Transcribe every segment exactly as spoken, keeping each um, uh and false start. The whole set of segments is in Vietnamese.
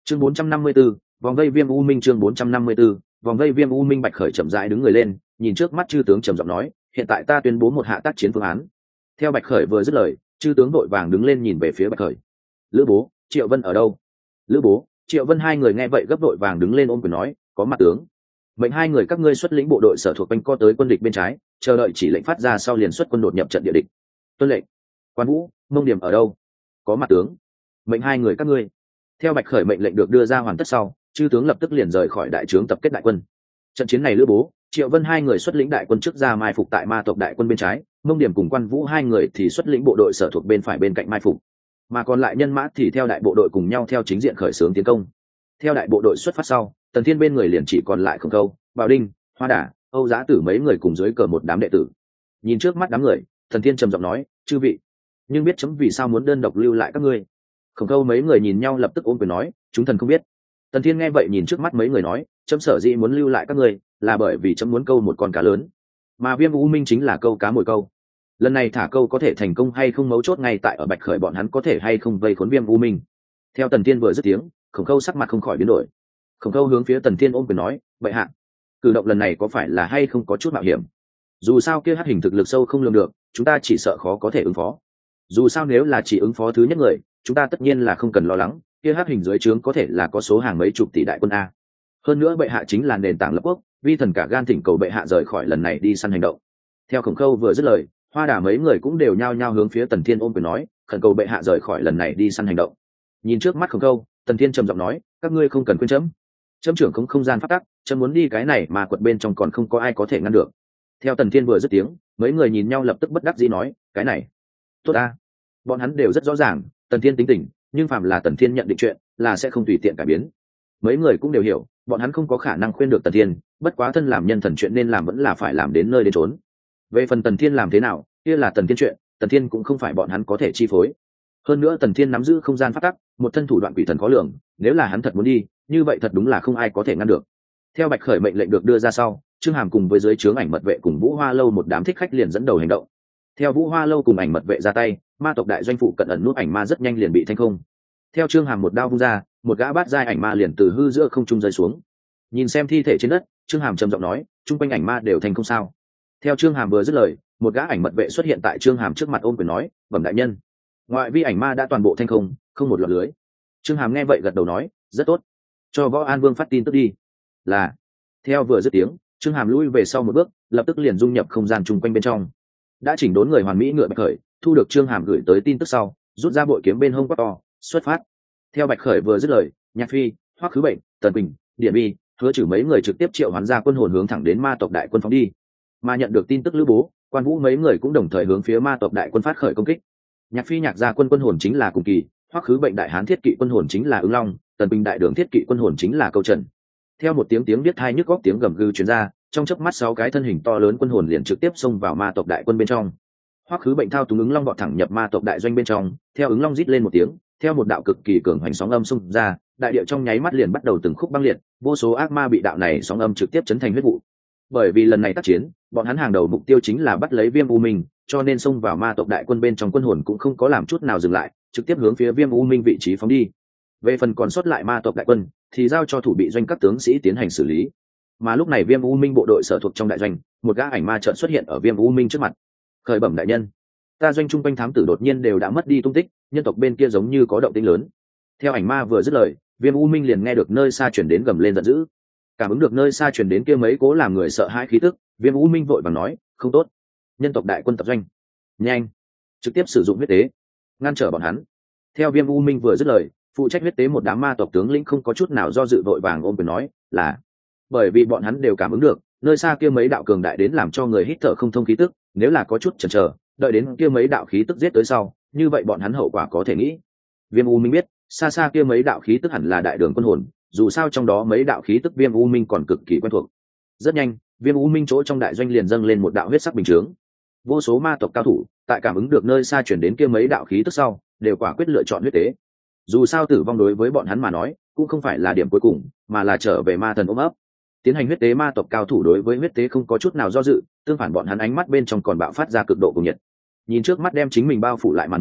chương bốn trăm năm mươi 4, vòng vây viêm u minh. Chương bốn trăm năm mươi 4, vòng vây viêm u minh. Bạch Khởi chậm rãi đứng người lên, nhìn trước mắt chư tướng trầm giọng nói, hiện tại ta tuyên bố một hạ tác chiến phương án. Theo Bạch Khởi vừa dứt lời, chư tướng đội vàng đứng lên nhìn về phía Bạch Khởi. Lữ Bố, Triệu Vân ở đâu? Lữ Bố, Triệu Vân hai người nghe vậy gấp đội vàng đứng lên ôm quyền nói, có mặt tướng. Mệnh hai người các ngươi xuất lĩnh bộ đội sở thuộc quanh co tới quân địch bên trái, chờ đợi chỉ lệnh phát ra sau liền xuất quân đột nhập trận địa địch. Tuân lệnh. Quan Vũ, Mông Điểm ở đâu? Có mặt tướng. Mệnh hai người các ngươi. Theo Bạch Khởi mệnh lệnh được đưa ra hoàn tất sau, chư tướng lập tức liền rời khỏi đại trướng tập kết đại quân. Trận chiến này Lữ Bố, Triệu Vân hai người xuất lĩnh đại quân trước ra mai phục tại ma tộc đại quân bên trái, Mông Điểm cùng Quan Vũ hai người thì xuất lĩnh bộ đội sở thuộc bên phải bên cạnh mai phục, mà còn lại nhân mã thì theo đại bộ đội cùng nhau theo chính diện khởi xướng tiến công. Theo đại bộ đội xuất phát sau, Tần Thiên bên người liền chỉ còn lại Khổng Câu, Bảo Đinh, Hoa Đả, Âu Giá Tử mấy người cùng dưới cờ một đám đệ tử. Nhìn trước mắt đám người, Tần Thiên trầm giọng nói, chư vị, nhưng biết chấm vì sao muốn đơn độc lưu lại các ngươi? Khổng Câu mấy người nhìn nhau lập tức ôm quyền nói, chúng thần không biết. Tần Thiên nghe vậy nhìn trước mắt mấy người nói, chấm sở dĩ muốn lưu lại các ngươi là bởi vì chấm muốn câu một con cá lớn, mà Viêm U Minh chính là câu cá mồi câu. Lần này thả câu có thể thành công hay không mấu chốt ngay tại ở Bạch Khởi bọn hắn có thể hay không vây khốn Viêm U Minh. Theo Tần Thiên vừa dứt tiếng, Khổng Câu sắc mặt không khỏi biến đổi. Khổng Câu hướng phía Tần Thiên ôm quyền nói, vậy hạ, cử động lần này có phải là hay không có chút mạo hiểm? Dù sao kia hắc hình thực lực sâu không lường được, chúng ta chỉ sợ khó có thể ứng phó. Dù sao nếu là chỉ ứng phó thứ nhất người, chúng ta tất nhiên là không cần lo lắng, kia hắc hình dưới trướng có thể là có số hàng mấy chục tỷ đại quân a. Hơn nữa bệ hạ chính là nền tảng lập quốc, vi thần cả gan thỉnh cầu bệ hạ rời khỏi lần này đi săn hành động. Theo Khổng Câu vừa dứt lời, Hoa Đả mấy người cũng đều nhao nhao hướng phía Tần Thiên ôm quyền nói, khẩn cầu bệ hạ rời khỏi lần này đi săn hành động. Nhìn trước mắt Khổng Câu, Tần Thiên trầm giọng nói, các ngươi không cần quên chấm. Chấm trưởng không không gian phát tắc, chấm muốn đi cái này mà quật bên trong còn không có ai có thể ngăn được. Theo Tần Thiên vừa dứt tiếng, mấy người nhìn nhau lập tức bất đắc dĩ nói, cái này tốt a. Bọn hắn đều rất rõ ràng, Tần Thiên tính tình, nhưng phàm là Tần Thiên nhận định chuyện, là sẽ không tùy tiện cải biến. Mấy người cũng đều hiểu, bọn hắn không có khả năng khuyên được Tần Thiên, bất quá thân làm nhân thần chuyện nên làm vẫn là phải làm đến nơi đến chốn. Về phần Tần Thiên làm thế nào, kia là Tần Thiên chuyện, Tần Thiên cũng không phải bọn hắn có thể chi phối. Hơn nữa Tần Thiên nắm giữ không gian phát tắc, một thân thủ đoạn quỷ thần khó lường, nếu là hắn thật muốn đi, như vậy thật đúng là không ai có thể ngăn được. Theo Bạch Khởi mệnh lệnh được đưa ra sau, Trương Hàm cùng với dưới trướng ảnh mật vệ cùng Vũ Hoa Lâu một đám thích khách liền dẫn đầu hành động. Theo Vũ Hoa Lâu cùng ảnh mật vệ ra tay, ma tộc đại doanh phụ cận ẩn nút ảnh ma rất nhanh liền bị thanh không. Theo Trương Hàm một đao vung ra, một gã bát giai ảnh ma liền từ hư giữa không trung rơi xuống. Nhìn xem thi thể trên đất, Trương Hàm trầm giọng nói, trung quanh ảnh ma đều thành không sao. Theo Trương Hàm vừa dứt lời, một gã ảnh mật vệ xuất hiện tại Trương Hàm trước mặt ôm quyền nói, bẩm đại nhân, ngoại vi ảnh ma đã toàn bộ thanh không, không một lọt lưới. Trương Hàm nghe vậy gật đầu nói, rất tốt, cho Võ An Vương phát tin tức đi. Là. Theo vừa dứt tiếng, Trương Hàm lui về sau một bước, lập tức liền dung nhập không gian chung quanh bên trong. Đã chỉnh đốn người hoàn mỹ ngựa Bạch Khởi, thu được Trương Hàm gửi tới tin tức sau, rút ra bội kiếm bên hông quát to, xuất phát. Theo Bạch Khởi vừa dứt lời, Nhạc Phi, Hoắc Khứ Bệnh, Tần Bình, Điện Bi, Hứa Trừ mấy người trực tiếp triệu hoán ra quân hồn hướng thẳng đến ma tộc đại quân phóng đi. Mà nhận được tin tức Lữ Bố, Quan Vũ mấy người cũng đồng thời hướng phía ma tộc đại quân phát khởi công kích. Nhạc Phi Nhạc gia quân quân hồn chính là Cùng Kỳ, Hoắc Khứ Bệnh đại hán thiết kỵ quân hồn chính là Ứng Long, Tần Bình đại đường thiết kỵ quân hồn chính là Câu Trần. Theo một tiếng tiếng biết thai nhức góc tiếng gầm gừ truyền ra, trong chớp mắt sáu cái thân hình to lớn quân hồn liền trực tiếp xông vào ma tộc đại quân bên trong. Hoắc Khứ Bệnh thao túng Ứng Long bọt thẳng nhập ma tộc đại doanh bên trong, theo Ứng Long rít lên một tiếng, theo một đạo cực kỳ cường hoành sóng âm xung ra, đại địa trong nháy mắt liền bắt đầu từng khúc băng liệt, vô số ác ma bị đạo này sóng âm trực tiếp chấn thành huyết vụ. Bởi vì lần này tác chiến, bọn hắn hàng đầu mục tiêu chính là bắt lấy Viêm U Minh, cho nên xông vào ma tộc đại quân bên trong quân hồn cũng không có làm chút nào dừng lại, trực tiếp hướng phía Viêm U Minh vị trí phóng đi. Về phần còn sót lại ma tộc đại quân, thì giao cho thủ bị doanh các tướng sĩ tiến hành xử lý. Mà lúc này Viêm U Minh bộ đội sở thuộc trong đại doanh, một gã ảnh ma chợt xuất hiện ở Viêm U Minh trước mặt. Khởi bẩm đại nhân, ta doanh trung quanh thám tử đột nhiên đều đã mất đi tung tích, nhân tộc bên kia giống như có động tĩnh lớn. Theo ảnh ma vừa dứt lời, Viêm U Minh liền nghe được nơi xa chuyển đến gầm lên giận dữ. Cảm ứng được nơi xa chuyển đến kia mấy cố làm người sợ hãi khí tức, Viêm U Minh vội vàng nói, không tốt, nhân tộc đại quân tập doanh, nhanh, trực tiếp sử dụng huyết tế, ngăn trở bọn hắn. Theo Viêm U Minh vừa dứt lời, phụ trách huyết tế một đám ma tộc tướng lĩnh không có chút nào do dự vội vàng ôm quyền nói, là, bởi vì bọn hắn đều cảm ứng được, nơi xa kia mấy đạo cường đại đến làm cho người hít thở không thông khí tức, nếu là có chút chần chờ, đợi đến kia mấy đạo khí tức giết tới sau, như vậy bọn hắn hậu quả có thể nghĩ. Viêm U Minh biết, xa xa kia mấy đạo khí tức hẳn là đại đường quân hồn, dù sao trong đó mấy đạo khí tức Viêm U Minh còn cực kỳ quen thuộc. Rất nhanh, Viêm U Minh chỗ trong đại doanh liền dâng lên một đạo huyết sắc bình chướng. Vô số ma tộc cao thủ, tại cảm ứng được nơi xa chuyển đến kia mấy đạo khí tức sau, đều quả quyết lựa chọn huyết tế. Dù sao tử vong đối với bọn hắn mà nói, cũng không phải là điểm cuối cùng, mà là trở về ma thần ôm ấp. Tiến hành huyết tế ma tộc cao thủ đối với huyết tế không có chút nào do dự, tương phản bọn hắn ánh mắt bên trong còn bạo phát ra cực độ cuồng nhiệt. Nhìn trước mắt đem chính mình bao phủ lại màn máu,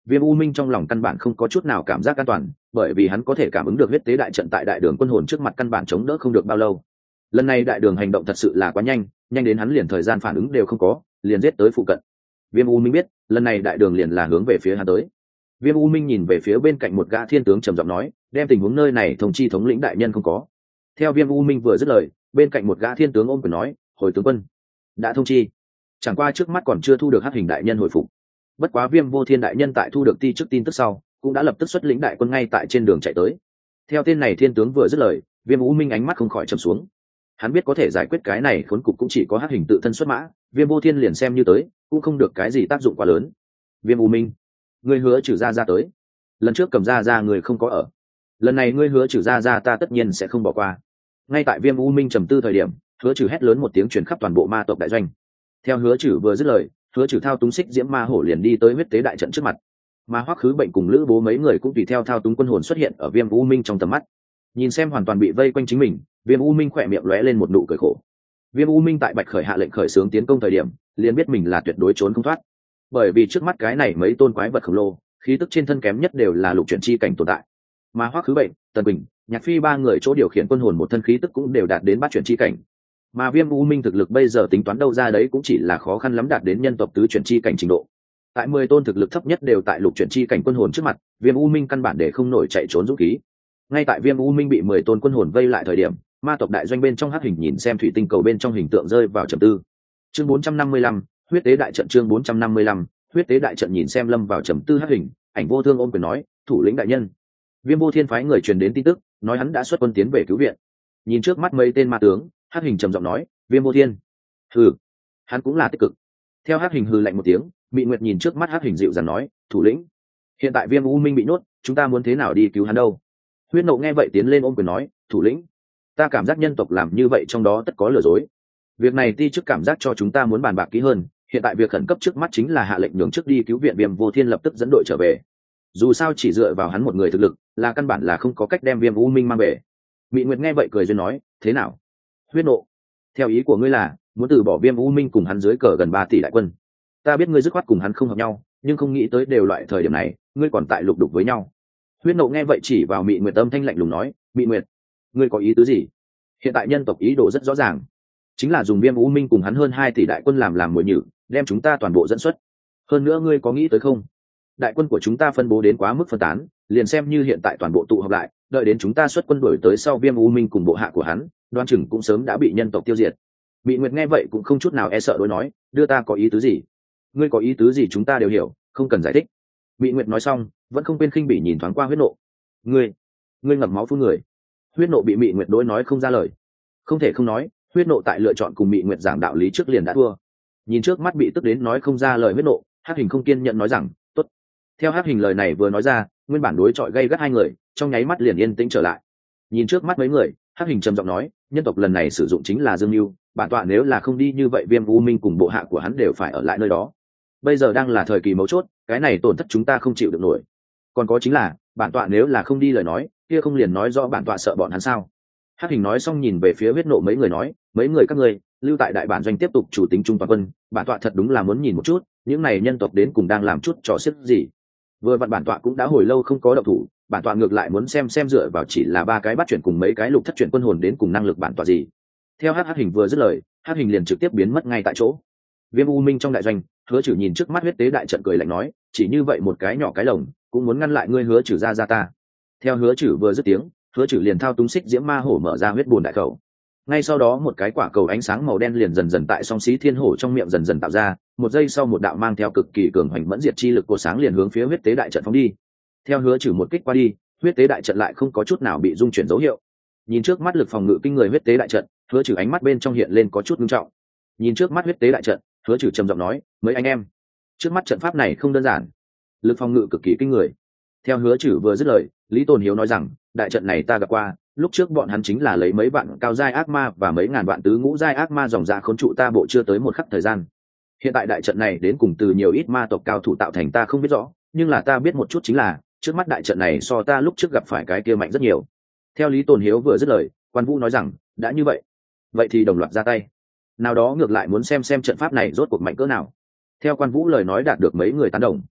Viêm U Minh trong lòng căn bản không có chút nào cảm giác an toàn, bởi vì hắn có thể cảm ứng được huyết tế đại trận tại đại đường quân hồn trước mặt căn bản chống đỡ không được bao lâu. Lần này đại đường hành động thật sự là quá nhanh, nhanh đến hắn liền thời gian phản ứng đều không có, liền giết tới phụ cận. Viêm U Minh biết, lần này đại đường liền là hướng về phía hắn tới. Viêm U Minh nhìn về phía bên cạnh một gã thiên tướng trầm giọng nói, đem tình huống nơi này thông chi thống lĩnh đại nhân không có. Theo Viêm U Minh vừa dứt lời, bên cạnh một gã thiên tướng ôm quyền nói, hồi tướng quân, đã thông chi. Chẳng qua trước mắt còn chưa thu được hắc hình đại nhân hồi phục. Bất quá Viêm Vô Thiên đại nhân tại thu được ti trước tin tức sau, cũng đã lập tức xuất lĩnh đại quân ngay tại trên đường chạy tới. Theo tên này thiên tướng vừa dứt lời, Viêm U Minh ánh mắt không khỏi trầm xuống. Hắn biết có thể giải quyết cái này khốn cục cũng chỉ có hắc hình tự thân xuất mã, Viêm Vô Thiên liền xem như tới, cũng không được cái gì tác dụng quá lớn. Viêm U Minh, ngươi hứa trừ ra ra tới. Lần trước cầm ra ra người không có ở, lần này ngươi hứa trừ ra ra ta tất nhiên sẽ không bỏ qua. Ngay tại Viêm U Minh trầm tư thời điểm, hứa trừ hét lớn một tiếng truyền khắp toàn bộ ma tộc đại doanh. Theo hứa trừ vừa dứt lời, hứa trừ thao túng xích diễm ma hổ liền đi tới huyết tế đại trận trước mặt. Mà Hoắc Khứ Bệnh cùng Lữ Bố mấy người cũng tùy theo thao túng quân hồn xuất hiện ở Viêm U Minh trong tầm mắt. Nhìn xem hoàn toàn bị vây quanh chính mình, Viêm U Minh khỏe miệng lóe lên một nụ cười khổ. Viêm U Minh tại Bạch Khởi hạ lệnh khởi xướng tiến công thời điểm, liền biết mình là tuyệt đối trốn không thoát. Bởi vì trước mắt cái này mấy tôn quái vật khổng lồ, khí tức trên thân kém nhất đều là lục chuyển chi cảnh tồn tại. Mà Hoắc Khứ Bệnh, Tần Bình, Nhạc Phi ba người chỗ điều khiển quân hồn một thân khí tức cũng đều đạt đến bát chuyển chi cảnh. Mà Viêm U Minh thực lực bây giờ tính toán đâu ra đấy cũng chỉ là khó khăn lắm đạt đến nhân tộc tứ chuyển chi cảnh trình độ. Tại mười tôn thực lực thấp nhất đều tại lục chuyển chi cảnh quân hồn trước mặt, Viêm U Minh căn bản để không nổi chạy trốn dũng khí. Ngay tại Viêm U Minh bị mười tôn quân hồn vây lại thời điểm, ma tộc đại doanh bên trong hắc hình nhìn xem thủy tinh cầu bên trong hình tượng rơi vào trầm tư. Chương bốn trăm năm mươi lăm, huyết tế đại trận. Chương bốn trăm năm mươi lăm, huyết tế đại trận. Nhìn xem lâm vào trầm tư hắc hình, Ảnh Vô Thương ôm quyền nói, thủ lĩnh đại nhân. Viêm Vô Thiên phái người truyền đến tin tức, nói hắn đã xuất quân tiến về cứu viện. Nhìn trước mắt mấy tên ma tướng, hắc hình trầm giọng nói, Viêm Vô Thiên, hừ, hắn cũng là tích cực. Theo hắc hình hừ lạnh một tiếng, Mị Nguyệt nhìn trước mắt hắc hình dịu dàng nói, thủ lĩnh, hiện tại Viêm U Minh bị nhốt, chúng ta muốn thế nào đi cứu hắn đâu? Huyết Nộ nghe vậy tiến lên ôm quyền nói, thủ lĩnh, ta cảm giác nhân tộc làm như vậy trong đó tất có lừa dối. Việc này ti trước cảm giác cho chúng ta muốn bàn bạc kỹ hơn, hiện tại việc khẩn cấp trước mắt chính là hạ lệnh nhường trước đi cứu viện. Viêm Vô Thiên lập tức dẫn đội trở về. Dù sao chỉ dựa vào hắn một người thực lực, là căn bản là không có cách đem Viêm U Minh mang về. Mị Nguyệt nghe vậy cười duyên nói, thế nào? Huyết Nộ, theo ý của ngươi là muốn từ bỏ Viêm U Minh cùng hắn dưới cờ gần ba tỷ đại quân. Ta biết ngươi dứt khoát cùng hắn không hợp nhau, nhưng không nghĩ tới đều loại thời điểm này, ngươi còn tại lục đục với nhau. Huyết Nộ nghe vậy chỉ vào Mị Nguyệt âm thanh lạnh lùng nói, Mị Nguyệt, ngươi có ý tứ gì? Hiện tại nhân tộc ý đồ rất rõ ràng, chính là dùng Viêm U Minh cùng hắn hơn hai tỷ đại quân làm làm mồi nhử, đem chúng ta toàn bộ dẫn xuất. Hơn nữa ngươi có nghĩ tới không? Đại quân của chúng ta phân bố đến quá mức phân tán, liền xem như hiện tại toàn bộ tụ họp lại, đợi đến chúng ta xuất quân đuổi tới sau Viêm U Minh cùng bộ hạ của hắn, đoan chừng cũng sớm đã bị nhân tộc tiêu diệt. Mị Nguyệt nghe vậy cũng không chút nào e sợ đối nói, đưa ta có ý tứ gì? Ngươi có ý tứ gì chúng ta đều hiểu, không cần giải thích. Mị Nguyệt nói xong, vẫn không quên khinh bỉ nhìn thoáng qua Huyết Nộ. Ngươi, ngươi ngậm máu phun người. Huyết Nộ bị Mị Nguyệt đối nói không ra lời. Không thể không nói, Huyết Nộ tại lựa chọn cùng Mị Nguyệt giảng đạo lý trước liền đã thua. Nhìn trước mắt bị tức đến nói không ra lời Huyết Nộ, Hắc Hình không kiên nhẫn nói rằng, tốt. Theo Hắc Hình lời này vừa nói ra, nguyên bản đối chọi gây gắt hai người, trong nháy mắt liền yên tĩnh trở lại. Nhìn trước mắt mấy người, Hắc Hình trầm giọng nói, nhân tộc lần này sử dụng chính là Dương Nưu, bản tọa nếu là không đi như vậy Viêm U Minh cùng bộ hạ của hắn đều phải ở lại nơi đó. Bây giờ đang là thời kỳ mấu chốt, cái này tổn thất chúng ta không chịu được nổi. Còn có chính là, bản tọa nếu là không đi lời nói, kia không liền nói rõ bản tọa sợ bọn hắn sao? Hắc Hình nói xong nhìn về phía Huyết Nộ mấy người nói, mấy người các ngươi lưu tại đại bản doanh tiếp tục chủ tính trung toàn quân, bản tọa thật đúng là muốn nhìn một chút, những này nhân tộc đến cùng đang làm chút trò xiếc gì. Vừa vặn bản tọa cũng đã hồi lâu không có động thủ, bản tọa ngược lại muốn xem xem dựa vào chỉ là ba cái bắt chuyển cùng mấy cái lục thất chuyển quân hồn đến cùng năng lực bản tọa gì. Theo Hắc Hắc Hình vừa dứt lời, Hắc Hình liền trực tiếp biến mất ngay tại chỗ. Viêm U Minh trong đại doanh, Hứa Trừ nhìn trước mắt huyết tế đại trận cười lạnh nói, chỉ như vậy một cái nhỏ cái lồng, cũng muốn ngăn lại ngươi Hứa Trừ ra ra ta. Theo Hứa Trừ vừa dứt tiếng, Hứa Trừ liền thao túng xích diễm ma hổ mở ra huyết bùn đại khẩu. Ngay sau đó một cái quả cầu ánh sáng màu đen liền dần dần tại song xí thiên hổ trong miệng dần dần tạo ra, một giây sau một đạo mang theo cực kỳ cường hoành mẫn diệt chi lực của sáng liền hướng phía huyết tế đại trận phóng đi. Theo Hứa Trừ một kích qua đi, huyết tế đại trận lại không có chút nào bị dung chuyển dấu hiệu. Nhìn trước mắt lực phòng ngự kinh người huyết tế đại trận, Hứa Trừ ánh mắt bên trong hiện lên có chút nghiêm trọng. Nhìn trước mắt huyết tế đại trận, Hứa Trừ trầm giọng nói, mấy anh em, trước mắt trận pháp này không đơn giản, lực phòng ngự cực kỳ kinh người. Theo Hứa Trừ vừa dứt lời, Lý Tồn Hiếu nói rằng, đại trận này ta gặp qua, lúc trước bọn hắn chính là lấy mấy vạn cao giai ác ma và mấy ngàn vạn tứ ngũ giai ác ma dòng dạ khốn trụ ta bộ chưa tới một khắc thời gian. Hiện tại đại trận này đến cùng từ nhiều ít ma tộc cao thủ tạo thành ta không biết rõ, nhưng là ta biết một chút chính là trước mắt đại trận này so ta lúc trước gặp phải cái kia mạnh rất nhiều. Theo Lý Tồn Hiếu vừa dứt lời, Quan Vũ nói rằng, đã như vậy, vậy thì đồng loạt ra tay. Nào đó ngược lại muốn xem xem trận pháp này rốt cuộc mạnh cỡ nào. Theo Quan Vũ lời nói đạt được mấy người tán đồng.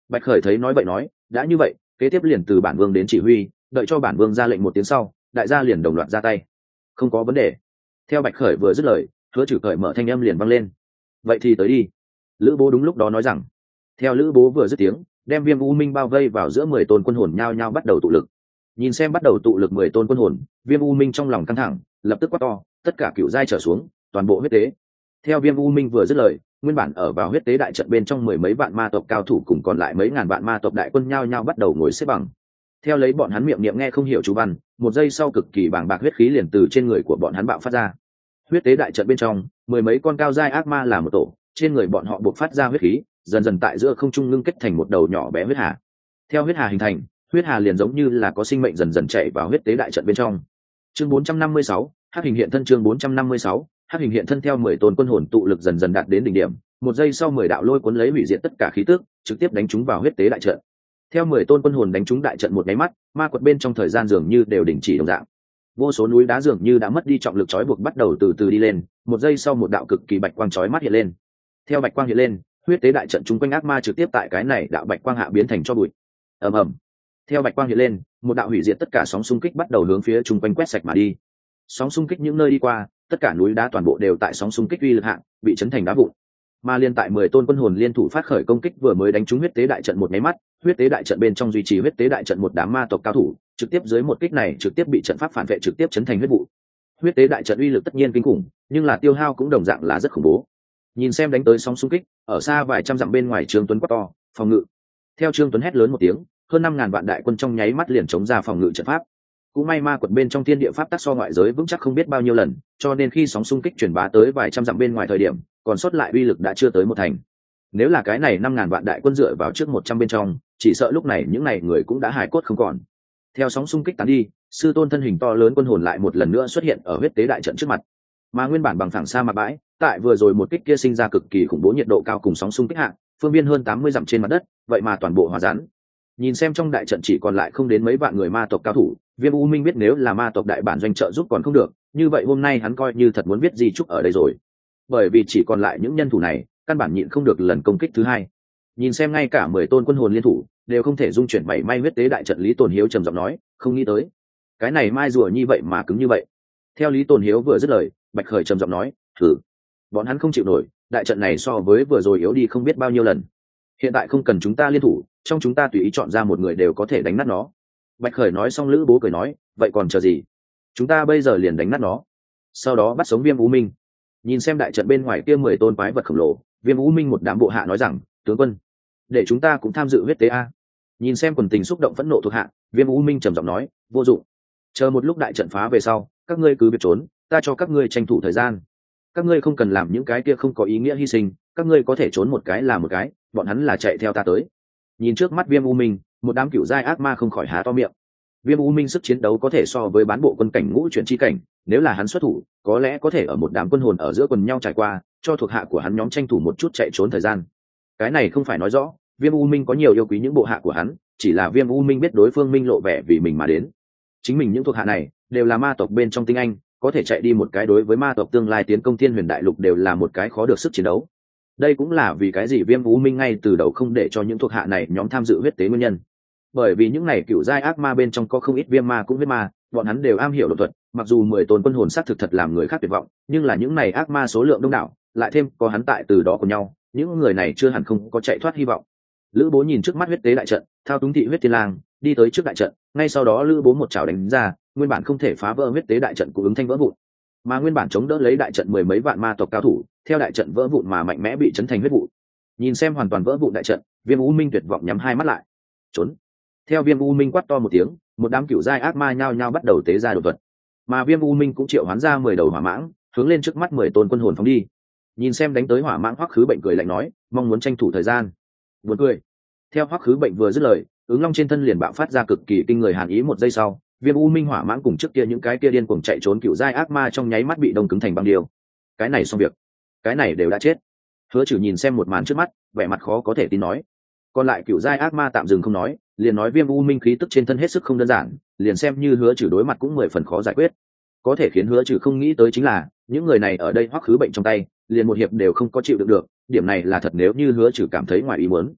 Bạch khởi thấy nói vậy nói, đã như vậy kế tiếp liền từ bản vương đến chỉ huy, đợi cho bản vương ra lệnh một tiếng sau, đại gia liền đồng loạt ra tay. Không có vấn đề. Theo Bạch khởi vừa dứt lời, hứa trừ cởi mở thanh âm liền vang lên. Vậy thì tới đi. Lữ bố đúng lúc đó nói rằng. Theo Lữ bố vừa dứt tiếng, đem Viêm U Minh bao vây vào giữa mười tôn quân hồn nhao nhao bắt đầu tụ lực. Nhìn xem bắt đầu tụ lực mười tôn quân hồn, Viêm U Minh trong lòng căng thẳng, lập tức quát to, tất cả cựu giai trở xuống, toàn bộ huyết tế. Theo Viêm U Minh vừa dứt lời, nguyên bản ở vào huyết tế đại trận bên trong mười mấy vạn ma tộc cao thủ cùng còn lại mấy ngàn vạn ma tộc đại quân nhao nhao bắt đầu ngồi xếp bằng. Theo lấy bọn hắn miệng niệm nghe không hiểu chú văn, một giây sau cực kỳ bàng bạc huyết khí liền từ trên người của bọn hắn bạo phát ra. Huyết tế đại trận bên trong, mười mấy con cao giai ác ma là một tổ, trên người bọn họ buộc phát ra huyết khí, dần dần tại giữa không trung ngưng kết thành một đầu nhỏ bé huyết hà. Theo huyết hà hình thành, huyết hà liền giống như là có sinh mệnh dần dần chạy vào huyết tế đại trận bên trong. Chương bốn trăm năm mươi sáu, hắc hình hiện thân. Chương bốn trăm năm mươi sáu, hắc hình hiện thân. Theo mười tôn quân hồn tụ lực dần dần đạt đến đỉnh điểm, một giây sau mười đạo lôi cuốn lấy hủy diệt tất cả khí tức, trực tiếp đánh trúng vào huyết tế đại trận. Theo mười tôn quân hồn đánh trúng đại trận một cái mắt, ma quật bên trong thời gian dường như đều đình chỉ đồng dạng. Vô số núi đá dường như đã mất đi trọng lực trói buộc bắt đầu từ từ đi lên, một giây sau một đạo cực kỳ bạch quang chói mắt hiện lên. Theo bạch quang hiện lên, huyết tế đại trận chung quanh ác ma trực tiếp tại cái này đạo bạch quang hạ biến thành cho bụi. Ầm ầm. Theo bạch quang hiện lên, một đạo hủy diệt tất cả sóng xung kích bắt đầu hướng phía chung quanh quét sạch mà đi. Sóng xung kích những nơi đi qua, tất cả núi đá toàn bộ đều tại sóng xung kích uy lực hạng bị chấn thành đá vụn. Mà liên tại mười tôn quân hồn liên thủ phát khởi công kích vừa mới đánh trúng huyết tế đại trận một máy mắt, huyết tế đại trận bên trong duy trì huyết tế đại trận một đám ma tộc cao thủ, trực tiếp dưới một kích này trực tiếp bị trận pháp phản vệ trực tiếp chấn thành huyết vụ. Huyết tế đại trận uy lực tất nhiên kinh khủng, nhưng là tiêu hao cũng đồng dạng là rất khủng bố. Nhìn xem đánh tới sóng xung kích, ở xa vài trăm dặm bên ngoài Trương Tuấn quát to, phòng ngự. Theo Trương Tuấn hét lớn một tiếng, hơn năm ngàn vạn đại quân trong nháy mắt liền chống ra phòng ngự trận pháp. Cũng may ma quật bên trong thiên địa pháp tắc so ngoại giới vững chắc không biết bao nhiêu lần, cho nên khi sóng xung kích truyền bá tới vài trăm dặm bên ngoài thời điểm, còn sót lại uy lực đã chưa tới một thành. Nếu là cái này năm ngàn vạn đại quân dựa vào trước một trăm bên trong, chỉ sợ lúc này những này người cũng đã hài cốt không còn. Theo sóng xung kích tán đi, sư tôn thân hình to lớn quân hồn lại một lần nữa xuất hiện ở huyết tế đại trận trước mặt. Mà nguyên bản bằng phẳng sa mạc bãi, tại vừa rồi một kích kia sinh ra cực kỳ khủng bố nhiệt độ cao cùng sóng xung kích hạng, phương viên hơn tám mươi dặm trên mặt đất, vậy mà toàn bộ hòa rắn. Nhìn xem trong đại trận chỉ còn lại không đến mấy vạn người ma tộc cao thủ, Viêm U Minh biết nếu là ma tộc đại bản doanh trợ giúp còn không được, như vậy hôm nay hắn coi như thật muốn biết gì chúc ở đây rồi. Bởi vì chỉ còn lại những nhân thủ này, căn bản nhịn không được lần công kích thứ hai. Nhìn xem ngay cả mười tôn quân hồn liên thủ đều không thể dung chuyển mảy may huyết tế đại trận, Lý Tồn Hiếu trầm giọng nói, không nghĩ tới, cái này mai rùa như vậy mà cứng như vậy. Theo Lý Tồn Hiếu vừa dứt lời, Bạch Khởi trầm giọng nói, thử, bọn hắn không chịu nổi, đại trận này so với vừa rồi yếu đi không biết bao nhiêu lần. Hiện tại không cần chúng ta liên thủ, trong chúng ta tùy ý chọn ra một người đều có thể đánh nát nó. Bạch Khởi nói xong, Lữ Bố cười nói, vậy còn chờ gì, chúng ta bây giờ liền đánh nát nó, sau đó bắt sống Viêm U Minh. Nhìn xem đại trận bên ngoài kia mười tôn quái vật khổng lồ, Viêm U Minh một đám bộ hạ nói rằng, tướng quân, để chúng ta cũng tham dự huyết tế a. Nhìn xem quần tình xúc động phẫn nộ thuộc hạ, Viêm U Minh trầm giọng nói, vô dụng, chờ một lúc đại trận phá về sau, các ngươi cứ việc trốn, ta cho các ngươi tranh thủ thời gian. Các ngươi không cần làm những cái kia không có ý nghĩa hy sinh, các ngươi có thể trốn một cái là một cái, bọn hắn là chạy theo ta tới. Nhìn trước mắt Viêm U Minh, một đám cựu giai ác ma không khỏi há to miệng. Viêm U Minh sức chiến đấu có thể so với bán bộ quân cảnh ngũ chuyển chi cảnh, nếu là hắn xuất thủ, có lẽ có thể ở một đám quân hồn ở giữa quần nhau trải qua, cho thuộc hạ của hắn nhóm tranh thủ một chút chạy trốn thời gian. Cái này không phải nói rõ Viêm U Minh có nhiều yêu quý những bộ hạ của hắn, chỉ là Viêm U Minh biết đối phương minh lộ vẻ vì mình mà đến. Chính mình những thuộc hạ này đều là ma tộc bên trong tinh anh, có thể chạy đi một cái đối với ma tộc tương lai tiến công Thiên Huyền Đại Lục đều là một cái khó được sức chiến đấu. Đây cũng là vì cái gì Viêm U Minh ngay từ đầu không để cho những thuộc hạ này nhóm tham dự huyết tế nguyên nhân. Bởi vì những này cựu giai ác ma bên trong có không ít viêm ma cũng huyết ma, bọn hắn đều am hiểu đột thuật, mặc dù mười tôn quân hồn xác thực thật làm người khác tuyệt vọng, nhưng là những này ác ma số lượng đông đảo, lại thêm có hắn tại từ đó cùng nhau, những người này chưa hẳn không có chạy thoát hy vọng. Lữ Bố nhìn trước mắt huyết tế đại trận, thao túng thị huyết thiên lang, đi tới trước đại trận, ngay sau đó Lữ Bố một chảo đánh ra, nguyên bản không thể phá vỡ huyết tế đại trận cũng ứng thanh vỡ vụn. Mà nguyên bản chống đỡ lấy đại trận mười mấy vạn ma tộc cao thủ, theo đại trận vỡ vụn mà mạnh mẽ bị chấn thành huyết vụ. Nhìn xem hoàn toàn vỡ vụn đại trận, Viêm U Minh tuyệt vọng nhắm hai mắt lại. Trốn. Theo Viêm U Minh quát to một tiếng, một đám cựu giai ác ma nhao nhao bắt đầu tế ra đột thuật. Mà Viêm U Minh cũng triệu hoán ra mười đầu hỏa mãng, hướng lên trước mắt mười tôn quân hồn phóng đi. Nhìn xem đánh tới hỏa mãng, Hoắc Khứ Bệnh cười lạnh nói, mong muốn tranh thủ thời gian. Buồn cười. Theo Hoắc Khứ Bệnh vừa dứt lời, ứng long trên thân liền bạo phát ra cực kỳ kinh người hàn ý, một giây sau, Viêm U Minh hỏa mãng cùng trước kia những cái kia điên cuồng chạy trốn cựu giai ác ma trong nháy mắt bị đông cứng thành băng điêu. Cái này xong việc, cái này đều đã chết. Hứa Trừ nhìn xem một màn trước mắt, vẻ mặt khó có thể tin nói. Còn lại cựu giai ác ma tạm dừng không nói, liền nói Viêm U Minh khí tức trên thân hết sức không đơn giản, liền xem như Hứa Trừ đối mặt cũng mười phần khó giải quyết. Có thể khiến Hứa Trừ không nghĩ tới chính là, những người này ở đây Hoắc Khứ Bệnh trong tay, liền một hiệp đều không có chịu được được, điểm này là thật nếu như Hứa Trừ cảm thấy ngoài ý muốn.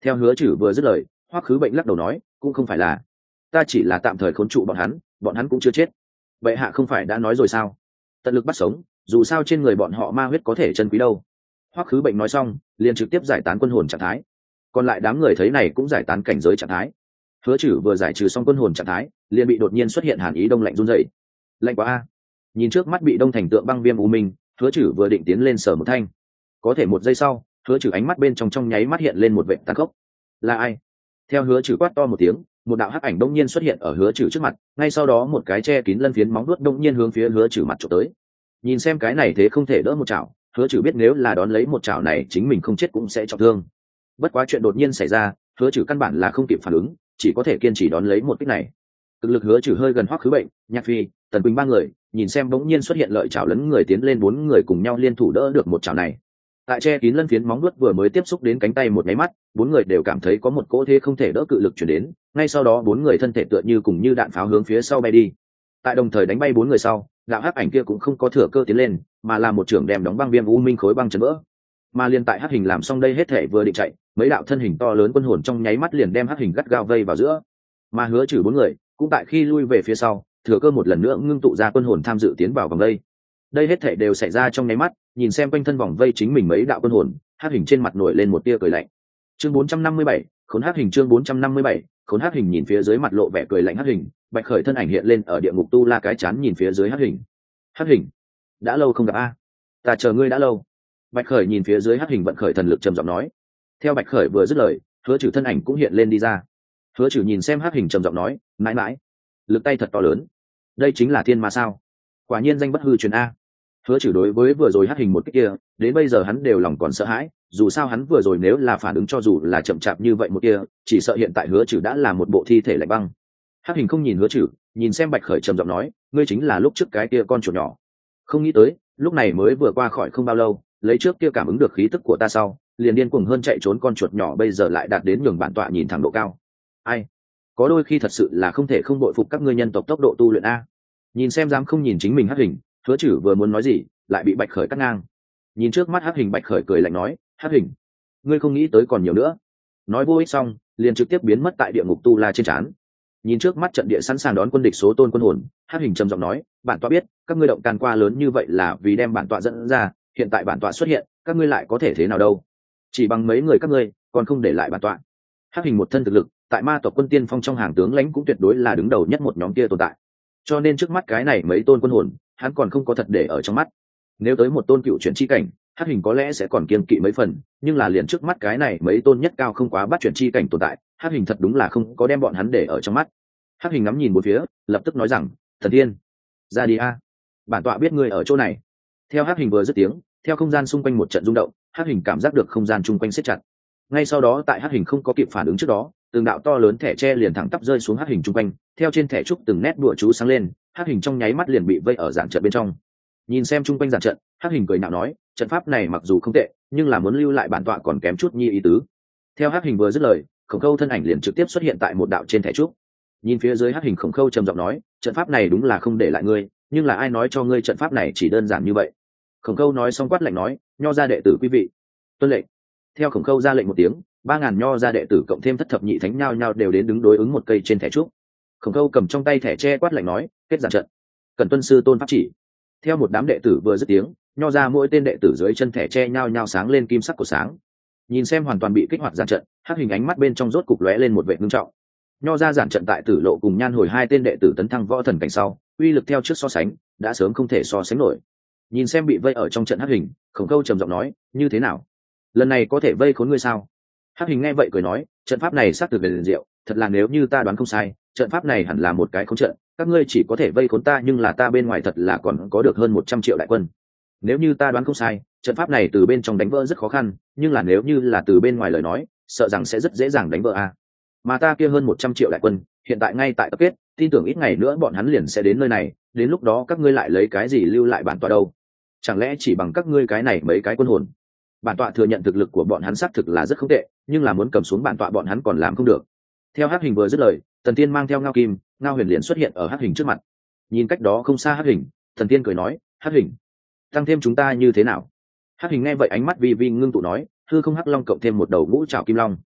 Theo hứa chử vừa dứt lời, Hoắc Khứ Bệnh lắc đầu nói, cũng không phải là, ta chỉ là tạm thời khốn trụ bọn hắn, bọn hắn cũng chưa chết. Bệ hạ không phải đã nói rồi sao, tận lực bắt sống, dù sao trên người bọn họ ma huyết có thể chân quý đâu. Hoắc Khứ Bệnh nói xong liền trực tiếp giải tán quân hồn trạng thái, còn lại đám người thấy này cũng giải tán cảnh giới trạng thái. Hứa chử vừa giải trừ xong quân hồn trạng thái, liền bị đột nhiên xuất hiện hàn ý đông lạnh run rẩy. Lạnh quá a. Nhìn trước mắt bị đông thành tượng băng viêm u minh, hứa chử vừa định tiến lên sở một thanh, có thể một giây sau, hứa chử ánh mắt bên trong trong nháy mắt hiện lên một vệ tàn khốc. Là ai? Theo hứa chử quát to một tiếng, một đạo hắc ảnh đông nhiên xuất hiện ở hứa chử trước mặt, ngay sau đó một cái che kín lân phiến móng vuốt đông nhiên hướng phía hứa chử mặt chụp tới. Nhìn xem cái này thế không thể đỡ một chảo, hứa chử biết nếu là đón lấy một chảo này chính mình không chết cũng sẽ trọng thương. Bất quá chuyện đột nhiên xảy ra, hứa chử căn bản là không kịp phản ứng, chỉ có thể kiên trì đón lấy một kích này. Thực lực hứa trừ hơi gần Hoắc Khứ Bệnh, Nhạc Phi, Tần Quỳnh ba người, nhìn xem bỗng nhiên xuất hiện lợi chảo lấn người tiến lên, bốn người cùng nhau liên thủ đỡ được một chảo này. Tại che kín lân phiến móng vuốt vừa mới tiếp xúc đến cánh tay một máy mắt, bốn người đều cảm thấy có một cỗ thế không thể đỡ cự lực truyền đến, ngay sau đó bốn người thân thể tựa như cùng như đạn pháo hướng phía sau bay đi. Tại đồng thời đánh bay bốn người sau, đạo hắc ảnh kia cũng không có thừa cơ tiến lên, mà là một trưởng đem đóng băng viêm u minh khối băng chấn vỡ. Mà liên tại hắc hình làm xong đây hết thể vừa định chạy, mấy đạo thân hình to lớn quân hồn trong nháy mắt liền đem hắc hình gắt gao vây vào giữa. Mà hứa trừ bốn người cũng tại khi lui về phía sau, thừa cơ một lần nữa ngưng tụ ra quân hồn tham dự tiến vào vòng vây. Đây hết thể đều xảy ra trong nháy mắt, nhìn xem quanh thân vòng vây chính mình mấy đạo quân hồn, hắc hình trên mặt nổi lên một tia cười lạnh. Chương bốn trăm năm mươi bảy, khốn hắc hình. Chương bốn trăm năm mươi bảy, khốn hắc hình. Nhìn phía dưới mặt lộ vẻ cười lạnh hắc hình, Bạch Khởi thân ảnh hiện lên ở địa ngục tu la cái chán nhìn phía dưới hắc hình. Hắc hình, đã lâu không gặp a, ta chờ ngươi đã lâu. Bạch Khởi nhìn phía dưới hắc hình vận khởi thần lực trầm giọng nói. Theo Bạch Khởi vừa dứt lời, hứa trừ thân ảnh cũng hiện lên đi ra. Hứa trừ nhìn xem hắc hình trầm giọng nói, mãi mãi, lực tay thật to lớn, đây chính là thiên ma sao? Quả nhiên danh bất hư truyền a. Hứa trừ đối với vừa rồi hắc hình một cái kia, đến bây giờ hắn đều lòng còn sợ hãi, dù sao hắn vừa rồi nếu là phản ứng cho dù là chậm chạp như vậy một kia, chỉ sợ hiện tại hứa trừ đã là một bộ thi thể lạnh băng. Hắc hình không nhìn hứa trừ, nhìn xem Bạch Khởi trầm giọng nói, ngươi chính là lúc trước cái kia con chuột nhỏ. Không nghĩ tới, lúc này mới vừa qua khỏi không bao lâu, lấy trước kia cảm ứng được khí tức của ta sau, liền điên cuồng hơn chạy trốn con chuột nhỏ bây giờ lại đạt đến nhường bản tọa nhìn thẳng độ cao. Ai, có đôi khi thật sự là không thể không bội phục các ngươi nhân tộc tốc độ tu luyện a. Nhìn xem dám không nhìn chính mình hắc hình, hứa chử vừa muốn nói gì lại bị Bạch Khởi cắt ngang. Nhìn trước mắt hắc hình, Bạch Khởi cười lạnh nói, hắc hình, ngươi không nghĩ tới còn nhiều nữa. Nói vô ích xong liền trực tiếp biến mất tại địa ngục tu la trên trán. Nhìn trước mắt trận địa sẵn sàng đón quân địch số tôn quân hồn, hắc hình trầm giọng nói, bản tọa biết các ngươi động can qua lớn như vậy là vì đem bản tọa dẫn ra, hiện tại bản tọa xuất hiện, các ngươi lại có thể thế nào đâu? Chỉ bằng mấy người các ngươi còn không để lại bản tọa. Hắc hình một thân thực lực, tại ma tộc quân tiên phong trong hàng tướng lãnh cũng tuyệt đối là đứng đầu nhất một nhóm kia tồn tại, cho nên trước mắt cái này mấy tôn quân hồn hắn còn không có thật để ở trong mắt. Nếu tới một tôn cựu chuyển chi cảnh, hắc hình có lẽ sẽ còn kiên kỵ mấy phần, nhưng là liền trước mắt cái này mấy tôn nhất cao không quá bắt chuyển chi cảnh tồn tại, hắc hình thật đúng là không có đem bọn hắn để ở trong mắt. Hắc hình ngắm nhìn một phía, lập tức nói rằng, thần tiên, ra đi a, bản tọa biết ngươi ở chỗ này. Theo hắc hình vừa dứt tiếng, theo không gian xung quanh một trận rung động, hắc hình cảm giác được không gian chung quanh siết chặt. Ngay sau đó tại hắc hình không có kịp phản ứng trước đó, từng đạo to lớn thẻ tre liền thẳng tắp rơi xuống hắc hình chung quanh, theo trên thẻ trúc từng nét đùa chú sáng lên, hắc hình trong nháy mắt liền bị vây ở giản trận bên trong. Nhìn xem chung quanh giản trận, hắc hình cười nhạo nói, trận pháp này mặc dù không tệ, nhưng là muốn lưu lại bản tọa còn kém chút nhi ý tứ. Theo hắc hình vừa dứt lời, khổng khâu thân ảnh liền trực tiếp xuất hiện tại một đạo trên thẻ trúc. Nhìn phía dưới hắc hình, khổng khâu trầm giọng nói, trận pháp này đúng là không để lại ngươi, nhưng là ai nói cho ngươi trận pháp này chỉ đơn giản như vậy? Khổng khâu nói xong quát lạnh nói, nho ra đệ tử quý vị, tuân lệnh. Theo khổng khâu ra lệnh một tiếng, ba ngàn nho ra đệ tử cộng thêm thất thập nhị thánh nhao nhao đều đến đứng đối ứng một cây trên thẻ trúc. Khổng khâu cầm trong tay thẻ tre quát lạnh nói, kết giản trận, cần tuân sư tôn pháp chỉ. Theo một đám đệ tử vừa dứt tiếng, nho ra mỗi tên đệ tử dưới chân thẻ tre nhao nhao sáng lên kim sắc của sáng. Nhìn xem hoàn toàn bị kích hoạt giản trận, hắc hình ánh mắt bên trong rốt cục lóe lên một vẻ ngưng trọng. Nho ra giản trận tại Tử Lộ cùng Nhan Hồi hai tên đệ tử tấn thăng võ thần cảnh sau, uy lực theo trước so sánh đã sớm không thể so sánh nổi. Nhìn xem bị vây ở trong trận hắc hình, khổng khâu trầm giọng nói, như thế nào, lần này có thể vây khốn ngươi sao? Hắc hình nghe vậy cười nói, trận pháp này xác thực về liền diệu, thật là nếu như ta đoán không sai, trận pháp này hẳn là một cái khốn trận, các ngươi chỉ có thể vây khốn ta, nhưng là ta bên ngoài thật là còn có được hơn một trăm triệu đại quân. Nếu như ta đoán không sai, trận pháp này từ bên trong đánh vỡ rất khó khăn, nhưng là nếu như là từ bên ngoài lời nói, sợ rằng sẽ rất dễ dàng đánh vỡ a. Mà ta kia hơn một trăm triệu đại quân, hiện tại ngay tại tập kết, tin tưởng ít ngày nữa bọn hắn liền sẽ đến nơi này, đến lúc đó các ngươi lại lấy cái gì lưu lại bản tọa đâu? Chẳng lẽ chỉ bằng các ngươi cái này mấy cái quân hồn? Bản tọa thừa nhận thực lực của bọn hắn xác thực là rất không tệ, nhưng là muốn cầm xuống bản tọa bọn hắn còn làm không được. Theo hắc hình vừa dứt lời, Thần Tiên mang theo Ngao Kim, Ngao Huyền liền xuất hiện ở hắc hình trước mặt. Nhìn cách đó không xa hắc hình, Thần Tiên cười nói, hắc hình, tăng thêm chúng ta như thế nào? Hắc hình nghe vậy ánh mắt vi vi ngưng tụ nói, hư không hắc long cộng thêm một đầu ngũ trảo kim long.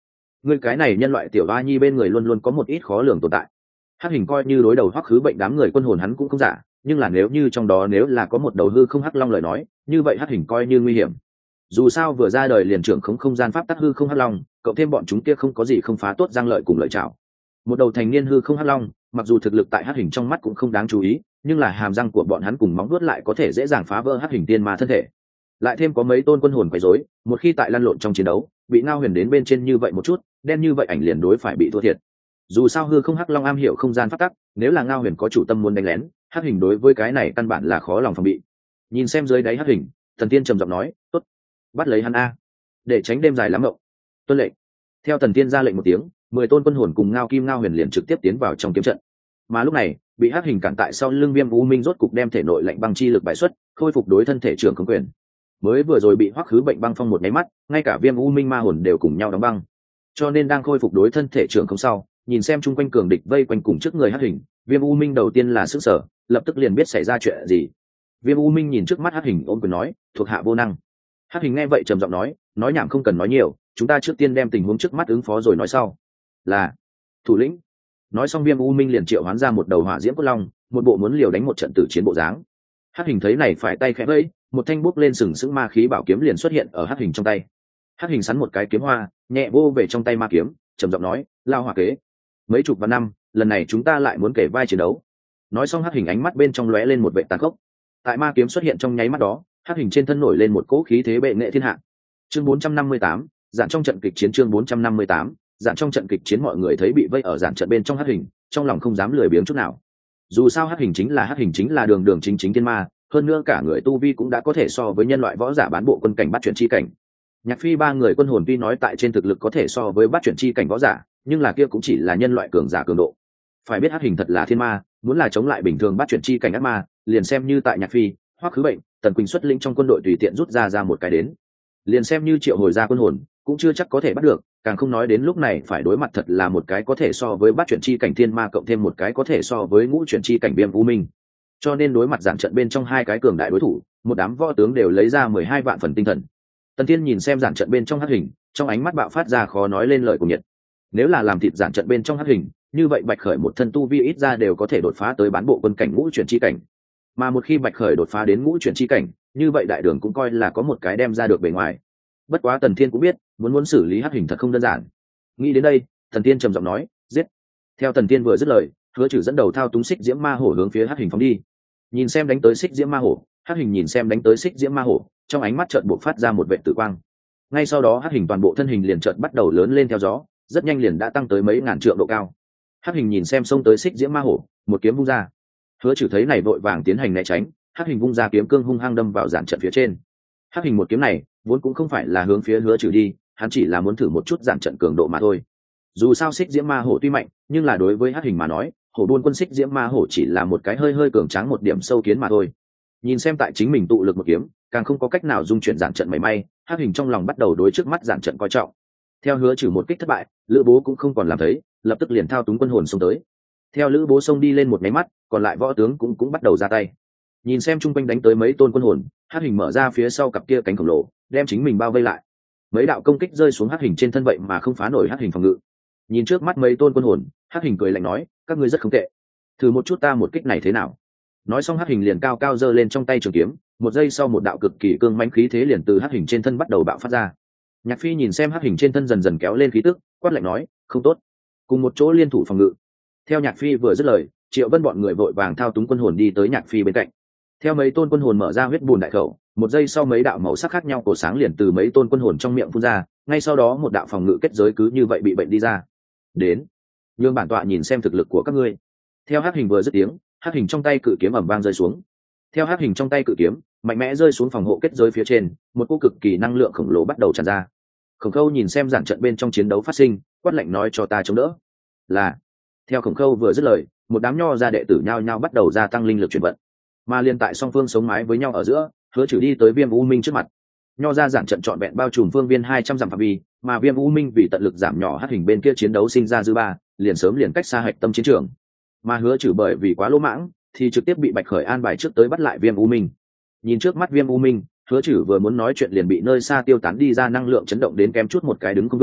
Ngươi cái này nhân loại tiểu ba nhi bên người luôn luôn có một ít khó lường tồn tại. Hắc hình coi như đối đầu hoắc khứ bệnh đám người quân hồn hắn cũng không giả, nhưng là nếu như trong đó nếu là có một đầu hư không hắc long lời nói, như vậy hắc hình coi như nguy hiểm. Dù sao vừa ra đời liền trưởng không không gian pháp tắc hư không hắc long, cộng thêm bọn chúng kia không có gì không phá tốt giang lợi cùng lợi chảo. Một đầu thành niên hư không hắc long, mặc dù thực lực tại hắc hình trong mắt cũng không đáng chú ý, nhưng là hàm răng của bọn hắn cùng móng vuốt lại có thể dễ dàng phá vỡ hắc hình tiên ma thân thể. Lại thêm có mấy tôn quân hồn quấy rối, một khi tại lăn lộn trong chiến đấu, bị ngao huyền đến bên trên như vậy một chút, đen như vậy ảnh liền đối phải bị thua thiệt. Dù sao hư không hắc long am hiểu không gian pháp tắc, nếu là ngao huyền có chủ tâm muốn đánh lén, hắc hình đối với cái này căn bản là khó lòng phòng bị. Nhìn xem dưới đáy hắc hình, Thần Tiên trầm giọng nói, tốt, bắt lấy hắn a, để tránh đêm dài lắm mộng. Tuân lệnh. Theo Thần Tiên ra lệnh một tiếng, mười tôn quân hồn cùng ngao kim ngao huyền liền trực tiếp tiến vào trong kiếm trận. Mà lúc này, bị hắc hình cản tại sau lưng Viêm U Minh rốt cục đem thể nội lạnh băng chi lực bài xuất, khôi phục đối thân thể trưởng không quyền. Mới vừa rồi bị hoắc khứ bệnh băng phong một máy mắt, ngay cả Viêm U Minh ma hồn đều cùng nhau đóng băng. Cho nên đang khôi phục đối thân thể trưởng không sau, nhìn xem chung quanh cường địch vây quanh cùng trước người hắc hình, Viêm U Minh đầu tiên là sức sở, lập tức liền biết xảy ra chuyện gì. Viêm U Minh nhìn trước mắt hắc hình ôm quyền nói, thuộc hạ vô năng. Hắc hình nghe vậy trầm giọng nói, nói nhảm không cần nói nhiều, chúng ta trước tiên đem tình huống trước mắt ứng phó rồi nói sau. Là thủ lĩnh. Nói xong Viêm U Minh liền triệu hoán ra một đầu hỏa diễm cốt long, một bộ muốn liều đánh một trận tử chiến bộ dáng. Hắc hình thấy này phải tay khẽ vẫy, một thanh bút lên sừng sững ma khí bảo kiếm liền xuất hiện ở hắc hình trong tay. Hắc hình sắn một cái kiếm hoa, nhẹ vô về trong tay ma kiếm, trầm giọng nói, lao hỏa kế. Mấy chục vạn năm, lần này chúng ta lại muốn kể vai chiến đấu. Nói xong hắc hình ánh mắt bên trong lóe lên một vệ tàn khốc. Tại ma kiếm xuất hiện trong nháy mắt đó, hắc hình trên thân nổi lên một cỗ khí thế bệ nghệ thiên hạ. Chương bốn trăm năm mươi tám, dạng trong trận kịch chiến chương bốn trăm năm mươi tám, dạng trong trận kịch chiến mọi người thấy bị vây ở dạng trận bên trong hắc hình, trong lòng không dám lười biếng chút nào. Dù sao hắc hình chính là hắc hình chính là đường đường chính chính thiên ma, hơn nữa cả người tu vi cũng đã có thể so với nhân loại võ giả bán bộ quân cảnh bắt chuyển chi cảnh. Nhạc Phi ba người quân hồn tuy nói tại trên thực lực có thể so với bắt chuyển chi cảnh võ giả, nhưng là kia cũng chỉ là nhân loại cường giả cường độ. Phải biết hắc hình thật là thiên ma, muốn là chống lại bình thường bắt chuyển chi cảnh ác ma, liền xem như tại Nhạc Phi, Hoắc Khứ Bệnh, Tần Quỳnh xuất lĩnh trong quân đội tùy tiện rút ra ra một cái đến, liền xem như triệu hồi ra quân hồn, cũng chưa chắc có thể bắt được, càng không nói đến lúc này phải đối mặt thật là một cái có thể so với bắt chuyển chi cảnh thiên ma cộng thêm một cái có thể so với ngũ chuyển chi cảnh Viêm U Minh. Cho nên đối mặt giản trận bên trong hai cái cường đại đối thủ, một đám võ tướng đều lấy ra mười hai vạn phần tinh thần. Tần Thiên nhìn xem giản trận bên trong hắc hình, trong ánh mắt bạo phát ra khó nói lên lời của nhiệt. Nếu là làm thịt giản trận bên trong hắc hình, như vậy Bạch Khởi một thân tu vi ít ra đều có thể đột phá tới bán bộ quân cảnh ngũ chuyển chi cảnh. Mà một khi Bạch Khởi đột phá đến ngũ chuyển chi cảnh, như vậy đại đường cũng coi là có một cái đem ra được bề ngoài. Bất quá Tần Thiên cũng biết, muốn muốn xử lý hắc hình thật không đơn giản. Nghĩ đến đây, Tần Thiên trầm giọng nói, giết. Theo Tần Thiên vừa dứt lời, Hứa Trừ dẫn đầu thao túng xích diễm ma hổ hướng phía hắc hình phóng đi. Nhìn xem đánh tới xích diễm ma hổ, hắc hình nhìn xem đánh tới xích diễm ma hổ, trong ánh mắt chợt bộc phát ra một vệt tử quang. Ngay sau đó hắc hình toàn bộ thân hình liền chợt bắt đầu lớn lên theo gió, rất nhanh liền đã tăng tới mấy ngàn trượng độ cao. Hắc hình nhìn xem xông tới xích diễm ma hổ, một kiếm vung ra. Hứa Trừ thấy này vội vàng tiến hành né tránh, hắc hình vung ra kiếm cương hung hăng đâm vào giản trận phía trên. Hắc hình một kiếm này vốn cũng không phải là hướng phía Hứa Trừ đi, hắn chỉ là muốn thử một chút giản trận cường độ mà thôi. Dù sao xích diễm ma hổ tuy mạnh, nhưng là đối với hắc hình mà nói, hổ buôn quân xích diễm ma hổ chỉ là một cái hơi hơi cường tráng một điểm sâu kiến mà thôi. Nhìn xem tại chính mình tụ lực một kiếm, càng không có cách nào dung chuyển giản trận mảy may, hắc hình trong lòng bắt đầu đối trước mắt giản trận coi trọng. Theo Hứa Trừ một kích thất bại, Lữ Bố cũng không còn làm thấy, lập tức liền thao túng quân hồn xông tới. Theo Lữ Bố xông đi lên một máy mắt, còn lại võ tướng cũng cũng bắt đầu ra tay. Nhìn xem chung quanh đánh tới mấy tôn quân hồn, hắc hình mở ra phía sau cặp kia cánh khổng lồ, đem chính mình bao vây lại. Mấy đạo công kích rơi xuống hắc hình trên thân vậy mà không phá nổi hắc hình phòng ngự. Nhìn trước mắt mấy tôn quân hồn, hắc hình cười lạnh nói, các ngươi rất không tệ, thử một chút ta một kích này thế nào. Nói xong hắc hình liền cao cao giơ lên trong tay trường kiếm, một giây sau một đạo cực kỳ cương mãnh khí thế liền từ hắc hình trên thân bắt đầu bạo phát ra. Nhạc Phi nhìn xem hắc hình trên thân dần dần kéo lên khí tức, quát lạnh nói, không tốt, cùng một chỗ liên thủ phòng ngự. Theo Nhạc Phi vừa dứt lời, Triệu Vân bọn người vội vàng thao túng quân hồn đi tới Nhạc Phi bên cạnh. Theo mấy tôn quân hồn mở ra huyết bùn đại khẩu, một giây sau mấy đạo màu sắc khác nhau cổ sáng liền từ mấy tôn quân hồn trong miệng phun ra, ngay sau đó một đạo phòng ngự kết giới cứ như vậy bị bệnh đi ra. Đến, nhường bản tọa nhìn xem thực lực của các ngươi. Theo hắc hình vừa dứt tiếng, hắc hình trong tay cự kiếm ầm vang rơi xuống. Theo hắc hình trong tay cự kiếm mạnh mẽ rơi xuống phòng hộ kết giới phía trên, một cô cực kỳ năng lượng khổng lồ bắt đầu tràn ra. Khổng Khâu nhìn xem giản trận bên trong chiến đấu phát sinh, quát lạnh nói cho ta chống đỡ. Là. Theo Khổng Khâu vừa dứt lời, một đám nho gia đệ tử nhao nhao bắt đầu gia tăng linh lực chuyển vận. Mà liên tại song phương sống mái với nhau ở giữa, Hứa Trừ đi tới Viêm U Minh trước mặt. Nho gia giản trận trọn vẹn bao trùm phương viên hai trăm dặm phạm vi, mà Viêm U Minh vì tận lực giảm nhỏ hắc hình bên kia chiến đấu sinh ra dư ba, liền sớm liền cách xa hạch tâm chiến trường. Mà Hứa Trừ bởi vì quá lỗ mãng, thì trực tiếp bị Bạch Khởi an bài trước tới bắt lại Viêm U Minh. Nhìn trước mắt Viêm U Minh, Hứa Trừ vừa muốn nói chuyện liền bị nơi xa tiêu tán đi ra năng lượng chấn động đến kém chút một cái đứng không vững,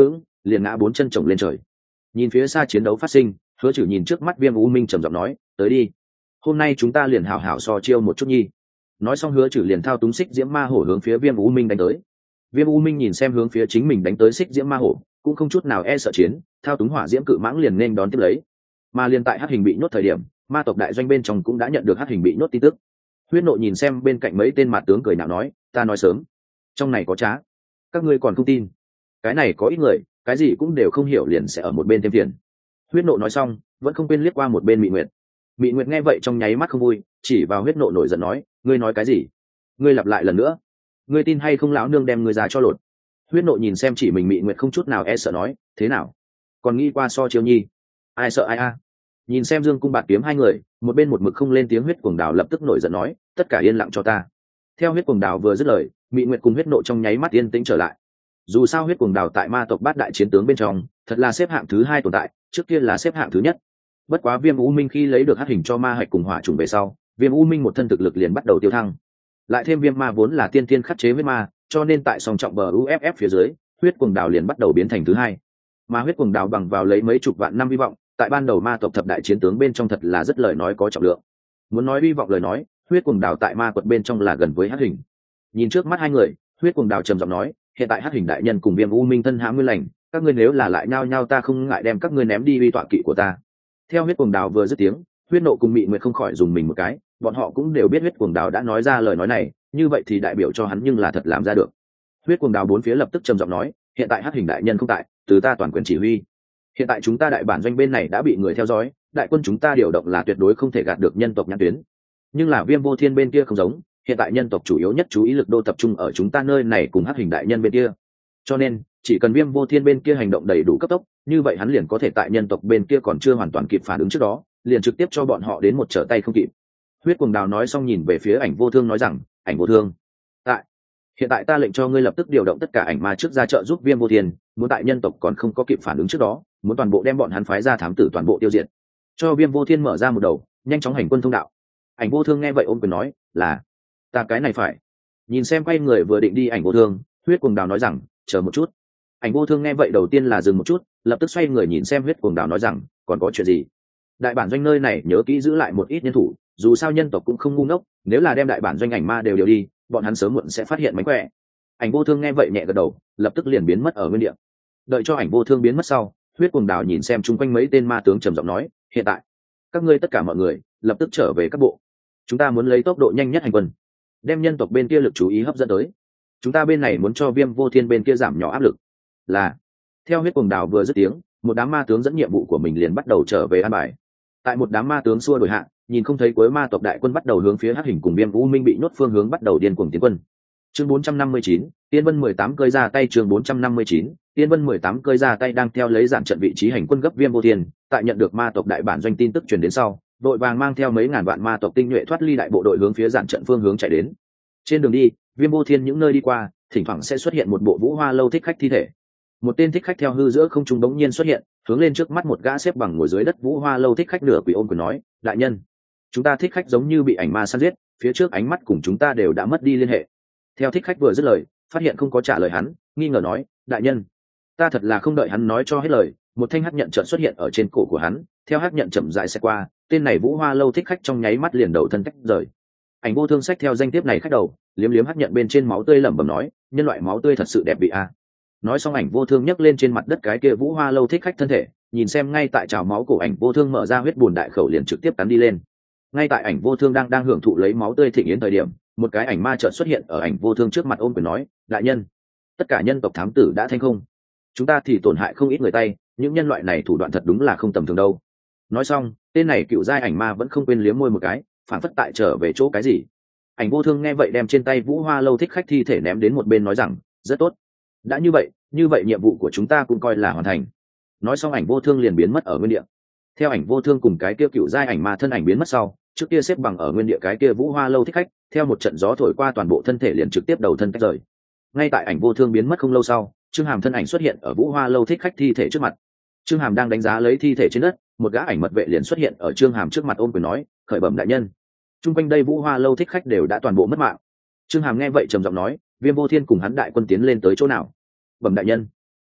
liền ngã bốn chân chồng lên trời. Nhìn phía xa chiến đấu phát sinh, hứa chử nhìn trước mắt Viêm U Minh trầm giọng nói, tới đi, hôm nay chúng ta liền hảo hảo so chiêu một chút nhi. Nói xong hứa chử liền thao túng xích diễm ma hổ hướng phía Viêm U Minh đánh tới. Viêm U Minh nhìn xem hướng phía chính mình đánh tới xích diễm ma hổ, cũng không chút nào e sợ chiến, thao túng hỏa diễm cự mãng liền nên đón tiếp lấy. Mà liền tại hắc hình bị nhốt thời điểm, ma tộc đại doanh bên trong cũng đã nhận được hắc hình bị nhốt tin tức. Huyết Nộ nhìn xem bên cạnh mấy tên mặt tướng cười nhạo nói, ta nói sớm, trong này có trá, các ngươi còn không tin. Cái này có ít người, cái gì cũng đều không hiểu liền sẽ ở một bên thêm phiền. Huyết Nộ nói xong, vẫn không quên liếc qua một bên Mị Nguyệt. Mị Nguyệt nghe vậy trong nháy mắt không vui, chỉ vào Huyết Nộ nổi giận nói, ngươi nói cái gì? Ngươi lặp lại lần nữa, ngươi tin hay không lão nương đem ngươi ra cho lột. Huyết Nộ nhìn xem chỉ mình Mị Nguyệt không chút nào e sợ nói, thế nào? Còn nghĩ qua so chiêu nhi? Ai sợ ai a? Nhìn xem Dương Cung Bạt Kiếm hai người, một bên một mực không lên tiếng Huyết Cuồng Đào lập tức nổi giận nói, tất cả yên lặng cho ta. Theo Huyết Cuồng Đào vừa dứt lời, Mị Nguyệt cùng Huyết Nộ trong nháy mắt yên tĩnh trở lại. Dù sao Huyết Cuồng Đào tại ma tộc bát đại chiến tướng bên trong, thật là xếp hạng thứ hai tồn tại, trước kia là xếp hạng thứ nhất. Bất quá Viêm U Minh khi lấy được hắc hình cho ma hạch cùng hỏa trùng về sau, Viêm U Minh một thân thực lực liền bắt đầu tiêu thăng. Lại thêm Viêm Ma vốn là tiên tiên khắc chế huyết ma, cho nên tại song trọng bờ u ép ép phía dưới, Huyết Cuồng Đào liền bắt đầu biến thành thứ hai. Mà Huyết Cuồng Đào bằng vào lấy mấy chục vạn năm hy vọng, tại ban đầu ma tộc thập đại chiến tướng bên trong thật là rất lời nói có trọng lượng. Muốn nói hy vọng lời nói, Huyết Cuồng Đào tại ma quật bên trong là gần với hắc hình. Nhìn trước mắt hai người, Huyết Cuồng Đào trầm giọng nói, hiện tại hắc hình đại nhân cùng Viêm U Minh thân hãm nguyên lành, các ngươi nếu là lại nhao nhao ta không ngại đem các ngươi ném đi uy tọa kỵ của ta. Theo Huyết Cuồng Đào vừa dứt tiếng, Huyết Nộ cùng Mị Nguyệt không khỏi dùng mình một cái, bọn họ cũng đều biết Huyết Cuồng Đào đã nói ra lời nói này, như vậy thì đại biểu cho hắn nhưng là thật làm ra được. Huyết Cuồng Đào bốn phía lập tức trầm giọng nói, hiện tại hắc hình đại nhân không tại, từ ta toàn quyền chỉ huy. Hiện tại chúng ta đại bản doanh bên này đã bị người theo dõi, đại quân chúng ta điều động là tuyệt đối không thể gạt được nhân tộc nhãn tuyến. Nhưng là Viêm Vô Thiên bên kia không giống, hiện tại nhân tộc chủ yếu nhất chú ý lực đô tập trung ở chúng ta nơi này cùng hắc hình đại nhân bên kia. Cho nên, chỉ cần Viêm Vô Thiên bên kia hành động đầy đủ cấp tốc, như vậy hắn liền có thể tại nhân tộc bên kia còn chưa hoàn toàn kịp phản ứng trước đó, liền trực tiếp cho bọn họ đến một trở tay không kịp. Huyết Cuồng Đào nói xong nhìn về phía Ảnh Vô Thương nói rằng, Ảnh Vô Thương, tại hiện tại ta lệnh cho ngươi lập tức điều động tất cả ảnh ma trước ra trợ giúp Viêm Vô Thiên, muốn tại nhân tộc còn không có kịp phản ứng trước đó, muốn toàn bộ đem bọn hắn phái ra thám tử toàn bộ tiêu diệt, cho Viêm Vô Thiên mở ra một đầu, nhanh chóng hành quân thông đạo. Ảnh Vô Thương nghe vậy ôm quyền nói, là ta cái này phải. Nhìn xem quay người vừa định đi Ảnh Vô Thương, Huyết Cuồng Đào nói rằng, chờ một chút. Ảnh Vô Thương nghe vậy đầu tiên là dừng một chút, lập tức xoay người nhìn xem Huyết Cuồng Đào nói rằng, còn có chuyện gì? Đại bản doanh nơi này nhớ kỹ giữ lại một ít nhân thủ, dù sao nhân tộc cũng không ngu ngốc, nếu là đem đại bản doanh ảnh ma đều đều đi, bọn hắn sớm muộn sẽ phát hiện mánh khỏe. Ảnh Vô Thương nghe vậy nhẹ gật đầu, lập tức liền biến mất ở nguyên địa. Đợi cho Ảnh Vô Thương biến mất sau, Huyết Cuồng Đào nhìn xem chung quanh mấy tên ma tướng trầm giọng nói, hiện tại các ngươi tất cả mọi người lập tức trở về các bộ, chúng ta muốn lấy tốc độ nhanh nhất hành quân, đem nhân tộc bên kia lực chú ý hấp dẫn tới. Chúng ta bên này muốn cho Viêm Vô Thiên bên kia giảm nhỏ áp lực. Là. Theo Huyết Cuồng Đào vừa dứt tiếng, một đám ma tướng dẫn nhiệm vụ của mình liền bắt đầu trở về an bài. Tại một đám ma tướng xua đổi hạ, nhìn không thấy cuối ma tộc đại quân bắt đầu hướng phía hắc hình cùng Viêm U Minh bị nhốt phương hướng bắt đầu điên cuồng tiến quân. Chương bốn trăm năm mươi chín, Tiên Vân mười tám cơi ra tay. Chương bốn trăm năm mươi chín, Tiên Vân mười tám cơi ra tay đang theo lấy dạn trận vị trí hành quân gấp Viêm Vô Thiên, tại nhận được ma tộc đại bản doanh tin tức truyền đến sau, đội vàng mang theo mấy ngàn vạn ma tộc tinh nhuệ thoát ly đại bộ đội hướng phía dạn trận phương hướng chạy đến. Trên đường đi, Viêm Vô Thiên những nơi đi qua, thỉnh thoảng sẽ xuất hiện một bộ Vũ Hoa lâu thích khách thi thể. Một tên thích khách theo hư giữa không trung bỗng nhiên xuất hiện, hướng lên trước mắt một gã xếp bằng ngồi dưới đất Vũ Hoa lâu thích khách nửa quỳ ôm quyền nói, đại nhân, chúng ta thích khách giống như bị ảnh ma săn giết, phía trước ánh mắt cùng chúng ta đều đã mất đi liên hệ. Theo thích khách vừa dứt lời, phát hiện không có trả lời hắn, nghi ngờ nói, đại nhân, ta thật là không đợi hắn nói cho hết lời, một thanh hắc nhận chợt xuất hiện ở trên cổ của hắn, theo hắc nhận chậm rãi sẽ qua, tên này Vũ Hoa lâu thích khách trong nháy mắt liền đầu thân tách rời. Ảnh Vô Thương sách theo danh thiếp này khách đầu, liếm liếm hắc nhận bên trên máu tươi lẩm bẩm nói, nhân loại máu tươi thật sự đẹp vị a. Nói xong Ảnh Vô Thương nhấc lên trên mặt đất cái kia Vũ Hoa lâu thích khách thân thể, nhìn xem ngay tại trào máu cổ Ảnh Vô Thương mở ra huyết bùn đại khẩu liền trực tiếp cắn đi lên. Ngay tại Ảnh Vô Thương đang đang hưởng thụ lấy máu tươi thịnh yến thời điểm, một cái ảnh ma chợt xuất hiện ở Ảnh Vô Thương trước mặt ôm quyền nói, đại nhân, tất cả nhân tộc thám tử đã thành không, chúng ta thì tổn hại không ít người tay, những nhân loại này thủ đoạn thật đúng là không tầm thường đâu. Nói xong, tên này cựu giai ảnh ma vẫn không quên liếm môi một cái, phản phất tại trở về chỗ cái gì. Ảnh Vô Thương nghe vậy đem trên tay Vũ Hoa lâu thích khách thi thể ném đến một bên nói rằng, rất tốt, đã như vậy, như vậy nhiệm vụ của chúng ta cũng coi là hoàn thành. Nói xong Ảnh Vô Thương liền biến mất ở nguyên địa. Theo Ảnh Vô Thương cùng cái kia cựu giai ảnh ma thân ảnh biến mất sau, trước kia xếp bằng ở nguyên địa cái kia Vũ Hoa lâu thích khách, theo một trận gió thổi qua toàn bộ thân thể liền trực tiếp đầu thân tách rời. Ngay tại Ảnh Vô Thương biến mất không lâu sau, Trương Hàm thân ảnh xuất hiện ở Vũ Hoa lâu thích khách thi thể trước mặt. Trương Hàm đang đánh giá lấy thi thể trên đất, một gã ảnh mật vệ liền xuất hiện ở Trương Hàm trước mặt ôm quyền nói, khởi bẩm đại nhân, chung quanh đây Vũ Hoa lâu thích khách đều đã toàn bộ mất mạng. Trương Hàm nghe vậy trầm giọng nói, Viêm Vô Thiên cùng hắn đại quân tiến lên tới chỗ nào? Bẩm đại nhân,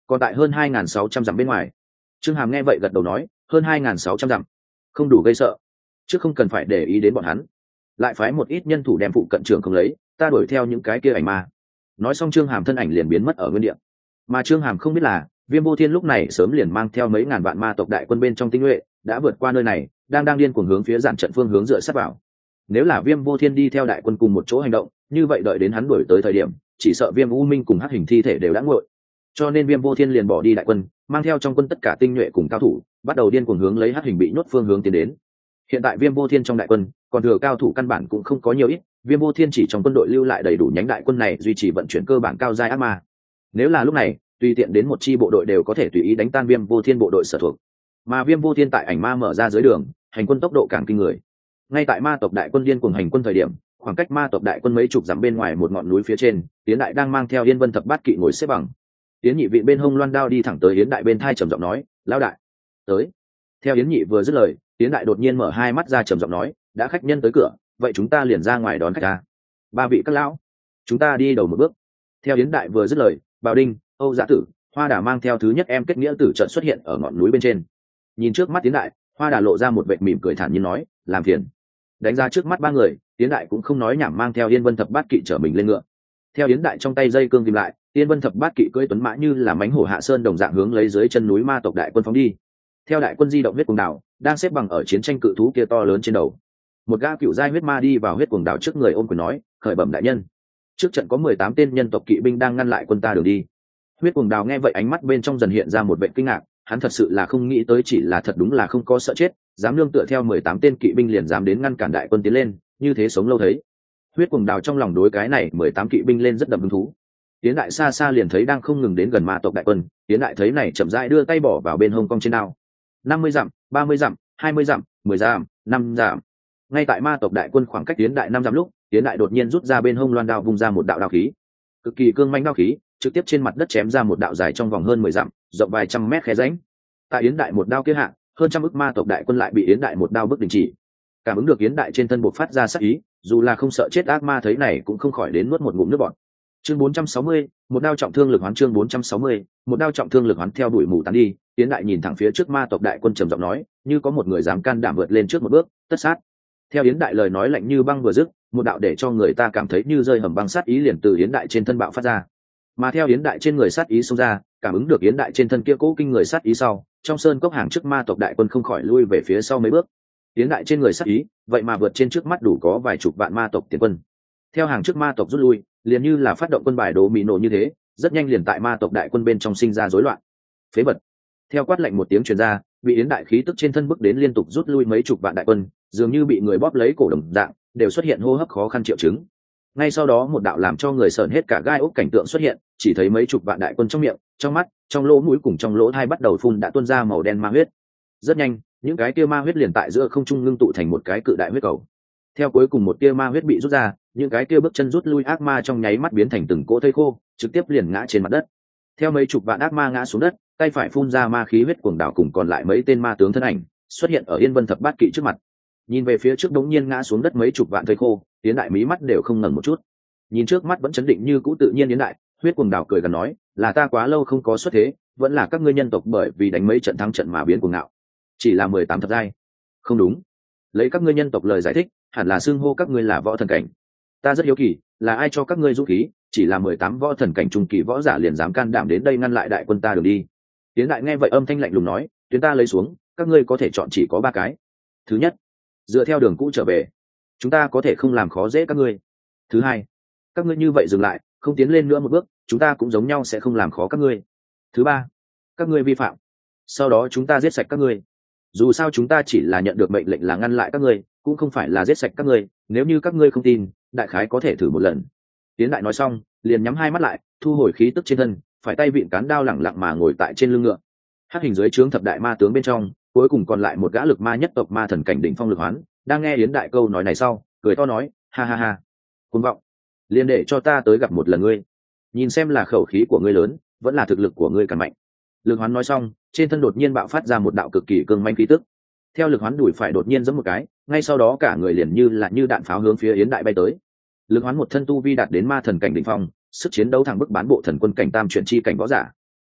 còn tại hơn hai nghìn sáu trăm dặm bên ngoài. Trương Hàm nghe vậy gật đầu nói, hơn hai nghìn sáu trăm dặm, không đủ gây sợ, chứ không cần phải để ý đến bọn hắn, lại phái một ít nhân thủ đem phụ cận trường không lấy, ta đuổi theo những cái kia ảnh ma. Nói xong Trương Hàm thân ảnh liền biến mất ở nguyên địa. Mà Trương Hàm không biết là Viêm Vô Thiên lúc này sớm liền mang theo mấy ngàn vạn ma tộc đại quân bên trong tinh nhuệ đã vượt qua nơi này, đang đang điên cuồng hướng phía giản trận phương hướng dựa sát vào. Nếu là Viêm Vô Thiên đi theo đại quân cùng một chỗ hành động, như vậy đợi đến hắn đuổi tới thời điểm, chỉ sợ Viêm U Minh cùng Hắc Hình thi thể đều đã nguội. Cho nên Viêm Vô Thiên liền bỏ đi đại quân, mang theo trong quân tất cả tinh nhuệ cùng cao thủ, bắt đầu điên cuồng hướng lấy Hắc Hình bị nhốt phương hướng tiến đến. Hiện tại Viêm Vô Thiên trong đại quân, còn thừa cao thủ căn bản cũng không có nhiều ít, Viêm Vô Thiên chỉ trong quân đội lưu lại đầy đủ nhánh đại quân này duy trì vận chuyển cơ bản cao giai ác ma. Nếu là lúc này, tùy tiện đến một chi bộ đội đều có thể tùy ý đánh tan Viêm Vô Thiên bộ đội sở thuộc. Mà Viêm Vô Thiên tại ảnh ma mở ra dưới đường, hành quân tốc độ càng kinh người. Ngay tại ma tộc đại quân điên cuồng hành quân thời điểm, khoảng cách ma tộc đại quân mấy chục dặm bên ngoài một ngọn núi phía trên, Tiến Đại đang mang theo Yên Vân Thập Bát Kỵ ngồi xếp bằng. Tiến Nhị vị bên hông loan đao đi thẳng tới Yến Đại bên thai trầm giọng nói, lão đại, tới. Theo Yến Nhị vừa dứt lời, Tiến Đại đột nhiên mở hai mắt ra trầm giọng nói, đã khách nhân tới cửa, vậy chúng ta liền ra ngoài đón khách ta. Ba vị các lão, chúng ta đi đầu một bước. Theo Yến Đại vừa dứt lời, Bảo Đinh, Âu Dạ Tử, Hoa Đà mang theo thứ nhất em kết nghĩa tử trận xuất hiện ở ngọn núi bên trên. Nhìn trước mắt Tiến Đại, Hoa Đà lộ ra một vệt mỉm cười thản nhiên nói, làm phiền. Đánh ra trước mắt ba người, Tiến Đại cũng không nói nhảm mang theo Yên Vân Thập Bát Kỵ chở mình lên ngựa. Theo Yến Đại trong tay dây cương kìm lại, Yên Vân Thập Bát Kỵ cưỡi tuấn mã như là mánh hổ hạ sơn đồng dạng hướng lấy dưới chân núi ma tộc đại quân phóng đi. Theo đại quân di động huyết cuồng đảo, đang xếp bằng ở chiến tranh cự thú kia to lớn trên đầu. Một gã cựu giai huyết ma đi vào huyết cuồng đảo trước người ôm quyền nói, khởi bẩm đại nhân. Trước trận có mười tám tên nhân tộc kỵ binh đang ngăn lại quân ta đường đi. Huyết cuồng đảo nghe vậy ánh mắt bên trong dần hiện ra một vẻ kinh ngạc, hắn thật sự là không nghĩ tới chỉ là thật đúng là không có sợ chết, dám nương tựa theo mười tám tên kỵ binh liền dám đến ngăn cản đại quân tiến lên, như thế sống lâu thấy. Huyết cuồng đào trong lòng đối cái này mười tám kỵ binh lên rất đậm hứng thú. Tiến Đại xa xa liền thấy đang không ngừng đến gần ma tộc đại quân, Tiến Đại thấy này chậm rãi đưa tay bỏ vào bên hông cong trên đao. năm mươi dặm, ba mươi dặm, hai mươi dặm, mười dặm, năm dặm. Ngay tại ma tộc đại quân khoảng cách Tiến Đại năm dặm lúc, Tiến Đại đột nhiên rút ra bên hông loan đao vung ra một đạo đao khí. Cực kỳ cương mãnh đao khí, trực tiếp trên mặt đất chém ra một đạo dài trong vòng hơn mười dặm, rộng vài trăm mét khe rãnh. Tại Yến Đại một đao kia hạ, hơn trăm ức ma tộc đại quân lại bị Yến Đại một đao bức đình chỉ. Cảm ứng được Yến Đại trên thân bộc phát ra sát ý, dù là không sợ chết ác ma thấy này cũng không khỏi đến nuốt một ngụm nước bọt. Chương bốn trăm sáu mươi, một đao trọng thương lực hoán chương bốn trăm sáu mươi, một đao trọng thương lực hoán theo đuổi mù tán đi, Yến Đại nhìn thẳng phía trước ma tộc đại quân trầm giọng nói, như có một người dám can đảm vượt lên trước một bước, tất sát. Theo Yến Đại lời nói lạnh như băng vừa dứt, một đạo để cho người ta cảm thấy như rơi hầm băng sát ý liền từ Yến Đại trên thân bạo phát ra. Mà theo Yến Đại trên người sát ý xông ra, cảm ứng được Yến Đại trên thân kia cố kinh người sát ý sau, trong sơn cốc hàng trước ma tộc đại quân không khỏi lui về phía sau mấy bước. Yến Đại trên người sát ý, vậy mà vượt trên trước mắt đủ có vài chục vạn ma tộc tiền quân. Theo hàng trước ma tộc rút lui, liền như là phát động quân bài đố mì nổ như thế, rất nhanh liền tại ma tộc đại quân bên trong sinh ra rối loạn. Phế vật. Theo quát lệnh một tiếng truyền ra, bị Yến Đại khí tức trên thân bước đến liên tục rút lui mấy chục vạn đại quân, dường như bị người bóp lấy cổ đồng dạng, đều xuất hiện hô hấp khó khăn triệu chứng. Ngay sau đó một đạo làm cho người sởn hết cả gai ốc cảnh tượng xuất hiện, chỉ thấy mấy chục vạn đại quân trong miệng, trong mắt, trong lỗ mũi cùng trong lỗ tai bắt đầu phun đã tuôn ra màu đen ma huyết. Rất nhanh, những cái tia ma huyết liền tại giữa không trung ngưng tụ thành một cái cự đại huyết cầu. Theo cuối cùng một tia ma huyết bị rút ra, những cái tia bước chân rút lui ác ma trong nháy mắt biến thành từng cỗ thây khô, trực tiếp liền ngã trên mặt đất. Theo mấy chục vạn ác ma ngã xuống đất, tay phải phun ra ma khí huyết cuồng đảo cùng còn lại mấy tên ma tướng thân ảnh xuất hiện ở Yên Vân Thập Bát Kỵ trước mặt. Nhìn về phía trước đống nhiên ngã xuống đất mấy chục vạn thây khô, Yến Đại mí mắt đều không ngẩng một chút. Nhìn trước mắt vẫn chấn định như cũ tự nhiên Yến Đại, huyết cuồng đảo cười gần nói, là ta quá lâu không có xuất thế, vẫn là các ngươi nhân tộc bởi vì đánh mấy trận thắng trận mà biến cuồng ngạo. Chỉ là mười tám thập giai. Không đúng. Lấy các ngươi nhân tộc lời giải thích, hẳn là xưng hô các ngươi là võ thần cảnh. Ta rất hiếu kỳ, là ai cho các ngươi dũng khí, chỉ là mười tám võ thần cảnh trung kỳ võ giả liền dám can đảm đến đây ngăn lại đại quân ta đường đi. Yến Đại nghe vậy âm thanh lạnh lùng nói, tuyến ta lấy xuống, các ngươi có thể chọn chỉ có ba cái. Thứ nhất, dựa theo đường cũ trở về, chúng ta có thể không làm khó dễ các ngươi. Thứ hai, các ngươi như vậy dừng lại, không tiến lên nữa một bước, chúng ta cũng giống nhau sẽ không làm khó các ngươi. Thứ ba, các ngươi vi phạm, sau đó chúng ta giết sạch các ngươi. Dù sao chúng ta chỉ là nhận được mệnh lệnh là ngăn lại các ngươi, cũng không phải là giết sạch các ngươi, nếu như các ngươi không tin, đại khái có thể thử một lần. Tiến Đại nói xong, liền nhắm hai mắt lại, thu hồi khí tức trên thân, phải tay vịn cán đao lẳng lặng mà ngồi tại trên lưng ngựa. Hắc hình dưới trướng thập đại ma tướng bên trong, cuối cùng còn lại một gã lực ma nhất tộc ma thần cảnh đỉnh phong lực hoán, đang nghe Yến Đại câu nói này sau, cười to nói, ha ha ha, cuồng vọng, liền để cho ta tới gặp một lần ngươi, nhìn xem là khẩu khí của ngươi lớn, vẫn là thực lực của ngươi càng mạnh. Lực hoán nói xong, trên thân đột nhiên bạo phát ra một đạo cực kỳ cương manh khí tức. Theo lực hoán đuổi phải đột nhiên giẫm một cái, ngay sau đó cả người liền như là như đạn pháo hướng phía Yến Đại bay tới. Lực hoán một thân tu vi đạt đến ma thần cảnh đỉnh phong, sức chiến đấu thẳng bức bán bộ thần quân cảnh tam chuyển chi cảnh võ giả.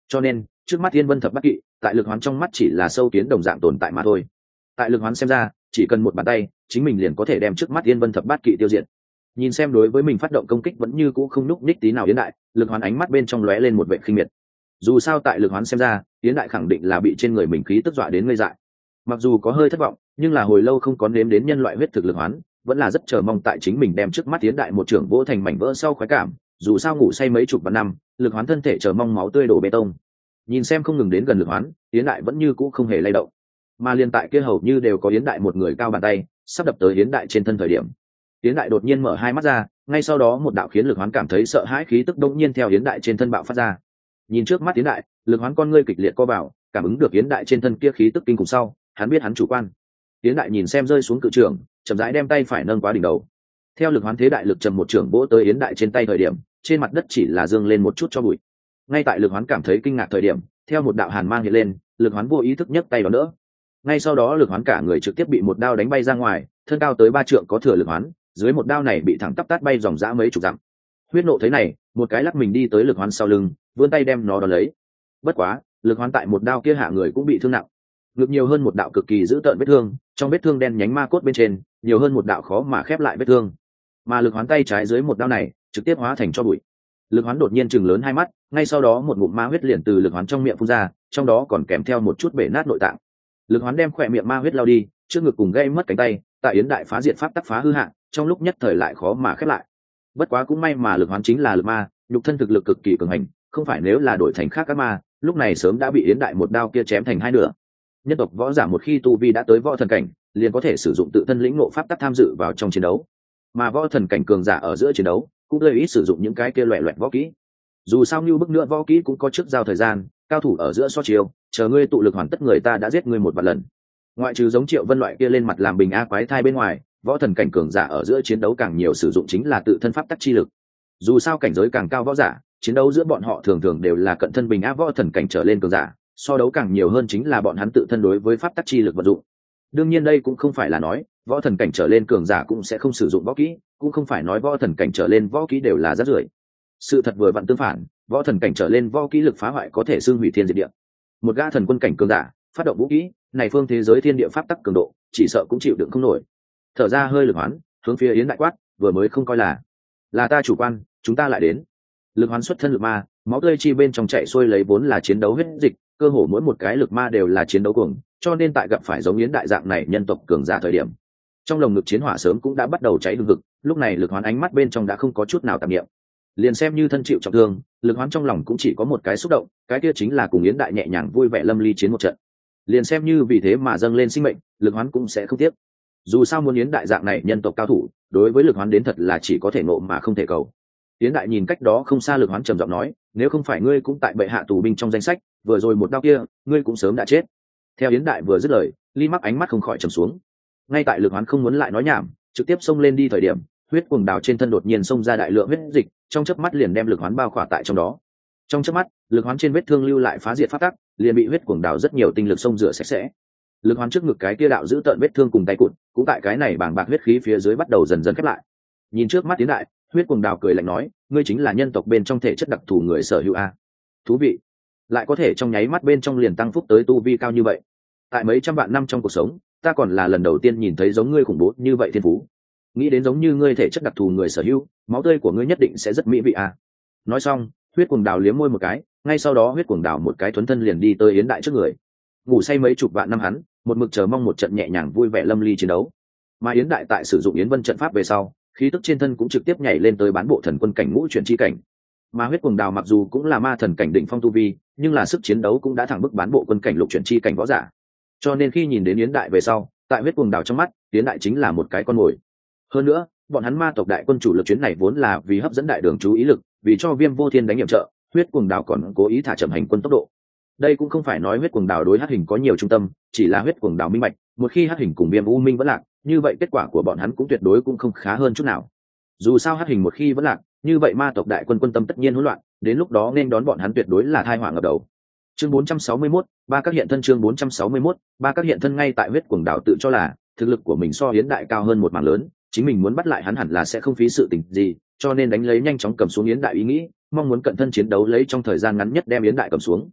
cho nên trước mắt Yên Vân thập bát kỵ tại Lực Hoán trong mắt chỉ là sâu kiến đồng dạng tồn tại mà thôi. Tại Lực Hoán xem ra, chỉ cần một bàn tay, chính mình liền có thể đem trước mắt Yên Vân thập bát kỵ tiêu diệt. Nhìn xem đối với mình phát động công kích vẫn như cũ không núc ních tí nào Yến Đại, Lực Hoán ánh mắt bên trong lóe lên một vẻ khinh miệt. Dù sao tại Lực Hoán xem ra, Yến Đại khẳng định là bị trên người mình khí tức dọa đến ngây dại. Mặc dù có hơi thất vọng, nhưng là hồi lâu không có nếm đến nhân loại huyết thực Lực Hoán, vẫn là rất chờ mong tại chính mình đem trước mắt Yến Đại một trưởng vỗ thành mảnh vỡ sau khoái cảm. Dù sao ngủ say mấy chục vạn năm, Lực Hoán thân thể chờ mong máu tươi đổ bê tông. Nhìn xem không ngừng đến gần Lực Hoán, Yến Đại vẫn như cũ không hề lay động, mà liên tại kia hầu như đều có Yến Đại một người cao bàn tay sắp đập tới Yến Đại trên thân thời điểm, Yến Đại đột nhiên mở hai mắt ra, ngay sau đó một đạo khiến Lực Hoán cảm thấy sợ hãi khí tức đông nhiên theo Yến Đại trên thân bạo phát ra. Nhìn trước mắt Yến Đại, Lực Hoán con ngươi kịch liệt co vào, cảm ứng được Yến Đại trên thân kia khí tức kinh khủng sau, hắn biết hắn chủ quan. Yến Đại nhìn xem rơi xuống cự trường, chậm rãi đem tay phải nâng quá đỉnh đầu. Theo Lực Hoán thế đại lực trầm một trường vỗ tới Yến Đại trên tay thời điểm, trên mặt đất chỉ là dương lên một chút cho bụi. Ngay tại Lực Hoán cảm thấy kinh ngạc thời điểm, theo một đạo hàn mang hiện lên, Lực Hoán vô ý thức nhấc tay đón đỡ. Ngay sau đó Lực Hoán cả người trực tiếp bị một đao đánh bay ra ngoài, thân cao tới ba trượng có thừa Lực Hoán, dưới một đao này bị thẳng tắp tát bay dòng dã mấy chục dặm. Huyết Nộ thấy này, một cái lắc mình đi tới Lực Hoán sau lưng, vươn tay đem nó đón lấy. Bất quá, Lực Hoán tại một đao kia hạ người cũng bị thương nặng, ngực nhiều hơn một đạo cực kỳ dữ tợn vết thương, trong vết thương đen nhánh ma cốt bên trên, nhiều hơn một đạo khó mà khép lại vết thương. Mà Lực Hoán tay trái dưới một đao này, trực tiếp hóa thành cho bụi. Lực Hoán đột nhiên chừng lớn hai mắt, ngay sau đó một ngụm ma huyết liền từ Lực Hoán trong miệng phun ra, trong đó còn kèm theo một chút bể nát nội tạng. Lực Hoán đem khỏe miệng ma huyết lao đi, trước ngực cùng gây mất cánh tay, tại Yến Đại phá diệt pháp tắc phá hư hạn, trong lúc nhất thời lại khó mà khép lại. Bất quá cũng may mà Lực Hoán chính là lực ma, nhục thân thực lực cực kỳ cường hành, không phải nếu là đổi thành khác các ma, lúc này sớm đã bị Yến Đại một đao kia chém thành hai nửa. Nhân tộc võ giả một khi tu vi đã tới võ thần cảnh, liền có thể sử dụng tự thân lĩnh ngộ pháp tắc tham dự vào trong chiến đấu. Mà võ thần cảnh cường giả ở giữa chiến đấu, cũng hơi ít sử dụng những cái kia loẻ loẹt võ kỹ. Dù sao như bức nữa võ kỹ cũng có trước giao thời gian, cao thủ ở giữa so chiều, chờ ngươi tụ lực hoàn tất người ta đã giết ngươi một vạn lần. Ngoại trừ giống Triệu Vân loại kia lên mặt làm bình a quái thai bên ngoài, võ thần cảnh cường giả ở giữa chiến đấu càng nhiều sử dụng chính là tự thân pháp tắc chi lực. Dù sao cảnh giới càng cao võ giả, chiến đấu giữa bọn họ thường thường đều là cận thân bình a võ thần cảnh trở lên cường giả, so đấu càng nhiều hơn chính là bọn hắn tự thân đối với pháp tắc chi lực vận dụng. Đương nhiên đây cũng không phải là nói võ thần cảnh trở lên cường giả cũng sẽ không sử dụng võ kỹ, cũng không phải nói võ thần cảnh trở lên võ kỹ đều là rác rưởi. Sự thật vừa vặn tương phản, võ thần cảnh trở lên võ kỹ lực phá hoại có thể xương hủy thiên diệt địa. Một gã thần quân cảnh cường giả phát động vũ kỹ, này phương thế giới thiên địa pháp tắc cường độ, chỉ sợ cũng chịu đựng không nổi. Thở ra hơi Lực Hoán, hướng phía Yến Đại quát, vừa mới không coi là, là ta chủ quan, chúng ta lại đến. Lực Hoán xuất thân lực ma, máu tươi chi bên trong chạy xuôi lấy vốn là chiến đấu huyết dịch, cơ hồ mỗi một cái lực ma đều là chiến đấu cuồng, cho nên tại gặp phải giống Yến Đại dạng này nhân tộc cường giả thời điểm, trong lồng ngực chiến hỏa sớm cũng đã bắt đầu cháy hừng hực. Lúc này Lực Hoán ánh mắt bên trong đã không có chút nào tạp niệm, liền xem như thân chịu trọng thương, Lực Hoán trong lòng cũng chỉ có một cái xúc động, cái kia chính là cùng Yến Đại nhẹ nhàng vui vẻ lâm ly chiến một trận. Liền xem như vì thế mà dâng lên sinh mệnh, Lực Hoán cũng sẽ không tiếc. Dù sao muốn Yến Đại dạng này nhân tộc cao thủ, đối với Lực Hoán đến thật là chỉ có thể nộ mà không thể cầu. Yến Đại nhìn cách đó không xa Lực Hoán trầm giọng nói, nếu không phải ngươi cũng tại bệ hạ tù binh trong danh sách, vừa rồi một đao kia, ngươi cũng sớm đã chết. Theo Yến Đại vừa dứt lời, Ly Mắc ánh mắt không khỏi trầm xuống. Ngay tại Lực Hoán không muốn lại nói nhảm, trực tiếp xông lên đi thời điểm, huyết cuồng đào trên thân đột nhiên xông ra đại lượng huyết dịch, trong chớp mắt liền đem Lực Hoán bao khỏa tại trong đó. Trong chớp mắt, Lực Hoán trên vết thương lưu lại phá diệt pháp tắc, liền bị huyết cuồng đào rất nhiều tinh lực xông rửa sạch sẽ. Lực Hoán trước ngực cái kia đạo giữ tợn vết thương cùng tay cụt, cũng tại cái này bàng bạc huyết khí phía dưới bắt đầu dần dần khép lại. Nhìn trước mắt Yến Đại, huyết cuồng đào cười lạnh nói, ngươi chính là nhân tộc bên trong thể chất đặc thù người sở hữu a. Thú vị, lại có thể trong nháy mắt bên trong liền tăng phúc tới tu vi cao như vậy. Tại mấy trăm vạn năm trong cuộc sống, ta còn là lần đầu tiên nhìn thấy giống ngươi khủng bố như vậy thiên phú. Nghĩ đến giống như ngươi thể chất đặc thù người sở hữu, máu tươi của ngươi nhất định sẽ rất mỹ vị a. Nói xong, huyết cuồng đào liếm môi một cái, ngay sau đó huyết cuồng đào một cái thuấn thân liền đi tới Yến Đại trước người. Ngủ say mấy chục vạn năm hắn, một mực chờ mong một trận nhẹ nhàng vui vẻ lâm ly chiến đấu. Mà Yến Đại tại sử dụng Yến Vân trận pháp về sau, khí tức trên thân cũng trực tiếp nhảy lên tới bán bộ thần quân cảnh ngũ chuyển chi cảnh. Mà huyết cuồng đào mặc dù cũng là ma thần cảnh đỉnh phong tu vi, nhưng là sức chiến đấu cũng đã thẳng bức bán bộ quân cảnh lục chuyển chi cảnh võ giả. Cho nên khi nhìn đến Yến Đại về sau, tại huyết cuồng đào trong mắt, Yến Đại chính là một cái con mồi. Hơn nữa, bọn hắn ma tộc đại quân chủ lực chuyến này vốn là vì hấp dẫn đại đường chú ý lực, vì cho Viêm Vô Thiên đánh nhiệm trợ, huyết cuồng đào còn cố ý thả chậm hành quân tốc độ. Đây cũng không phải nói huyết cuồng đào đối Hắc Hình có nhiều trung tâm, chỉ là huyết cuồng đào minh bạch, một khi Hắc Hình cùng Viêm U Minh vẫn lạc, như vậy kết quả của bọn hắn cũng tuyệt đối cũng không khá hơn chút nào. Dù sao Hắc Hình một khi vẫn lạc, như vậy ma tộc đại quân quân tâm tất nhiên hỗn loạn, đến lúc đó nên đón bọn hắn tuyệt đối là tai họa ngập đầu. Chương bốn trăm sáu mươi mốt, ba các hiện thân chương bốn trăm sáu mươi mốt, ba các hiện thân ngay tại huyết cuồng đào tự cho là thực lực của mình so Yến Đại cao hơn một mảng lớn, chính mình muốn bắt lại hắn hẳn là sẽ không phí sự tình gì, cho nên đánh lấy nhanh chóng cầm xuống Yến Đại ý nghĩ, mong muốn cận thân chiến đấu lấy trong thời gian ngắn nhất đem Yến Đại cầm xuống,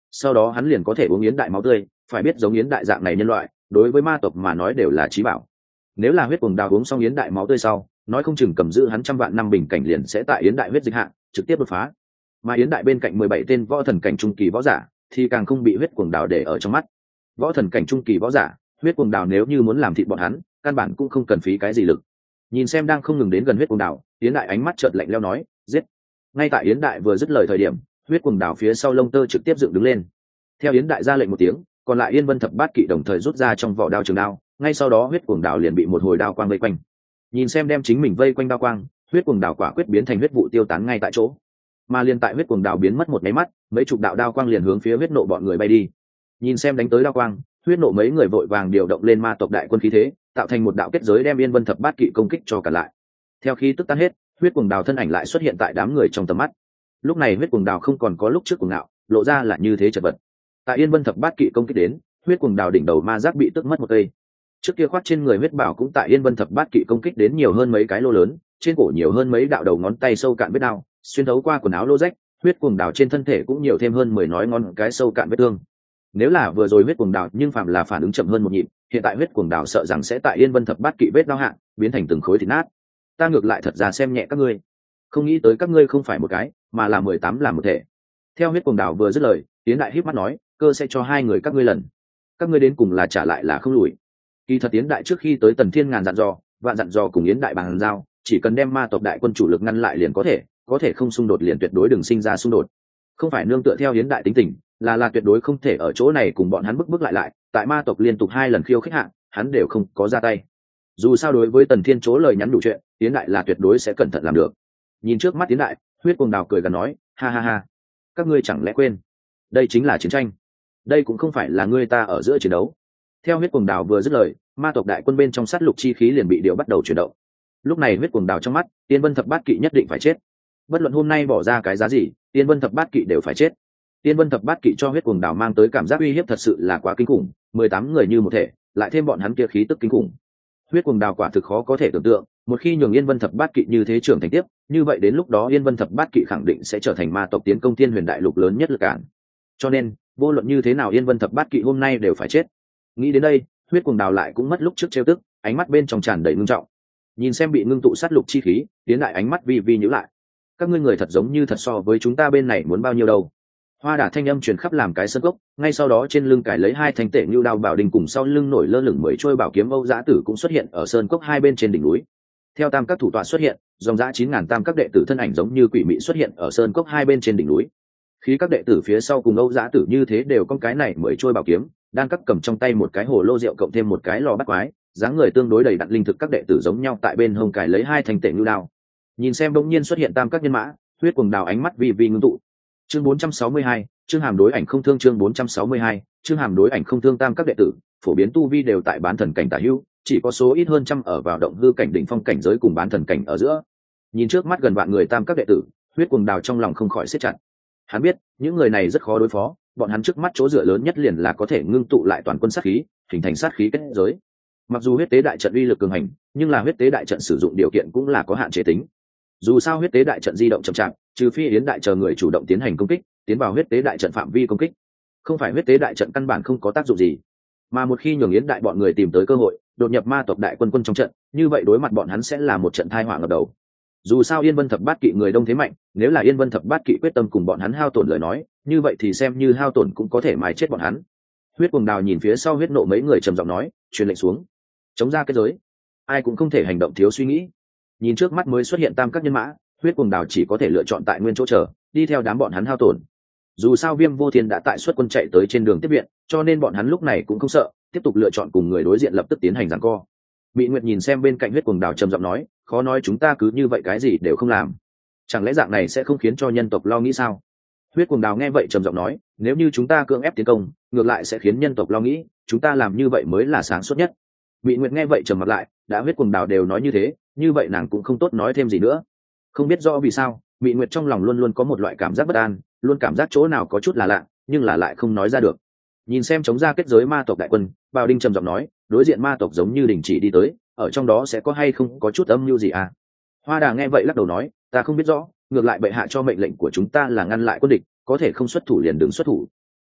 sau đó hắn liền có thể uống yến đại máu tươi. Phải biết giống yến đại dạng này nhân loại đối với ma tộc mà nói đều là chí bảo. Nếu là huyết cuồng đào uống xong yến đại máu tươi sau, nói không chừng cầm giữ hắn trăm vạn năm bình cảnh liền sẽ tại yến đại huyết dịch hạng trực tiếp đột phá. Mà yến đại bên cạnh mười bảy tên võ thần cảnh trung kỳ võ giả thì càng không bị huyết cuồng đào để ở trong mắt. Võ thần cảnh trung kỳ võ giả, huyết cuồng đào nếu như muốn làm thịt bọn hắn, căn bản cũng không cần phí cái gì lực. Nhìn xem đang không ngừng đến gần huyết cuồng đào, yến đại ánh mắt chợt lạnh lẽo nói, giết. Ngay tại yến đại vừa dứt lời thời điểm, huyết cuồng đào phía sau lông tơ trực tiếp dựng đứng lên. Theo yến đại ra lệnh một tiếng, còn lại yên vân thập bát kỵ đồng thời rút ra trong vỏ đao trường đao, ngay sau đó huyết cuồng đào liền bị một hồi đao quang vây quanh. Nhìn xem đem chính mình vây quanh đao quang, huyết cuồng đào quả quyết biến thành huyết vụ tiêu tán ngay tại chỗ. Mà liền tại huyết cuồng đào biến mất một máy mắt, mấy chục đạo đao quang liền hướng phía huyết nộ bọn người bay đi. Nhìn xem đánh tới đao quang, huyết nộ mấy người vội vàng điều động lên ma tộc đại quân khí thế, tạo thành một đạo kết giới đem yên vân thập bát kỵ công kích cho cả lại. Theo khí tức tan hết, huyết cuồng đào thân ảnh lại xuất hiện tại đám người trong tầm mắt. Lúc này huyết cuồng đào không còn có lúc trước cuồng ngạo, lộ ra là như thế chật vật. Tại yên vân thập bát kỵ công kích đến, huyết cuồng đào đỉnh đầu ma giác bị tức mất một cây. Trước kia khoát trên người huyết bảo cũng tại yên vân thập bát kỵ công kích đến nhiều hơn mấy cái lô lớn, trên cổ nhiều hơn mấy đạo đầu ngón tay sâu cạn vết đao, xuyên thấu qua quần áo lô rách, huyết cuồng đào trên thân thể cũng nhiều thêm hơn mười nói ngón cái sâu cạn vết thương. Nếu là vừa rồi huyết cuồng đào nhưng phạm là phản ứng chậm hơn một nhịp, hiện tại huyết cuồng đào sợ rằng sẽ tại yên vân thập bát kỵ vết đao hạng biến thành từng khối thịt nát. Ta ngược lại thật ra xem nhẹ các ngươi, không nghĩ tới các ngươi không phải một cái mà là mười tám làm một thể. Theo huyết cuồng đào vừa dứt lời, tiến đại híp mắt nói, cơ sẽ cho hai người các ngươi lần, các ngươi đến cùng là trả lại là không lùi. Kỳ thật tiến đại trước khi tới Tần Thiên ngàn dặn dò vạn dặn dò cùng yến đại bằng giao, chỉ cần đem ma tộc đại quân chủ lực ngăn lại liền có thể có thể không xung đột liền tuyệt đối đừng sinh ra xung đột. Không phải nương tựa theo yến đại tính tình, là là tuyệt đối không thể ở chỗ này cùng bọn hắn bức bức lại lại. Tại ma tộc liên tục hai lần khiêu khích hạng, hắn đều không có ra tay. Dù sao đối với Tần Thiên chỗ lời nhắn đủ chuyện, yến đại là tuyệt đối sẽ cẩn thận làm được. Nhìn trước mắt yến đại, huyết cuồng đào cười gần nói, ha ha ha, các ngươi chẳng lẽ quên đây chính là chiến tranh, đây cũng không phải là ngươi ta ở giữa chiến đấu. Theo huyết cuồng đào vừa dứt lời, ma tộc đại quân bên trong sát lục chi khí liền bị điều bắt đầu chuyển động. Lúc này huyết cuồng đào trong mắt, tiên vân thập bát kỵ nhất định phải chết. Bất luận hôm nay bỏ ra cái giá gì, tiên vân thập bát kỵ đều phải chết. Tiên vân thập bát kỵ cho huyết cuồng đào mang tới cảm giác uy hiếp thật sự là quá kinh khủng, mười tám người như một thể, lại thêm bọn hắn kia khí tức kinh khủng. Huyết cuồng đào quả thực khó có thể tưởng tượng, một khi nhường yên vân thập bát kỵ như thế trưởng thành tiếp, như vậy đến lúc đó yên vân thập bát kỵ khẳng định sẽ trở thành ma tộc tiến công thiên huyền đại lục lớn nhất lực cản. Cho nên vô luận như thế nào yên vân thập bát kỵ hôm nay đều phải chết. Nghĩ đến đây, huyết cuồng đào lại cũng mất lúc trước trêu tức, ánh mắt bên trong tràn đầy ngưng trọng. Nhìn xem bị ngưng tụ sát lục chi khí, tiến lại ánh mắt vi vi nhíu lại. Các ngươi người thật giống như thật so với chúng ta bên này muốn bao nhiêu đâu. Hoa đả thanh âm truyền khắp làm cái sân gốc, ngay sau đó trên lưng cài lấy hai thanh tể như đao bảo đình cùng sau lưng nổi lơ lửng mười trôi bảo kiếm Âu Dã Tử cũng xuất hiện ở sơn cốc hai bên trên đỉnh núi. Theo tam các thủ tọa xuất hiện, dòng dã chín ngàn tam các đệ tử thân ảnh giống như quỷ mị xuất hiện ở sơn cốc hai bên trên đỉnh núi. Khí các đệ tử phía sau cùng Âu Dã Tử như thế đều con cái này mười trôi bảo kiếm, đang các cầm trong tay một cái hồ lô rượu cộng thêm một cái lò bắt quái, dáng người tương đối đầy đặn linh thực các đệ tử giống nhau tại bên hông cài lấy hai thanh tể như đao. Nhìn xem bỗng nhiên xuất hiện tam các nhân mã, huyết cuồng đào ánh mắt vi vi ngưng tụ. Chương bốn trăm sáu mươi hai, chương hàm đối ảnh không thương chương bốn trăm sáu mươi hai, chương hàm đối ảnh không thương tam các đệ tử, phổ biến tu vi đều tại bán thần cảnh tả hữu, chỉ có số ít hơn trăm ở vào động hư cảnh đỉnh phong cảnh giới cùng bán thần cảnh ở giữa. Nhìn trước mắt gần vạn người tam các đệ tử, huyết cuồng đào trong lòng không khỏi siết chặt. Hắn biết, những người này rất khó đối phó, bọn hắn trước mắt chỗ dựa lớn nhất liền là có thể ngưng tụ lại toàn quân sát khí, hình thành sát khí kết giới. Mặc dù huyết tế đại trận uy lực cường hành, nhưng là huyết tế đại trận sử dụng điều kiện cũng là có hạn chế tính. Dù sao huyết tế đại trận di động chậm chạp, trừ phi yến đại chờ người chủ động tiến hành công kích, tiến vào huyết tế đại trận phạm vi công kích, không phải huyết tế đại trận căn bản không có tác dụng gì. Mà một khi nhường yến đại bọn người tìm tới cơ hội, đột nhập ma tộc đại quân quân trong trận, như vậy đối mặt bọn hắn sẽ là một trận tai họa ngập đầu. Dù sao yên vân thập bát kỵ người đông thế mạnh, nếu là yên vân thập bát kỵ quyết tâm cùng bọn hắn hao tổn lời nói, như vậy thì xem như hao tổn cũng có thể mài chết bọn hắn. Huyết cuồng đào nhìn phía sau huyết nộ mấy người trầm giọng nói, truyền lệnh xuống, chống ra kết giới, ai cũng không thể hành động thiếu suy nghĩ. Nhìn trước mắt mới xuất hiện tam các nhân mã, huyết cuồng đào chỉ có thể lựa chọn tại nguyên chỗ chờ, đi theo đám bọn hắn hao tổn. Dù sao viêm vô thiên đã tại xuất quân chạy tới trên đường tiếp viện, cho nên bọn hắn lúc này cũng không sợ, tiếp tục lựa chọn cùng người đối diện lập tức tiến hành giằng co. Mị Nguyệt nhìn xem bên cạnh huyết cuồng đào trầm giọng nói, khó nói chúng ta cứ như vậy cái gì đều không làm, chẳng lẽ dạng này sẽ không khiến cho nhân tộc lo nghĩ sao? Huyết cuồng đào nghe vậy trầm giọng nói, nếu như chúng ta cưỡng ép tiến công, ngược lại sẽ khiến nhân tộc lo nghĩ, chúng ta làm như vậy mới là sáng suốt nhất. Mị Nguyệt nghe vậy trầm mặt lại, đã huyết cuồng đào đều nói như thế, như vậy nàng cũng không tốt nói thêm gì nữa. Không biết rõ vì sao, Mị Nguyệt trong lòng luôn luôn có một loại cảm giác bất an, luôn cảm giác chỗ nào có chút là lạ, nhưng là lại không nói ra được. Nhìn xem chống ra kết giới ma tộc đại quân, Bào Đinh trầm giọng nói, đối diện ma tộc giống như đình chỉ đi tới, ở trong đó sẽ có hay không có chút âm mưu gì à? Hoa Đà nghe vậy lắc đầu nói, ta không biết rõ, ngược lại bệ hạ cho mệnh lệnh của chúng ta là ngăn lại quân địch, có thể không xuất thủ liền đừng xuất thủ.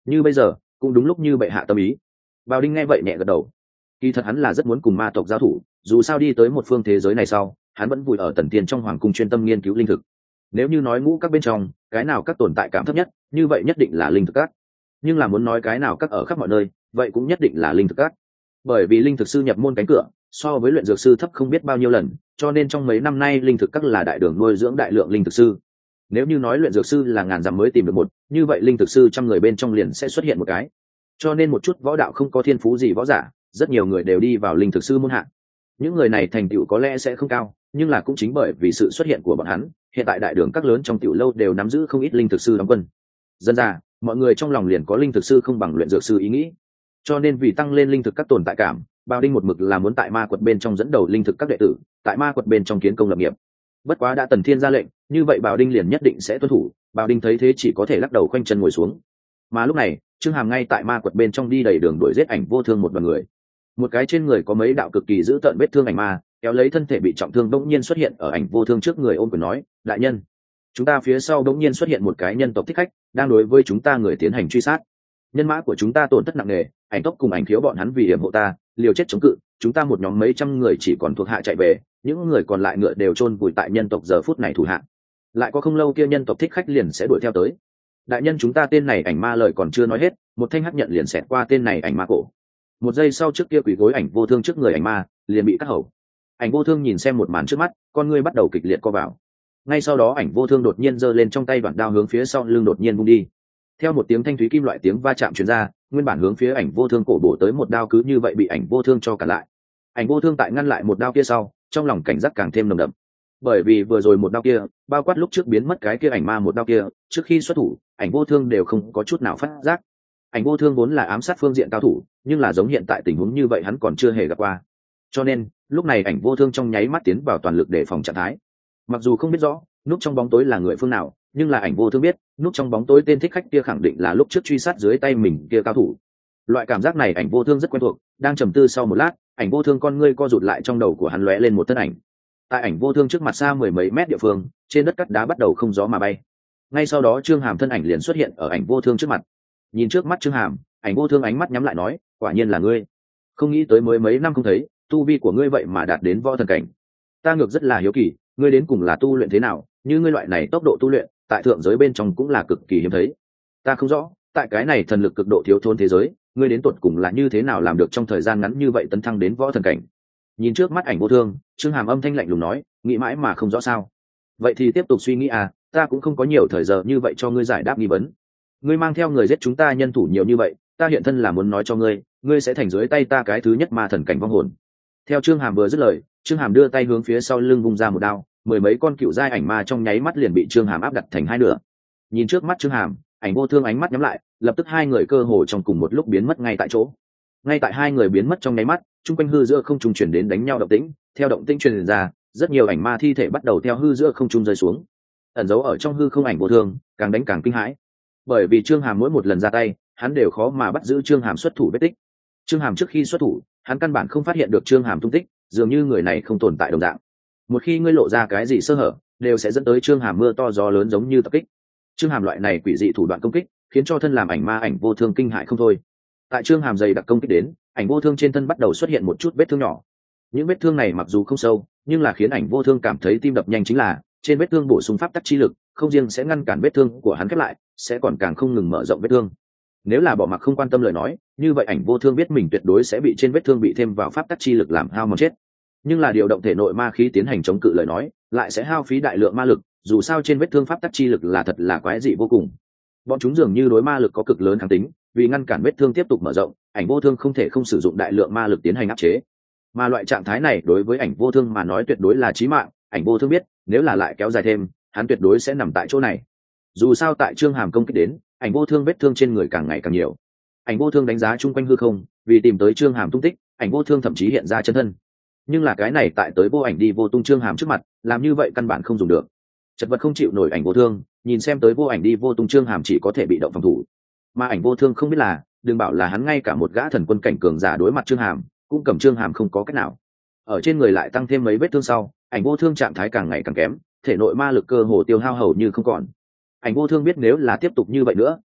như bây giờ cũng đúng lúc như bệ hạ tâm ý. Bào Đinh nghe vậy nhẹ gật đầu. Kỳ thật hắn là rất muốn cùng ma tộc giao thủ, dù sao đi tới một phương thế giới này sau, hắn vẫn vùi ở Tần Tiên trong hoàng cung chuyên tâm nghiên cứu linh thực. Nếu như nói ngũ các bên trong, cái nào các tồn tại cảm thấp nhất, như vậy nhất định là linh thực các. Nhưng là muốn nói cái nào các ở khắp mọi nơi, vậy cũng nhất định là linh thực các. Bởi vì linh thực sư nhập môn cánh cửa, so với luyện dược sư thấp không biết bao nhiêu lần, cho nên trong mấy năm nay linh thực các là đại đường nuôi dưỡng đại lượng linh thực sư. Nếu như nói luyện dược sư là ngàn dặm mới tìm được một, như vậy linh thực sư trăm người bên trong liền sẽ xuất hiện một cái. Cho nên một chút võ đạo không có thiên phú gì võ giả, rất nhiều người đều đi vào linh thực sư môn hạ. Những người này thành tựu có lẽ sẽ không cao, nhưng là cũng chính bởi vì sự xuất hiện của bọn hắn, hiện tại đại đường các lớn trong tiểu lâu đều nắm giữ không ít linh thực sư đóng quân. Dân ra, mọi người trong lòng liền có linh thực sư không bằng luyện dược sư ý nghĩ. Cho nên vì tăng lên linh thực các tồn tại cảm, Bào Đinh một mực là muốn tại ma quật bên trong dẫn đầu linh thực các đệ tử, tại ma quật bên trong kiến công lập nghiệp. Bất quá đã Tần Thiên ra lệnh, như vậy Bào Đinh liền nhất định sẽ tuân thủ. Bào Đinh thấy thế chỉ có thể lắc đầu khoanh chân ngồi xuống. Mà lúc này, Trương Hàm ngay tại ma quật bên trong đi đầy đường đuổi giết Ảnh Vô Thương một đoàn người. Một cái trên người có mấy đạo cực kỳ dữ tợn vết thương ảnh ma, kéo lấy thân thể bị trọng thương bỗng nhiên xuất hiện ở Ảnh Vô Thương trước người, ôm quyền nói: "Đại nhân, chúng ta phía sau bỗng nhiên xuất hiện một cái nhân tộc thích khách, đang đối với chúng ta người tiến hành truy sát. Nhân mã của chúng ta tổn thất nặng nề, Ảnh tốc cùng Ảnh thiếu bọn hắn vì hiểm hộ ta, liều chết chống cự, chúng ta một nhóm mấy trăm người chỉ còn thuộc hạ chạy về, những người còn lại ngựa đều chôn vùi tại nhân tộc giờ phút này thủ hạ. Lại có không lâu kia nhân tộc thích khách liền sẽ đuổi theo tới. Đại nhân, chúng ta tên này ảnh ma lời còn chưa nói hết, một thanh hắc nhận liền xẹt qua tên này ảnh ma cổ. Một giây sau trước kia quỳ gối Ảnh Vô Thương trước người ảnh ma liền bị cắt hầu. Ảnh Vô Thương nhìn xem một màn trước mắt, con ngươi bắt đầu kịch liệt co vào. Ngay sau đó Ảnh Vô Thương đột nhiên giơ lên trong tay đoạn đao hướng phía sau lưng đột nhiên vung đi. Theo một tiếng thanh thúy kim loại tiếng va chạm truyền ra, nguyên bản hướng phía Ảnh Vô Thương cổ bổ tới một đao cứ như vậy bị Ảnh Vô Thương cho cả lại. Ảnh Vô Thương tại ngăn lại một đao kia sau, trong lòng cảnh giác càng thêm nồng đậm. Bởi vì vừa rồi một đao kia, bao quát lúc trước biến mất cái kia ảnh ma một đao kia, trước khi xuất thủ, Ảnh Vô Thương đều không có chút nào phát giác. Ảnh Vô Thương vốn là ám sát phương diện cao thủ, nhưng là giống hiện tại tình huống như vậy hắn còn chưa hề gặp qua. Cho nên, lúc này Ảnh Vô Thương trong nháy mắt tiến vào toàn lực để phòng trạng thái. Mặc dù không biết rõ núp trong bóng tối là người phương nào, nhưng là Ảnh Vô Thương biết, núp trong bóng tối tên thích khách kia khẳng định là lúc trước truy sát dưới tay mình kia cao thủ. Loại cảm giác này Ảnh Vô Thương rất quen thuộc, đang trầm tư sau một lát, Ảnh Vô Thương con ngươi co rụt lại, trong đầu của hắn lóe lên một thân ảnh. Tại Ảnh Vô Thương trước mặt xa mười mấy mét địa phương, trên đất cát đá bắt đầu không gió mà bay. Ngay sau đó Trương Hàm thân ảnh liền xuất hiện ở Ảnh Vô Thương trước mặt. Nhìn trước mắt Trương Hàm, Ảnh Vô Thương ánh mắt nhắm lại nói: "Quả nhiên là ngươi. Không nghĩ tới mới mấy năm không thấy, tu vi của ngươi vậy mà đạt đến võ thần cảnh. Ta ngược rất là hiếu kỳ, ngươi đến cùng là tu luyện thế nào, như ngươi loại này tốc độ tu luyện, tại thượng giới bên trong cũng là cực kỳ hiếm thấy. Ta không rõ, tại cái này thần lực cực độ thiếu thốn thế giới, ngươi đến tột cùng là như thế nào làm được trong thời gian ngắn như vậy tấn thăng đến võ thần cảnh?" Nhìn trước mắt Ảnh Vô Thương, Trương Hàm âm thanh lạnh lùng nói: "Nghĩ mãi mà không rõ sao? Vậy thì tiếp tục suy nghĩ à, ta cũng không có nhiều thời giờ như vậy cho ngươi giải đáp nghi vấn. Ngươi mang theo người giết chúng ta nhân thủ nhiều như vậy, ta hiện thân là muốn nói cho ngươi, ngươi sẽ thành dưới tay ta cái thứ nhất ma thần cảnh vong hồn." Theo Trương Hàm vừa dứt lời, Trương Hàm đưa tay hướng phía sau lưng vung ra một đao, mười mấy con cựu giai ảnh ma trong nháy mắt liền bị Trương Hàm áp đặt thành hai nửa. Nhìn trước mắt Trương Hàm, Ảnh Vô Thương ánh mắt nhắm lại, lập tức hai người cơ hồ trong cùng một lúc biến mất ngay tại chỗ. Ngay tại hai người biến mất trong nháy mắt, trung quanh hư giữa không trung truyền đến đánh nhau động tĩnh, theo động tĩnh truyền ra, rất nhiều ảnh ma thi thể bắt đầu theo hư giữa không trung rơi xuống. Ẩn giấu ở trong hư không Ảnh Vô Thương càng đánh càng kinh hãi, bởi vì Trương Hàm mỗi một lần ra tay, hắn đều khó mà bắt giữ Trương Hàm xuất thủ vết tích. Trương Hàm trước khi xuất thủ, hắn căn bản không phát hiện được Trương Hàm tung tích, dường như người này không tồn tại đồng dạng. Một khi ngươi lộ ra cái gì sơ hở, đều sẽ dẫn tới Trương Hàm mưa to gió lớn giống như tập kích. Trương Hàm loại này quỷ dị thủ đoạn công kích, khiến cho thân làm ảnh ma Ảnh Vô Thương kinh hãi không thôi. Tại Trương Hàm dày đặc công kích đến, Ảnh Vô Thương trên thân bắt đầu xuất hiện một chút vết thương nhỏ. Những vết thương này mặc dù không sâu, nhưng là khiến Ảnh Vô Thương cảm thấy tim đập nhanh, chính là trên vết thương bổ sung pháp tắc chi lực, không riêng sẽ ngăn cản vết thương của hắn khép lại, sẽ còn càng không ngừng mở rộng vết thương. Nếu là bỏ mặc không quan tâm lời nói, như vậy Ảnh Vô Thương biết mình tuyệt đối sẽ bị trên vết thương bị thêm vào pháp tắc chi lực làm hao mòn chết. Nhưng là điều động thể nội ma khí tiến hành chống cự lời nói, lại sẽ hao phí đại lượng ma lực, dù sao trên vết thương pháp tắc chi lực là thật là quái dị vô cùng. Bọn chúng dường như đối ma lực có cực lớn kháng tính, vì ngăn cản vết thương tiếp tục mở rộng, Ảnh Vô Thương không thể không sử dụng đại lượng ma lực tiến hành áp chế. Mà loại trạng thái này đối với Ảnh Vô Thương mà nói tuyệt đối là chí mạng, Ảnh Vô Thương biết, nếu là lại kéo dài thêm, hắn tuyệt đối sẽ nằm tại chỗ này. Dù sao tại Trương Hàm công kích đến, Ảnh Vô Thương vết thương trên người càng ngày càng nhiều. Ảnh Vô Thương đánh giá chung quanh hư không, vì tìm tới Trương Hàm tung tích, Ảnh Vô Thương thậm chí hiện ra chân thân. Nhưng là cái này tại tới vô ảnh đi vô tung Trương Hàm trước mặt, làm như vậy căn bản không dùng được. Chật vật không chịu nổi Ảnh Vô Thương, nhìn xem tới vô ảnh đi vô tung Trương Hàm chỉ có thể bị động phòng thủ. Mà Ảnh Vô Thương không biết là, đừng bảo là hắn ngay cả một gã thần quân cảnh cường giả đối mặt Trương Hàm, cũng cầm Trương Hàm không có cách nào. Ở trên người lại tăng thêm mấy vết thương sau, Ảnh Vô Thương trạng thái càng ngày càng kém, thể nội ma lực cơ hồ tiêu hao hầu như không còn. Ảnh Vô Thương biết nếu là tiếp tục như vậy nữa,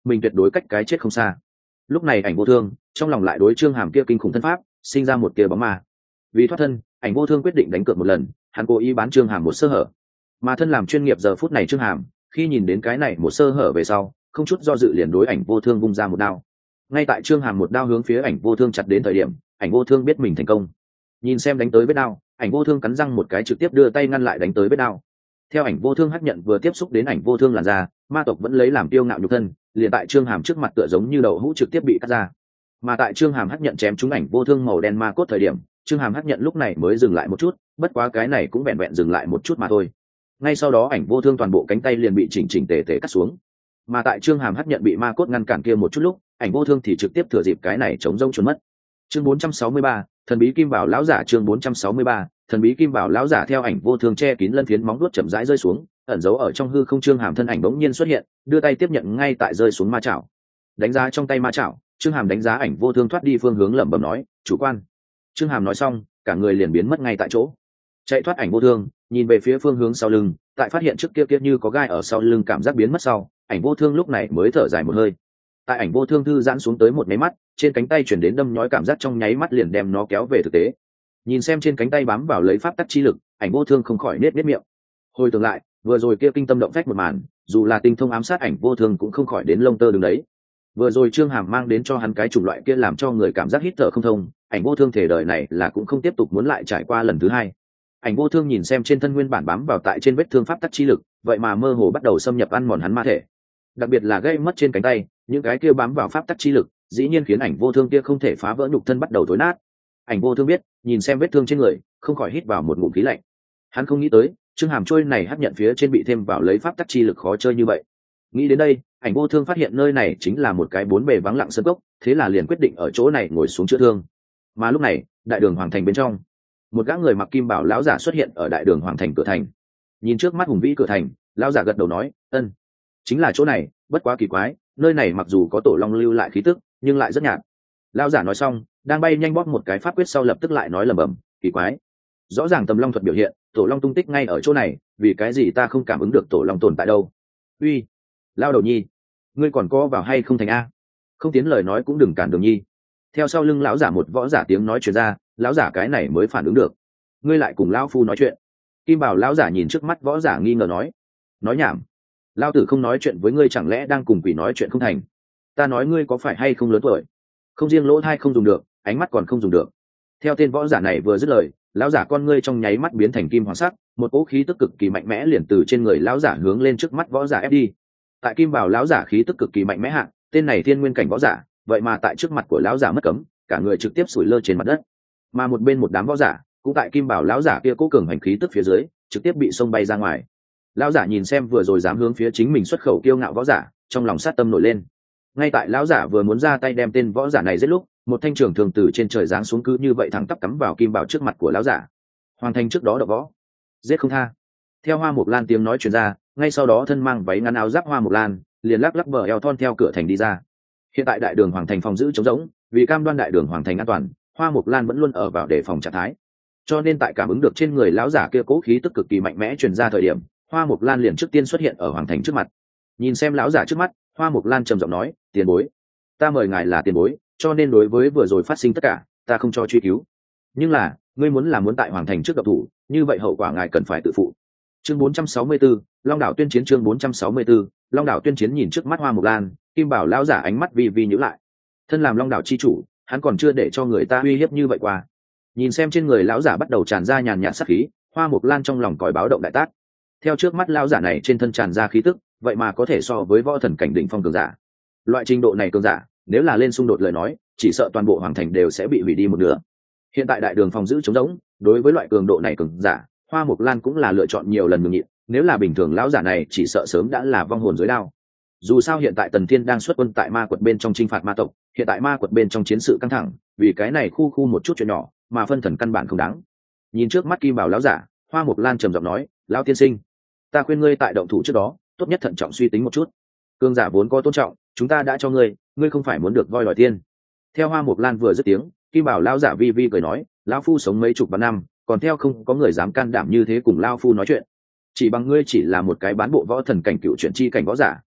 mình tuyệt đối cách cái chết không xa. Lúc này Ảnh Vô Thương trong lòng lại đối Trương Hàm kia kinh khủng thân pháp sinh ra một tia bóng ma. Vì thoát thân, Ảnh Vô Thương quyết định đánh cược một lần, hắn cố ý bán Trương Hàm một sơ hở. Mà thân làm chuyên nghiệp giờ phút này Trương Hàm khi nhìn đến cái này một sơ hở về sau, không chút do dự liền đối Ảnh Vô Thương vung ra một đao. Ngay tại Trương Hàm một đao hướng phía Ảnh Vô Thương chặt đến thời điểm, Ảnh Vô Thương biết mình thành công. Nhìn xem đánh tới vết đao, Ảnh Vô Thương cắn răng một cái trực tiếp đưa tay ngăn lại đánh tới vết đao. Theo Ảnh Vô Thương hắc nhận vừa tiếp xúc đến Ảnh Vô Thương làn da, ma tộc vẫn lấy làm tiêu ngạo nhục thân, liền tại Trương Hàm trước mặt tựa giống như đậu hũ trực tiếp bị cắt ra. Mà tại Trương Hàm hắc nhận chém trúng Ảnh Vô Thương màu đen ma cốt thời điểm, Trương Hàm hắc nhận lúc này mới dừng lại một chút, bất quá cái này cũng vẹn vẹn dừng lại một chút mà thôi. Ngay sau đó Ảnh Vô Thương toàn bộ cánh tay liền bị chỉnh chỉnh tề tề cắt xuống. Mà tại Trương Hàm hắc nhận bị ma cốt ngăn cản kia một chút lúc, Ảnh Vô Thương thì trực tiếp thừa dịp cái này chống rông trốn mất. Chương bốn trăm sáu mươi ba, thần bí kim bảo lão giả. Chương bốn trăm sáu mươi ba, thần bí kim bảo lão giả. Theo Ảnh Vô Thương che kín lân phiến móng vuốt chậm rãi rơi xuống, ẩn giấu ở trong hư không Trương Hàm thân ảnh bỗng nhiên xuất hiện, đưa tay tiếp nhận ngay tại rơi xuống ma chảo. Đánh giá trong tay ma chảo, Trương Hàm đánh giá Ảnh Vô Thương thoát đi phương hướng, lẩm bẩm nói, "Chủ quan." Trương Hàm nói xong, cả người liền biến mất ngay tại chỗ. Chạy thoát Ảnh Vô Thương, nhìn về phía phương hướng sau lưng, tại phát hiện trước kia kia như có gai ở sau lưng cảm giác biến mất sau, Ảnh Vô Thương lúc này mới thở dài một hơi. Tại Ảnh Vô Thương thư giãn xuống tới một máy mắt, trên cánh tay chuyển đến đâm nhói cảm giác, trong nháy mắt liền đem nó kéo về thực tế. Nhìn xem trên cánh tay bám vào lấy pháp tắc chi lực, Ảnh Vô Thương không khỏi nết nết miệng. Hồi tưởng lại, vừa rồi kia kinh tâm động phách một màn, dù là tinh thông ám sát Ảnh Vô Thương cũng không khỏi đến lông tơ đứng đấy. Vừa rồi Trương Hàm mang đến cho hắn cái chủng loại kia làm cho người cảm giác hít thở không thông, Ảnh Vô Thương thể đời này là cũng không tiếp tục muốn lại trải qua lần thứ hai. Ảnh Vô Thương nhìn xem trên thân nguyên bản bám vào tại trên vết thương pháp tắc chi lực, vậy mà mơ hồ bắt đầu xâm nhập ăn mòn hắn ma thể. Đặc biệt là gây mất trên cánh tay, những cái kia bám vào pháp tắc chi lực, dĩ nhiên khiến Ảnh Vô Thương kia không thể phá vỡ nhục thân bắt đầu thối nát. Ảnh Vô Thương biết, nhìn xem vết thương trên người, không khỏi hít vào một ngụm khí lạnh. Hắn không nghĩ tới, Trương Hàm trôi này hấp nhận phía trên bị thêm vào lấy pháp tắc chi lực khó chơi như vậy. Nghĩ đến đây, Ảnh Vô Thương phát hiện nơi này chính là một cái bốn bề vắng lặng sơn cốc, thế là liền quyết định ở chỗ này ngồi xuống chữa thương. Mà lúc này, đại đường hoàng thành bên trong, một gã người mặc kim bảo lão giả xuất hiện ở đại đường hoàng thành cửa thành. Nhìn trước mắt hùng vĩ cửa thành, lão giả gật đầu nói, "Ân, chính là chỗ này, bất quá kỳ quái, nơi này mặc dù có tổ long lưu lại khí tức, nhưng lại rất nhạt." Lão giả nói xong, đang bay nhanh bóp một cái pháp quyết sau lập tức lại nói lẩm bẩm, "Kỳ quái, rõ ràng tầm long thuật biểu hiện, tổ long tung tích ngay ở chỗ này, vì cái gì ta không cảm ứng được tổ long tồn tại đâu?" Uy, Lao Đầu Nhi, ngươi còn có vào hay không thành a? Không tiến lời nói cũng đừng cản Đường Nhi. Theo sau lưng lão giả một võ giả tiếng nói truyền ra, lão giả cái này mới phản ứng được. Ngươi lại cùng lão phu nói chuyện? Kim Bảo lão giả nhìn trước mắt võ giả nghi ngờ nói. Nói nhảm, Lao tử không nói chuyện với ngươi, chẳng lẽ đang cùng quỷ nói chuyện không thành? Ta nói ngươi có phải hay không lớn tuổi? Không riêng lỗ tai không dùng được, ánh mắt còn không dùng được. Theo tên võ giả này vừa dứt lời, lão giả con ngươi trong nháy mắt biến thành kim hoàng sắc, một cỗ khí tức cực kỳ mạnh mẽ liền từ trên người lão giả hướng lên trước mắt võ giả ép đi. Tại Kim Bảo lão giả khí tức cực kỳ mạnh mẽ hạng, tên này thiên nguyên cảnh võ giả, vậy mà tại trước mặt của lão giả mất cấm, cả người trực tiếp sủi lơ trên mặt đất. Mà một bên một đám võ giả, cũng tại Kim Bảo lão giả kia cố cường hành khí tức phía dưới, trực tiếp bị xông bay ra ngoài. Lão giả nhìn xem vừa rồi dám hướng phía chính mình xuất khẩu kiêu ngạo võ giả, trong lòng sát tâm nổi lên. Ngay tại lão giả vừa muốn ra tay đem tên võ giả này giết lúc, một thanh trường thường từ trên trời giáng xuống cứ như vậy thẳng tắp cắm vào Kim Bảo trước mặt của lão giả. Hoàn thành trước đó đập võ, giết không tha. Theo Hoa Mộc Lan tiếng nói truyền ra, ngay sau đó thân mang váy ngắn áo giáp Hoa Mộc Lan liền lắc lắc bờ eo thon theo cửa thành đi ra. Hiện tại đại đường hoàng thành phòng giữ trống rỗng, vì cam đoan đại đường hoàng thành an toàn, Hoa Mộc Lan vẫn luôn ở vào đề phòng trạng thái. Cho nên tại cảm ứng được trên người lão giả kia cố khí tức cực kỳ mạnh mẽ truyền ra thời điểm, Hoa Mộc Lan liền trước tiên xuất hiện ở hoàng thành trước mặt. Nhìn xem lão giả trước mắt, Hoa Mộc Lan trầm giọng nói, "Tiền bối, ta mời ngài là tiền bối, cho nên đối với vừa rồi phát sinh tất cả, ta không cho truy cứu. Nhưng là, ngươi muốn là muốn tại hoàng thành trước độc thủ, như vậy hậu quả ngài cần phải tự phụ." Chương bốn trăm sáu mươi 4, Long đảo tuyên chiến. Chương bốn trăm sáu mươi 4, Long đảo tuyên chiến. Nhìn trước mắt Hoa Mộc Lan, Kim Bảo lão giả ánh mắt vi vi nhíu lại. Thân làm Long đảo chi chủ, hắn còn chưa để cho người ta uy hiếp như vậy qua. Nhìn xem trên người lão giả bắt đầu tràn ra nhàn nhạt sát khí, Hoa Mộc Lan trong lòng còi báo động đại tác. Theo trước mắt lão giả này trên thân tràn ra khí tức, vậy mà có thể so với võ thần cảnh đỉnh phong cường giả. Loại trình độ này cường giả, nếu là lên xung đột lời nói, chỉ sợ toàn bộ hoàng thành đều sẽ bị hủy đi một nửa. Hiện tại đại đường phòng giữ trống rỗng, đối với loại cường độ này cường giả, Hoa Mộc Lan cũng là lựa chọn nhiều lần nhường nhịn, nếu là bình thường lão giả này chỉ sợ sớm đã là vong hồn dưới đao. Dù sao hiện tại Tần Thiên đang xuất quân tại ma quật bên trong chinh phạt ma tộc, hiện tại ma quật bên trong chiến sự căng thẳng, vì cái này khu khu một chút chuyện nhỏ mà phân thần căn bản không đáng. Nhìn trước mắt Kim Bảo lão giả, Hoa Mộc Lan trầm giọng nói, "Lão tiên sinh, ta khuyên ngươi tại động thủ trước đó, tốt nhất thận trọng suy tính một chút. Cường giả vốn có tôn trọng, chúng ta đã cho ngươi, ngươi không phải muốn được voi đòi tiên." Theo Hoa Mộc Lan vừa dứt tiếng, Kim Bảo lão giả vi vi cười nói, "Lão phu sống mấy chục vạn năm, còn theo không có người dám can đảm như thế cùng lão phu nói chuyện. Chỉ bằng ngươi chỉ là một cái bán bộ võ thần cảnh cựu chuyển chi cảnh võ giả,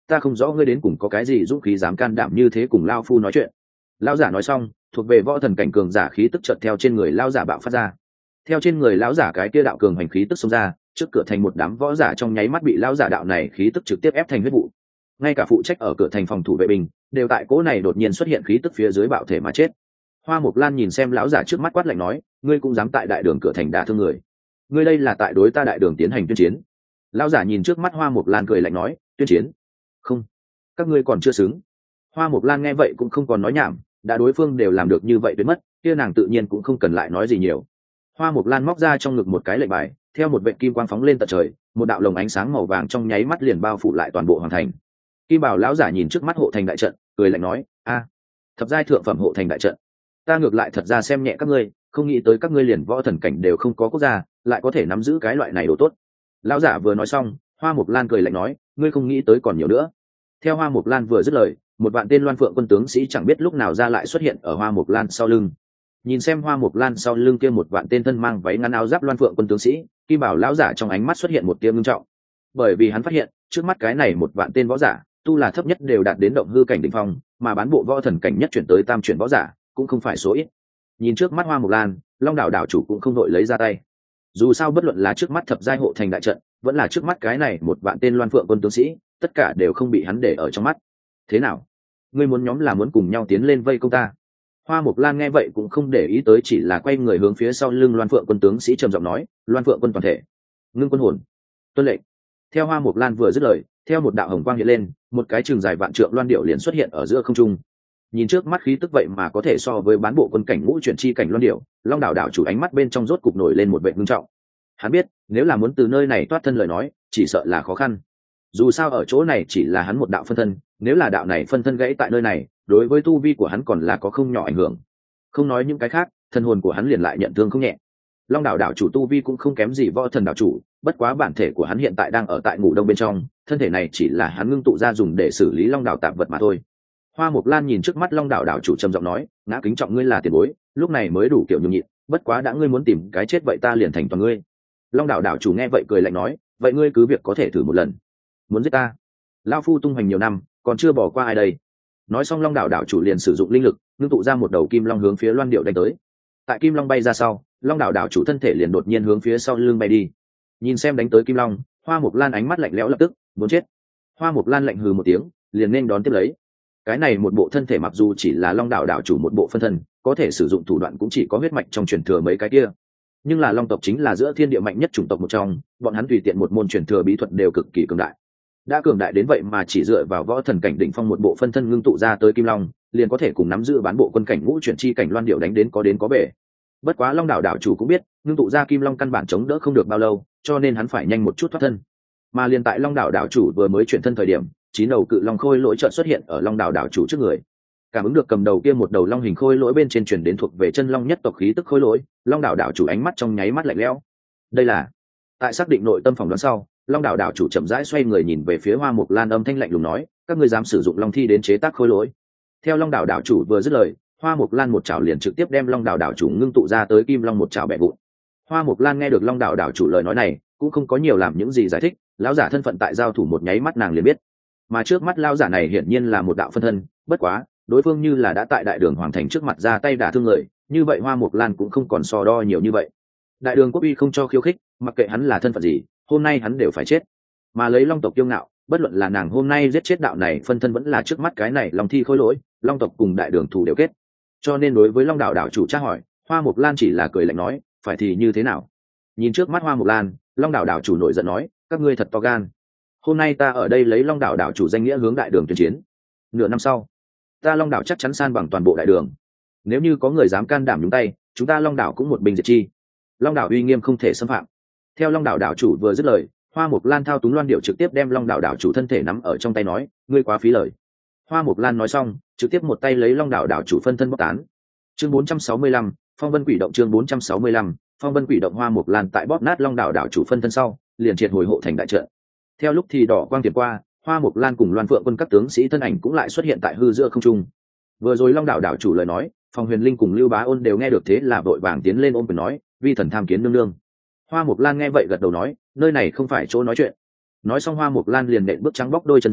ta không rõ ngươi đến cùng có cái gì dũng khí dám can đảm như thế cùng lao phu nói chuyện. Lão giả nói xong, thuộc về võ thần cảnh cường giả khí tức chợt theo trên người lão giả bạo phát ra. Theo trên người lão giả cái kia đạo cường hành khí tức xông ra, trước cửa thành một đám võ giả trong nháy mắt bị lão giả đạo này khí tức trực tiếp ép thành huyết vụ. Ngay cả phụ trách ở cửa thành phòng thủ vệ binh đều tại cỗ này đột nhiên xuất hiện khí tức phía dưới bạo thể mà chết. Hoa Mộc Lan nhìn xem lão giả trước mắt quát lạnh nói, ngươi cũng dám tại đại đường cửa thành đả thương người? Ngươi đây là tại đối ta đại đường tiến hành tuyên chiến? Lão giả nhìn trước mắt Hoa Mộc Lan cười lạnh nói, tuyên chiến? Không, các ngươi còn chưa xứng. Hoa Mộc Lan nghe vậy cũng không còn nói nhảm, đã đối phương đều làm được như vậy đến mất, kia nàng tự nhiên cũng không cần lại nói gì nhiều. Hoa Mộc Lan móc ra trong ngực một cái lệnh bài, theo một vệt kim quang phóng lên tận trời, một đạo lồng ánh sáng màu vàng trong nháy mắt liền bao phủ lại toàn bộ hoàng thành. Kim Bảo lão giả nhìn trước mắt hộ thành đại trận, cười lạnh nói, a, thập giai thượng phẩm hộ thành đại trận, ta ngược lại thật ra xem nhẹ các ngươi, không nghĩ tới các ngươi liền võ thần cảnh đều không có quốc gia, lại có thể nắm giữ cái loại này đồ tốt. Lão giả vừa nói xong, Hoa Mộc Lan cười lạnh nói, ngươi không nghĩ tới còn nhiều nữa. Theo Hoa Mộc Lan vừa dứt lời, một vạn tên Loan Phượng quân tướng sĩ chẳng biết lúc nào ra lại xuất hiện ở Hoa Mộc Lan sau lưng. Nhìn xem Hoa Mộc Lan sau lưng kia một vạn tên thân mang váy ngắn áo giáp Loan Phượng quân tướng sĩ, Kim Bảo lão giả trong ánh mắt xuất hiện một tia ngưng trọng, bởi vì hắn phát hiện trước mắt cái này một vạn tên võ giả tu là thấp nhất đều đạt đến động hư cảnh đỉnh phong, mà bán bộ võ thần cảnh nhất chuyển tới tam chuyển võ giả cũng không phải số ít. Nhìn trước mắt Hoa Mộc Lan, Long đảo đảo chủ cũng không đội lấy ra tay. Dù sao bất luận là trước mắt thập giai hộ thành đại trận, vẫn là trước mắt cái này một vạn tên Loan Phượng quân tướng sĩ, tất cả đều không bị hắn để ở trong mắt. Thế nào, ngươi muốn nhóm là muốn cùng nhau tiến lên vây công ta? Hoa Mộc Lan nghe vậy cũng không để ý tới, chỉ là quay người hướng phía sau lưng Loan Phượng quân tướng sĩ trầm giọng nói, Loan Phượng quân toàn thể, ngưng quân hồn, tuân lệnh. Theo Hoa Mộc Lan vừa dứt lời, theo một đạo hồng quang hiện lên, một cái trường dài vạn trượng loan điệu liền xuất hiện ở giữa không trung. Nhìn trước mắt khí tức vậy mà có thể so với bán bộ quân cảnh ngũ chuyển chi cảnh loan điệu, Long đảo đảo chủ ánh mắt bên trong rốt cục nổi lên một vẻ ngưng trọng. Hắn biết, nếu là muốn từ nơi này thoát thân lời nói, chỉ sợ là khó khăn. Dù sao ở chỗ này chỉ là hắn một đạo phân thân, nếu là đạo này phân thân gãy tại nơi này, đối với tu vi của hắn còn là có không nhỏ ảnh hưởng. Không nói những cái khác, thân hồn của hắn liền lại nhận thương không nhẹ. Long đảo đảo chủ tu vi cũng không kém gì võ thần đảo chủ, bất quá bản thể của hắn hiện tại đang ở tại ngủ đông bên trong, thân thể này chỉ là hắn ngưng tụ ra dùng để xử lý long đảo tạp vật mà thôi. Hoa Mộc Lan nhìn trước mắt Long đảo đảo chủ trầm giọng nói, ngã kính trọng ngươi là tiền bối, lúc này mới đủ kiểu nhường nhịn, bất quá đã ngươi muốn tìm cái chết vậy ta liền thành toàn ngươi. Long đảo đảo chủ nghe vậy cười lạnh nói, vậy ngươi cứ việc có thể thử một lần. Muốn giết ta? Lão phu tung hoành nhiều năm, còn chưa bỏ qua ai đây? Nói xong Long đảo đảo chủ liền sử dụng linh lực, ngưng tụ ra một đầu kim long hướng phía loan điệu đánh tới. Tại kim long bay ra sau, Long đảo đảo chủ thân thể liền đột nhiên hướng phía sau lưng bay đi. Nhìn xem đánh tới kim long, Hoa Mộc Lan ánh mắt lạnh lẽo lập tức, muốn chết. Hoa Mộc Lan lạnh hừ một tiếng, liền nên đón tiếp lấy. Cái này một bộ thân thể mặc dù chỉ là Long đảo đảo chủ một bộ phân thân, có thể sử dụng thủ đoạn cũng chỉ có huyết mạch trong truyền thừa mấy cái kia. Nhưng là Long tộc chính là giữa thiên địa mạnh nhất chủng tộc một trong, bọn hắn tùy tiện một môn truyền thừa bí thuật đều cực kỳ cường đại. Đã cường đại đến vậy mà chỉ dựa vào võ thần cảnh đỉnh phong một bộ phân thân ngưng tụ ra tới kim long, liền có thể cùng nắm giữ bán bộ quân cảnh ngũ chuyển chi cảnh loan điệu đánh đến có đến có bể. Bất quá Long đảo đảo chủ cũng biết, ngưng tụ ra kim long căn bản chống đỡ không được bao lâu, cho nên hắn phải nhanh một chút thoát thân. Mà liền tại Long đảo đảo chủ vừa mới chuyển thân thời điểm, chín đầu cự long khôi lỗi chợt xuất hiện ở Long đảo đảo chủ trước người. Cảm ứng được cầm đầu kia một đầu long hình khôi lỗi bên trên truyền đến thuộc về chân long nhất tộc khí tức khôi lỗi, Long đảo đảo chủ ánh mắt trong nháy mắt lạnh lẽo. Đây là... Tại xác định nội tâm phỏng đoán sau, Long đảo đảo chủ chậm rãi xoay người nhìn về phía Hoa Mộc Lan, âm thanh lạnh lùng nói, các ngươi dám sử dụng long thi đến chế tác khôi lỗi? Theo Long đảo đảo chủ vừa dứt lời, Hoa Mộc Lan một chảo liền trực tiếp đem Long đảo đảo chủ ngưng tụ ra tới kim long một chảo bẻ vụn. Hoa Mộc Lan nghe được Long đảo đảo chủ lời nói này, cũng không có nhiều làm những gì giải thích, lão giả thân phận tại giao thủ một nháy mắt nàng liền biết. Mà trước mắt lão giả này hiển nhiên là một đạo phân thân, bất quá, đối phương như là đã tại đại đường hoàng thành trước mặt ra tay đả thương người, như vậy Hoa Mộc Lan cũng không còn so đo nhiều như vậy. Đại đường quốc uy không cho khiêu khích, mặc kệ hắn là thân phận gì, hôm nay hắn đều phải chết. Mà lấy Long tộc kiêu ngạo, bất luận là nàng hôm nay giết chết đạo này phân thân vẫn là trước mắt cái này long thi khôi lỗi, Long tộc cùng đại đường thủ đều kết. Cho nên đối với Long đảo đảo chủ tra hỏi, Hoa Mộc Lan chỉ là cười lạnh nói, phải thì như thế nào? Nhìn trước mắt Hoa Mộc Lan, Long đảo đảo chủ nổi giận nói, các ngươi thật to gan. Hôm nay ta ở đây lấy Long đảo đảo chủ danh nghĩa hướng đại đường tuyên chiến. Nửa năm sau, ta Long đảo chắc chắn san bằng toàn bộ đại đường. Nếu như có người dám can đảm nhúng tay, chúng ta Long đảo cũng một bình diệt chi. Long đảo uy nghiêm không thể xâm phạm. Theo Long đảo đảo chủ vừa dứt lời, Hoa Mộc Lan thao túng loan điệu trực tiếp đem Long đảo đảo chủ thân thể nắm ở trong tay nói, ngươi quá phí lời. Hoa Mộc Lan nói xong, trực tiếp một tay lấy Long đảo đảo chủ phân thân bóc tán. Chương bốn trăm sáu mươi lăm, Phong Vân Quỷ động. Chương bốn trăm sáu mươi lăm, Phong Vân Quỷ động. Hoa Mộc Lan tại bóp nát Long đảo đảo chủ phân thân sau, liền triệt hồi hộ thành đại trận. Theo lúc thì đỏ quang tiềm qua, Hoa Mộc Lan cùng Loan Phượng quân các tướng sĩ thân ảnh cũng lại xuất hiện tại hư giữa không trung. Vừa rồi Long đảo đảo chủ lời nói, Phong Huyền Linh cùng Lưu Bá Ôn đều nghe được, thế là vội vàng tiến lên ôm quyền nói, vi thần tham kiến nương nương. Hoa Mộc Lan nghe vậy gật đầu nói, nơi này không phải chỗ nói chuyện. Nói xong Hoa Mộc Lan liền nện bước trắng bóc đôi chân dài,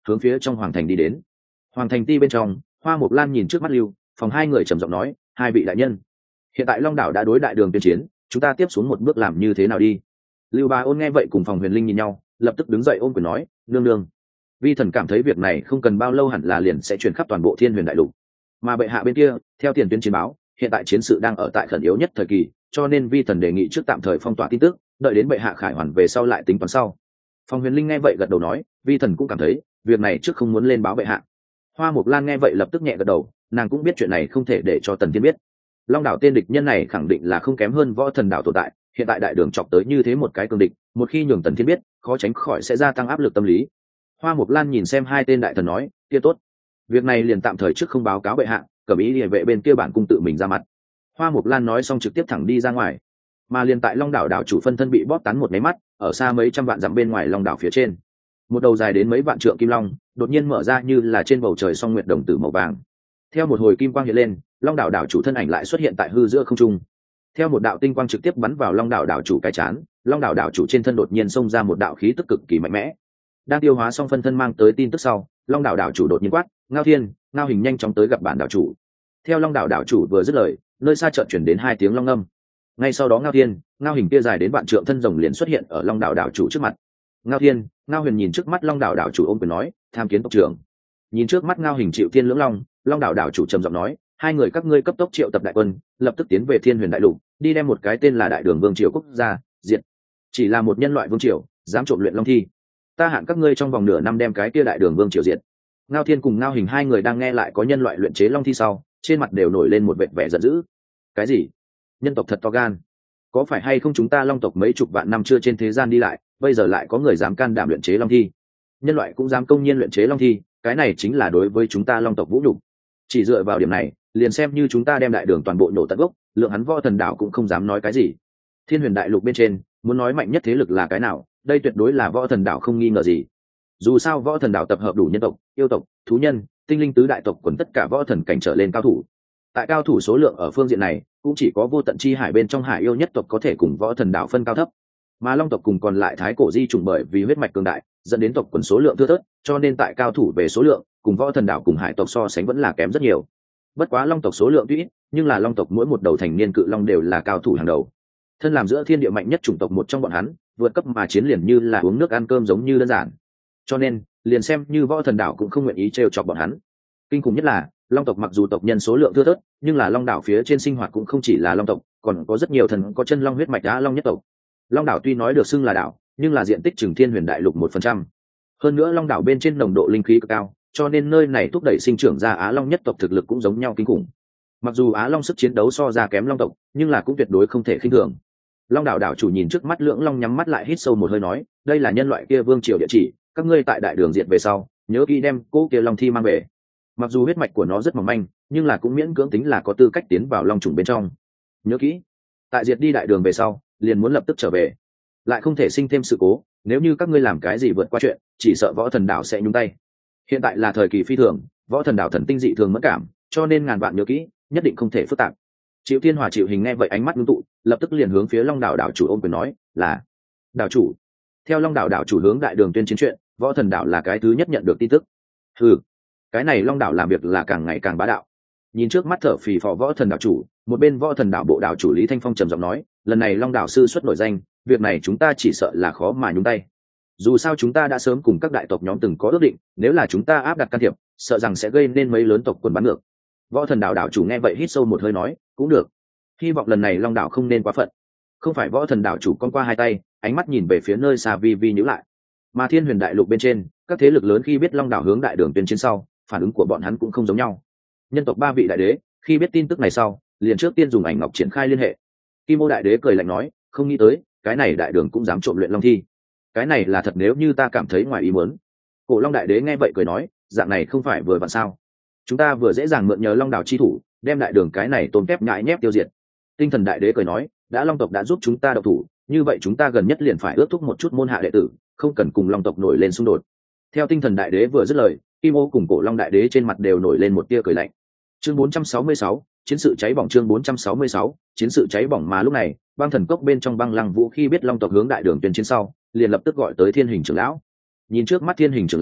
hướng phía trong hoàng thành đi đến. Hoàng thành ti bên trong, Hoa Mộc Lan nhìn trước mắt Lưu, Phòng hai người trầm giọng nói, hai vị đại nhân, hiện tại Long đảo đã đối đại đường tuyên chiến, chúng ta tiếp xuống một bước làm như thế nào đi? Lưu Bá Ôn nghe vậy cùng Phòng Huyền Linh nhìn nhau, lập tức đứng dậy ôm quyền nói, nương nương, vi thần cảm thấy việc này không cần bao lâu hẳn là liền sẽ truyền khắp toàn bộ Thiên Huyền đại lục. Mà bệ hạ bên kia, theo tiền tuyến chiến báo, hiện tại chiến sự đang ở tại khẩn yếu nhất thời kỳ, cho nên vi thần đề nghị trước tạm thời phong tỏa tin tức, đợi đến bệ hạ khải hoàn về sau lại tính toán sau. Phòng Huyền Linh nghe vậy gật đầu nói, vi thần cũng cảm thấy việc này trước không muốn lên báo bệ hạ. Hoa Mộc Lan nghe vậy lập tức nhẹ gật đầu, nàng cũng biết chuyện này không thể để cho Tần Thiên biết. Long đảo tên địch nhân này khẳng định là không kém hơn Võ Thần đảo tồn tại, hiện tại đại đường chọc tới như thế một cái cường địch, một khi nhường Tần Thiên biết, khó tránh khỏi sẽ gia tăng áp lực tâm lý. Hoa Mộc Lan nhìn xem hai tên đại thần nói, kia tốt, việc này liền tạm thời trước không báo cáo bệ hạ, cẩm ý địa vệ bên kia bản cung tự mình ra mặt. Hoa Mộc Lan nói xong trực tiếp thẳng đi ra ngoài. Mà liền tại Long đảo đảo chủ phân thân bị bóp tán một máy mắt, ở xa mấy trăm vạn dặm bên ngoài Long đảo phía trên, một đầu dài đến mấy vạn trượng kim long đột nhiên mở ra như là trên bầu trời song nguyệt đồng tử màu vàng. Theo một hồi kim quang hiện lên, Long đảo đảo chủ thân ảnh lại xuất hiện tại hư giữa không trung. Theo một đạo tinh quang trực tiếp bắn vào Long đảo đảo chủ cái chán, Long đảo đảo chủ trên thân đột nhiên xông ra một đạo khí tức cực kỳ mạnh mẽ. Đang tiêu hóa xong phân thân mang tới tin tức sau, Long đảo đảo chủ đột nhiên quát, Ngao Thiên, Ngao Hình nhanh chóng tới gặp bản đảo chủ. Theo Long đảo đảo chủ vừa dứt lời, nơi xa chợt chuyển đến hai tiếng long ngâm. Ngay sau đó Ngao Thiên, Ngao Hình kia dài đến vạn trượng thân rồng liền xuất hiện ở Long đảo đảo chủ trước mặt. Ngao Thiên, Ngao Huyền nhìn trước mắt Long đảo đảo chủ ôm quyền nói, tham kiến tộc trưởng. Nhìn trước mắt Ngao Hình chịu thiên lưỡng long, Long đảo đảo chủ trầm giọng nói, hai người các ngươi cấp tốc triệu tập đại quân, lập tức tiến về Thiên Huyền đại lục, đi đem một cái tên là Đại Đường Vương triều quốc gia diệt. Chỉ là một nhân loại vương triều, dám trộm luyện long thi, ta hạn các ngươi trong vòng nửa năm đem cái kia Đại Đường Vương triều diệt. Ngao Thiên cùng Ngao Hình hai người đang nghe lại có nhân loại luyện chế long thi sau, trên mặt đều nổi lên một vệt vẻ giận dữ. Cái gì? Nhân tộc thật to gan, có phải hay không chúng ta Long tộc mấy chục vạn năm chưa trên thế gian đi lại, bây giờ lại có người dám can đảm luyện chế long thi, nhân loại cũng dám công nhiên luyện chế long thi, cái này chính là đối với chúng ta Long tộc vũ nhục. Chỉ dựa vào điểm này, liền xem như chúng ta đem đại đường toàn bộ nổ tận gốc, lượng hắn Võ Thần đảo cũng không dám nói cái gì. Thiên Huyền đại lục bên trên, muốn nói mạnh nhất thế lực là cái nào, đây tuyệt đối là Võ Thần đảo không nghi ngờ gì. Dù sao Võ Thần đảo tập hợp đủ nhân tộc, yêu tộc, thú nhân, tinh linh tứ đại tộc quần tất cả võ thần cảnh trở lên cao thủ. Tại cao thủ số lượng ở phương diện này, cũng chỉ có Vô Tận Chi Hải bên trong hải yêu nhất tộc có thể cùng Võ Thần đảo phân cao thấp. Mà Long tộc cùng còn lại thái cổ di chủng bởi vì huyết mạch cường đại, dẫn đến tộc quần số lượng thưa thớt, cho nên tại cao thủ về số lượng, cùng Võ Thần đảo cùng hải tộc so sánh vẫn là kém rất nhiều. Bất quá Long tộc số lượng tuy ít, nhưng là Long tộc mỗi một đầu thành niên cự long đều là cao thủ hàng đầu. Thân làm giữa thiên địa mạnh nhất chủng tộc một trong bọn hắn, vượt cấp mà chiến liền như là uống nước ăn cơm giống như đơn giản. Cho nên, liền xem như Võ Thần đảo cũng không nguyện ý trêu chọc bọn hắn. Kinh khủng nhất là, Long tộc mặc dù tộc nhân số lượng thưa thớt, nhưng là Long đảo phía trên sinh hoạt cũng không chỉ là Long tộc, còn có rất nhiều thần có chân long huyết mạch Á Long nhất tộc. Long đảo tuy nói được xưng là đảo, nhưng là diện tích chừng Thiên Huyền đại lục một phần trăm. Hơn nữa Long đảo bên trên nồng độ linh khí cực cao, cho nên nơi này thúc đẩy sinh trưởng ra Á Long nhất tộc thực lực cũng giống nhau kinh khủng. Mặc dù Á Long sức chiến đấu so ra kém Long tộc, nhưng là cũng tuyệt đối không thể khinh thường. Long đảo đảo chủ nhìn trước mắt Lưỡng Long nhắm mắt lại hít sâu một hơi nói, đây là nhân loại kia vương triều địa chỉ, các ngươi tại đại đường diệt về sau, nhớ kỹ đem cố kia long thi mang về. Mặc dù huyết mạch của nó rất mỏng manh, nhưng là cũng miễn cưỡng tính là có tư cách tiến vào long trùng bên trong. Nhớ kỹ, tại diệt đi đại đường về sau, liền muốn lập tức trở về, lại không thể sinh thêm sự cố, nếu như các ngươi làm cái gì vượt qua chuyện, chỉ sợ Võ Thần đảo sẽ nhúng tay. Hiện tại là thời kỳ phi thường, Võ Thần đảo thần tinh dị thường mẫn cảm, cho nên ngàn vạn nhớ kỹ, nhất định không thể phức tạp. Triệu Thiên Hòa Triệu Hình nghe vậy ánh mắt ngưng tụ, lập tức liền hướng phía Long đảo đảo chủ ôm quyền nói, là đảo chủ. Theo Long đảo đảo chủ hướng đại đường tuyên chiến chuyện, Võ Thần đảo là cái thứ nhất nhận được tin tức. Ừ, cái này Long đảo làm việc là càng ngày càng bá đạo. Nhìn trước mắt thở phì phò Võ Thần đảo chủ, một bên Võ Thần đảo bộ đảo chủ Lý Thanh Phong trầm giọng nói, lần này Long đảo sư xuất nổi danh, việc này chúng ta chỉ sợ là khó mà nhúng tay. Dù sao chúng ta đã sớm cùng các đại tộc nhóm từng có ước định, nếu là chúng ta áp đặt can thiệp, sợ rằng sẽ gây nên mấy lớn tộc quần bắn ngược. Võ Thần đảo đảo chủ nghe vậy hít sâu một hơi nói, cũng được, hy vọng lần này Long đảo không nên quá phận. Không phải. Võ Thần đảo chủ con qua hai tay, ánh mắt nhìn về phía nơi xa vi vi nhíu lại. Mà Thiên Huyền đại lục bên trên, các thế lực lớn khi biết Long đảo hướng đại đường tuyên chiến sau, phản ứng của bọn hắn cũng không giống nhau. Nhân tộc ba vị đại đế khi biết tin tức này sau, liền trước tiên dùng ảnh ngọc triển khai liên hệ. Kim Ô đại đế cười lạnh nói, không nghĩ tới cái này đại đường cũng dám trộm luyện long thi, cái này là thật nếu như ta cảm thấy ngoài ý muốn. Cổ Long đại đế nghe vậy cười nói, dạng này không phải vừa vặn sao, chúng ta vừa dễ dàng mượn nhờ Long đảo chi thủ, đem đại đường cái này tôn kép nhãi nhép tiêu diệt. Tinh Thần đại đế cười nói, đã Long tộc đã giúp chúng ta độc thủ, như vậy chúng ta gần nhất liền phải ước thúc một chút môn hạ đệ tử, không cần cùng Long tộc nổi lên xung đột. Theo Tinh Thần đại đế vừa dứt lời, Kim Ô cùng Cổ Long đại đế trên mặt đều nổi lên một tia cười lạnh. Chương bốn trăm sáu mươi sáu, chiến sự cháy bỏng. Chương bốn trăm sáu mươi sáu, chiến sự cháy bỏng. Mà lúc này, Băng Thần cốc bên trong Băng Lăng Vũ khi biết Long tộc hướng đại đường tuyên chiến sau, liền lập tức gọi tới Thiên Hình trưởng lão. Nhìn trước mắt Thiên Hình trưởng lão,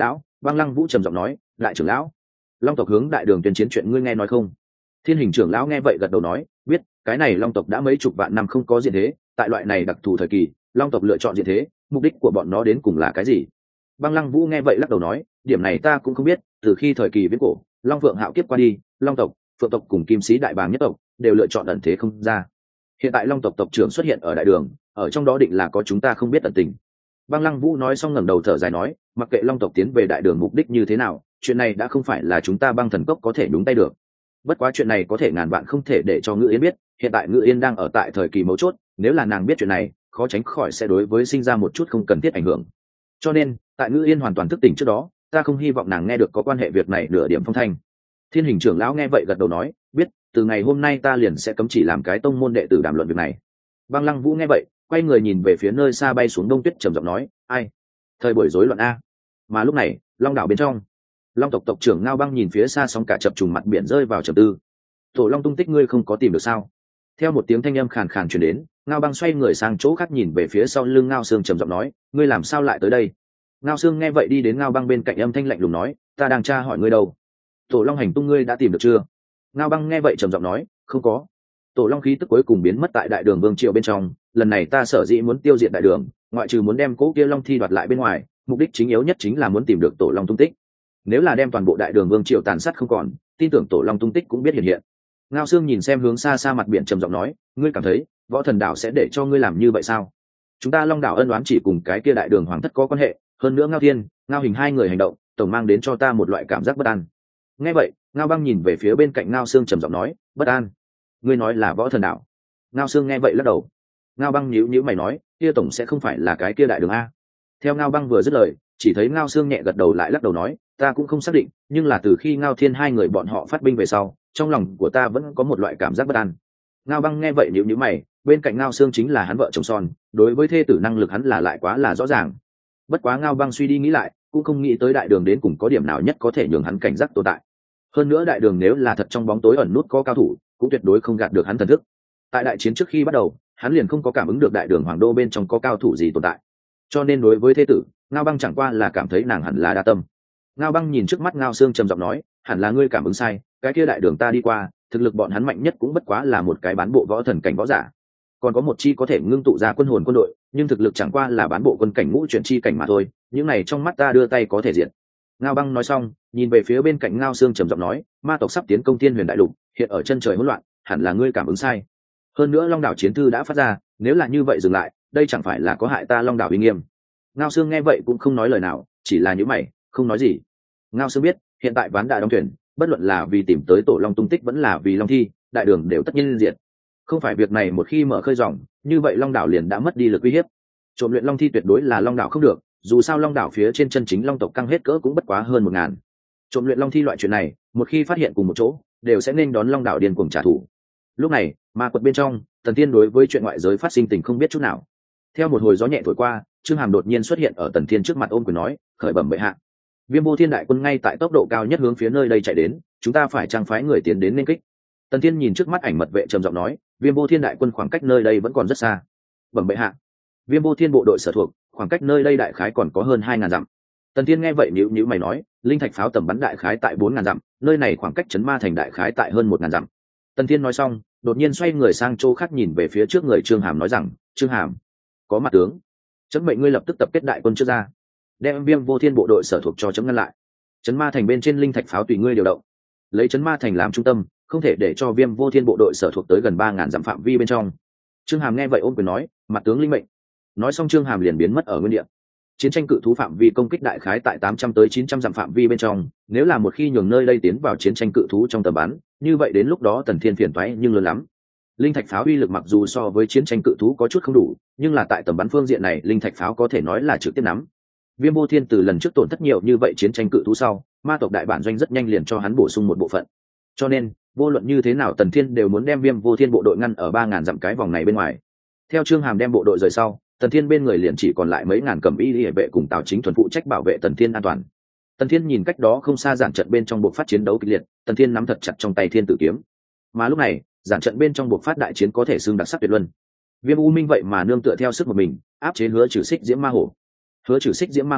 Băng Lăng Vũ trầm giọng nói, đại trưởng lão, long tộc hướng đại đường tuyên chiến chuyện ngươi nghe nói không? Thiên Hình trưởng lão nghe vậy gật đầu nói, biết, cái này long tộc đã mấy chục vạn năm không có diện thế, tại loại này đặc thù thời kỳ, long tộc lựa chọn diện thế, mục đích của bọn nó đến cùng là cái gì? Băng Lăng Vũ nghe vậy lắc đầu nói, điểm này ta cũng không biết, từ khi thời kỳ viễn cổ, long phượng hạo kiếp qua đi, long tộc, phượng tộc cùng kim sĩ đại bàng nhất tộc đều lựa chọn ẩn thế không ra. Hiện tại long tộc tộc trưởng xuất hiện ở đại đường, ở trong đó định là có chúng ta không biết ẩn tình. Băng Lăng Vũ nói xong ngẩng đầu thở dài nói, mặc kệ long tộc tiến về đại đường mục đích như thế nào, chuyện này đã không phải là chúng ta Băng Thần Cốc có thể nhúng tay được. Bất quá chuyện này có thể ngàn vạn không thể để cho Ngự Yên biết, hiện tại Ngự Yên đang ở tại thời kỳ mấu chốt, nếu là nàng biết chuyện này, khó tránh khỏi sẽ đối với sinh ra một chút không cần thiết ảnh hưởng. Cho nên, tại Ngự Yên hoàn toàn thức tỉnh trước đó, ta không hy vọng nàng nghe được có quan hệ việc này nửa điểm phong thanh. Thiên Hình trưởng lão nghe vậy gật đầu nói, biết, từ ngày hôm nay ta liền sẽ cấm chỉ làm cái tông môn đệ tử đàm luận việc này. Băng Lăng Vũ nghe vậy, quay người nhìn về phía nơi xa bay xuống đông tuyết trầm giọng nói, ai? Thời buổi rối loạn a. Mà lúc này, long đảo bên trong, long tộc tộc trưởng Ngao Băng nhìn phía xa sóng cả chập trùng mặt biển rơi vào trầm tư. Tổ long tung tích ngươi không có tìm được sao? Theo một tiếng thanh âm khàn khàn truyền đến, Ngao Băng xoay người sang chỗ khác nhìn về phía sau lưng Ngao Sương trầm giọng nói, ngươi làm sao lại tới đây? Ngao Sương nghe vậy đi đến Ngao Băng bên cạnh âm thanh lạnh lùng nói, ta đang tra hỏi ngươi đâu. Tổ long hành tung ngươi đã tìm được chưa? Ngao Băng nghe vậy trầm giọng nói, không có. Tổ long khí tức cuối cùng biến mất tại đại đường vương triều bên trong, lần này ta sở dĩ muốn tiêu diệt đại đường, ngoại trừ muốn đem cố kia long thi đoạt lại bên ngoài, mục đích chính yếu nhất chính là muốn tìm được tổ long tung tích. Nếu là đem toàn bộ đại đường vương triều tàn sát không còn, tin tưởng tổ long tung tích cũng biết hiện hiện. Ngao Sương nhìn xem hướng xa xa mặt biển trầm giọng nói, ngươi cảm thấy võ thần đảo sẽ để cho ngươi làm như vậy sao? Chúng ta long đảo ân oán chỉ cùng cái kia đại đường hoàng thất có quan hệ, hơn nữa Ngao Thiên, Ngao Hình hai người hành động, tổng mang đến cho ta một loại cảm giác bất an. Nghe vậy, Ngao Băng nhìn về phía bên cạnh Ngao Sương trầm giọng nói, bất an? Ngươi nói là võ thần đảo? Ngao Sương nghe vậy lắc đầu. Ngao Băng nhíu nhíu mày nói, kia tổng sẽ không phải là cái kia đại đường a? Theo Ngao Băng vừa dứt lời, chỉ thấy Ngao Sương nhẹ gật đầu lại lắc đầu nói, ta cũng không xác định, nhưng là từ khi Ngao Thiên hai người bọn họ phát binh về sau, trong lòng của ta vẫn có một loại cảm giác bất an. Ngao Băng nghe vậy nhíu nhíu mày, bên cạnh Ngao Sương chính là hắn vợ chồng son, đối với thê tử năng lực hắn là lại quá là rõ ràng. Bất quá Ngao Băng suy đi nghĩ lại, cũng không nghĩ tới đại đường đến cùng có điểm nào nhất có thể nhường hắn cảnh giác tồn tại. Hơn nữa đại đường nếu là thật trong bóng tối ẩn nút có cao thủ, cũng tuyệt đối không gạt được hắn thần thức. Tại đại chiến trước khi bắt đầu, hắn liền không có cảm ứng được đại đường hoàng đô bên trong có cao thủ gì tồn tại. Cho nên đối với thê tử, Ngao Băng chẳng qua là cảm thấy nàng hẳn là đa tâm. Ngao Băng nhìn trước mắt Ngao Sương trầm giọng nói, hẳn là ngươi cảm ứng sai, cái kia đại đường ta đi qua, thực lực bọn hắn mạnh nhất cũng bất quá là một cái bán bộ võ thần cảnh võ giả, còn có một chi có thể ngưng tụ ra quân hồn quân đội, nhưng thực lực chẳng qua là bán bộ quân cảnh ngũ chuyển chi cảnh mà thôi, những này trong mắt ta đưa tay có thể diện. Ngao Băng nói xong, nhìn về phía bên cạnh Ngao Sương trầm giọng nói, ma tộc sắp tiến công Thiên Huyền đại lục, hiện ở chân trời hỗn loạn, hẳn là ngươi cảm ứng sai. Hơn nữa Long đảo chiến thư đã phát ra, nếu là như vậy dừng lại, đây chẳng phải là có hại ta Long đảo uy nghiêm. Ngao Sương nghe vậy cũng không nói lời nào, chỉ là nhíu mày, không nói gì. Ngao Sương biết, hiện tại ván đã đóng thuyền, bất luận là vì tìm tới tổ long tung tích vẫn là vì long thi, đại đường đều tất nhiên diệt. Không phải việc này một khi mở khơi dòng, như vậy Long đảo liền đã mất đi lực uy hiếp. Trộm luyện long thi tuyệt đối là Long đảo không được, dù sao Long đảo phía trên chân chính long tộc căng hết cỡ cũng bất quá hơn một ngàn. Trộm luyện long thi loại chuyện này, một khi phát hiện cùng một chỗ, đều sẽ nên đón Long đảo điên cuồng trả thù. Lúc này, ma quật bên trong, Tần Thiên đối với chuyện ngoại giới phát sinh tình không biết chút nào. Theo một hồi gió nhẹ thổi qua, Trương Hàm đột nhiên xuất hiện ở Tần Thiên trước mặt ôm quyền nói, khởi bẩm bệ hạ, Viêm Vô Thiên đại quân ngay tại tốc độ cao nhất hướng phía nơi đây chạy đến, chúng ta phải trang phái người tiến đến nên kích. Tần Thiên nhìn trước mắt ảnh mật vệ trầm giọng nói, Viêm Vô Thiên đại quân khoảng cách nơi đây vẫn còn rất xa. Bẩm bệ hạ, Viêm Vô Thiên bộ đội sở thuộc, khoảng cách nơi đây đại khái còn có hơn hai ngàn dặm. Tần Thiên nghe vậy nhíu nhíu mày nói, linh thạch pháo tầm bắn đại khái tại bốn ngàn dặm, nơi này khoảng cách trấn Ma thành đại khái tại hơn một ngàn dặm. Tần Thiên nói xong, đột nhiên xoay người sang chỗ khác nhìn về phía trước người Trương Hàm nói rằng, Trương Hàm, có mặt tướng, chấm mệnh ngươi lập tức tập kết đại quân trước ra, đem Viêm Vô Thiên bộ đội sở thuộc cho chấm ngăn lại. Trấn Ma thành bên trên linh thạch pháo tùy ngươi điều động, lấy Trấn Ma thành làm trung tâm, không thể để cho Viêm Vô Thiên bộ đội sở thuộc tới gần ba ngàn dặm phạm vi bên trong. Trương Hàm nghe vậy ôm quyền nói, mặt tướng linh mệnh. Nói xong Trương Hàm liền biến mất ở nguyên địa. Chiến tranh cự thú phạm vi công kích đại khái tại tám trăm tới chín trăm dặm phạm vi bên trong, nếu là một khi nhường nơi đây tiến vào chiến tranh cự thú trong tầm bắn, như vậy đến lúc đó Tần Thiên phiền toái nhưng lớn lắm. Linh thạch pháo uy lực mặc dù so với chiến tranh cự thú có chút không đủ, nhưng là tại tầm bắn phương diện này, linh thạch pháo có thể nói là trực tiếp nắm. Viêm Vô Thiên từ lần trước tổn thất nhiều như vậy chiến tranh cự thú sau, ma tộc đại bản doanh rất nhanh liền cho hắn bổ sung một bộ phận. Cho nên, vô luận như thế nào Tần Thiên đều muốn đem Viêm Vô Thiên bộ đội ngăn ở ba ngàn dặm cái vòng này bên ngoài. Theo Trương Hàm đem bộ đội rời sau, Tần Thiên bên người liền chỉ còn lại mấy ngàn cẩm y liề vệ cùng Tào Chính thuần phụ trách bảo vệ Tần Thiên an toàn. Tần Thiên nhìn cách đó không xa giản trận bên trong buộc phát chiến đấu kịch liệt, Tần Thiên nắm thật chặt trong tay Thiên Tử kiếm. Mà lúc này, giản trận bên trong buộc phát đại chiến có thể xưng đặc sắc tuyệt luân. Viêm U Minh vậy mà nương tựa theo sức một mình, áp chế Hứa Trừ Xích Diễm Ma Hổ. Hứa Trừ Xích Diễm Ma Hổ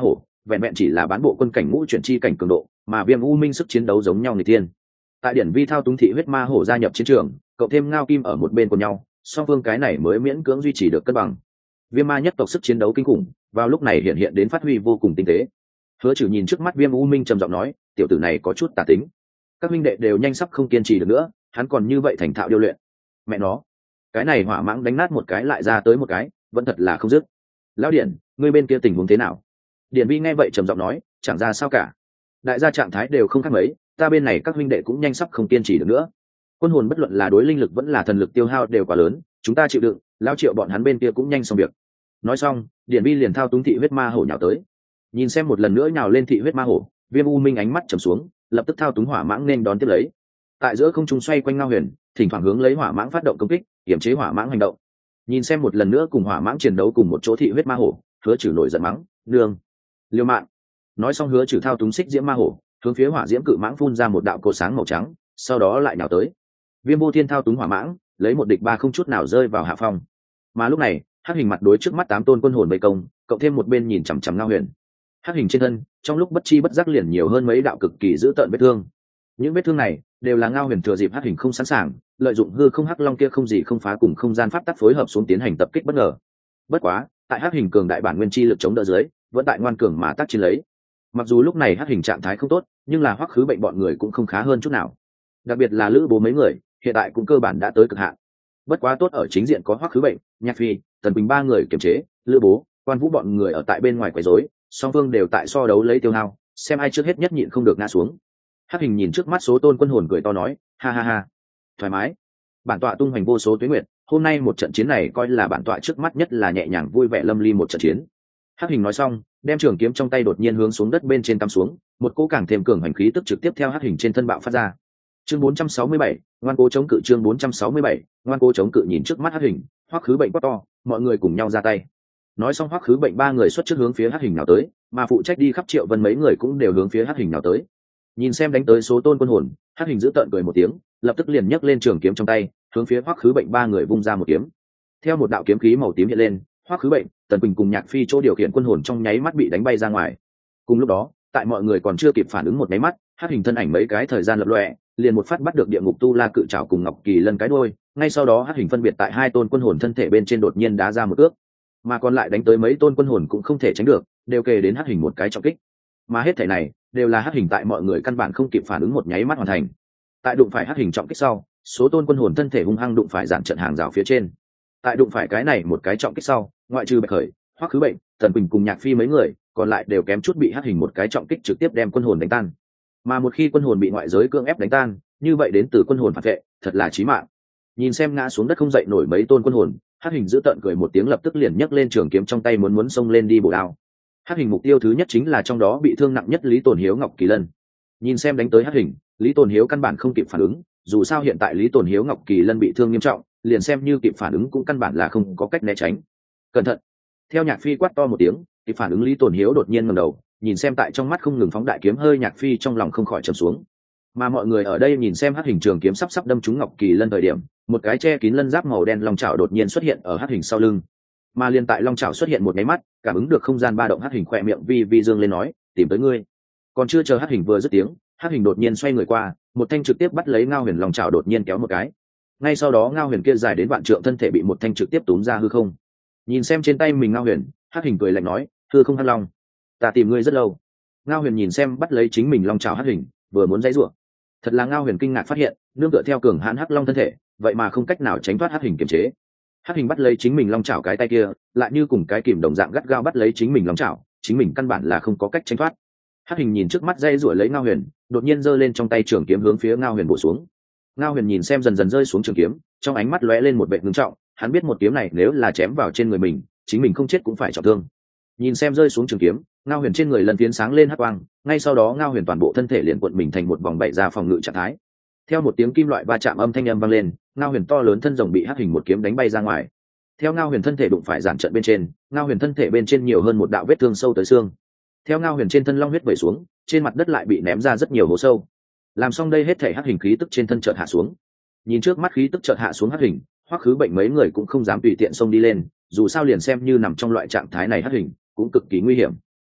vẹn vẹn chỉ là bán bộ quân cảnh ngũ chuyển chi cảnh cường độ, mà viêm u minh sức chiến đấu giống nhau người tiên. Tại điển vi thao túng thị huyết ma hổ gia nhập chiến trường, cộng thêm ngao kim ở một bên của nhau, song phương cái này mới miễn cưỡng duy trì được cân bằng. Viêm ma nhất tộc sức chiến đấu kinh khủng, vào lúc này hiện hiện đến phát huy vô cùng tinh tế. Hứa Trừ nhìn trước mắt viêm u minh trầm giọng nói, tiểu tử này có chút tà tính. Các huynh đệ đều nhanh sắp không kiên trì được nữa, hắn còn như vậy thành thạo điêu luyện. Mẹ nó, cái này hỏa mãng đánh nát một cái lại ra tới một cái, vẫn thật là không dứt. Lão Điển, ngươi bên kia tình huống thế nào? Điển vi nghe vậy trầm giọng nói, chẳng ra sao cả. Đại gia trạng thái đều không khác mấy, ta bên này các huynh đệ cũng nhanh sắp không kiên trì được nữa. Quân hồn bất luận là đối linh lực vẫn là thần lực tiêu hao đều quá lớn, chúng ta chịu đựng, lão Triệu bọn hắn bên kia cũng nhanh xong việc. Nói xong, Điển vi liền thao túng thị huyết ma hổ nhào tới. Nhìn xem một lần nữa nhào lên thị huyết ma hổ, viêm u minh ánh mắt trầm xuống, lập tức thao túng hỏa mãng nên đón tiếp lấy. Tại giữa không trung xoay quanh Ngao Huyền, thỉnh thoảng hướng lấy hỏa mãng phát động công kích, kiểm chế hỏa mãng hành động. Nhìn xem một lần nữa cùng hỏa mãng chiến đấu cùng một chỗ thị huyết ma hổ, Hứa Trừ nổi giận mắng, nương, liêu mạng. Nói xong Hứa Trừ thao túng xích diễm ma hổ, hướng phía hỏa diễm cự mãng phun ra một đạo cột sáng màu trắng, sau đó lại nhào tới. Viêm vô thiên thao túng hỏa mãng, lấy một địch ba không chút nào rơi vào hạ phong. Mà lúc này, hắc hình mặt đối trước mắt tám tôn quân hồn vây công, cộng thêm một bên nhìn chằm chằm Ngao Huyền. Hắc hình trên thân, trong lúc bất chi bất giác liền nhiều hơn mấy đạo cực kỳ dữ tợn vết thương. Những vết thương này đều là Ngao Huyền thừa dịp hắc hình không sẵn sàng, lợi dụng hư không hắc long kia không gì không phá cùng không gian pháp tắc phối hợp xuống tiến hành tập kích bất ngờ. Bất quá, tại hắc hình cường đại bản nguyên chi lực chống đỡ dưới, vẫn tại ngoan cường mà tác chiến lấy. Mặc dù lúc này hắc hình trạng thái không tốt, nhưng là hoắc khứ bệnh bọn người cũng không khá hơn chút nào. Đặc biệt là lữ bố mấy người, hiện tại cũng cơ bản đã tới cực hạn. Bất quá tốt ở chính diện có hoắc khứ bệnh, nhạc phi, tần bình ba người kiềm chế, lữ bố, quan vũ bọn người ở tại bên ngoài quấy rối, song phương đều tại so đấu lấy tiêu hao, xem ai trước hết nhất nhịn không được ngã xuống. Hắc hình nhìn trước mắt số tôn quân hồn cười to nói, ha ha ha, thoải mái. Bản tọa tung hoành vô số tuế nguyệt, hôm nay một trận chiến này coi là bản tọa trước mắt nhất là nhẹ nhàng vui vẻ lâm ly một trận chiến. Hắc hình nói xong, đem trường kiếm trong tay đột nhiên hướng xuống đất bên trên cắm xuống, một cỗ càng thêm cường hành khí tức trực tiếp theo hắc hình trên thân bạo phát ra. Chương bốn trăm sáu mươi bảy, ngoan cố chống cự. Chương bốn trăm sáu mươi bảy, ngoan cố chống cự. Nhìn trước mắt hắc hình, hoắc khứ bệnh quát to, mọi người cùng nhau ra tay. Nói xong hoắc khứ bệnh ba người xuất trước hướng phía hắc hình nào tới, mà phụ trách đi khắp Triệu Vân mấy người cũng đều hướng phía hắc hình nào tới. Nhìn xem đánh tới số tôn quân hồn, hắc hình giữ tợn cười một tiếng, lập tức liền nhấc lên trường kiếm trong tay, hướng phía hoắc khứ bệnh ba người vung ra một kiếm. Theo một đạo kiếm khí màu tím hiện lên, hoắc khứ bệnh, tần quỳnh cùng nhạc phi chỗ điều khiển quân hồn trong nháy mắt bị đánh bay ra ngoài. Cùng lúc đó, tại mọi người còn chưa kịp phản ứng một nháy mắt, hắc hình thân ảnh mấy cái thời gian lập lòe, liền một phát bắt được địa ngục tu la cự trảo cùng ngọc kỳ lân cái đuôi. Ngay sau đó hắc hình phân biệt tại hai tôn quân hồn thân thể bên trên đột nhiên đá ra một ước, mà còn lại đánh tới mấy tôn quân hồn cũng không thể tránh được, đều kề đến hắc hình một cái trọng kích. Mà hết thảy này đều là hắc hình tại mọi người căn bản không kịp phản ứng một nháy mắt hoàn thành. Tại đụng phải hắc hình trọng kích sau, số tôn quân hồn thân thể hung hăng đụng phải giản trận hàng rào phía trên. Tại đụng phải cái này một cái trọng kích sau, ngoại trừ Bạch Khởi, Hoắc Khứ Bệnh, Tần Quỳnh cùng Nhạc Phi mấy người, còn lại đều kém chút bị hắc hình một cái trọng kích trực tiếp đem quân hồn đánh tan. Mà một khi quân hồn bị ngoại giới cưỡng ép đánh tan, như vậy đến từ quân hồn phản vệ, thật là chí mạng. Nhìn xem ngã xuống đất không dậy nổi mấy tôn quân hồn, hắc hình giữ tợn cười một tiếng, lập tức liền nhấc lên trường kiếm trong tay muốn muốn xông lên đi bổ đao. Hắc hình mục tiêu thứ nhất chính là trong đó bị thương nặng nhất Lý Tồn Hiếu Ngọc Kỳ Lân. Nhìn xem đánh tới hắc hình, Lý Tồn Hiếu căn bản không kịp phản ứng, dù sao hiện tại Lý Tồn Hiếu Ngọc Kỳ Lân bị thương nghiêm trọng, liền xem như kịp phản ứng cũng căn bản là không có cách né tránh. Cẩn thận! Theo Nhạc Phi quát to một tiếng, kịp phản ứng Lý Tồn Hiếu đột nhiên ngẩng đầu, nhìn xem tại trong mắt không ngừng phóng đại kiếm hơi, Nhạc Phi trong lòng không khỏi trầm xuống. Mà mọi người ở đây nhìn xem hắc hình trường kiếm sắp sắp đâm trúng Ngọc Kỳ Lân thời điểm, một cái che kín lân giáp màu đen long chảo đột nhiên xuất hiện ở hắc hình sau lưng. Mà liền tại long chảo xuất hiện một cái mắt, cảm ứng được không gian ba động, hắc hình khỏe miệng vi vi dương lên nói, tìm tới ngươi. Còn chưa chờ hắc hình vừa dứt tiếng, hắc hình đột nhiên xoay người qua, một thanh trực tiếp bắt lấy Ngao Huyền long chảo đột nhiên kéo một cái. Ngay sau đó Ngao Huyền kia dài đến vạn trượng thân thể bị một thanh trực tiếp túm ra hư không. Nhìn xem trên tay mình Ngao Huyền, hắc hình cười lạnh nói, hư không hắc long, ta tìm ngươi rất lâu. Ngao Huyền nhìn xem bắt lấy chính mình long chảo hắc hình, vừa muốn dãy rủa, thật là Ngao Huyền kinh ngạc phát hiện, nương tựa theo cường hãn hắc long thân thể, vậy mà không cách nào tránh thoát hắc hình kiềm chế. Hắc hình bắt lấy chính mình long chảo cái tay kia, lại như cùng cái kìm đồng dạng gắt gao bắt lấy chính mình long chảo, chính mình căn bản là không có cách tránh thoát. Hắc hình nhìn trước mắt dây rủa lấy Ngao Huyền, đột nhiên giơ lên trong tay trường kiếm hướng phía Ngao Huyền bổ xuống. Ngao Huyền nhìn xem dần dần rơi xuống trường kiếm, trong ánh mắt lóe lên một vẻ ngưng trọng, hắn biết một kiếm này nếu là chém vào trên người mình, chính mình không chết cũng phải trọng thương. Nhìn xem rơi xuống trường kiếm, Ngao Huyền trên người lần tiến sáng lên hắc quang, ngay sau đó Ngao Huyền toàn bộ thân thể liền cuộn mình thành một vòng bảy ra phòng ngự trạng thái. Theo một tiếng kim loại va chạm âm thanh âm vang lên, Ngao Huyền to lớn thân rồng bị hắc hình một kiếm đánh bay ra ngoài. Theo Ngao Huyền thân thể đụng phải giản trận bên trên, Ngao Huyền thân thể bên trên nhiều hơn một đạo vết thương sâu tới xương. Theo Ngao Huyền trên thân long huyết vẩy xuống, trên mặt đất lại bị ném ra rất nhiều hố sâu. Làm xong đây hết thể hắc hình khí tức trên thân chợt hạ xuống. Nhìn trước mắt khí tức chợt hạ xuống hắc hình, Hoắc Khứ Bệnh mấy người cũng không dám tùy tiện xông đi lên, dù sao liền xem như nằm trong loại trạng thái này hắc hình cũng cực kỳ nguy hiểm.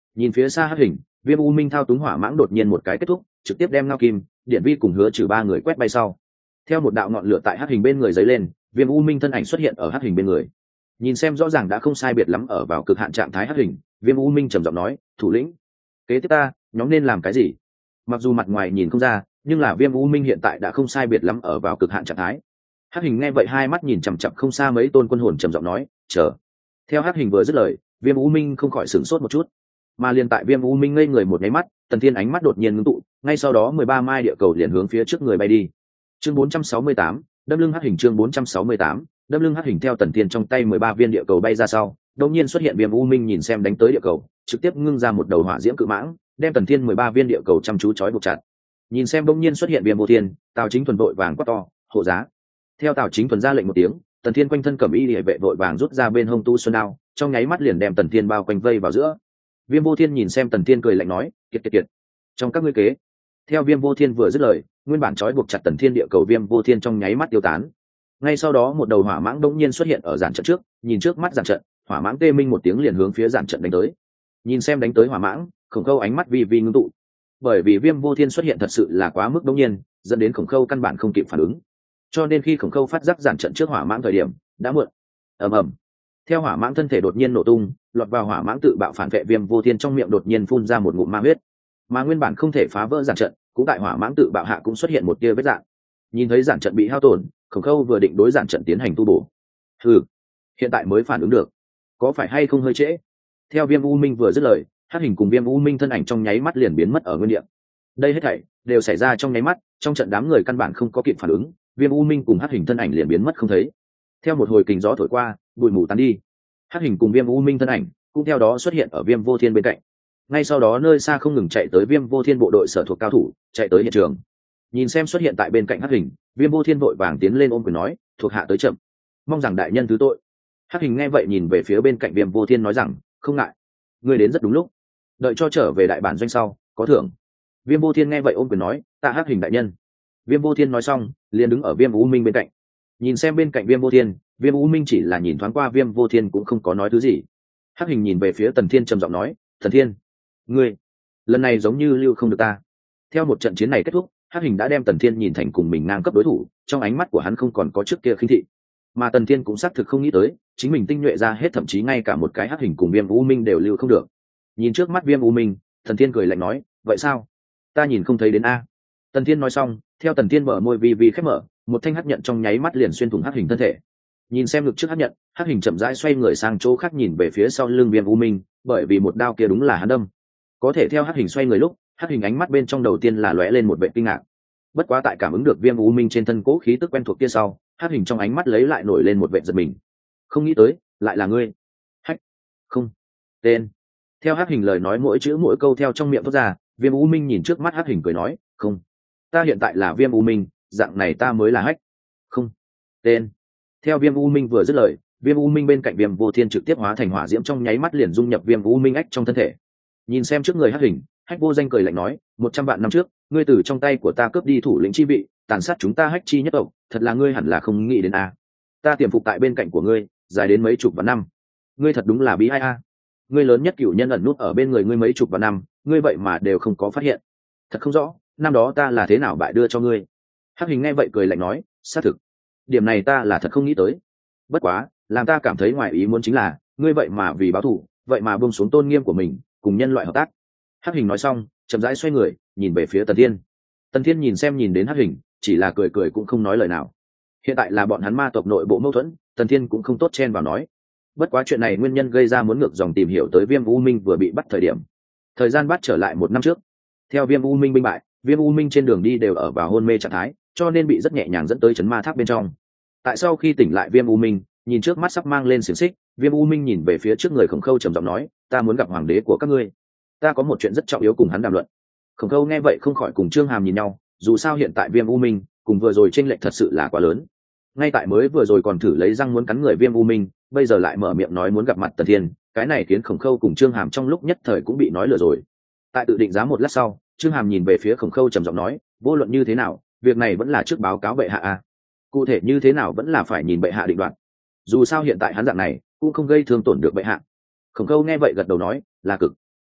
Nhìn phía xa hắc hình, viêm u minh thao túng hỏa mãng đột nhiên một cái kết thúc, trực tiếp đem ngao kim, điện vi cùng hứa trừ ba người quét bay sau. Theo một đạo ngọn lửa tại hắc hình bên người dấy lên, viêm u minh thân ảnh xuất hiện ở hắc hình bên người. Nhìn xem rõ ràng đã không sai biệt lắm ở vào cực hạn trạng thái hắc hình, viêm u minh trầm giọng nói, thủ lĩnh, kế tiếp ta nhóm nên làm cái gì? Mặc dù mặt ngoài nhìn không ra, nhưng là viêm u minh hiện tại đã không sai biệt lắm ở vào cực hạn trạng thái. Hắc hình nghe vậy hai mắt nhìn chằm chằm không xa mấy tôn quân hồn trầm giọng nói, chờ. Theo hắc hình vừa dứt lời, viêm u minh không khỏi sửng sốt một chút, mà liền tại viêm u minh ngây người một nháy mắt, Tần Thiên ánh mắt đột nhiên ngưng tụ, ngay sau đó mười ba mai địa cầu liền hướng phía trước người bay đi. Chương bốn trăm sáu mươi tám, đâm lưng hắc hình. Chương bốn trăm sáu mươi tám, đâm lưng hắc hình. Theo Tần Thiên trong tay mười ba viên địa cầu bay ra sau, đột nhiên xuất hiện viêm u minh nhìn xem đánh tới địa cầu, trực tiếp ngưng ra một đầu hỏa diễm cự mãng, đem Tần Thiên mười ba viên địa cầu chăm chú chói buộc chặt. Nhìn xem đột nhiên xuất hiện viêm vô thiên, Tào Chính Thuần vội vàng quát to, hộ giá. Theo Tào Chính Thuần ra lệnh một tiếng, Tần Thiên quanh thân cẩm y liễu vệ vội vàng rút ra bên hông tu xuân đao, trong nháy mắt liền đem Tần Thiên bao quanh vây vào giữa. Viêm vô thiên nhìn xem Tần Thiên cười lạnh nói, kiệt kiệt kiệt, trong các ngươi kế. Theo viêm vô thiên vừa dứt lời, nguyên bản trói buộc chặt Tần Thiên địa cầu viêm vô thiên trong nháy mắt tiêu tán. Ngay sau đó một đầu hỏa mãng đột nhiên xuất hiện ở giản trận trước, nhìn trước mắt giản trận, hỏa mãng tê minh một tiếng liền hướng phía giản trận đánh tới. Nhìn xem đánh tới hỏa mãng, Khổng Khâu ánh mắt vi vi ngưng tụ, bởi vì viêm vô thiên xuất hiện thật sự là quá mức đột nhiên, dẫn đến Khổng Khâu căn bản không kịp phản ứng, cho nên khi Khổng Khâu phát giác giản trận trước hỏa mãng thời điểm đã muộn. ầm ầm. Theo hỏa mãng thân thể đột nhiên nổ tung, lọt vào hỏa mãng tự bạo phản vệ viêm vô thiên trong miệng đột nhiên phun ra một ngụm ma huyết, mà nguyên bản không thể phá vỡ giản trận, cũng tại hỏa mãng tự bạo hạ cũng xuất hiện một tia vết rạn. Nhìn thấy giản trận bị hao tổn, Khổng Khâu vừa định đối giản trận tiến hành tu bổ. Hừ, hiện tại mới phản ứng được, có phải hay không hơi trễ? Theo viêm u minh vừa dứt lời, hắc hình cùng viêm u minh thân ảnh trong nháy mắt liền biến mất ở nguyên địa. Đây hết thảy đều xảy ra trong nháy mắt, trong trận đám người căn bản không có kịp phản ứng, viêm u minh cùng hắc hình thân ảnh liền biến mất không thấy. Theo một hồi kình gió thổi qua, bụi mù tán đi, hắc hình cùng viêm u minh thân ảnh cũng theo đó xuất hiện ở viêm vô thiên bên cạnh. Ngay sau đó nơi xa không ngừng chạy tới viêm vô thiên bộ đội sở thuộc cao thủ chạy tới hiện trường, nhìn xem xuất hiện tại bên cạnh hắc hình, viêm vô thiên vội vàng tiến lên ôm quyền nói, thuộc hạ tới chậm, mong rằng đại nhân thứ tội. Hắc hình nghe vậy nhìn về phía bên cạnh viêm vô thiên nói rằng, không ngại, ngươi đến rất đúng lúc, đợi cho trở về đại bản doanh sau có thưởng. Viêm vô thiên nghe vậy ôm quyền nói, tạ hắc hình đại nhân. Viêm vô thiên nói xong liền đứng ở viêm u minh bên cạnh, nhìn xem bên cạnh viêm vô thiên, viêm u minh chỉ là nhìn thoáng qua viêm vô thiên cũng không có nói thứ gì. Hắc hình nhìn về phía Tần Thiên trầm giọng nói, Thần Thiên, ngươi lần này giống như lưu không được ta. Theo một trận chiến này kết thúc, Hắc hình đã đem Tần Thiên nhìn thành cùng mình ngang cấp đối thủ, trong ánh mắt của hắn không còn có trước kia khinh thị, mà Tần Thiên cũng xác thực không nghĩ tới chính mình tinh nhuệ ra hết, thậm chí ngay cả một cái Hắc hình cùng viêm u minh đều lưu không được. Nhìn trước mắt viêm u minh, Tần Thiên cười lạnh nói, vậy sao, ta nhìn không thấy đến a? Tần Thiên nói xong, theo Tần Thiên mở môi vi vi khép mở, một thanh hắc nhận trong nháy mắt liền xuyên thủng hắc hình thân thể. Nhìn xem ngực trước hắc nhận, hắc hình chậm rãi xoay người sang chỗ khác nhìn về phía sau lưng viêm u minh, bởi vì một đao kia đúng là hắn đâm. Có thể theo hắc hình xoay người lúc, hắc hình ánh mắt bên trong đầu tiên là lóe lên một vẻ kinh ngạc. Bất quá tại cảm ứng được viêm u minh trên thân cố khí tức quen thuộc kia sau, hắc hình trong ánh mắt lấy lại nổi lên một vẻ giật mình. Không nghĩ tới, lại là ngươi. Hách, không, tên. Theo hắc hình lời nói mỗi chữ mỗi câu theo trong miệng thoát ra, viêm u minh nhìn trước mắt hắc hình cười nói, không, ta hiện tại là viêm u minh, dạng này ta mới là hách, không, tên. Theo viêm u minh vừa dứt lời, viêm u minh bên cạnh viêm vô thiên trực tiếp hóa thành hỏa diễm trong nháy mắt liền dung nhập viêm u minh ách trong thân thể. Nhìn xem trước người hắc hình, hách vô danh cười lạnh nói, một trăm vạn năm trước ngươi từ trong tay của ta cướp đi thủ lĩnh chi vị, tàn sát chúng ta hách chi nhất tộc, thật là ngươi hẳn là không nghĩ đến a. Ta tiềm phục tại bên cạnh của ngươi dài đến mấy chục vạn năm, ngươi thật đúng là bí ai a. Ngươi lớn nhất cửu nhân ẩn nút ở bên người ngươi mấy chục vạn năm, ngươi vậy mà đều không có phát hiện, thật không rõ năm đó ta là thế nào bại đưa cho ngươi. Hắc hình nghe vậy cười lạnh nói, xác thực, điểm này ta là thật không nghĩ tới. Bất quá làm ta cảm thấy ngoài ý muốn chính là ngươi vậy mà vì báo thù vậy mà buông xuống tôn nghiêm của mình cùng nhân loại hợp tác. Hắc hình nói xong chậm rãi xoay người nhìn về phía Tần Thiên. Tần Thiên nhìn xem nhìn đến Hắc hình, chỉ là cười cười cũng không nói lời nào. Hiện tại là bọn hắn ma tộc nội bộ mâu thuẫn, Tần Thiên cũng không tốt chen vào nói. Bất quá chuyện này nguyên nhân gây ra muốn ngược dòng tìm hiểu tới viêm u minh vừa bị bắt thời điểm, thời gian bắt trở lại một năm trước. Theo viêm u minh binh bại, viêm u minh trên đường đi đều ở vào hôn mê trạng thái, cho nên bị rất nhẹ nhàng dẫn tới chấn ma tháp bên trong. Tại sau khi tỉnh lại viêm u minh nhìn trước mắt sắp mang lên xiềng xích, viêm u minh nhìn về phía trước người Khổng Khâu trầm giọng nói, ta muốn gặp hoàng đế của các ngươi, ta có một chuyện rất trọng yếu cùng hắn đàm luận. Khổng Khâu nghe vậy không khỏi cùng Trương Hàm nhìn nhau, dù sao hiện tại viêm u minh cùng vừa rồi chênh lệch thật sự là quá lớn. Ngay tại mới vừa rồi còn thử lấy răng muốn cắn người viêm u minh, bây giờ lại mở miệng nói muốn gặp mặt Tần Thiên, cái này khiến Khổng Khâu cùng Trương Hàm trong lúc nhất thời cũng bị nói lừa rồi. Tại tự định giá một lát sau, Trương Hàm nhìn về phía Khổng Khâu trầm giọng nói, vô luận như thế nào việc này vẫn là trước báo cáo bệ hạ a, cụ thể như thế nào vẫn là phải nhìn bệ hạ định đoạt, dù sao hiện tại hắn dạng này cũng không gây thương tổn được bệ hạ. Khổng Khâu nghe vậy gật đầu nói, là cực,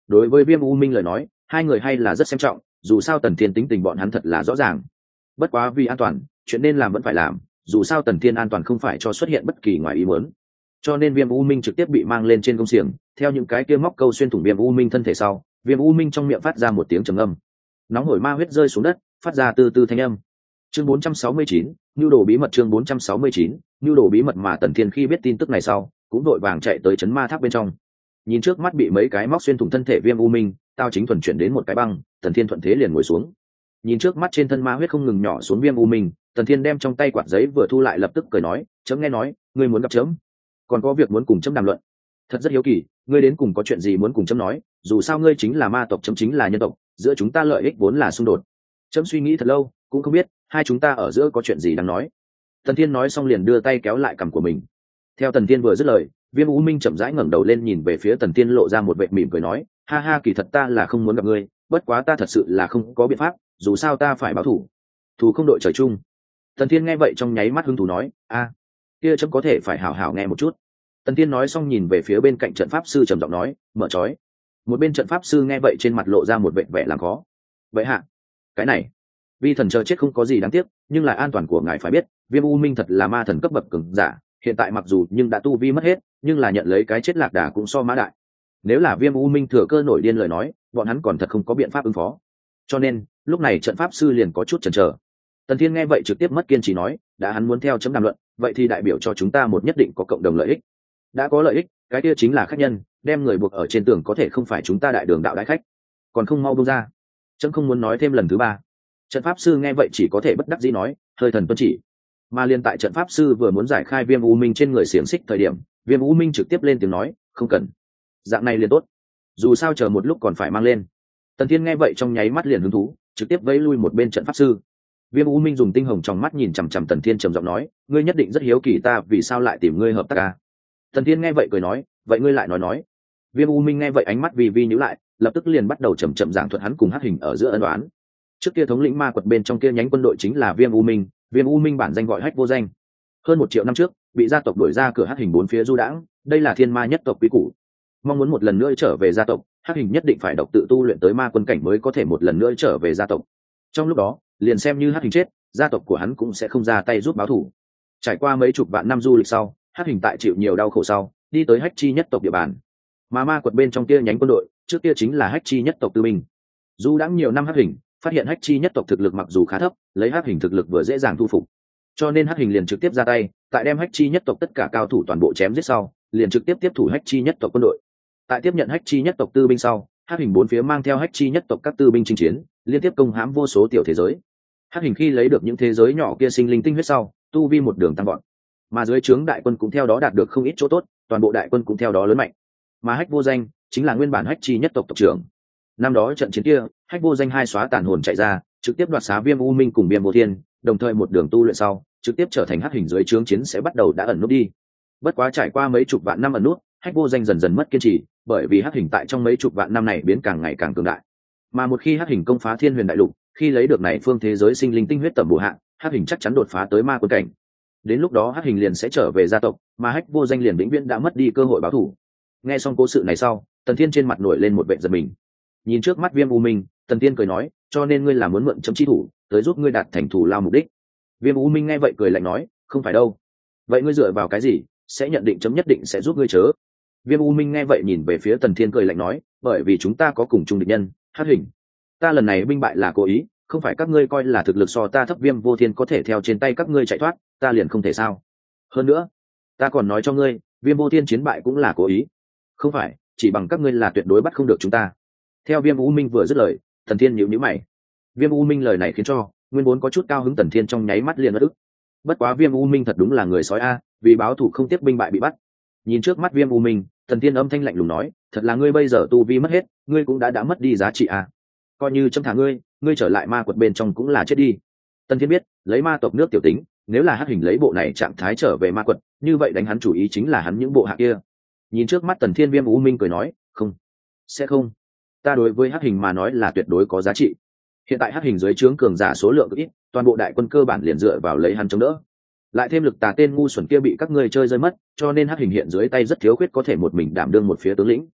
đối với Viêm U Minh lời nói, hai người hay là rất xem trọng, dù sao Tần Thiên tính tình bọn hắn thật là rõ ràng. Bất quá vì an toàn, chuyện nên làm vẫn phải làm, dù sao Tần Thiên an toàn không phải cho xuất hiện bất kỳ ngoài ý muốn. Cho nên Viêm U Minh trực tiếp bị mang lên trên công xiềng, theo những cái kia móc câu xuyên thủng Viêm U Minh thân thể sau, Viêm U Minh trong miệng phát ra một tiếng trầm âm. Nóng hổi ma huyết rơi xuống đất, phát ra từ từ thanh âm. Chương bốn trăm sáu mươi chín, nhu đồ bí mật chương bốn trăm sáu mươi chín, nhu đồ bí mật mà Tần Thiên khi biết tin tức này sau, cũng đội vàng chạy tới trấn ma tháp bên trong. Nhìn trước mắt bị mấy cái móc xuyên thủng thân thể Viêm U Minh, Tao Chính Thuần chuyển đến một cái băng, Tần Thiên thuận thế liền ngồi xuống. Nhìn trước mắt trên thân ma huyết không ngừng nhỏ xuống Viêm U Minh, Tần Thiên đem trong tay quạt giấy vừa thu lại lập tức cười nói, chấm nghe nói, ngươi muốn gặp chấm, còn có việc muốn cùng chấm đàm luận. Thật rất hiếu kỳ, ngươi đến cùng có chuyện gì muốn cùng chấm nói, dù sao ngươi chính là ma tộc, chấm chính là nhân tộc, giữa chúng ta lợi ích vốn là xung đột. Chấm suy nghĩ thật lâu, cũng không biết hai chúng ta ở giữa có chuyện gì đang nói. Tần Thiên nói xong liền đưa tay kéo lại cằm của mình. Theo Tần Thiên vừa dứt lời, Viêm U Minh chậm rãi ngẩng đầu lên nhìn về phía Tần Thiên, lộ ra một vẻ mỉm cười nói, ha ha, kỳ thật ta là không muốn gặp ngươi, bất quá ta thật sự là không có biện pháp, dù sao ta phải báo thù, thù không đội trời chung. Tần Thiên nghe vậy trong nháy mắt hứng thú nói, a, kia chấm có thể phải hảo hảo nghe một chút. Tần Thiên nói xong nhìn về phía bên cạnh trận pháp sư trầm giọng nói, mở trói. Một bên trận pháp sư nghe vậy trên mặt lộ ra một vẻ vẻ làm khó. Vậy hạ, cái này, vi thần chờ chết không có gì đáng tiếc, nhưng là an toàn của ngài phải biết, Viêm U Minh thật là ma thần cấp bậc cường giả, hiện tại mặc dù nhưng đã tu vi mất hết, nhưng là nhận lấy cái chết lạc đà cũng so mã đại. Nếu là Viêm U Minh thừa cơ nổi điên lời nói, bọn hắn còn thật không có biện pháp ứng phó. Cho nên lúc này trận pháp sư liền có chút chần chờ. Tần Thiên nghe vậy trực tiếp mất kiên trì nói, đã hắn muốn theo chấm đàm luận, vậy thì đại biểu cho chúng ta một nhất định có cộng đồng lợi ích. Đã có lợi ích, cái kia chính là khách nhân, đem người buộc ở trên tường có thể không phải chúng ta đại đường đạo đại khách, còn không mau buông ra. Chấm không muốn nói thêm lần thứ ba. Trận pháp sư nghe vậy chỉ có thể bất đắc dĩ nói, hơi thần tuân chỉ. Mà liên tại trận pháp sư vừa muốn giải khai Viêm U Minh trên người xiềng xích thời điểm, Viêm U Minh trực tiếp lên tiếng nói, không cần, dạng này liền tốt, dù sao chờ một lúc còn phải mang lên. Tần Thiên nghe vậy trong nháy mắt liền hứng thú, trực tiếp vẫy lui một bên trận pháp sư. Viêm U Minh dùng tinh hồng trong mắt nhìn chằm chằm Tần Thiên trầm giọng nói, ngươi nhất định rất hiếu kỳ ta vì sao lại tìm ngươi hợp tác à? Tần Thiên nghe vậy cười nói, vậy ngươi lại nói nói. Viêm U Minh nghe vậy ánh mắt vì vi nhíu lại, lập tức liền bắt đầu chậm chậm giảng thuật hắn cùng Hắc Hình ở giữa ân oán. Trước kia thống lĩnh ma quật bên trong kia nhánh quân đội chính là Viêm U Minh, Viêm U Minh bản danh gọi Hách Vô Danh. Hơn một triệu năm trước, bị gia tộc đuổi ra cửa Hắc Hình bốn phía du đãng, đây là thiên ma nhất tộc quý củ. Mong muốn một lần nữa trở về gia tộc, Hắc Hình nhất định phải độc tự tu luyện tới ma quân cảnh mới có thể một lần nữa trở về gia tộc. Trong lúc đó, liền xem như Hắc Hình chết, gia tộc của hắn cũng sẽ không ra tay giúp báo thù. Trải qua mấy chục vạn năm du lịch sau, Hắc Hình tại chịu nhiều đau khổ sau, đi tới Hách Chi nhất tộc địa bàn. Mà ma quật bên trong kia nhánh quân đội, trước kia chính là Hách Chi nhất tộc tư binh. Du đãng nhiều năm Hắc Hình, phát hiện Hách Chi nhất tộc thực lực mặc dù khá thấp, lấy Hắc Hình thực lực vừa dễ dàng thu phục. Cho nên Hắc Hình liền trực tiếp ra tay, tại đem Hách Chi nhất tộc tất cả cao thủ toàn bộ chém giết sau, liền trực tiếp tiếp thủ Hách Chi nhất tộc quân đội. Tại tiếp nhận Hách Chi nhất tộc tư binh sau, Hắc Hình bốn phía mang theo Hách Chi nhất tộc các tư binh chinh chiến, liên tiếp công hãm vô số tiểu thế giới. Hắc Hình khi lấy được những thế giới nhỏ kia sinh linh tinh huyết sau, tu vi một đường tăng vọt, mà dưới trướng đại quân cũng theo đó đạt được không ít chỗ tốt, toàn bộ đại quân cũng theo đó lớn mạnh. Mà Hách Vô Danh chính là nguyên bản Hách Chi nhất tộc tộc trưởng. Năm đó trận chiến kia, Hách Vô Danh hai xóa tàn hồn chạy ra, trực tiếp đoạt xá Viêm U Minh cùng Viêm Vô Thiên, đồng thời một đường tu luyện sau, trực tiếp trở thành Hắc Hình dưới trướng chiến sẽ bắt đầu đã ẩn nút đi. Bất quá trải qua mấy chục vạn năm ẩn nút, Hách Vô Danh dần dần mất kiên trì, bởi vì Hắc Hình tại trong mấy chục vạn năm này biến càng ngày càng cường đại. Mà một khi Hắc Hình công phá Thiên Huyền Đại Lục, khi lấy được này phương thế giới sinh linh tinh huyết tầm bổ hạng, Hắc Hình chắc chắn đột phá tới ma quân cảnh. Đến lúc đó Hắc Hình liền sẽ trở về gia tộc, mà Hách Vô Danh liền vĩnh viễn đã mất đi cơ hội báo thù. Nghe xong cố sự này sau, Tần Thiên trên mặt nổi lên một vẻ giận mình. Nhìn trước mắt Viêm U Minh, Tần Thiên cười nói, cho nên ngươi là muốn mượn chấm chi thủ, tới giúp ngươi đạt thành thủ lao mục đích. Viêm U Minh nghe vậy cười lạnh nói, không phải đâu. Vậy ngươi dựa vào cái gì sẽ nhận định chấm nhất định sẽ giúp ngươi chớ? Viêm U Minh nghe vậy nhìn về phía Tần Thiên cười lạnh nói, bởi vì chúng ta có cùng chung địch nhân, Hắc Hình. Ta lần này binh bại là cố ý, không phải các ngươi coi là thực lực so ta thấp, Viêm Vô Thiên có thể theo trên tay các ngươi chạy thoát, ta liền không thể sao? Hơn nữa, ta còn nói cho ngươi, Viêm Vô Thiên chiến bại cũng là cố ý, không phải chỉ bằng các ngươi là tuyệt đối bắt không được chúng ta. Theo Viêm U Minh vừa dứt lời, Tần Thiên nhíu nhíu mày. Viêm U Minh lời này khiến cho nguyên vốn có chút cao hứng Tần Thiên trong nháy mắt liền ngất ức. Bất quá Viêm U Minh thật đúng là người sói a, vì báo thù không tiếc binh bại bị bắt. Nhìn trước mắt Viêm U Minh, Tần Thiên âm thanh lạnh lùng nói, thật là ngươi bây giờ tu vi mất hết, ngươi cũng đã đã mất đi giá trị a. Coi như chấm thả ngươi, ngươi trở lại ma quật bên trong cũng là chết đi. Tần Thiên biết, lấy ma tộc nước tiểu tính, nếu là Hắc Hình lấy bộ này trạng thái trở về ma quật, như vậy đánh hắn chủ ý chính là hắn những bộ hạ kia. Nhìn trước mắt Tần Thiên, Viêm U Minh cười nói, không, sẽ không. Ta đối với Hắc Hình mà nói là tuyệt đối có giá trị. Hiện tại Hắc Hình dưới trướng cường giả số lượng ít, toàn bộ đại quân cơ bản liền dựa vào lấy hắn chống đỡ. Lại thêm lực tà tên ngu xuẩn kia bị các ngươi chơi rơi mất, cho nên Hắc Hình hiện dưới tay rất thiếu khuyết có thể một mình đảm đương một phía tướng lĩnh.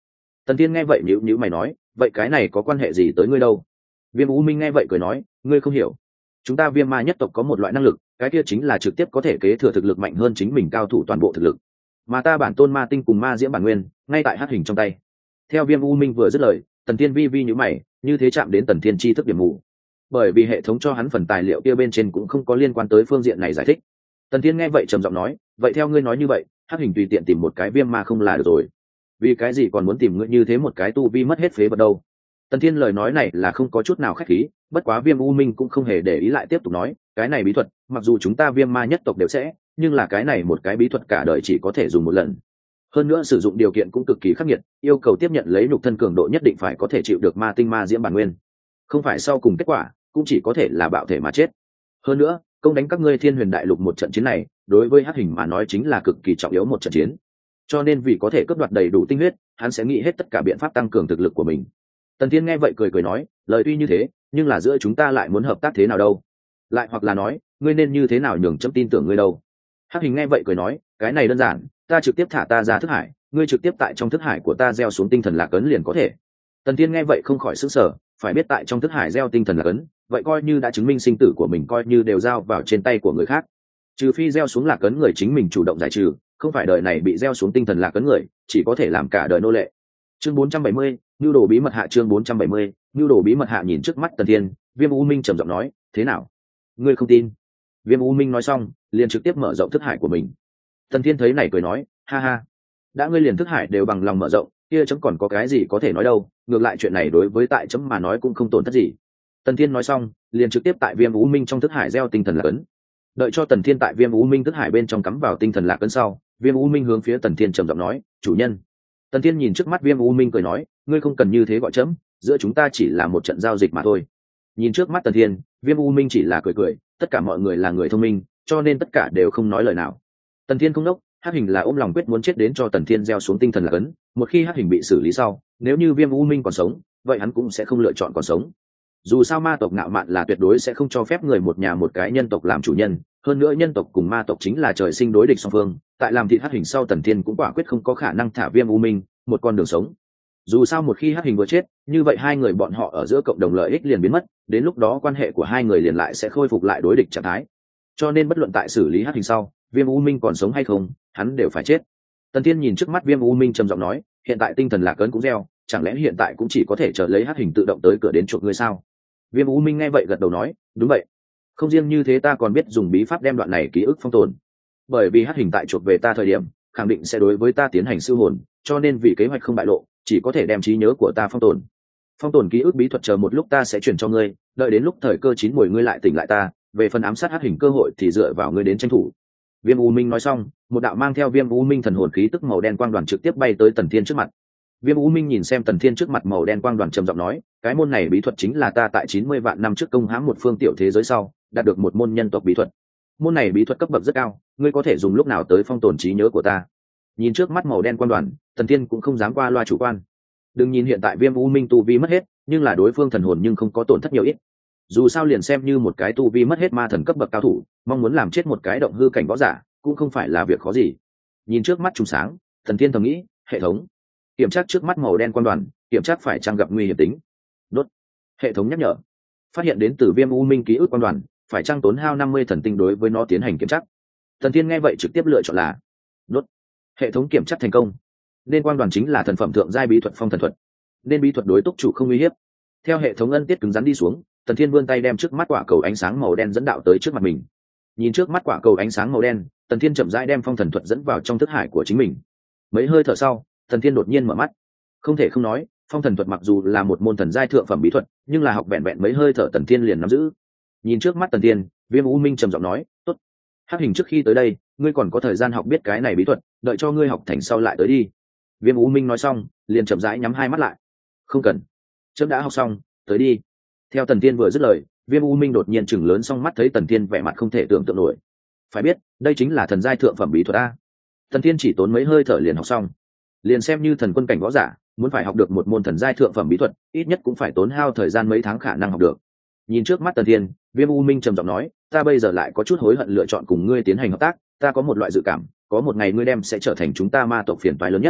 Tần Thiên nghe vậy nhíu nhíu mày nói, vậy cái này có quan hệ gì tới ngươi đâu? Viêm U Minh nghe vậy cười nói, ngươi không hiểu, chúng ta Viêm Ma nhất tộc có một loại năng lực, cái kia chính là trực tiếp có thể kế thừa thực lực mạnh hơn chính mình cao thủ toàn bộ thực lực, mà ta bản tôn ma tinh cùng ma diễm bản nguyên ngay tại hắc hình trong tay. Theo Viêm U Minh vừa dứt lời, Tần Thiên vi vi nhíu mày, như thế chạm đến Tần Thiên chi thức điểm mù, bởi vì hệ thống cho hắn phần tài liệu kia bên trên cũng không có liên quan tới phương diện này giải thích. Tần Thiên nghe vậy trầm giọng nói, vậy theo ngươi nói như vậy, hắc hình tùy tiện tìm một cái viêm ma không là được rồi, vì cái gì còn muốn tìm ngươi như thế một cái tu vi mất hết phế vật đâu? Tần Thiên lời nói này là không có chút nào khách khí, bất quá Viêm U Minh cũng không hề để ý lại tiếp tục nói, cái này bí thuật, mặc dù chúng ta Viêm Ma nhất tộc đều sẽ, nhưng là cái này một cái bí thuật cả đời chỉ có thể dùng một lần. Hơn nữa sử dụng điều kiện cũng cực kỳ khắc nghiệt, yêu cầu tiếp nhận lấy nhục thân cường độ nhất định phải có thể chịu được ma tinh ma diễm bản nguyên. Không phải sau cùng kết quả, cũng chỉ có thể là bạo thể mà chết. Hơn nữa, công đánh các ngươi Thiên Huyền Đại Lục một trận chiến này, đối với hắc hình mà nói chính là cực kỳ trọng yếu một trận chiến. Cho nên vì có thể cướp đoạt đầy đủ tinh huyết, hắn sẽ nghĩ hết tất cả biện pháp tăng cường thực lực của mình. Tần Thiên nghe vậy cười cười nói, lời tuy như thế, nhưng là giữa chúng ta lại muốn hợp tác thế nào đâu? Lại hoặc là nói, ngươi nên như thế nào nhường chấm tin tưởng ngươi đâu? Hắc hình nghe vậy cười nói, cái này đơn giản, ta trực tiếp thả ta ra thức hải, ngươi trực tiếp tại trong thức hải của ta gieo xuống tinh thần lạc ấn liền có thể. Tần Thiên nghe vậy không khỏi sửng sở, phải biết tại trong thức hải gieo tinh thần lạc ấn, vậy coi như đã chứng minh sinh tử của mình coi như đều giao vào trên tay của người khác. Trừ phi gieo xuống lạc ấn người chính mình chủ động giải trừ, không phải đời này bị gieo xuống tinh thần lạc ấn người, chỉ có thể làm cả đời nô lệ. Chương bốn trăm bảy mươi, nhu đồ bí mật hạ. Chương bốn trăm bảy mươi, nhu đồ bí mật hạ. Nhìn trước mắt Tần Thiên, Viêm U Minh trầm giọng nói, thế nào? Ngươi không tin? Viêm U Minh nói xong, liền trực tiếp mở rộng thức hải của mình. Tần Thiên thấy này cười nói, ha ha, đã ngươi liền thức hải đều bằng lòng mở rộng, kia chấm còn có cái gì có thể nói đâu, ngược lại chuyện này đối với tại chấm mà nói cũng không tổn thất gì. Tần Thiên nói xong, liền trực tiếp tại Viêm U Minh trong thức hải gieo tinh thần lạc ấn. Đợi cho Tần Thiên tại Viêm U Minh thức hải bên trong cắm vào tinh thần lạc ấn sau, Viêm U Minh hướng phía Tần Thiên trầm giọng nói, chủ nhân. Tần Thiên nhìn trước mắt Viêm U Minh cười nói, ngươi không cần như thế gọi chấm, giữa chúng ta chỉ là một trận giao dịch mà thôi. Nhìn trước mắt Tần Thiên, Viêm U Minh chỉ là cười cười, tất cả mọi người là người thông minh, cho nên tất cả đều không nói lời nào. Tần Thiên không đốc, hắc hình là ôm lòng quyết muốn chết đến cho Tần Thiên gieo xuống tinh thần lạc ấn, một khi hắc hình bị xử lý sau, nếu như Viêm U Minh còn sống, vậy hắn cũng sẽ không lựa chọn còn sống. Dù sao ma tộc ngạo mạn là tuyệt đối sẽ không cho phép người một nhà một cái nhân tộc làm chủ nhân, hơn nữa nhân tộc cùng ma tộc chính là trời sinh đối địch song phương, tại làm thịt hắc hình sau Tần Thiên cũng quả quyết không có khả năng thả Viêm U Minh một con đường sống. Dù sao một khi hắc hình vừa chết, như vậy hai người bọn họ ở giữa cộng đồng lợi ích liền biến mất, đến lúc đó quan hệ của hai người liền lại sẽ khôi phục lại đối địch trạng thái. Cho nên bất luận tại xử lý hắc hình sau, Viêm U Minh còn sống hay không, hắn đều phải chết. Tần Thiên nhìn trước mắt Viêm U Minh trầm giọng nói, hiện tại tinh thần lạc ấn cũng gieo, chẳng lẽ hiện tại cũng chỉ có thể chờ lấy hắc hình tự động tới cửa đến chuộc ngươi sao? Viêm U Minh nghe vậy gật đầu nói, đúng vậy, không riêng như thế ta còn biết dùng bí pháp đem đoạn này ký ức phong tồn, bởi vì hắc hình tại chuộc về ta thời điểm khẳng định sẽ đối với ta tiến hành siêu hồn, cho nên vì kế hoạch không bại lộ, chỉ có thể đem trí nhớ của ta phong tồn. Phong tồn ký ức bí thuật chờ một lúc ta sẽ chuyển cho ngươi, đợi đến lúc thời cơ chín mùi ngươi lại tỉnh lại ta, về phần ám sát hắc hình cơ hội thì dựa vào ngươi đến tranh thủ. Viêm U Minh nói xong, một đạo mang theo Viêm U Minh thần hồn khí tức màu đen quang đoàn trực tiếp bay tới Tần Thiên trước mặt. Viêm U Minh nhìn xem Tần Thiên trước mặt màu đen quang đoàn trầm giọng nói, cái môn này bí thuật chính là ta tại chín mươi vạn năm trước công hãm một phương tiểu thế giới sau đạt được một môn nhân tộc bí thuật. Môn này bí thuật cấp bậc rất cao, ngươi có thể dùng lúc nào tới phong tồn trí nhớ của ta. Nhìn trước mắt màu đen quang đoàn, Tần Thiên cũng không dám qua loa chủ quan. Đừng nhìn hiện tại Viêm U Minh tu vi mất hết, nhưng là đối phương thần hồn nhưng không có tổn thất nhiều ít. Dù sao liền xem như một cái tu vi mất hết ma thần cấp bậc cao thủ, mong muốn làm chết một cái động hư cảnh võ giả cũng không phải là việc khó gì. Nhìn trước mắt trùng sáng, Tần Thiên thầm nghĩ, hệ thống kiểm tra trước mắt màu đen quang đoàn, kiểm tra phải chăng gặp nguy hiểm tính. Đốt. Hệ thống nhắc nhở, phát hiện đến từ Viêm U Minh ký ức quang đoàn, phải chăng tốn hao năm mươi thần tinh đối với nó tiến hành kiểm tra. Tần Thiên nghe vậy trực tiếp lựa chọn là đốt. Hệ thống kiểm tra thành công, nên quang đoàn chính là thần phẩm thượng giai bí thuật phong thần thuật, nên bí thuật đối túc chủ không uy hiếp. Theo hệ thống ân tiết cứng rắn đi xuống, Tần Thiên vươn tay đem trước mắt quả cầu ánh sáng màu đen dẫn đạo tới trước mặt mình. Nhìn trước mắt quả cầu ánh sáng màu đen, Tần Thiên chậm rãi đem phong thần thuật dẫn vào trong thức hải của chính mình. Mấy hơi thở sau, Tần Thiên đột nhiên mở mắt. Không thể không nói, phong thần thuật mặc dù là một môn thần giai thượng phẩm bí thuật, nhưng là học vẹn vẹn mấy hơi thở Tần Thiên liền nắm giữ. Nhìn trước mắt Tần Thiên, Viêm U Minh trầm giọng nói, "Tốt. Hắc hình trước khi tới đây, ngươi còn có thời gian học biết cái này bí thuật, đợi cho ngươi học thành sau lại tới đi." Viêm U Minh nói xong, liền chậm rãi nhắm hai mắt lại. "Không cần, chớp đã học xong, tới đi." Theo Tần Thiên vừa dứt lời, Viêm U Minh đột nhiên chừng lớn song mắt thấy Tần Thiên vẻ mặt không thể tưởng tượng nổi. Phải biết, đây chính là thần giai thượng phẩm bí thuật a. Tần Thiên chỉ tốn mấy hơi thở liền học xong. Liền xem như thần quân cảnh võ giả, muốn phải học được một môn thần giai thượng phẩm bí thuật, ít nhất cũng phải tốn hao thời gian mấy tháng khả năng học được. Nhìn trước mắt Tần Thiên, Viêm U Minh trầm giọng nói, "Ta bây giờ lại có chút hối hận lựa chọn cùng ngươi tiến hành hợp tác, ta có một loại dự cảm, có một ngày ngươi đem sẽ trở thành chúng ta ma tộc phiền toái lớn nhất."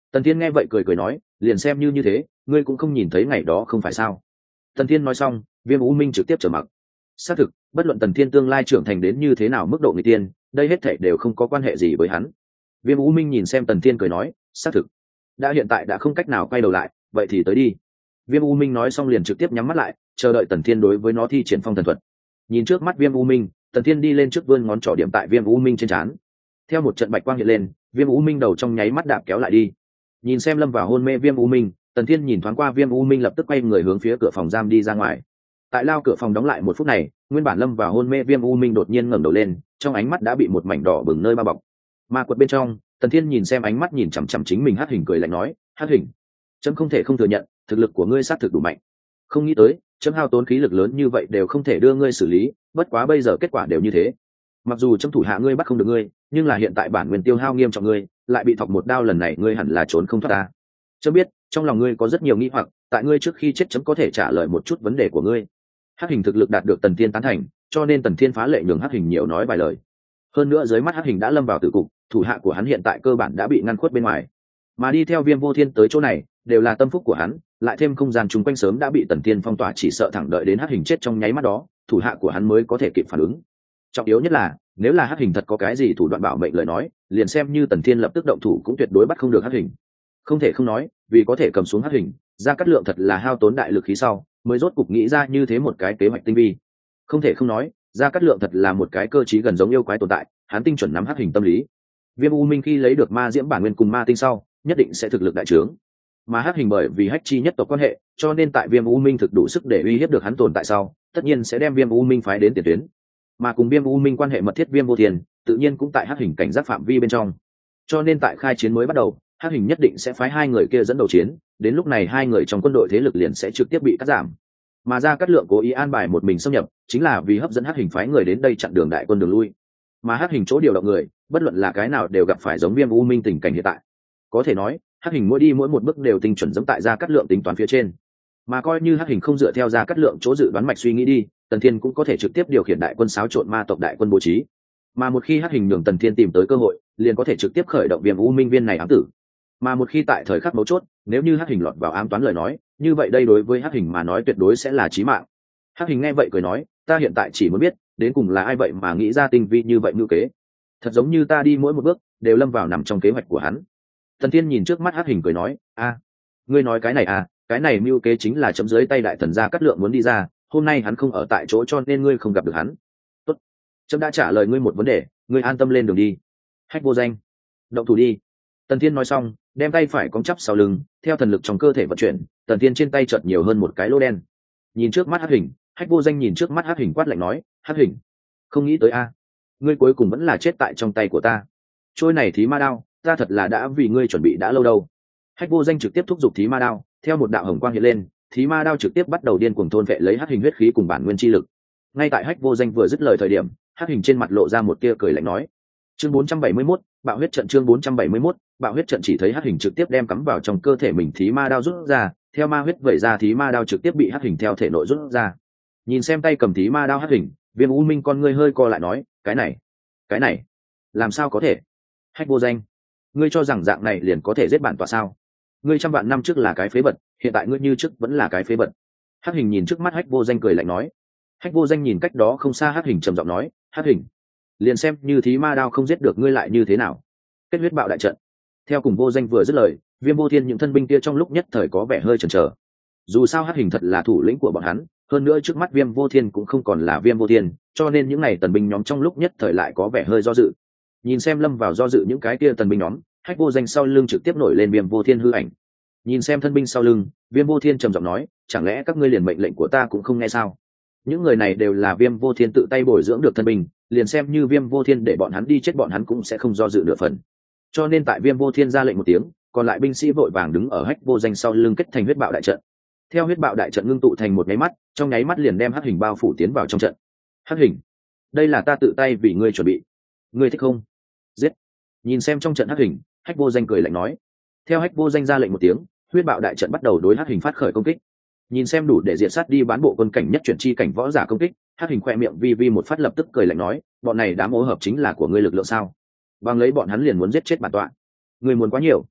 Tần thiên nghe vậy cười cười nói, liền xem như như thế, ngươi cũng không nhìn thấy ngày đó không phải sao? Tần thiên nói xong, Viêm U Minh trực tiếp trở mặc. Xác thực, bất luận Tần thiên tương lai trưởng thành đến như thế nào mức độ người tiên, đây hết thảy đều không có quan hệ gì với hắn. Viêm U Minh nhìn xem Tần thiên cười nói, xác thực, đã hiện tại đã không cách nào quay đầu lại, vậy thì tới đi. Viêm U Minh nói xong liền trực tiếp nhắm mắt lại, chờ đợi Tần thiên đối với nó thi triển phong thần thuật. Nhìn trước mắt Viêm U Minh, Tần thiên đi lên trước vươn ngón trỏ điểm tại Viêm U Minh trên trán. Theo một trận bạch quang hiện lên, Viêm U Minh đầu trong nháy mắt đạp kéo lại đi. Nhìn xem lâm vào hôn mê Viêm U Minh, Tần thiên nhìn thoáng qua Viêm U Minh lập tức quay người hướng phía cửa phòng giam đi ra ngoài. Tại lao cửa phòng đóng lại một phút này, nguyên bản lâm vào hôn mê Viêm U Minh đột nhiên ngẩng đầu lên, trong ánh mắt đã bị một mảnh đỏ bừng nơi bao bọc. Ma quật bên trong, Tần thiên nhìn xem ánh mắt nhìn chằm chằm chính mình, Hắc Hình cười lạnh nói, Hắc Hình, chấm không thể không thừa nhận, thực lực của ngươi xác thực đủ mạnh. Không nghĩ tới, chấm hao tốn khí lực lớn như vậy đều không thể đưa ngươi xử lý, bất quá bây giờ kết quả đều như thế. Mặc dù chấm thủ hạ ngươi bắt không được ngươi, nhưng là hiện tại bản nguyên tiêu hao nghiêm trọng ngươi, lại bị thọc một đao, lần này ngươi hẳn là trốn không thoát ta. Chấm biết, trong lòng ngươi có rất nhiều nghi hoặc, tại ngươi trước khi chết chấm có thể trả lời một chút vấn đề của ngươi. Hắc Hình thực lực đạt được Tần thiên tán thành, cho nên Tần thiên phá lệ nhường Hắc Hình nhiều nói vài lời. Hơn nữa dưới mắt Hắc Hình đã lâm vào tử cục, thủ hạ của hắn hiện tại cơ bản đã bị ngăn khuất bên ngoài, mà đi theo Viêm Vô Thiên tới chỗ này đều là tâm phúc của hắn, lại thêm không gian chung quanh sớm đã bị Tần thiên phong tỏa, chỉ sợ thẳng đợi đến Hắc Hình chết trong nháy mắt đó, thủ hạ của hắn mới có thể kịp phản ứng. Trọng yếu nhất là, nếu là Hắc Hình thật có cái gì thủ đoạn bảo mệnh lời nói, liền xem như Tần thiên lập tức động thủ cũng tuyệt đối bắt không được Hắc Hình. Không thể không nói, vì có thể cầm xuống Hắc Hình, Gia Cát Lượng thật là hao tốn đại lực khí sau mới rốt cục nghĩ ra như thế một cái kế hoạch tinh vi. Không thể không nói, Gia Cát Lượng thật là một cái cơ trí gần giống yêu quái tồn tại, hắn tinh chuẩn nắm Hắc Hình tâm lý. Viêm U Minh khi lấy được ma diễm bản nguyên cùng ma tinh sau, nhất định sẽ thực lực đại trướng. Mà Hắc Hình bởi vì Hách Chi nhất tộc quan hệ, cho nên tại Viêm U Minh thực đủ sức để uy hiếp được hắn tồn tại sau, tất nhiên sẽ đem Viêm U Minh phái đến tiền tuyến. Mà cùng Viêm U Minh quan hệ mật thiết Viêm Vô Thiên, tự nhiên cũng tại Hắc Hình cảnh giác phạm vi bên trong. Cho nên tại khai chiến mới bắt đầu, Hắc Hình nhất định sẽ phái hai người kia dẫn đầu chiến, đến lúc này hai người trong quân đội thế lực liền sẽ trực tiếp bị cắt giảm. Mà Gia Cát Lượng cố ý an bài một mình xâm nhập, chính là vì hấp dẫn Hắc Hình phái người đến đây chặn đường đại quân đường lui. Mà Hắc Hình chỗ điều động người, bất luận là cái nào đều gặp phải giống Viêm U Minh tình cảnh hiện tại. Có thể nói, Hắc Hình mỗi đi mỗi một bước đều tinh chuẩn giống tại Gia Cát Lượng tính toán phía trên. Mà coi như Hắc Hình không dựa theo Gia Cát Lượng chỗ dự đoán mạch suy nghĩ đi, Tần Thiên cũng có thể trực tiếp điều khiển đại quân xáo trộn ma tộc đại quân bố trí. Mà một khi Hắc Hình nhường Tần Thiên tìm tới cơ hội, liền có thể trực tiếp khởi động Viêm U Minh viên này ám tử. Mà một khi tại thời khắc mấu chốt, nếu như Hắc Hình lọt vào ám toán lời nói, như vậy đây đối với Hắc Hình mà nói tuyệt đối sẽ là chí mạng. Hắc Hình nghe vậy cười nói, ta hiện tại chỉ muốn biết, đến cùng là ai vậy mà nghĩ ra tinh vi như vậy mưu kế. Thật giống như ta đi mỗi một bước đều lâm vào nằm trong kế hoạch của hắn. Tần Thiên nhìn trước mắt Hắc Hình cười nói, a, ngươi nói cái này à, cái này mưu kế chính là chấm dưới tay đại thần Gia Cát Lượng muốn đi ra, hôm nay hắn không ở tại chỗ cho nên ngươi không gặp được hắn. Tốt, chấm đã trả lời ngươi một vấn đề, ngươi an tâm lên đường đi. Hách Vô Danh, động thủ đi. Tần Thiên nói xong, đem tay phải cong chắp sau lưng, theo thần lực trong cơ thể vận chuyển, Tần Thiên trên tay chợt nhiều hơn một cái lỗ đen. Nhìn trước mắt Hắc Hình, Hách Vô Danh nhìn trước mắt Hắc Hình quát lạnh nói, Hắc Hình, không nghĩ tới a, ngươi cuối cùng vẫn là chết tại trong tay của ta. Trôi này thí ma đao, ta thật là đã vì ngươi chuẩn bị đã lâu đâu. Hách Vô Danh trực tiếp thúc giục thí ma đao, theo một đạo hồng quang hiện lên, thí ma đao trực tiếp bắt đầu điên cuồng thôn vệ lấy Hắc Hình huyết khí cùng bản nguyên chi lực. Ngay tại Hách Vô Danh vừa dứt lời thời điểm, Hắc Hình trên mặt lộ ra một tia cười lạnh nói, chương bốn trăm bảy mươi mốt, bạo huyết trận. Chương bốn trăm bảy mươi mốt, bạo huyết trận. Chỉ thấy Hắc Hình trực tiếp đem cắm vào trong cơ thể mình thí ma đao rút ra, theo ma huyết vẩy ra thí ma đao trực tiếp bị Hắc Hình theo thể nội rút ra. Nhìn xem tay cầm thí ma đao Hắc Hình, Viêm U Minh con ngươi hơi co lại nói, cái này, cái này, làm sao có thể? Hách Vô Danh, ngươi cho rằng dạng này liền có thể giết bản tọa sao? Ngươi trăm vạn năm trước là cái phế vật, hiện tại ngươi như trước vẫn là cái phế vật. Hắc Hình nhìn trước mắt Hách Vô Danh cười lạnh nói. Hách Vô Danh nhìn cách đó không xa Hắc Hình trầm giọng nói, Hắc Hình, liền xem như thí ma đao không giết được ngươi lại như thế nào? Kết huyết bạo đại trận. Theo cùng Vô Danh vừa dứt lời, Viêm Vô Thiên những thân binh kia trong lúc nhất thời có vẻ hơi chần chờ. Dù sao Hắc Hình thật là thủ lĩnh của bọn hắn, hơn nữa trước mắt Viêm Vô Thiên cũng không còn là Viêm Vô Thiên, cho nên những này tần binh nhóm trong lúc nhất thời lại có vẻ hơi do dự. Nhìn xem lâm vào do dự những cái kia tần binh nhóm, Hách Vô Danh sau lưng trực tiếp nổi lên Viêm Vô Thiên hư ảnh. Nhìn xem thân binh sau lưng, Viêm Vô Thiên trầm giọng nói, chẳng lẽ các ngươi liền mệnh lệnh của ta cũng không nghe sao? Những người này đều là Viêm Vô Thiên tự tay bồi dưỡng được thân binh, liền xem như Viêm Vô Thiên để bọn hắn đi chết bọn hắn cũng sẽ không do dự nửa phần. Cho nên tại Viêm Vô Thiên ra lệnh một tiếng, còn lại binh sĩ vội vàng đứng ở Hách Vô Danh sau lưng kết thành huyết bạo đại trận. Theo huyết bạo đại trận ngưng tụ thành một nháy mắt, trong nháy mắt liền đem Hắc Hình bao phủ tiến vào trong trận. Hắc Hình, đây là ta tự tay vì ngươi chuẩn bị, ngươi thích không? Giết! Nhìn xem trong trận Hắc Hình, Hách Vô Danh cười lạnh nói. Theo Hách Vô Danh ra lệnh một tiếng, huyết bạo đại trận bắt đầu đối Hắc Hình phát khởi công kích. Nhìn xem đủ để diệt sát đi bán bộ quân cảnh nhất chuyển chi cảnh võ giả công kích, Hắc Hình khoe miệng vi vi một phát lập tức cười lạnh nói, bọn này đám ô hợp chính là của ngươi lực lượng sao? Bằng lấy bọn hắn liền muốn giết chết bản tọa, ngươi muốn quá nhiều.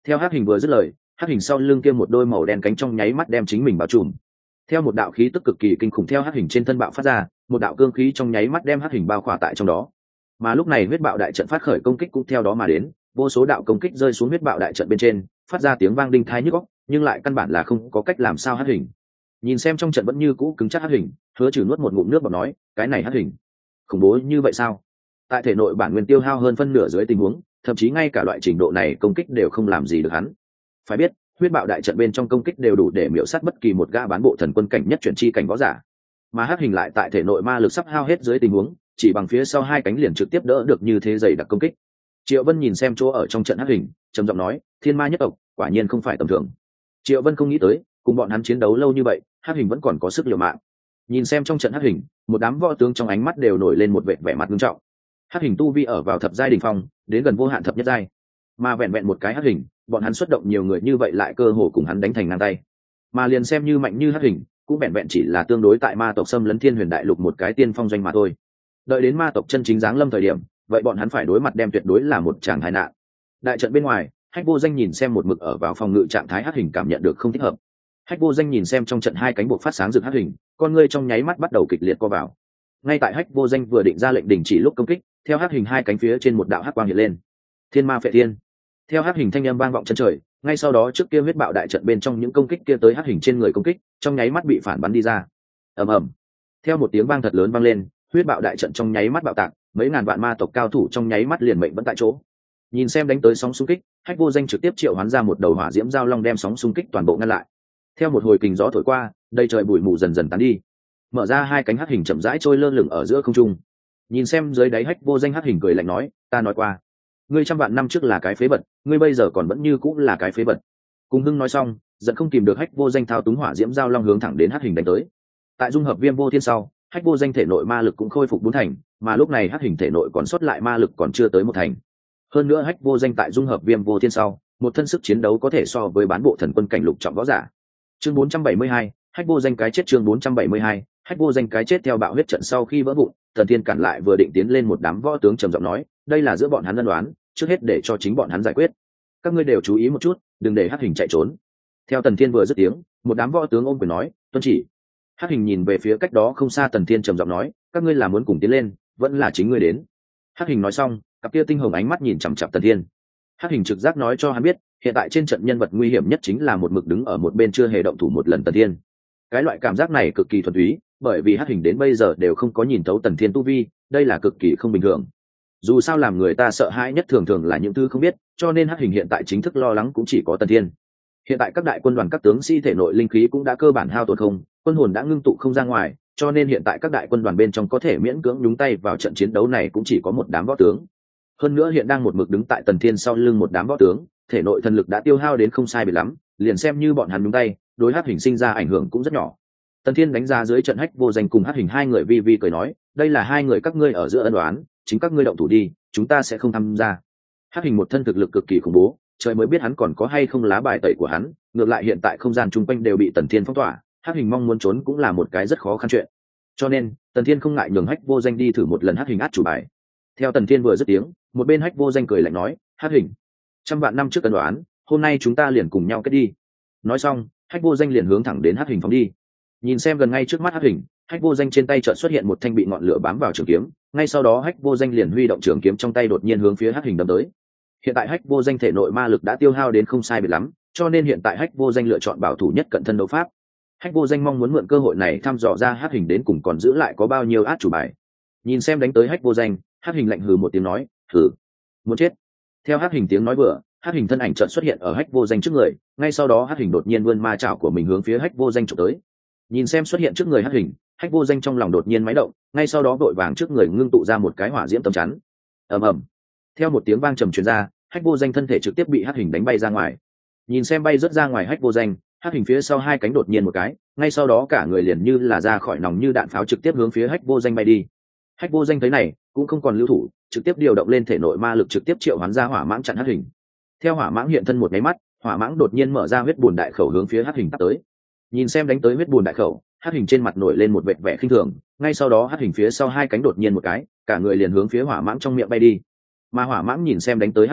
Theo hắc hình vừa dứt lời, hắc hình sau lưng kia một đôi màu đen cánh trong nháy mắt đem chính mình bao trùm. Theo một đạo khí tức cực kỳ kinh khủng theo hắc hình trên thân bạo phát ra, một đạo cương khí trong nháy mắt đem hắc hình bao khỏa tại trong đó. Mà lúc này huyết bạo đại trận phát khởi công kích cũng theo đó mà đến, vô số đạo công kích rơi xuống huyết bạo đại trận bên trên, phát ra tiếng vang đinh tai nhức óc, nhưng lại căn bản là không có cách làm sao hắc hình. Nhìn xem trong trận vẫn như cũ cứng chắc hắc hình, Hứa Trừ nuốt một ngụm nước bọt nói, cái này hắc hình, khủng bố như vậy sao? Tại thể nội bản nguyên tiêu hao hơn phân nửa dưới tình huống, thậm chí ngay cả loại trình độ này công kích đều không làm gì được hắn. Phải biết, huyết bạo đại trận bên trong công kích đều đủ để miểu sát bất kỳ một gã bán bộ thần quân cảnh nhất chuyển chi cảnh võ giả, mà hắc hình lại tại thể nội ma lực sắp hao hết dưới tình huống, chỉ bằng phía sau hai cánh liền trực tiếp đỡ được như thế dày đặc công kích. Triệu Vân nhìn xem chỗ ở trong trận hắc hình, trầm giọng nói, thiên ma nhất tộc quả nhiên không phải tầm thường. Triệu Vân không nghĩ tới, cùng bọn hắn chiến đấu lâu như vậy, hắc hình vẫn còn có sức liều mạng. Nhìn xem trong trận hắc hình, một đám võ tướng trong ánh mắt đều nổi lên một vẻ vẻ mặt nghiêm trọng. Hắc hình tu vi ở vào thập giai đỉnh phong, đến gần vô hạn thập nhất giai, mà vẹn vẹn một cái hắc hình, bọn hắn xuất động nhiều người như vậy lại cơ hồ cùng hắn đánh thành ngang tay. Mà liền xem như mạnh như hắc hình, cũng vẹn vẹn chỉ là tương đối tại ma tộc xâm lấn thiên huyền đại lục một cái tiên phong doanh mà thôi. Đợi đến ma tộc chân chính giáng lâm thời điểm, vậy bọn hắn phải đối mặt đem tuyệt đối là một tràng tai nạn. Đại trận bên ngoài, Hách Vô Danh nhìn xem một mực ở vào phòng ngự trạng thái hắc hình cảm nhận được không thích hợp. Hách Vô Danh nhìn xem trong trận hai cánh buộc phát sáng rực hắc hình, con ngươi trong nháy mắt bắt đầu kịch liệt co vào. Ngay tại Hách Vô Danh vừa định ra lệnh đình chỉ lúc công kích, theo hắc hình hai cánh phía trên một đạo hắc quang hiện lên. Thiên ma phệ thiên. Theo hắc hình thanh âm vang vọng chân trời, ngay sau đó trước kia huyết bạo đại trận bên trong những công kích kia tới hắc hình trên người công kích, trong nháy mắt bị phản bắn đi ra. Ầm ầm. Theo một tiếng vang thật lớn vang lên, huyết bạo đại trận trong nháy mắt bạo tạc, mấy ngàn vạn ma tộc cao thủ trong nháy mắt liền mệnh vẫn tại chỗ. Nhìn xem đánh tới sóng xung kích, Hách Vô Danh trực tiếp triệu hoán ra một đầu hỏa diễm giao long đem sóng xung kích toàn bộ ngăn lại. Theo một hồi kình gió thổi qua, đầy trời bụi mù dần dần tán đi, mở ra hai cánh hắc hình chậm rãi trôi lơ lửng ở giữa không trung. Nhìn xem dưới đáy Hách Vô Danh hắc hình cười lạnh nói, ta nói qua, ngươi trăm vạn năm trước là cái phế vật, ngươi bây giờ còn vẫn như cũng là cái phế vật. Cùng Hưng nói xong, giận không kìm được Hách Vô Danh thao túng hỏa diễm giao long hướng thẳng đến hắc hình đánh tới. Tại dung hợp viêm vô thiên sau, Hách Vô Danh thể nội ma lực cũng khôi phục bốn thành, mà lúc này hắc hình thể nội còn sót lại ma lực còn chưa tới một thành. Hơn nữa Hách Vô Danh tại dung hợp viêm vô thiên sau, một thân sức chiến đấu có thể so với bán bộ thần quân cảnh lục trọng võ giả. Chương bốn trăm bảy mươi hai, Hách Vô Danh cái chết. Chương bốn trăm bảy mươi hai, Hách Vô Danh cái chết. Theo bạo huyết trận sau khi vỡ vụn, Thần Thiên cản lại vừa định tiến lên một đám võ tướng trầm giọng nói, đây là giữa bọn hắn ân đoán, trước hết để cho chính bọn hắn giải quyết. Các ngươi đều chú ý một chút, đừng để hắc hình chạy trốn. Theo Tần Thiên vừa dứt tiếng, một đám võ tướng ôm quyền nói, tuân chỉ. Hắc hình nhìn về phía cách đó không xa Tần Thiên trầm giọng nói, các ngươi là muốn cùng tiến lên, vẫn là chính ngươi đến. Hắc hình nói xong, cặp kia tinh hồng ánh mắt nhìn chằm chằm Tần Thiên. Hắc hình trực giác nói cho hắn biết, hiện tại trên trận nhân vật nguy hiểm nhất chính là một mực đứng ở một bên chưa hề động thủ một lần Tần Thiên. Cái loại cảm giác này cực kỳ thuần túy, bởi vì Hắc hình đến bây giờ đều không có nhìn thấu Tần Thiên tu vi, đây là cực kỳ không bình thường. Dù sao làm người ta sợ hãi nhất thường thường là những thứ không biết, cho nên Hắc hình hiện tại chính thức lo lắng cũng chỉ có Tần Thiên. Hiện tại các đại quân đoàn các tướng sĩ thể nội linh khí cũng đã cơ bản hao tổn không, quân hồn đã ngưng tụ không ra ngoài, cho nên hiện tại các đại quân đoàn bên trong có thể miễn cưỡng nhúng tay vào trận chiến đấu này cũng chỉ có một đám võ tướng. Hơn nữa hiện đang một mực đứng tại Tần Thiên sau lưng một đám võ tướng, thể nội thần lực đã tiêu hao đến không sai biệt lắm, liền xem như bọn hắn nhúng tay, đối Hắc hình sinh ra ảnh hưởng cũng rất nhỏ. Tần Thiên đánh ra dưới trận Hách Vô Danh cùng Hắc hình hai người vi vi cười nói, đây là hai người các ngươi ở giữa ân oán, chính các ngươi động thủ đi, chúng ta sẽ không tham gia. Hắc hình một thân thực lực cực kỳ khủng bố, trời mới biết hắn còn có hay không lá bài tẩy của hắn, ngược lại hiện tại không gian chung quanh đều bị Tần Thiên phong tỏa, Hắc hình mong muốn trốn cũng là một cái rất khó khăn chuyện. Cho nên, Tần Thiên không ngại nhường Hách Vô Danh đi thử một lần Hắc hình át chủ bài. Theo Tần Thiên vừa dứt tiếng, một bên Hách Vô Danh cười lạnh nói, Hắc hình, trăm vạn năm trước ân oán, hôm nay chúng ta liền cùng nhau kết đi. Nói xong, Hách Vô Danh liền hướng thẳng đến Hắc hình phóng đi. Nhìn xem gần ngay trước mắt Hắc hình, Hách Vô Danh trên tay chợt xuất hiện một thanh bị ngọn lửa bám vào trường kiếm, ngay sau đó Hách Vô Danh liền huy động trường kiếm trong tay đột nhiên hướng phía Hắc hình đâm tới. Hiện tại Hách Vô Danh thể nội ma lực đã tiêu hao đến không sai biệt lắm, cho nên hiện tại Hách Vô Danh lựa chọn bảo thủ nhất cận thân đấu pháp. Hách Vô Danh mong muốn mượn cơ hội này thăm dò ra Hắc hình đến cùng còn giữ lại có bao nhiêu át chủ bài. Nhìn xem đánh tới Hách Vô Danh, Hắc hình lạnh hừ một tiếng nói, "Hừ, muốn chết." Theo Hắc hình tiếng nói vừa, Hắc hình thân ảnh chợt xuất hiện ở Hách Vô Danh trước người, ngay sau đó Hắc hình đột nhiên vươn ma chảo của mình hướng phía Hách Vô Danh chụp tới. Nhìn xem xuất hiện trước người Hắc hình, Hách Vô Danh trong lòng đột nhiên máy động, ngay sau đó vội vàng trước người ngưng tụ ra một cái hỏa diễm tấm chắn. Ầm ầm. Theo một tiếng vang trầm truyền ra, Hách Vô Danh thân thể trực tiếp bị Hắc hình đánh bay ra ngoài. Nhìn xem bay rớt ra ngoài Hách Vô Danh, Hắc hình phía sau hai cánh đột nhiên một cái, ngay sau đó cả người liền như là ra khỏi nòng như đạn pháo trực tiếp hướng phía Hách Vô Danh bay đi. Hách Vô Danh thấy này, cũng không còn lưu thủ, trực tiếp điều động lên thể nội ma lực trực tiếp triệu hoán ra hỏa mãng chặn Hắc hình. Theo hỏa mãng hiện thân một cái mắt, hỏa mãng đột nhiên mở ra huyết bùn đại khẩu hướng phía Hắc hình tắt tới. Nhìn xem đánh tới huyết bùn đại khẩu, Hắc hình trên mặt nổi lên một vệt vẻ khinh thường, ngay sau đó Hắc hình phía sau hai cánh đột nhiên một cái, cả người liền hướng phía hỏa mãng trong miệng bay đi. Mà hỏa mãng nhìn xem đánh tới Hắc hình,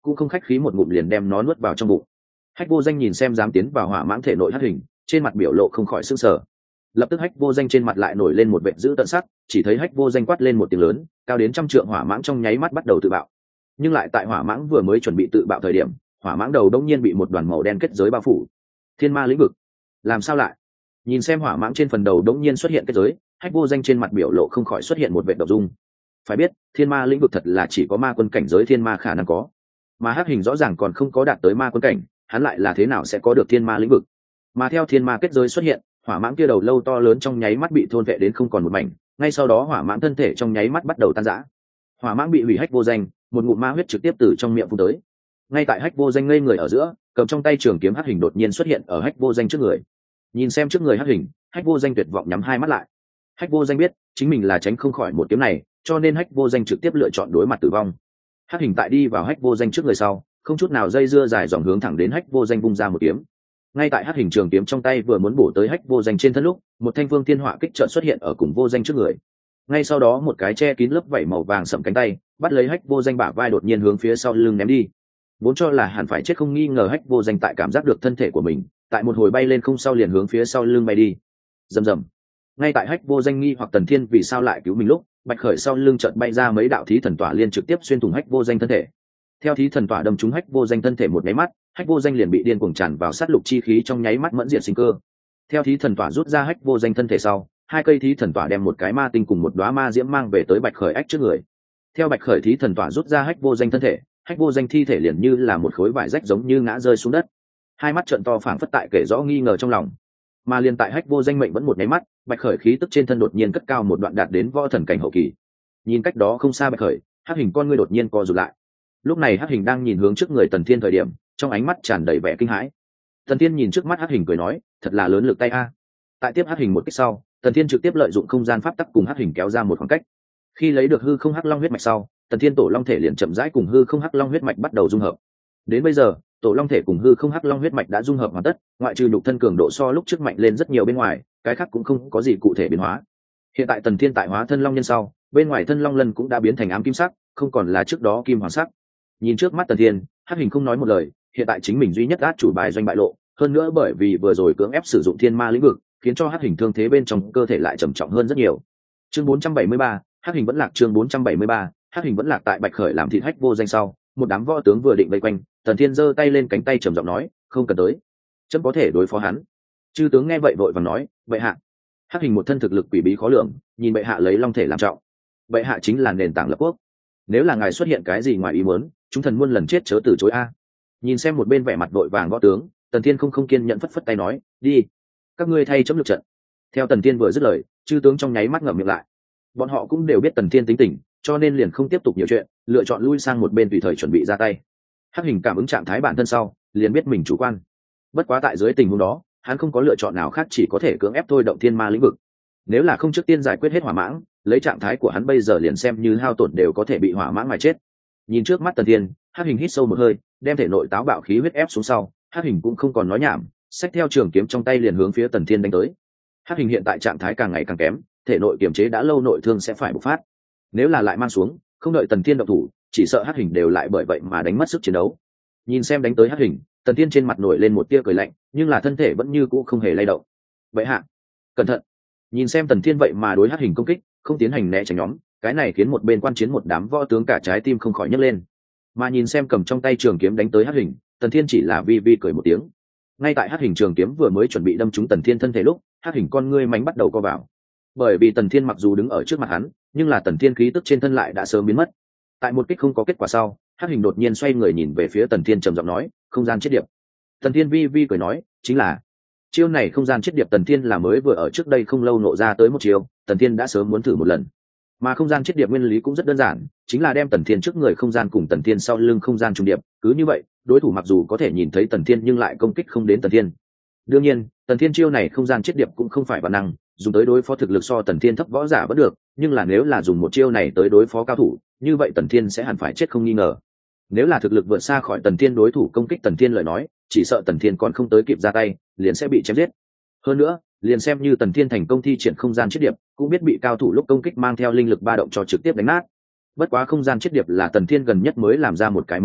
cũng không khách khí một ngụm liền đem nó nuốt vào trong bụng. Hách Vô Danh nhìn xem dám tiến vào hỏa mãng thể nội hắc hình, trên mặt biểu lộ không khỏi sửng sở. Lập tức Hách Vô Danh trên mặt lại nổi lên một vẻ dữ tợn sắc, chỉ thấy Hách Vô Danh quát lên một tiếng lớn, cao đến trăm trượng hỏa mãng trong nháy mắt bắt đầu tự bạo. Nhưng lại tại hỏa mãng vừa mới chuẩn bị tự bạo thời điểm, hỏa mãng đầu đông nhiên bị một đoàn màu đen kết giới bao phủ. Thiên ma lĩnh vực, làm sao lại? Nhìn xem hỏa mãng trên phần đầu đông nhiên xuất hiện kết giới, Hách Vô Danh trên mặt biểu lộ không khỏi xuất hiện một vẻ độc dung. Phải biết, thiên ma lĩnh vực thật là chỉ có ma quân cảnh giới thiên ma khả năng có, mà hắc hình rõ ràng còn không có đạt tới ma quân cảnh, hắn lại là thế nào sẽ có được thiên ma lĩnh vực? Mà theo thiên ma kết giới xuất hiện, hỏa mãng kia đầu lâu to lớn trong nháy mắt bị thôn vệ đến không còn một mảnh, ngay sau đó hỏa mãng thân thể trong nháy mắt bắt đầu tan rã. Hỏa mãng bị hủy Hách Vô Danh, một ngụm ma huyết trực tiếp từ trong miệng phun tới. Ngay tại Hách Vô Danh ngây người ở giữa, cầm trong tay trường kiếm hắc hình đột nhiên xuất hiện ở Hách Vô Danh trước người. Nhìn xem trước người hắc hình, Hách Vô Danh tuyệt vọng nhắm hai mắt lại. Hách Vô Danh biết chính mình là tránh không khỏi một kiếm này, cho nên Hách Vô Danh trực tiếp lựa chọn đối mặt tử vong. Hắc hình tại đi vào Hách Vô Danh trước người sau, không chút nào dây dưa dài dòng hướng thẳng đến Hách Vô Danh vung ra một kiếm. Ngay tại hắc hình trường kiếm trong tay vừa muốn bổ tới Hách Vô Danh trên thân lúc, một thanh phương thiên hỏa kích chợt xuất hiện ở cùng Vô Danh trước người. Ngay sau đó một cái che kín lớp vảy màu vàng sẫm cánh tay bắt lấy Hách Vô Danh bả vai đột nhiên hướng phía sau lưng ném đi. Vốn cho là hẳn phải chết không nghi ngờ Hách Vô Danh tại cảm giác được thân thể của mình, tại một hồi bay lên không sau liền hướng phía sau lưng bay đi. Rầm rầm. Ngay tại Hách Vô Danh nghi hoặc Tần Thiên vì sao lại cứu mình lúc, bạch khởi sau lưng chợt bay ra mấy đạo thí thần tỏa liên trực tiếp xuyên thủng Hách Vô Danh thân thể. Theo thí thần tỏa đâm trúng Hách Vô Danh thân thể một nháy mắt, Hách Vô Danh liền bị điên cuồng tràn vào sát lục chi khí trong nháy mắt mẫn diệt sinh cơ. Theo thí thần tỏa rút ra Hách Vô Danh thân thể sau, hai cây thí thần tỏa đem một cái ma tinh cùng một đóa ma diễm mang về tới bạch khởi ách trước người. Theo bạch khởi thí thần tỏa rút ra Hách Vô Danh thân thể, Hách Vô Danh thi thể liền như là một khối vải rách giống như ngã rơi xuống đất. Hai mắt trợn to phảng phất tại kể rõ nghi ngờ trong lòng. Mà liền tại Hách Vô Danh mệnh vẫn một nháy mắt, bạch khởi khí tức trên thân đột nhiên cất cao một đoạn đạt đến võ thần cảnh hậu kỳ. Nhìn cách đó không xa bạch khởi, hắc hình con ngươi đột nhiên co rụt lại. Lúc này hắc hình đang nhìn hướng trước người Tần Thiên thời điểm, trong ánh mắt tràn đầy vẻ kinh hãi. Tần Thiên nhìn trước mắt hắc hình cười nói, thật là lớn lực tay a. Tại tiếp hắc hình một kích sau, Tần Thiên trực tiếp lợi dụng không gian pháp tắc cùng hắc hình kéo ra một khoảng cách. Khi lấy được hư không hắc long huyết mạch sau, Tần Thiên tổ long thể liền chậm rãi cùng hư không hắc long huyết mạch bắt đầu dung hợp. Đến bây giờ, tổ long thể cùng hư không hắc long huyết mạch đã dung hợp hoàn tất, ngoại trừ nhục thân cường độ so lúc trước mạnh lên rất nhiều bên ngoài, cái khác cũng không có gì cụ thể biến hóa. Hiện tại Tần Thiên tại hóa thân long nhân sau, bên ngoài thân long lân cũng đã biến thành ám kim sắc, không còn là trước đó kim hoàng sắc. Nhìn trước mắt Tần Thiên, hắc hình không nói một lời, hiện tại chính mình duy nhất át chủ bài doanh bại lộ, hơn nữa bởi vì vừa rồi cưỡng ép sử dụng thiên ma lĩnh vực, khiến cho hắc hình thương thế bên trong cơ thể lại trầm trọng hơn rất nhiều. Chương bốn trăm bảy mươi ba, hắc hình vẫn lạc. Chương bốn trăm bảy mươi ba, hắc hình vẫn lạc. Tại bạch khởi làm thịt Hách Vô Danh sau, một đám võ tướng vừa định vây quanh, Tần Thiên giơ tay lên cánh tay trầm giọng nói, không cần tới, chấm có thể đối phó hắn. Chư tướng nghe vậy vội vàng nói, bệ hạ. Hắc hình một thân thực lực quỷ bí khó lường, nhìn bệ hạ lấy long thể làm trọng, bệ hạ chính là nền tảng lập quốc, nếu là ngài xuất hiện cái gì ngoài ý muốn, chúng thần muôn lần chết chớ từ chối a. Nhìn xem một bên vẻ mặt vội vàng võ tướng, Tần Thiên không không kiên nhẫn phất phất tay nói, đi, các ngươi thay chấm lực trận. Theo Tần Thiên vừa dứt lời, chư tướng trong nháy mắt ngậm miệng lại. Bọn họ cũng đều biết Tần Thiên tính tình, cho nên liền không tiếp tục nhiều chuyện, lựa chọn lui sang một bên tùy thời chuẩn bị ra tay. Hắc hình cảm ứng trạng thái bản thân sau, liền biết mình chủ quan. Bất quá tại dưới tình huống đó, hắn không có lựa chọn nào khác, chỉ có thể cưỡng ép thôi động thiên ma lĩnh vực. Nếu là không trước tiên giải quyết hết hỏa mãng, lấy trạng thái của hắn bây giờ liền xem như hao tổn đều có thể bị hỏa mãng mà chết. Nhìn trước mắt Tần Thiên, Hắc hình hít sâu một hơi, đem thể nội táo bạo khí huyết ép xuống sau, Hắc hình cũng không còn nói nhảm, xách theo trường kiếm trong tay liền hướng phía Tần Thiên đánh tới. Hắc hình hiện tại trạng thái càng ngày càng kém, thể nội kiềm chế đã lâu nội thương sẽ phải bộc phát. Nếu là lại mang xuống, không đợi Tần Thiên động thủ, chỉ sợ Hắc hình đều lại bởi vậy mà đánh mất sức chiến đấu. Nhìn xem đánh tới Hắc hình, Tần Thiên trên mặt nổi lên một tia cười lạnh, nhưng là thân thể vẫn như cũ không hề lay động. Vậy hạ, cẩn thận! Nhìn xem Tần Thiên vậy mà đối Hắc hình công kích, không tiến hành né tránh nhóm, cái này khiến một bên quan chiến một đám võ tướng cả trái tim không khỏi nhấc lên. Mà nhìn xem cầm trong tay trường kiếm đánh tới Hắc hình, Tần Thiên chỉ là vi vi cười một tiếng. Ngay tại Hắc hình trường kiếm vừa mới chuẩn bị đâm trúng Tần Thiên thân thể lúc, Hắc hình con ngươi mánh bắt đầu co vào. Bởi vì Tần Thiên mặc dù đứng ở trước mặt hắn, nhưng là Tần Thiên khí tức trên thân lại đã sớm biến mất. Tại một kích không có kết quả sau, Hắc hình đột nhiên xoay người nhìn về phía Tần Thiên trầm giọng nói, không gian chết điệp. Tần Thiên vi vi cười nói, chính là chiêu này không gian chết điệp. Tần Thiên là mới vừa ở trước đây không lâu nộ ra tới một chiêu, Tần Thiên đã sớm muốn thử một lần. Mà không gian chết điệp nguyên lý cũng rất đơn giản, chính là đem Tần Thiên trước người không gian cùng Tần Thiên sau lưng không gian trùng điệp, cứ như vậy, đối thủ mặc dù có thể nhìn thấy Tần Thiên nhưng lại công kích không đến Tần Thiên. Đương nhiên, Tần Thiên chiêu này không gian chết điệp cũng không phải bản năng, dùng tới đối phó thực lực so Tần Thiên thấp võ giả vẫn được, nhưng là nếu là dùng một chiêu này tới đối phó cao thủ, như vậy Tần Thiên sẽ hẳn phải chết không nghi ngờ. Nếu là thực lực vượt xa khỏi Tần Thiên đối thủ công kích Tần Thiên lời nói, chỉ sợ Tần Thiên còn không tới kịp ra tay, liền sẽ bị chém giết. Hơn nữa, liền xem như Tần Thiên thành công thi triển không gian chết điệp, cũng biết bị cao thủ lúc công kích mang theo linh lực ba động cho trực tiếp đánh nát. Bất quá không gian chết điệp là Tần Thiên gần nhất mới làm ra một cái mới chiêu,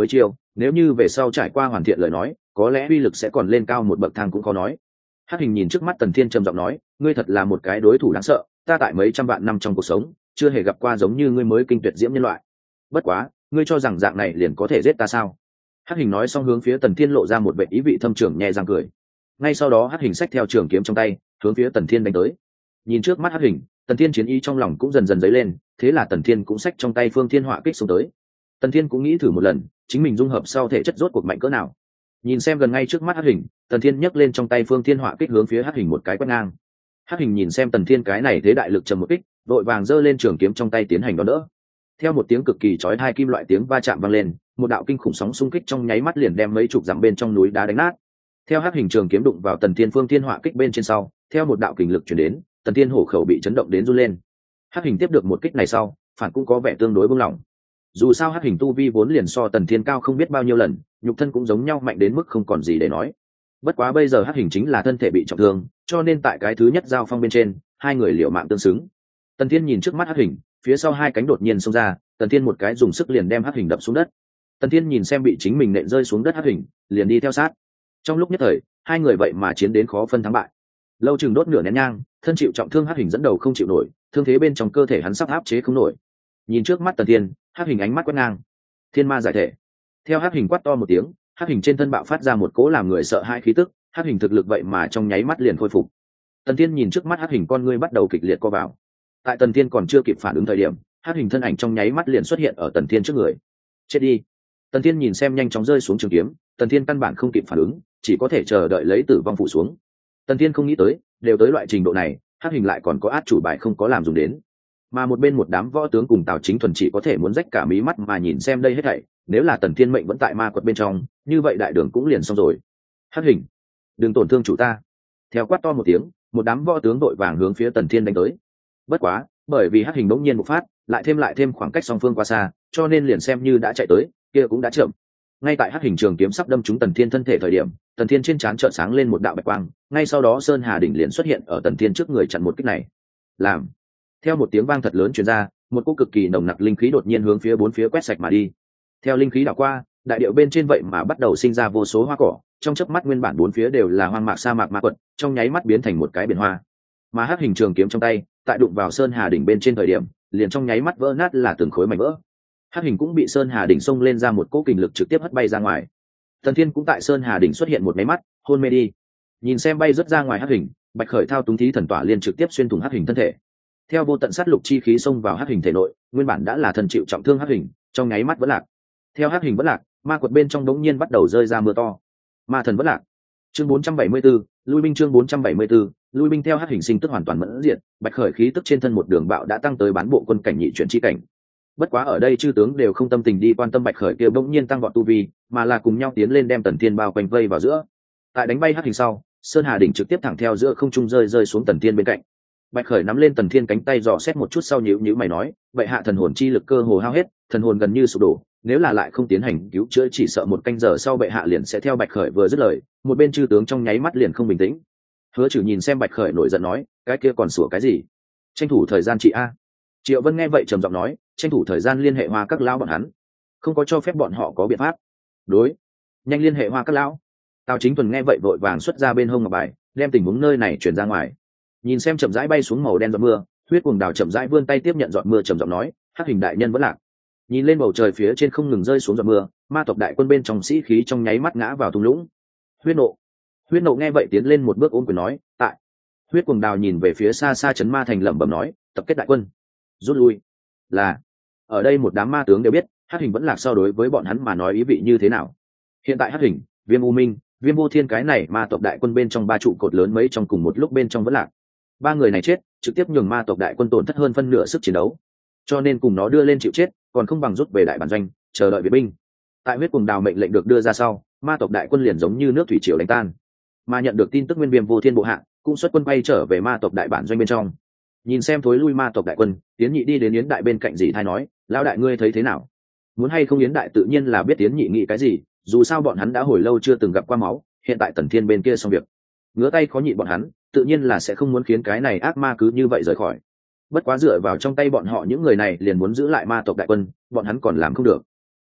nếu như về sau trải qua hoàn thiện lời nói có lẽ uy lực sẽ còn lên cao một bậc thang cũng khó nói. Hắc hình nhìn trước mắt Tần Thiên trầm giọng nói, ngươi thật là một cái đối thủ đáng sợ, ta tại mấy trăm vạn năm trong cuộc sống chưa hề gặp qua giống như ngươi mới kinh tuyệt diễm nhân loại. Bất quá ngươi cho rằng dạng này liền có thể giết ta sao? Hắc hình nói xong hướng phía Tần Thiên lộ ra một vẻ ý vị thâm trường nhẹ răng cười. Ngay sau đó Hắc hình xách theo trường kiếm trong tay hướng phía Tần Thiên đánh tới. Nhìn trước mắt Hắc hình, Tần Thiên chiến ý trong lòng cũng dần dần dấy lên, thế là Tần Thiên cũng xách trong tay Phương Thiên Họa kích xuống tới. Tần Thiên cũng nghĩ thử một lần chính mình dung hợp sau thể chất rốt cuộc mạnh cỡ nào. Nhìn xem gần ngay trước mắt Hắc hình, Tần Thiên nhấc lên trong tay Phương Thiên Họa kích hướng phía Hắc hình một cái quét ngang. Hắc hình nhìn xem Tần Thiên cái này thế đại lực trầm một kích, đội vàng giơ lên trường kiếm trong tay tiến hành đón đỡ. Theo một tiếng cực kỳ chói tai kim loại tiếng va chạm vang lên, một đạo kinh khủng sóng xung kích trong nháy mắt liền đem mấy chục dặm bên trong núi đá đánh nát. Theo Hắc hình trường kiếm đụng vào Tần Thiên Phương Thiên Họa kích bên trên sau, theo một đạo kình lực truyền đến, Tần Thiên hổ khẩu bị chấn động đến run lên. Hắc hình tiếp được một kích này sau, phản cũng có vẻ tương đối buông lỏng. Dù sao Hắc hình tu vi vốn liền so Tần Thiên cao không biết bao nhiêu lần, nhục thân cũng giống nhau mạnh đến mức không còn gì để nói. Bất quá bây giờ Hắc hình chính là thân thể bị trọng thương, cho nên tại cái thứ nhất giao phong bên trên, hai người liều mạng tương xứng. Tần Thiên nhìn trước mắt Hắc hình, phía sau hai cánh đột nhiên xông ra, Tần Thiên một cái dùng sức liền đem Hắc hình đập xuống đất. Tần Thiên nhìn xem bị chính mình nện rơi xuống đất Hắc hình, liền đi theo sát. Trong lúc nhất thời, hai người vậy mà chiến đến khó phân thắng bại. Lâu chừng đốt nửa nén nhang, thân chịu trọng thương Hắc hình dẫn đầu không chịu nổi, thương thế bên trong cơ thể hắn sắp áp chế không nổi. Nhìn trước mắt Tần Thiên, Hắc hình ánh mắt quét ngang. Thiên ma giải thể. Theo Hắc hình quát to một tiếng, Hắc hình trên thân bạo phát ra một cỗ làm người sợ hãi khí tức, Hắc hình thực lực vậy mà trong nháy mắt liền khôi phục. Tần Thiên nhìn trước mắt Hắc hình, con ngươi bắt đầu kịch liệt co vào. Tại Tần Thiên còn chưa kịp phản ứng thời điểm, Hắc hình thân ảnh trong nháy mắt liền xuất hiện ở Tần Thiên trước người. Chết đi. Tần Thiên nhìn xem nhanh chóng rơi xuống trường kiếm, Tần Thiên căn bản không kịp phản ứng, chỉ có thể chờ đợi lấy tử vong phủ xuống. Tần Thiên không nghĩ tới, đều tới loại trình độ này, Hắc hình lại còn có át chủ bài không có làm dùng đến. Mà một bên một đám võ tướng cùng Tào Chính Thuần chỉ có thể muốn rách cả mí mắt mà nhìn xem đây hết thảy, nếu là Tần Thiên mệnh vẫn tại ma quật bên trong, như vậy đại đường cũng liền xong rồi. Hắc hình, đừng tổn thương chủ ta. Theo quát to một tiếng, một đám võ tướng đội vàng hướng phía Tần Thiên đánh tới. Bất quá, bởi vì Hắc hình bỗng nhiên bộc phát, lại thêm lại thêm khoảng cách song phương quá xa, cho nên liền xem như đã chạy tới, kia cũng đã chậm. Ngay tại Hắc hình trường kiếm sắp đâm trúng Tần Thiên thân thể thời điểm, Tần Thiên trên trán chợt sáng lên một đạo bạch quang, ngay sau đó Sơn Hà đỉnh liền xuất hiện ở Tần Thiên trước người chặn một kích này. Làm. Theo một tiếng vang thật lớn truyền ra, một cỗ cực kỳ nồng nặc linh khí đột nhiên hướng phía bốn phía quét sạch mà đi. Theo linh khí đảo qua, đại điệu bên trên vậy mà bắt đầu sinh ra vô số hoa cỏ, trong chớp mắt nguyên bản bốn phía đều là hoang mạc sa mạc ma quật, trong nháy mắt biến thành một cái biển hoa. Mà Hắc hình trường kiếm trong tay, tại đụng vào Sơn Hà đỉnh bên trên thời điểm, liền trong nháy mắt vỡ nát là từng khối mảnh vỡ. Hắc hình cũng bị Sơn Hà đỉnh xông lên ra một cỗ kình lực trực tiếp hất bay ra ngoài. Tần Thiên cũng tại Sơn Hà đỉnh xuất hiện một máy mắt, hôn mê đi. Nhìn xem bay rất ra ngoài Hắc hình, Bạch Khởi thao túng thí thần tỏa liên trực tiếp xuyên thủng Hắc hình thân thể. Theo vô tận sát lục chi khí xông vào Hắc hình thể nội, nguyên bản đã là thần chịu trọng thương Hắc hình, trong nháy mắt vẫn lạc. Theo Hắc hình vẫn lạc, ma quật bên trong đống nhiên bắt đầu rơi ra mưa to. Ma thần vẫn lạc. Chương bốn trăm bảy mươi bốn, lui binh chương bốn trăm bảy mươi 4, lui binh theo Hắc hình sinh tức hoàn toàn mẫn diệt, Bạch Khởi khí tức trên thân một đường bạo đã tăng tới bán bộ quân cảnh nhị chuyển chi cảnh. Bất quá ở đây chư tướng đều không tâm tình đi quan tâm Bạch Khởi kia bỗng nhiên tăng vọt tu vi, mà là cùng nhau tiến lên đem Tần Thiên bao quanh vây vào giữa. Tại đánh bay Hắc hình sau, Sơn Hà đỉnh trực tiếp thẳng theo giữa không trung rơi rơi xuống Tần Thiên bên cạnh. Bạch Khởi nắm lên Tần Thiên cánh tay dò xét một chút sau nhíu nhíu mày nói, vậy hạ thần hồn chi lực cơ hồ hao hết, thần hồn gần như sụp đổ, nếu là lại không tiến hành cứu chữa chỉ sợ một canh giờ sau bệ hạ liền sẽ theo Bạch Khởi vừa dứt lời, một bên chư tướng trong nháy mắt liền không bình tĩnh. Hứa Trừ nhìn xem Bạch Khởi nổi giận nói, cái kia còn sủa cái gì? Tranh thủ thời gian chị a. Triệu Vân nghe vậy trầm giọng nói, tranh thủ thời gian liên hệ Hoa các lão bọn hắn, không có cho phép bọn họ có biện pháp. Đối, nhanh liên hệ Hoa các lão. Tào Chính Thuần nghe vậy vội vàng xuất ra bên hông ngọc bài, đem tình huống nơi này truyền ra ngoài. Nhìn xem chậm rãi bay xuống màu đen giọt mưa, Huyết Cuồng Đào chậm rãi vươn tay tiếp nhận giọt mưa trầm giọng nói, Hắc hình đại nhân vẫn lạc. Nhìn lên bầu trời phía trên không ngừng rơi xuống giọt mưa, ma tộc đại quân bên trong sĩ khí trong nháy mắt ngã vào thung lũng. Huyết nộ. Huyết nộ nghe vậy tiến lên một bước ôm quyền nói, tại. Huyết Cuồng Đào nhìn về phía xa xa trấn ma thành lẩm bẩm nói, tập kết đại quân, rút lui. Là. Ở đây một đám ma tướng đều biết, Hắc hình vẫn lạc sau đối với bọn hắn mà nói ý vị như thế nào. Hiện tại Hắc hình, Viêm U Minh, Viêm Vô Thiên cái này ma tộc đại quân bên trong ba trụ cột lớn mấy trong cùng một lúc bên trong vẫn lạc. Ba người này chết, trực tiếp nhường ma tộc đại quân tổn thất hơn phân nửa sức chiến đấu, cho nên cùng nó đưa lên chịu chết, còn không bằng rút về đại bản doanh, chờ đợi viện binh. Tại Huyết Cuồng Đào mệnh lệnh được đưa ra sau, ma tộc đại quân liền giống như nước thủy triều đánh tan. Mà nhận được tin tức Nguyên Viêm Vô Thiên bộ hạ cũng xuất quân bay trở về ma tộc đại bản doanh bên trong. Nhìn xem thối lui ma tộc đại quân, Tiến Nhị đi đến Yến Đại bên cạnh dì thay nói, lão đại ngươi thấy thế nào? Muốn hay không? Yến Đại tự nhiên là biết Tiến Nhị nghĩ cái gì, dù sao bọn hắn đã hồi lâu chưa từng gặp qua máu, hiện tại Tần Thiên bên kia xong việc, ngứa tay khó nhịn bọn hắn, tự nhiên là sẽ không muốn khiến cái này ác ma cứ như vậy rời khỏi. Bất quá dựa vào trong tay bọn họ những người này liền muốn giữ lại ma tộc đại quân, bọn hắn còn làm không được.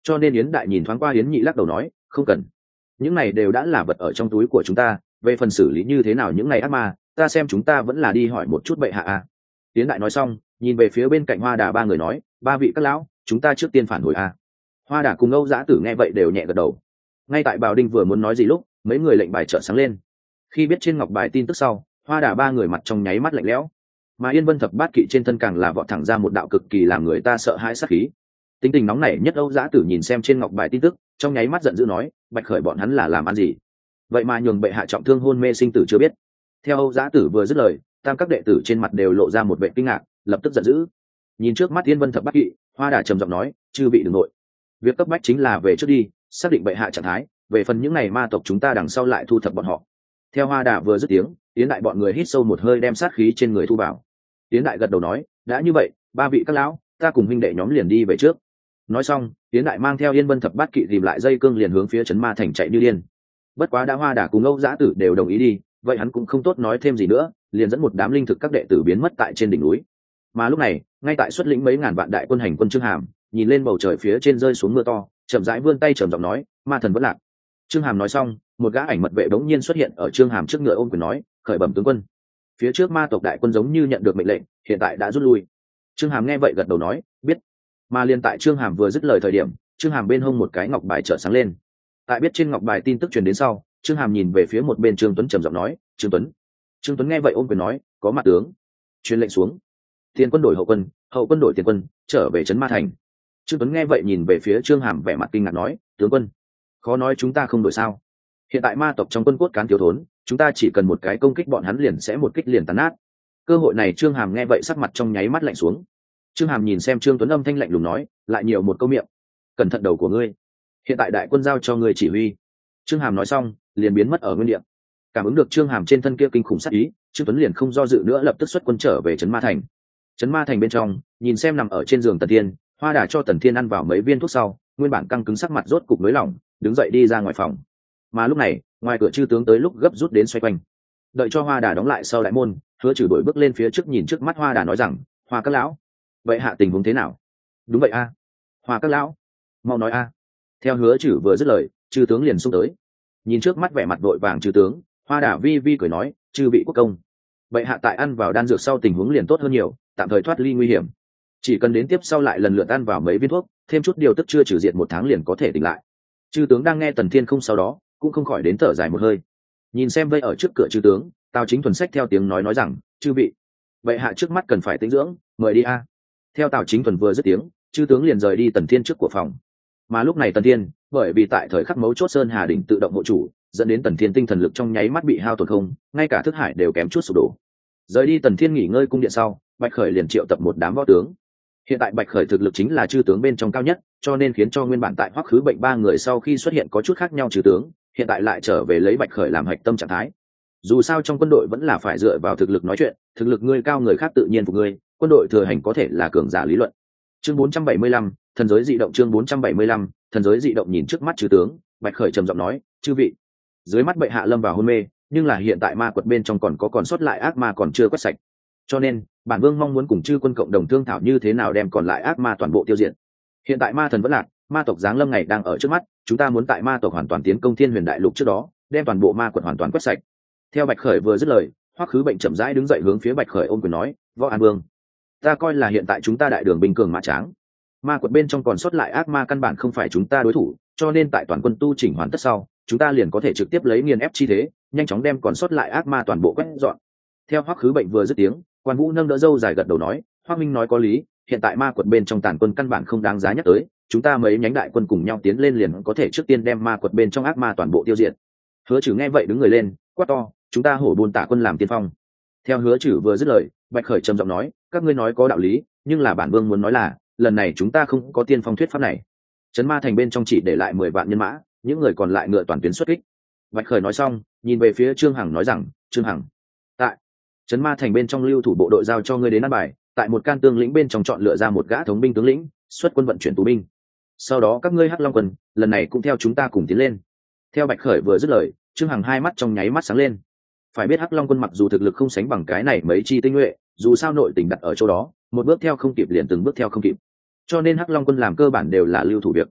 cho nên yến đại nhìn thoáng qua yến nhị lắc đầu nói không cần, những này đều đã là vật ở trong túi của chúng ta, về phần xử lý như thế nào những này ác ma ta xem chúng ta vẫn là đi hỏi một chút bệ hạ a. Yến đại nói xong nhìn về phía bên cạnh Hoa Đà ba người nói, ba vị các lão chúng ta trước tiên phản hồi a. Hoa Đà cùng Âu Dã Tử nghe vậy đều nhẹ gật đầu. Ngay tại Bảo Đinh vừa muốn nói gì lúc mấy người lệnh bài chợt sáng lên. Khi biết trên ngọc bài tin tức sau, Hoa Đà ba người mặt trong nháy mắt lạnh lẽo, mà Yên Vân Thập Bát Kỵ trên thân càng là vọt thẳng ra một đạo cực kỳ làm người ta sợ hãi sát khí. Tính tình nóng nảy nhất Âu Dã Tử nhìn xem trên ngọc bài tin tức, trong nháy mắt giận dữ nói, Bạch Khởi bọn hắn là làm ăn gì? Vậy mà nhường bệ hạ trọng thương hôn mê sinh tử chưa biết. Theo Âu Dã Tử vừa dứt lời, tam các đệ tử trên mặt đều lộ ra một vẻ kinh ngạc, lập tức giận dữ. Nhìn trước mắt Yên Vân Thập Bát Kỵ, Hoa Đà trầm giọng nói, chư vị đừng nội, việc cấp bách chính là về trước đi, xác định bệ hạ trạng thái, về phần những ngày ma tộc chúng ta đằng sau lại thu thập bọn họ. Theo Hoa Đà vừa dứt tiếng, Yến đại bọn người hít sâu một hơi đem sát khí trên người thu vào. Yến đại gật đầu nói, đã như vậy, ba vị các lão, ta cùng huynh đệ nhóm liền đi về trước. Nói xong, Yến đại mang theo Yên Vân Thập Bát Kỵ tìm lại dây cương liền hướng phía trấn Ma Thành chạy như điên. Bất quá đã Hoa Đà cùng Âu Dã Tử đều đồng ý đi, vậy hắn cũng không tốt nói thêm gì nữa, liền dẫn một đám linh thực các đệ tử biến mất tại trên đỉnh núi. Mà lúc này, ngay tại xuất lĩnh mấy ngàn vạn đại quân hành quân Trương Hàm, nhìn lên bầu trời phía trên rơi xuống mưa to, chậm rãi vươn tay trầm giọng nói, ma thần vẫn lạc. Trương Hàm nói xong, một gã ảnh mật vệ đống nhiên xuất hiện ở Trương Hàm trước ngựa ôm quyền nói, khởi bẩm tướng quân. Phía trước ma tộc đại quân giống như nhận được mệnh lệnh, hiện tại đã rút lui. Trương Hàm nghe vậy gật đầu nói, biết. Mà liền tại Trương Hàm vừa dứt lời thời điểm, Trương Hàm bên hông một cái ngọc bài chợt sáng lên. Tại biết trên ngọc bài tin tức truyền đến sau, Trương Hàm nhìn về phía một bên Trương Tuấn trầm giọng nói, Trương Tuấn. Trương Tuấn nghe vậy ôm quyền nói, có mặt tướng. Truyền lệnh xuống. Tiền quân đổi hậu quân, hậu quân đổi tiền quân, trở về trấn Ma Thành. Trương Tuấn nghe vậy nhìn về phía Trương Hàm vẻ mặt kinh ngạc nói, tướng quân, khó nói chúng ta không đổi sao? Hiện tại ma tộc trong quân cốt cán thiếu thốn, chúng ta chỉ cần một cái công kích bọn hắn liền sẽ một kích liền tàn nát. Cơ hội này Trương Hàm nghe vậy sắc mặt trong nháy mắt lạnh xuống. Trương Hàm nhìn xem Trương Tuấn âm thanh lạnh lùng nói, lại nhiều một câu miệng, cẩn thận đầu của ngươi. Hiện tại đại quân giao cho ngươi chỉ huy. Trương Hàm nói xong, liền biến mất ở nguyên địa. Cảm ứng được Trương Hàm trên thân kia kinh khủng sát ý, Trương Tuấn liền không do dự nữa lập tức xuất quân trở về trấn Ma Thành. Trấn Ma Thành bên trong, nhìn xem nằm ở trên giường Tần Thiên, Hoa Đà cho Tần Thiên ăn vào mấy viên thuốc sau, nguyên bản căng cứng sắc mặt rốt cục nới lỏng, đứng dậy đi ra ngoài phòng. Mà lúc này, ngoài cửa chư tướng tới lúc gấp rút đến xoay quanh. Đợi cho Hoa Đà đóng lại sau đại môn, Hứa Trừ đổi bước lên phía trước nhìn trước mắt Hoa Đà nói rằng, Hoa các lão, vậy hạ tình huống thế nào? Đúng vậy a. Hoa các lão, mau nói a. Theo Hứa Trừ vừa dứt lời, chư tướng liền xung tới. Nhìn trước mắt vẻ mặt vội vàng chư tướng, Hoa Đà vi vi cười nói, chư vị quốc công, vậy hạ tại ăn vào đan dược sau tình huống liền tốt hơn nhiều, tạm thời thoát ly nguy hiểm. Chỉ cần đến tiếp sau lại lần lượt ăn vào mấy viên thuốc, thêm chút điều tức chưa trừ diệt một tháng liền có thể tỉnh lại. Chư tướng đang nghe Tần Thiên không sau đó, cũng không khỏi đến thở dài một hơi. Nhìn xem vây ở trước cửa chư tướng, Tào Chính Thuần sách theo tiếng nói nói rằng, chư vị, vậy hạ trước mắt cần phải tĩnh dưỡng, mời đi a. Theo Tào Chính Thuần vừa dứt tiếng, chư tướng liền rời đi Tần Thiên trước của phòng. Mà lúc này Tần Thiên, bởi vì tại thời khắc mấu chốt Sơn Hà đỉnh tự động hộ chủ, dẫn đến Tần Thiên tinh thần lực trong nháy mắt bị hao tổn không, ngay cả thức hải đều kém chút sụp đổ. Rời đi Tần Thiên nghỉ ngơi cung điện sau, Bạch Khởi liền triệu tập một đám võ tướng. Hiện tại Bạch Khởi thực lực chính là chư tướng bên trong cao nhất, cho nên khiến cho nguyên bản tại Hoắc Khứ Bệnh ba người sau khi xuất hiện có chút khác nhau chư tướng, hiện tại lại trở về lấy Bạch Khởi làm hạch tâm trạng thái. Dù sao trong quân đội vẫn là phải dựa vào thực lực nói chuyện, thực lực ngươi cao người khác tự nhiên phục ngươi, quân đội thừa hành có thể là cường giả lý luận. Chương bốn trăm bảy mươi lăm, thần giới dị động chương bốn trăm bảy mươi lăm, thần giới dị động nhìn trước mắt chư tướng, Bạch Khởi trầm giọng nói, chư vị, dưới mắt bệ hạ lâm vào hôn mê, nhưng là hiện tại ma quật bên trong còn có còn sót lại ác ma còn chưa quét sạch. Cho nên, bản vương mong muốn cùng chư quân cộng đồng thương thảo như thế nào đem còn lại ác ma toàn bộ tiêu diệt. Hiện tại ma thần vẫn lạc, ma tộc giáng lâm ngày đang ở trước mắt, chúng ta muốn tại ma tộc hoàn toàn tiến công Thiên Huyền Đại Lục trước đó, đem toàn bộ ma quật hoàn toàn quét sạch. Theo Bạch Khởi vừa dứt lời, Hoắc Khứ Bệnh chậm rãi đứng dậy hướng phía Bạch Khởi ôm quyền nói, võ an vương, ta coi là hiện tại chúng ta đại đường bình cường mã tráng, ma quật bên trong còn sót lại ác ma căn bản không phải chúng ta đối thủ, cho nên tại toàn quân tu chỉnh hoàn tất sau, chúng ta liền có thể trực tiếp lấy nghiền ép chi thế, nhanh chóng đem còn sót lại ác ma toàn bộ quét dọn. Theo Hoắc Khứ Bệnh vừa dứt tiếng, Quan Vũ nâng đỡ dâu dài gật đầu nói, Hoắc minh nói có lý, hiện tại ma quật bên trong tàn quân căn bản không đáng giá nhắc tới, chúng ta mấy nhánh đại quân cùng nhau tiến lên liền có thể trước tiên đem ma quật bên trong ác ma toàn bộ tiêu diệt. Hứa Trừ nghe vậy đứng người lên, quát to, chúng ta hổ buôn tả quân làm tiên phong. Theo Hứa Trừ vừa dứt lời, Bạch Khởi trầm giọng nói, các ngươi nói có đạo lý, nhưng là bản vương muốn nói là, lần này chúng ta không có tiên phong thuyết pháp này. Trấn Ma Thành bên trong chỉ để lại mười vạn nhân mã, những người còn lại ngựa toàn tuyến xuất kích. Bạch Khởi nói xong, nhìn về phía Trương Hằng nói rằng, Trương Hằng, tại Trấn Ma Thành bên trong lưu thủ bộ đội giao cho ngươi đến ăn bài, tại một can tương lĩnh bên trong chọn lựa ra một gã thống binh tướng lĩnh, xuất quân vận chuyển tù binh. Sau đó các ngươi Hắc Long quân, lần này cũng theo chúng ta cùng tiến lên. Theo Bạch Khởi vừa dứt lời, Trương Hằng hai mắt trong nháy mắt sáng lên. Phải biết Hắc Long quân mặc dù thực lực không sánh bằng cái này mấy chi tinh nhuệ, dù sao nội tình đặt ở chỗ đó, một bước theo không kịp liền từng bước theo không kịp. Cho nên Hắc Long quân làm cơ bản đều là lưu thủ việc.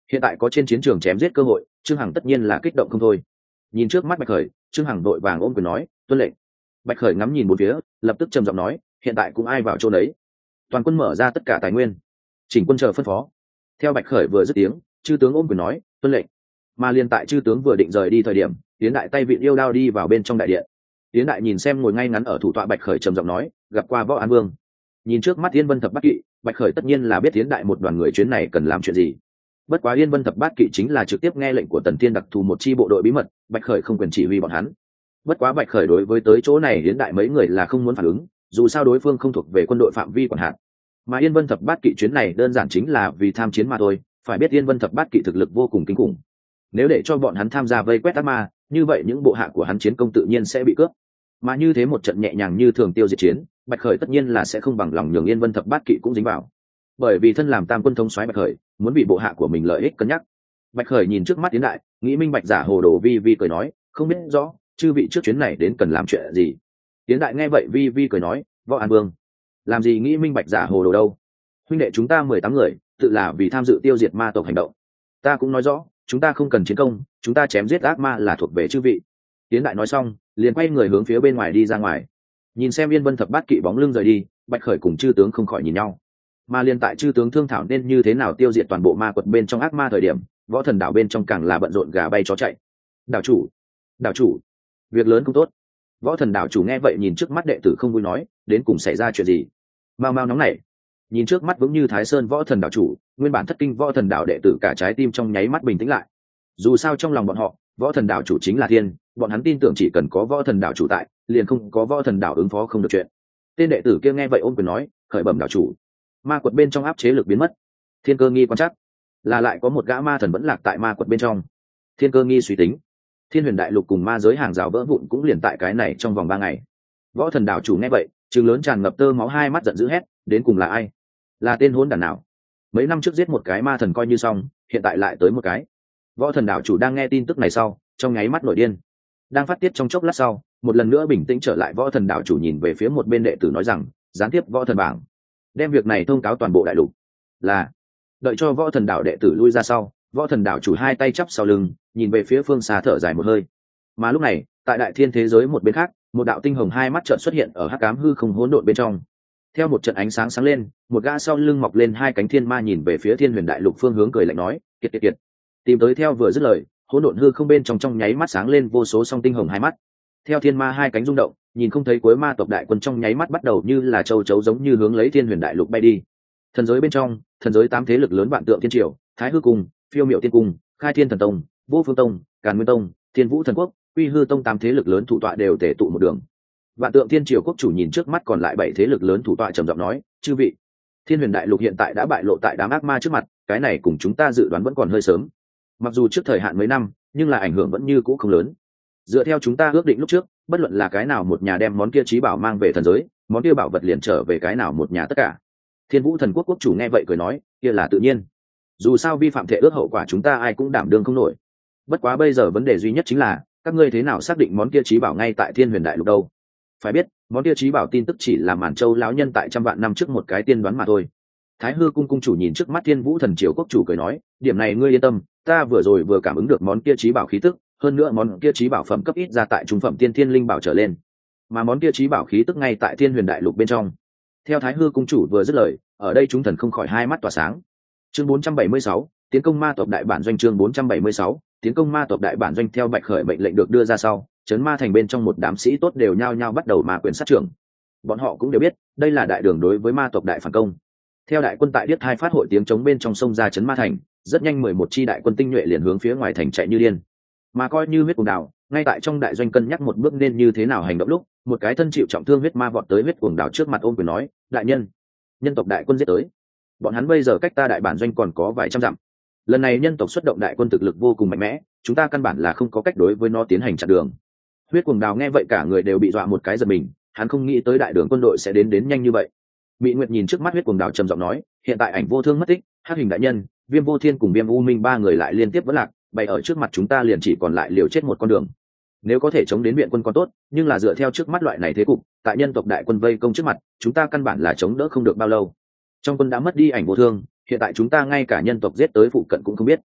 hiện tại có trên chiến trường chém giết cơ hội, Trương Hằng tất nhiên là kích động không thôi. Nhìn trước mắt Bạch Khởi, Trương Hằng đội vàng ôm quyền nói, tuân lệnh. Bạch Khởi ngắm nhìn bốn phía, lập tức trầm giọng nói, hiện tại cũng ai vào chỗ đấy, toàn quân mở ra tất cả tài nguyên, chỉnh quân chờ phân phó. Theo Bạch Khởi vừa dứt tiếng, chư tướng ôm quyền nói, tuân lệnh. Mà liền tại chư tướng vừa định rời đi thời điểm, Tiến đại tay vịn yêu đao đi vào bên trong đại điện. Tiến đại nhìn xem ngồi ngay ngắn ở thủ tọa Bạch Khởi trầm giọng nói, gặp qua Võ An Vương. Nhìn trước mắt Yên Vân Thập Bát Kỵ, Bạch Khởi tất nhiên là biết Tiến đại một đoàn người chuyến này cần làm chuyện gì. Bất quá Yên Vân Thập Bát Kỵ chính là trực tiếp nghe lệnh của Tần Thiên đặc thù một chi bộ đội bí mật, Bạch Khởi không quyền chỉ huy bọn hắn. Bất quá Bạch Khởi đối với tới chỗ này Tiến đại mấy người là không muốn phản ứng, dù sao đối phương không thuộc về quân đội phạm vi quản hạt. Mà Yên Vân Thập Bát Kỵ chuyến này đơn giản chính là vì tham chiến mà thôi, phải biết Yên Vân Thập Bát Kỵ thực lực vô cùng kinh khủng. Nếu để cho bọn hắn tham gia vây quét ác ma, như vậy những bộ hạ của hắn chiến công tự nhiên sẽ bị cướp. Mà như thế một trận nhẹ nhàng như thường tiêu diệt chiến, Bạch Khởi tất nhiên là sẽ không bằng lòng nhường Yên Vân Thập Bát Kỵ cũng dính vào. Bởi vì thân làm tam quân thống soái Bạch Khởi, muốn bị bộ hạ của mình lợi ích cân nhắc. Bạch Khởi nhìn trước mắt Tiến đại, nghĩ minh bạch giả hồ đồ vi vi cười nói, không biết rõ chư vị trước chuyến này đến cần làm chuyện gì. Tiến đại nghe vậy vi vi cười nói, Võ An Vương, làm gì nghĩ minh bạch giả hồ đồ đâu, huynh đệ chúng ta mười tám người tự là vì tham dự tiêu diệt ma tộc hành động. Ta cũng nói rõ, chúng ta không cần chiến công, chúng ta chém giết ác ma là thuộc về chư vị. Tiến đại nói xong, liền quay người hướng phía bên ngoài đi ra ngoài. Nhìn xem Yên Vân Thập Bát Kỵ bóng lưng rời đi, Bạch Khởi cùng chư tướng không khỏi nhìn nhau. Mà liền tại chư tướng thương thảo nên như thế nào tiêu diệt toàn bộ ma quật bên trong ác ma thời điểm, Võ Thần đảo bên trong càng là bận rộn gà bay chó chạy. Đảo chủ, đảo chủ, việc lớn không tốt. Võ Thần đảo chủ nghe vậy nhìn trước mắt đệ tử không vui nói, đến cùng xảy ra chuyện gì? Mau mau nóng nảy. Nhìn trước mắt vững như Thái Sơn Võ Thần đảo chủ, nguyên bản thất kinh Võ Thần đảo đệ tử cả trái tim trong nháy mắt bình tĩnh lại. Dù sao trong lòng bọn họ, Võ Thần đảo chủ chính là thiên, bọn hắn tin tưởng chỉ cần có Võ Thần đảo chủ tại, liền không có Võ Thần đảo ứng phó không được chuyện. Tên đệ tử kia nghe vậy ôm quyền nói, khởi bẩm đảo chủ, ma quật bên trong áp chế lực biến mất. Thiên Cơ nghi quan chắc là lại có một gã ma thần vẫn lạc tại ma quật bên trong. Thiên Cơ nghi suy tính, Thiên Huyền đại lục cùng ma giới hàng rào vỡ vụn cũng liền tại cái này trong vòng ba ngày. Võ Thần đảo chủ nghe vậy, trừng lớn tràn ngập tơ máu hai mắt giận dữ hét, đến cùng là ai? Là tên hỗn đản nào? Mấy năm trước giết một cái ma thần coi như xong, hiện tại lại tới một cái. Võ Thần đảo chủ đang nghe tin tức này sau, trong nháy mắt nổi điên. Đang phát tiết trong chốc lát sau, một lần nữa bình tĩnh trở lại, Võ Thần đảo chủ nhìn về phía một bên đệ tử nói rằng, gián tiếp Võ Thần bảng, đem việc này thông cáo toàn bộ đại lục. Là. Đợi cho Võ Thần đảo đệ tử lui ra sau, Võ Thần đảo chủ hai tay chắp sau lưng, nhìn về phía phương xa thở dài một hơi. Mà lúc này, tại đại thiên thế giới một bên khác, một đạo tinh hồng hai mắt chợt xuất hiện ở hắc ám hư không hỗn độn bên trong. Theo một trận ánh sáng sáng lên, một gã sau lưng mọc lên hai cánh thiên ma nhìn về phía Thiên Huyền đại lục phương hướng cười lạnh nói, kiệt kiệt kiệt. Tìm tới. Theo vừa dứt lời, hỗn độn hư không bên trong trong nháy mắt sáng lên vô số song tinh hồng hai mắt. Theo thiên ma hai cánh rung động, nhìn không thấy cuối ma tộc đại quân trong nháy mắt bắt đầu như là châu chấu giống như hướng lấy Thiên Huyền đại lục bay đi. Thần giới bên trong, thần giới tám thế lực lớn vạn tượng thiên triều, Thái hư cung, Phiêu miệu tiên cung, Khai thiên thần tông, Vô phương tông, Càn nguyên tông, Thiên vũ thần quốc, Quy hư tông tám thế lực lớn thủ tọa đều tề tụ một đường. Vạn tượng thiên triều quốc chủ nhìn trước mắt còn lại bảy thế lực lớn thủ tọa trầm giọng nói, chư vị, Thiên Huyền đại lục hiện tại đã bại lộ tại đám ác ma trước mặt, cái này cùng chúng ta dự đoán vẫn còn hơi sớm. Mặc dù trước thời hạn mấy năm, nhưng là ảnh hưởng vẫn như cũ không lớn. Dựa theo chúng ta ước định lúc trước, bất luận là cái nào một nhà đem món kia trí bảo mang về thần giới, món kia bảo vật liền trở về cái nào một nhà tất cả. Thiên vũ thần quốc quốc chủ nghe vậy cười nói, kia là tự nhiên. Dù sao vi phạm thể ước hậu quả chúng ta ai cũng đảm đương không nổi. Bất quá bây giờ vấn đề duy nhất chính là, các ngươi thế nào xác định món kia trí bảo ngay tại Thiên Huyền đại lục đâu? Phải biết, món kia trí bảo tin tức chỉ là Màn Châu lão nhân tại trăm vạn năm trước một cái tiên đoán mà thôi. Thái hư cung cung chủ nhìn trước mắt Thiên vũ thần triều quốc chủ cười nói, điểm này ngươi yên tâm, ta vừa rồi vừa cảm ứng được món kia trí bảo khí tức, hơn nữa món kia trí bảo phẩm cấp ít ra tại trung phẩm tiên thiên linh bảo trở lên, mà món kia trí bảo khí tức ngay tại Thiên Huyền đại lục bên trong. Theo Thái hư cung chủ vừa dứt lời, ở đây chúng thần không khỏi hai mắt tỏa sáng. Chương bốn trăm bảy mươi sáu, tiến công ma tộc đại bản doanh. Chương bốn trăm bảy mươi sáu, tiến công ma tộc đại bản doanh. Theo Bạch Khởi mệnh lệnh được đưa ra sau, chấn ma thành bên trong một đám sĩ tốt đều nhao nhao bắt đầu ma quyền sát trưởng. Bọn họ cũng đều biết, đây là đại đường đối với ma tộc đại phản công. Theo đại quân tại Điếc Thai phát hội tiếng chống bên trong sông ra chấn ma thành, rất nhanh mười một chi đại quân tinh nhuệ liền hướng phía ngoài thành chạy như điên. Mà coi như huyết cuồng đảo, ngay tại trong đại doanh cân nhắc một bước nên như thế nào hành động lúc, một cái thân chịu trọng thương huyết ma vọt tới huyết cuồng đảo trước mặt ôm quyền nói, đại nhân, nhân tộc đại quân giết tới. Bọn hắn bây giờ cách ta đại bản doanh còn có vài trăm dặm. Lần này nhân tộc xuất động đại quân thực lực vô cùng mạnh mẽ, chúng ta căn bản là không có cách đối với nó tiến hành chặn đường. Huyết cuồng đào nghe vậy cả người đều bị dọa một cái giật mình, hắn không nghĩ tới đại đường quân đội sẽ đến đến nhanh như vậy. Mị Nguyệt nhìn trước mắt huyết cuồng đào trầm giọng nói, hiện tại ảnh vô thương mất tích, hắc hình đại nhân, viêm vô thiên cùng viêm u minh ba người lại liên tiếp vẫn lạc, bày ở trước mặt chúng ta liền chỉ còn lại liều chết một con đường. Nếu có thể chống đến viện quân còn tốt, nhưng là dựa theo trước mắt loại này thế cục, tại nhân tộc đại quân vây công trước mặt, chúng ta căn bản là chống đỡ không được bao lâu. Trong quân đã mất đi ảnh vô thương, hiện tại chúng ta ngay cả nhân tộc giết tới phụ cận cũng không biết.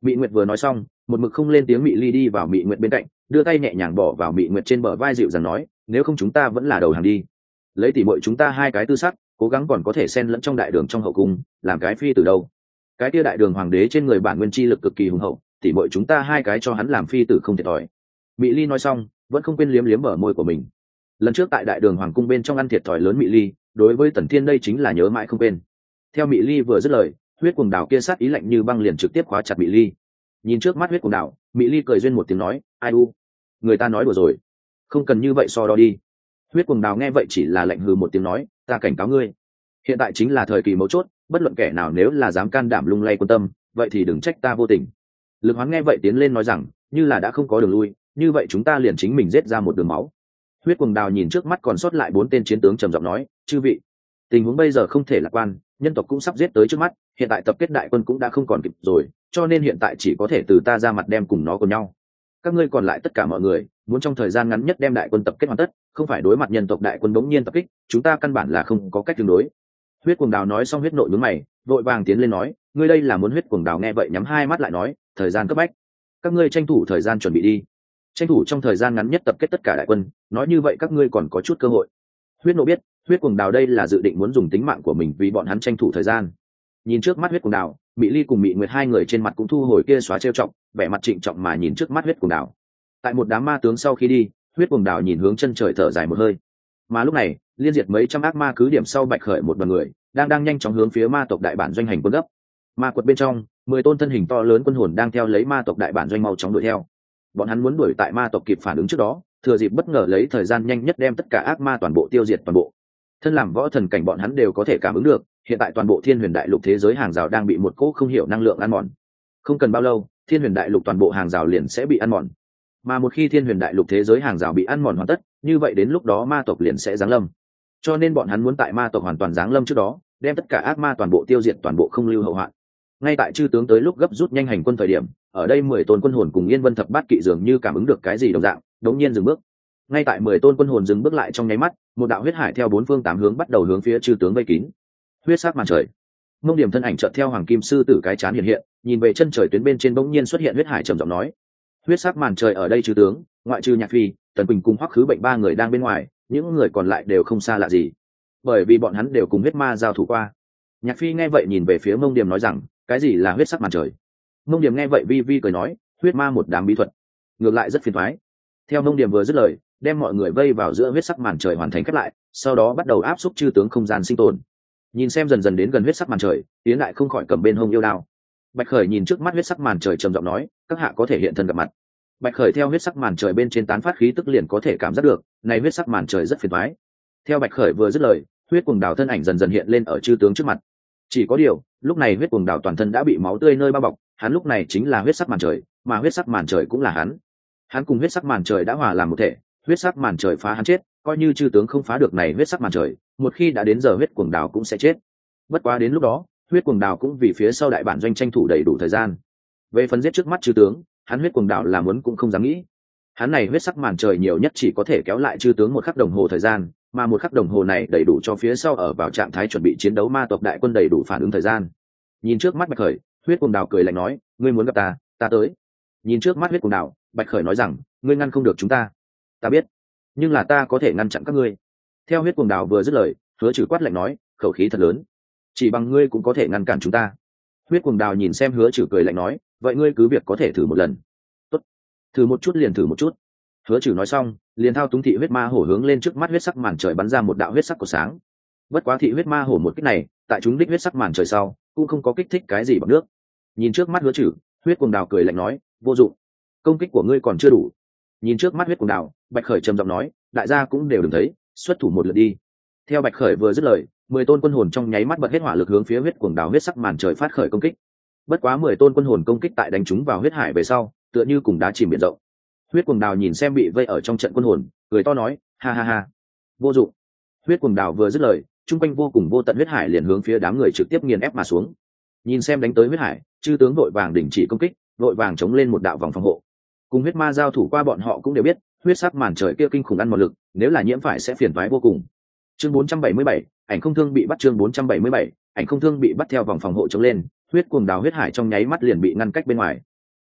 Mị Nguyệt vừa nói xong, một mực không lên tiếng Mị Ly đi vào Mị Nguyệt bên cạnh, đưa tay nhẹ nhàng bỏ vào Mị Nguyệt trên bờ vai dịu dàng nói, nếu không chúng ta vẫn là đầu hàng đi, lấy tỉ muội chúng ta hai cái tư sắc, cố gắng còn có thể xen lẫn trong đại đường trong hậu cung, làm cái phi từ đâu. Cái kia đại đường hoàng đế trên người bản nguyên chi lực cực kỳ hùng hậu, tỉ muội chúng ta hai cái cho hắn làm phi tử không thiệt thòi. Mị Ly nói xong, vẫn không quên liếm liếm bờ môi của mình. Lần trước tại đại đường hoàng cung bên trong ăn thiệt thòi lớn Mị Ly, đối với Tần Thiên đây chính là nhớ mãi không quên. Theo Mị Ly vừa dứt lời, huyết cuồng đào kia sát ý lạnh như băng liền trực tiếp khóa chặt Mị Ly. Nhìn trước mắt huyết cuồng đào, Mị Ly cười duyên một tiếng nói, ai u, người ta nói đùa rồi, không cần như vậy so đo đi. Huyết cuồng đào nghe vậy chỉ là lạnh hừ một tiếng nói, ta cảnh cáo ngươi, hiện tại chính là thời kỳ mấu chốt, bất luận kẻ nào nếu là dám can đảm lung lay quân tâm, vậy thì đừng trách ta vô tình. Lực Hoán nghe vậy tiến lên nói rằng, như là đã không có đường lui, như vậy chúng ta liền chính mình giết ra một đường máu. Huyết cuồng đào nhìn trước mắt còn sót lại bốn tên chiến tướng trầm giọng nói, chư vị, tình huống bây giờ không thể lạc quan, nhân tộc cũng sắp giết tới trước mắt, hiện tại tập kết đại quân cũng đã không còn kịp rồi, cho nên hiện tại chỉ có thể từ ta ra mặt đem cùng nó cùng nhau. Các ngươi còn lại tất cả mọi người muốn trong thời gian ngắn nhất đem đại quân tập kết hoàn tất, không phải đối mặt nhân tộc đại quân bỗng nhiên tập kích, chúng ta căn bản là không có cách tương đối. Huyết cuồng đào nói xong huyết nội nhướng mày, vội vàng tiến lên nói, ngươi đây là muốn. Huyết cuồng đào nghe vậy nhắm hai mắt lại nói, thời gian cấp bách, các ngươi tranh thủ thời gian chuẩn bị đi, tranh thủ trong thời gian ngắn nhất tập kết tất cả đại quân, nói như vậy các ngươi còn có chút cơ hội. Huyết nộ biết huyết cuồng đào đây là dự định muốn dùng tính mạng của mình vì bọn hắn tranh thủ thời gian. Nhìn trước mắt huyết cuồng đào, Mị Ly cùng Mị Nguyệt hai người trên mặt cũng thu hồi kia xóa trêu trọng, vẻ mặt trịnh trọng mà nhìn trước mắt huyết cuồng đào. Tại một đám ma tướng sau khi đi, huyết cuồng đào nhìn hướng chân trời thở dài một hơi. Mà lúc này, liên diệt mấy trăm ác ma cứ điểm sau Bạch Khởi một đoàn người đang đang nhanh chóng hướng phía ma tộc đại bản doanh hành quân gấp. Ma quật bên trong, mười tôn thân hình to lớn quân hồn đang theo lấy ma tộc đại bản doanh mau chóng đuổi theo. Bọn hắn muốn đuổi tại ma tộc kịp phản ứng trước đó, thừa dịp bất ngờ lấy thời gian nhanh nhất đem tất cả ác ma toàn bộ tiêu diệt toàn bộ. Thân làm võ thần cảnh bọn hắn đều có thể cảm ứng được, hiện tại toàn bộ Thiên Huyền Đại Lục thế giới hàng rào đang bị một cỗ không hiểu năng lượng ăn mòn. Không cần bao lâu, Thiên Huyền Đại Lục toàn bộ hàng rào liền sẽ bị ăn mòn. Mà một khi Thiên Huyền Đại Lục thế giới hàng rào bị ăn mòn hoàn tất, như vậy đến lúc đó ma tộc liền sẽ giáng lâm. Cho nên bọn hắn muốn tại ma tộc hoàn toàn giáng lâm trước đó, đem tất cả ác ma toàn bộ tiêu diệt toàn bộ không lưu hậu hoạn. Ngay tại chư tướng tới lúc gấp rút nhanh hành quân thời điểm, ở đây mười tôn quân hồn cùng Yên Vân Thập Bát Kỵ dường như cảm ứng được cái gì đồng dạng, đống nhiên dừng bước. Ngay tại mười tôn quân hồn dừng bước lại trong nháy mắt, một đạo huyết hải theo bốn phương tám hướng bắt đầu hướng phía chư tướng vây kín. Huyết sắc màn trời. Mông Điểm thân ảnh chợt theo Hoàng Kim Sư Tử cái chán hiện hiện, nhìn về chân trời tuyến bên trên bỗng nhiên xuất hiện huyết hải trầm giọng nói: huyết sắc màn trời ở đây chư tướng, ngoại trừ Nhạc Phi, Tần Quỳnh cùng Hoắc Khứ Bệnh ba người đang bên ngoài, những người còn lại đều không xa lạ gì, bởi vì bọn hắn đều cùng huyết ma giao thủ qua. Nhạc Phi nghe vậy nhìn về phía Mông Điểm nói rằng: cái gì là huyết sắc màn trời? Mông Điểm nghe vậy vi vi cười nói: huyết ma một đám bí thuật, ngược lại rất phiền toái. Theo Mông Điểm vừa dứt lời, đem mọi người vây vào giữa huyết sắc màn trời hoàn thành khép lại, sau đó bắt đầu áp xúc chư tướng không gian sinh tồn. Nhìn xem dần dần đến gần huyết sắc màn trời, Tiến lại không khỏi cầm bên hông yêu đao. Bạch Khởi nhìn trước mắt huyết sắc màn trời trầm giọng nói: các hạ có thể hiện thân gặp mặt. Bạch Khởi theo huyết sắc màn trời bên trên tán phát khí tức liền có thể cảm giác được, này huyết sắc màn trời rất phiền toái. Theo Bạch Khởi vừa dứt lời, huyết cuồng đào thân ảnh dần dần hiện lên ở chư tướng trước mặt. Chỉ có điều, lúc này huyết cuồng đào toàn thân đã bị máu tươi nơi bao bọc, hắn lúc này chính là huyết sắc màn trời, mà huyết sắc màn trời cũng là hắn. Hắn cùng huyết sắc màn trời đã hòa làm một thể, huyết sắc màn trời phá hắn chết, coi như chư tướng không phá được này huyết sắc màn trời, một khi đã đến giờ huyết cuồng đào cũng sẽ chết. Bất quá đến lúc đó, huyết cuồng đào cũng vì phía sau đại bản doanh tranh thủ đầy đủ thời gian. Về phần giết trước mắt chư tướng, hắn huyết cuồng đào là muốn cũng không dám nghĩ. Hắn này huyết sắc màn trời nhiều nhất chỉ có thể kéo lại chư tướng một khắc đồng hồ thời gian, mà một khắc đồng hồ này đầy đủ cho phía sau ở vào trạng thái chuẩn bị chiến đấu ma tộc đại quân đầy đủ phản ứng thời gian. Nhìn trước mắt Bạch Khởi, huyết cuồng đào cười lạnh nói: ngươi muốn gặp ta, ta tới. Nhìn trước mắt huyết cuồng đào, Bạch Khởi nói rằng: ngươi ngăn không được chúng ta. Ta biết, nhưng là ta có thể ngăn chặn các ngươi. Theo huyết cuồng đào vừa dứt lời, Hứa Trừ quát lạnh nói: khẩu khí thật lớn, chỉ bằng ngươi cũng có thể ngăn cản chúng ta. Huyết cuồng đào nhìn xem Hứa Trừ cười lạnh nói: vậy ngươi cứ việc có thể thử một lần. Tốt, thử một chút liền thử một chút. Hứa Trừ nói xong, liền thao túng thị huyết ma hổ hướng lên trước mắt huyết sắc màn trời bắn ra một đạo huyết sắc của sáng. Bất quá thị huyết ma hổ một kích này, tại chúng đích huyết sắc màn trời sau, cũng không có kích thích cái gì bằng nước. Nhìn trước mắt Hứa Trừ, huyết cuồng đào cười lạnh nói: vô dụng, công kích của ngươi còn chưa đủ. Nhìn trước mắt huyết cuồng đào, Bạch Khởi trầm giọng nói: đại gia cũng đều đừng thấy, xuất thủ một lượt đi. Theo Bạch Khởi vừa dứt lời, mười tôn quân hồn trong nháy mắt bật hết hỏa lực hướng phía huyết cuồng đào huyết sắc màn trời phát khởi công kích. Bất quá mười tôn quân hồn công kích tại đánh chúng vào huyết hải về sau, tựa như cùng đá chìm biển rộng. Huyết cuồng đào nhìn xem bị vây ở trong trận quân hồn, cười to nói: ha ha ha, vô dụng. Huyết cuồng đào vừa dứt lời, trung quanh vô cùng vô tận huyết hải liền hướng phía đám người trực tiếp nghiền ép mà xuống. Nhìn xem đánh tới huyết hải, chư tướng vội vàng đình chỉ công kích, vội vàng chống lên một đạo vòng phòng hộ. Cùng huyết ma giao thủ qua bọn họ cũng đều biết, huyết sắc màn trời kia kinh khủng ăn một lực, nếu là nhiễm phải sẽ phiền toái vô cùng. Chương bốn trăm bảy mươi bảy, ảnh không thương bị bắt. Chương bốn trăm bảy mươi bảy, ảnh không thương bị bắt. Theo vòng phòng hộ chống lên, huyết cuồng đào huyết hải trong nháy mắt liền bị ngăn cách bên ngoài.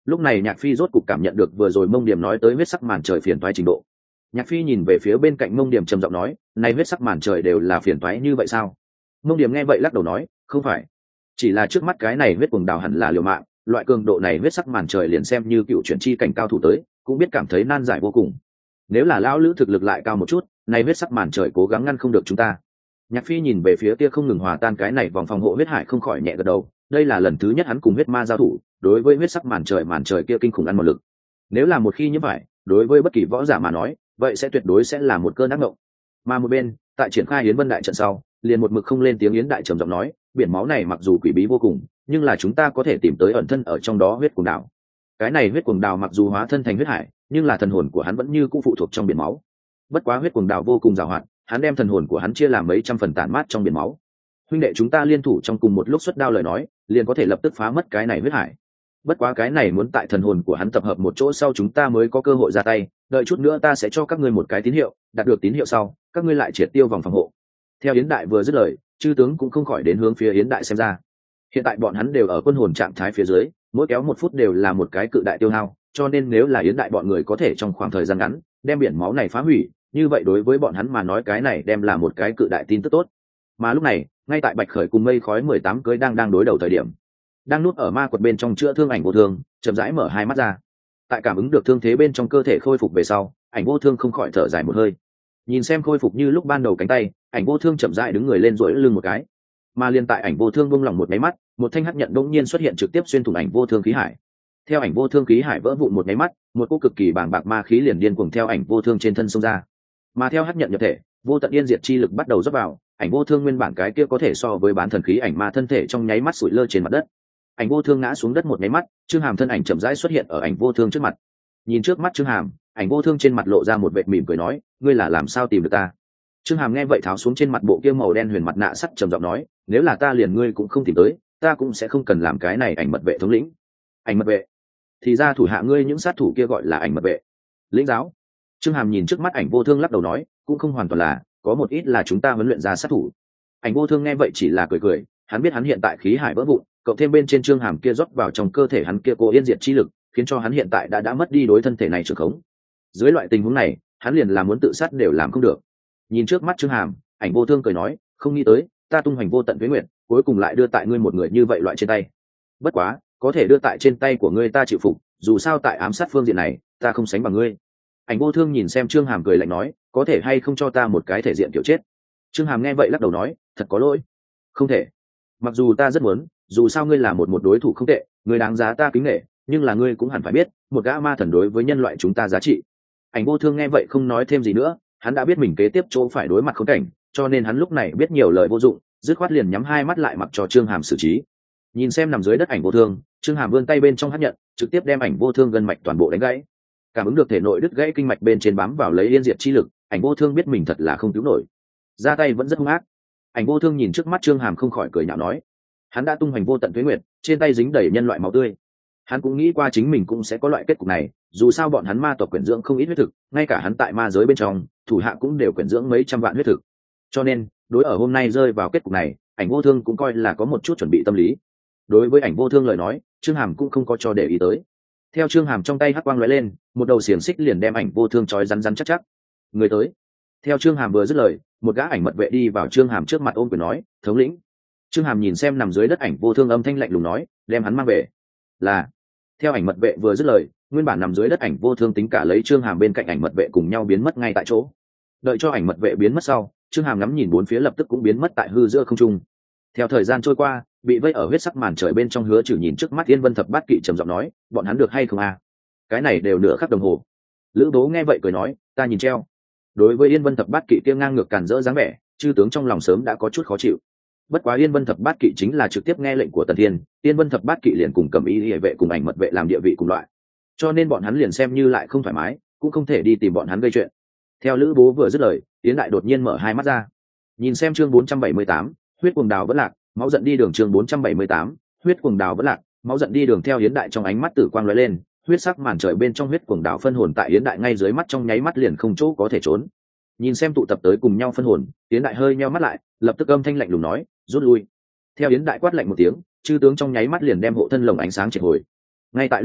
Lúc này Nhạc Phi rốt cục cảm nhận được vừa rồi Mông Điểm nói tới huyết sắc màn trời phiền toái trình độ. Nhạc Phi nhìn về phía bên cạnh Mông Điểm trầm giọng nói, này huyết sắc màn trời đều là phiền toái như vậy sao? Mông Điểm nghe vậy lắc đầu nói, không phải, chỉ là trước mắt cái này huyết cuồng đào hẳn là liều mạng, loại cường độ này huyết sắc màn trời liền xem như cựu chuyển chi cảnh cao thủ tới cũng biết cảm thấy nan giải vô cùng. Nếu là lão lữ thực lực lại cao một chút, này huyết sắc màn trời cố gắng ngăn không được chúng ta. Nhạc Phi nhìn về phía kia không ngừng hòa tan cái này vòng phòng hộ huyết hải không khỏi nhẹ gật đầu, đây là lần thứ nhất hắn cùng huyết ma giao thủ, đối với huyết sắc màn trời màn trời kia kinh khủng ăn một lực. Nếu là một khi như vậy, đối với bất kỳ võ giả mà nói, vậy sẽ tuyệt đối sẽ là một cơn ác mộng. Mà một bên, tại triển khai Yến Vân đại trận sau, liền một mực không lên tiếng Yến đại trầm giọng nói, biển máu này mặc dù quỷ bí vô cùng, nhưng là chúng ta có thể tìm tới ẩn thân ở trong đó huyết cuồng đào. Cái này huyết cuồng đào mặc dù hóa thân thành huyết hải, nhưng là thần hồn của hắn vẫn như cũ phụ thuộc trong biển máu. Bất quá huyết cuồng đào vô cùng giàu hoạt, hắn đem thần hồn của hắn chia làm mấy trăm phần tản mát trong biển máu. Huynh đệ chúng ta liên thủ trong cùng một lúc xuất đao lời nói, liền có thể lập tức phá mất cái này huyết hải. Bất quá cái này muốn tại thần hồn của hắn tập hợp một chỗ sau chúng ta mới có cơ hội ra tay, đợi chút nữa ta sẽ cho các ngươi một cái tín hiệu, đạt được tín hiệu sau, các ngươi lại triệt tiêu vòng phòng hộ. Theo Yến đại vừa dứt lời, chư tướng cũng không khỏi đến hướng phía Yến đại xem ra. Hiện tại bọn hắn đều ở quân hồn trạng thái phía dưới, mỗi kéo một phút đều là một cái cự đại tiêu hao, cho nên nếu là Yến đại bọn người có thể trong khoảng thời gian ngắn đem biển máu này phá hủy, như vậy đối với bọn hắn mà nói cái này đem là một cái cự đại tin tức tốt. Mà lúc này, ngay tại Bạch Khởi cùng Mây Khói mười tám cưới đang đang đối đầu thời điểm, đang nuốt ở ma quật bên trong chữa thương Ảnh Vô Thương chậm rãi mở hai mắt ra. Tại cảm ứng được thương thế bên trong cơ thể khôi phục về sau, Ảnh Vô Thương không khỏi thở dài một hơi. Nhìn xem khôi phục như lúc ban đầu cánh tay, Ảnh Vô Thương chậm rãi đứng người lên duỗi lưng một cái. Mà liên tại Ảnh Vô Thương buông lỏng một cái mắt, một thanh hắc nhận đột nhiên xuất hiện trực tiếp xuyên thủng Ảnh Vô Thương khí hải. Theo Ảnh Vô Thương khí hải vỡ vụn một cái mắt, một cỗ cực kỳ bàng bạc ma khí liền điên cuồng theo Ảnh Vô Thương trên thân xông ra. Mà theo hắc nhận nhập thể, vô tận yên diệt chi lực bắt đầu rót vào, Ảnh Vô Thương nguyên bản cái kia có thể so với bán thần khí ảnh ma thân thể trong nháy mắt sụi lơ trên mặt đất. Ảnh Vô Thương ngã xuống đất một nháy mắt, Trương Hàm thân ảnh chậm rãi xuất hiện ở Ảnh Vô Thương trước mặt. Nhìn trước mắt Trương Hàm, Ảnh Vô Thương trên mặt lộ ra một vệt mỉm cười nói, ngươi là làm sao tìm được ta? Trương Hàm nghe vậy tháo xuống trên mặt bộ kia màu đen huyền mặt nạ sắt trầm giọng nói, nếu là ta liền ngươi cũng không tìm tới, ta cũng sẽ không cần làm cái này ảnh mật vệ thống lĩnh. Ảnh mật vệ? Thì ra thủ hạ ngươi những sát thủ kia gọi là ảnh mật vệ. Lĩnh giáo. Trương Hàm nhìn trước mắt Ảnh Vô Thương lắc đầu nói, cũng không hoàn toàn là, có một ít là chúng ta huấn luyện ra sát thủ. Ảnh Vô Thương nghe vậy chỉ là cười cười, hắn biết hắn hiện tại khí hải vỡ vụn, cộng thêm bên trên Trương Hàm kia rót vào trong cơ thể hắn kia cố yên diệt chi lực, khiến cho hắn hiện tại đã đã mất đi đối thân thể này trường khống. Dưới loại tình huống này, hắn liền làm muốn tự sát đều làm không được. Nhìn trước mắt Trương Hàm, Ảnh Vô Thương cười nói, không nghĩ tới, ta tung hoành vô tận tuế nguyệt, cuối cùng lại đưa tại ngươi một người như vậy loại trên tay. Bất quá, có thể đưa tại trên tay của ngươi ta chịu phục, dù sao tại ám sát phương diện này, ta không sánh bằng ngươi. Ảnh Vô Thương nhìn xem Trương Hàm cười lạnh nói, có thể hay không cho ta một cái thể diện kiểu chết? Trương Hàm nghe vậy lắc đầu nói, thật có lỗi, không thể. Mặc dù ta rất muốn, dù sao ngươi là một một đối thủ không tệ, ngươi đáng giá ta kính nể, nhưng là ngươi cũng hẳn phải biết, một gã ma thần đối với nhân loại chúng ta giá trị. Ảnh Vô Thương nghe vậy không nói thêm gì nữa, hắn đã biết mình kế tiếp chỗ phải đối mặt khốn cảnh, cho nên hắn lúc này biết nhiều lời vô dụng, dứt khoát liền nhắm hai mắt lại mặc cho Trương Hàm xử trí. Nhìn xem nằm dưới đất Ảnh Vô Thương, Trương Hàm vươn tay bên trong hắc nhận, trực tiếp đem Ảnh Vô Thương gân mạch toàn bộ đánh gãy. Cảm ứng được thể nội đứt gãy kinh mạch bên trên bám vào lấy yên diệt chi lực, Ảnh Vô Thương biết mình thật là không cứu nổi, ra tay vẫn rất hung ác. Ảnh Vô Thương nhìn trước mắt Trương Hàm không khỏi cười nhạo nói, hắn đã tung hoành vô tận tuế nguyệt, trên tay dính đầy nhân loại máu tươi. Hắn cũng nghĩ qua chính mình cũng sẽ có loại kết cục này, dù sao bọn hắn ma tộc quyển dưỡng không ít huyết thực, ngay cả hắn tại ma giới bên trong, thủ hạ cũng đều quyển dưỡng mấy trăm vạn huyết thực. Cho nên, đối ở hôm nay rơi vào kết cục này, Ảnh Vô Thương cũng coi là có một chút chuẩn bị tâm lý. Đối với Ảnh Vô Thương lời nói, Trương Hàm cũng không có cho để ý tới. Theo Trương Hàm trong tay hắc quang lóe lên, một đầu xiềng xích liền đem Ảnh Vô Thương trói rắn rắn chắc chắc. Người tới. Theo Trương Hàm vừa dứt lời, một gã ảnh mật vệ đi vào Trương Hàm trước mặt ôm quyền nói, thống lĩnh. Trương Hàm nhìn xem nằm dưới đất Ảnh Vô Thương âm thanh lạnh lùng nói, đem hắn mang về. Là. Theo ảnh mật vệ vừa dứt lời, nguyên bản nằm dưới đất Ảnh Vô Thương tính cả lấy Trương Hàm bên cạnh ảnh mật vệ cùng nhau biến mất ngay tại chỗ. Đợi cho ảnh mật vệ biến mất sau, Trương Hàm ngắm nhìn bốn phía lập tức cũng biến mất tại hư giữa không trung. Theo thời gian trôi qua, bị vây ở huyết sắc màn trời bên trong Hứa Trừ nhìn trước mắt Yên Vân Thập Bát Kỵ trầm giọng nói, bọn hắn được hay không à? Cái này đều nửa khắc đồng hồ. Lữ Bố nghe vậy cười nói, ta nhìn treo. Đối với Yên Vân Thập Bát Kỵ kia ngang ngược càn rỡ dáng vẻ, chư tướng trong lòng sớm đã có chút khó chịu. Bất quá Yên Vân Thập Bát Kỵ chính là trực tiếp nghe lệnh của Tần Thiên, Yên Vân Thập Bát Kỵ liền cùng Cẩm Y Liễu vệ cùng ảnh mật vệ làm địa vị cùng loại, cho nên bọn hắn liền xem như lại không thoải mái, cũng không thể đi tìm bọn hắn gây chuyện. Theo Lữ Bố vừa dứt lời, Yến Đại đột nhiên mở hai mắt ra, nhìn xem chương bốn trăm bảy mươi tám, huyết cuồng đào vẫn lạc, máu giận đi đường chương bốn trăm bảy mươi tám, huyết cuồng đào vẫn lạc, máu giận đi đường theo Yến Đại trong ánh mắt tử quang lóe lên, huyết sắc màn trời bên trong huyết cuồng đào phân hồn tại Yến Đại ngay dưới mắt trong nháy mắt liền không chỗ có thể trốn. Nhìn xem tụ tập tới cùng nhau phân hồn, Yến Đại hơi nheo mắt lại, lập tức âm thanh lạnh lùng nói, rút lui. Theo Yến Đại quát lạnh một tiếng, chư tướng trong nháy mắt liền đem hộ thân lồng ánh sáng triệt hồi. Ngay tại lúc đó,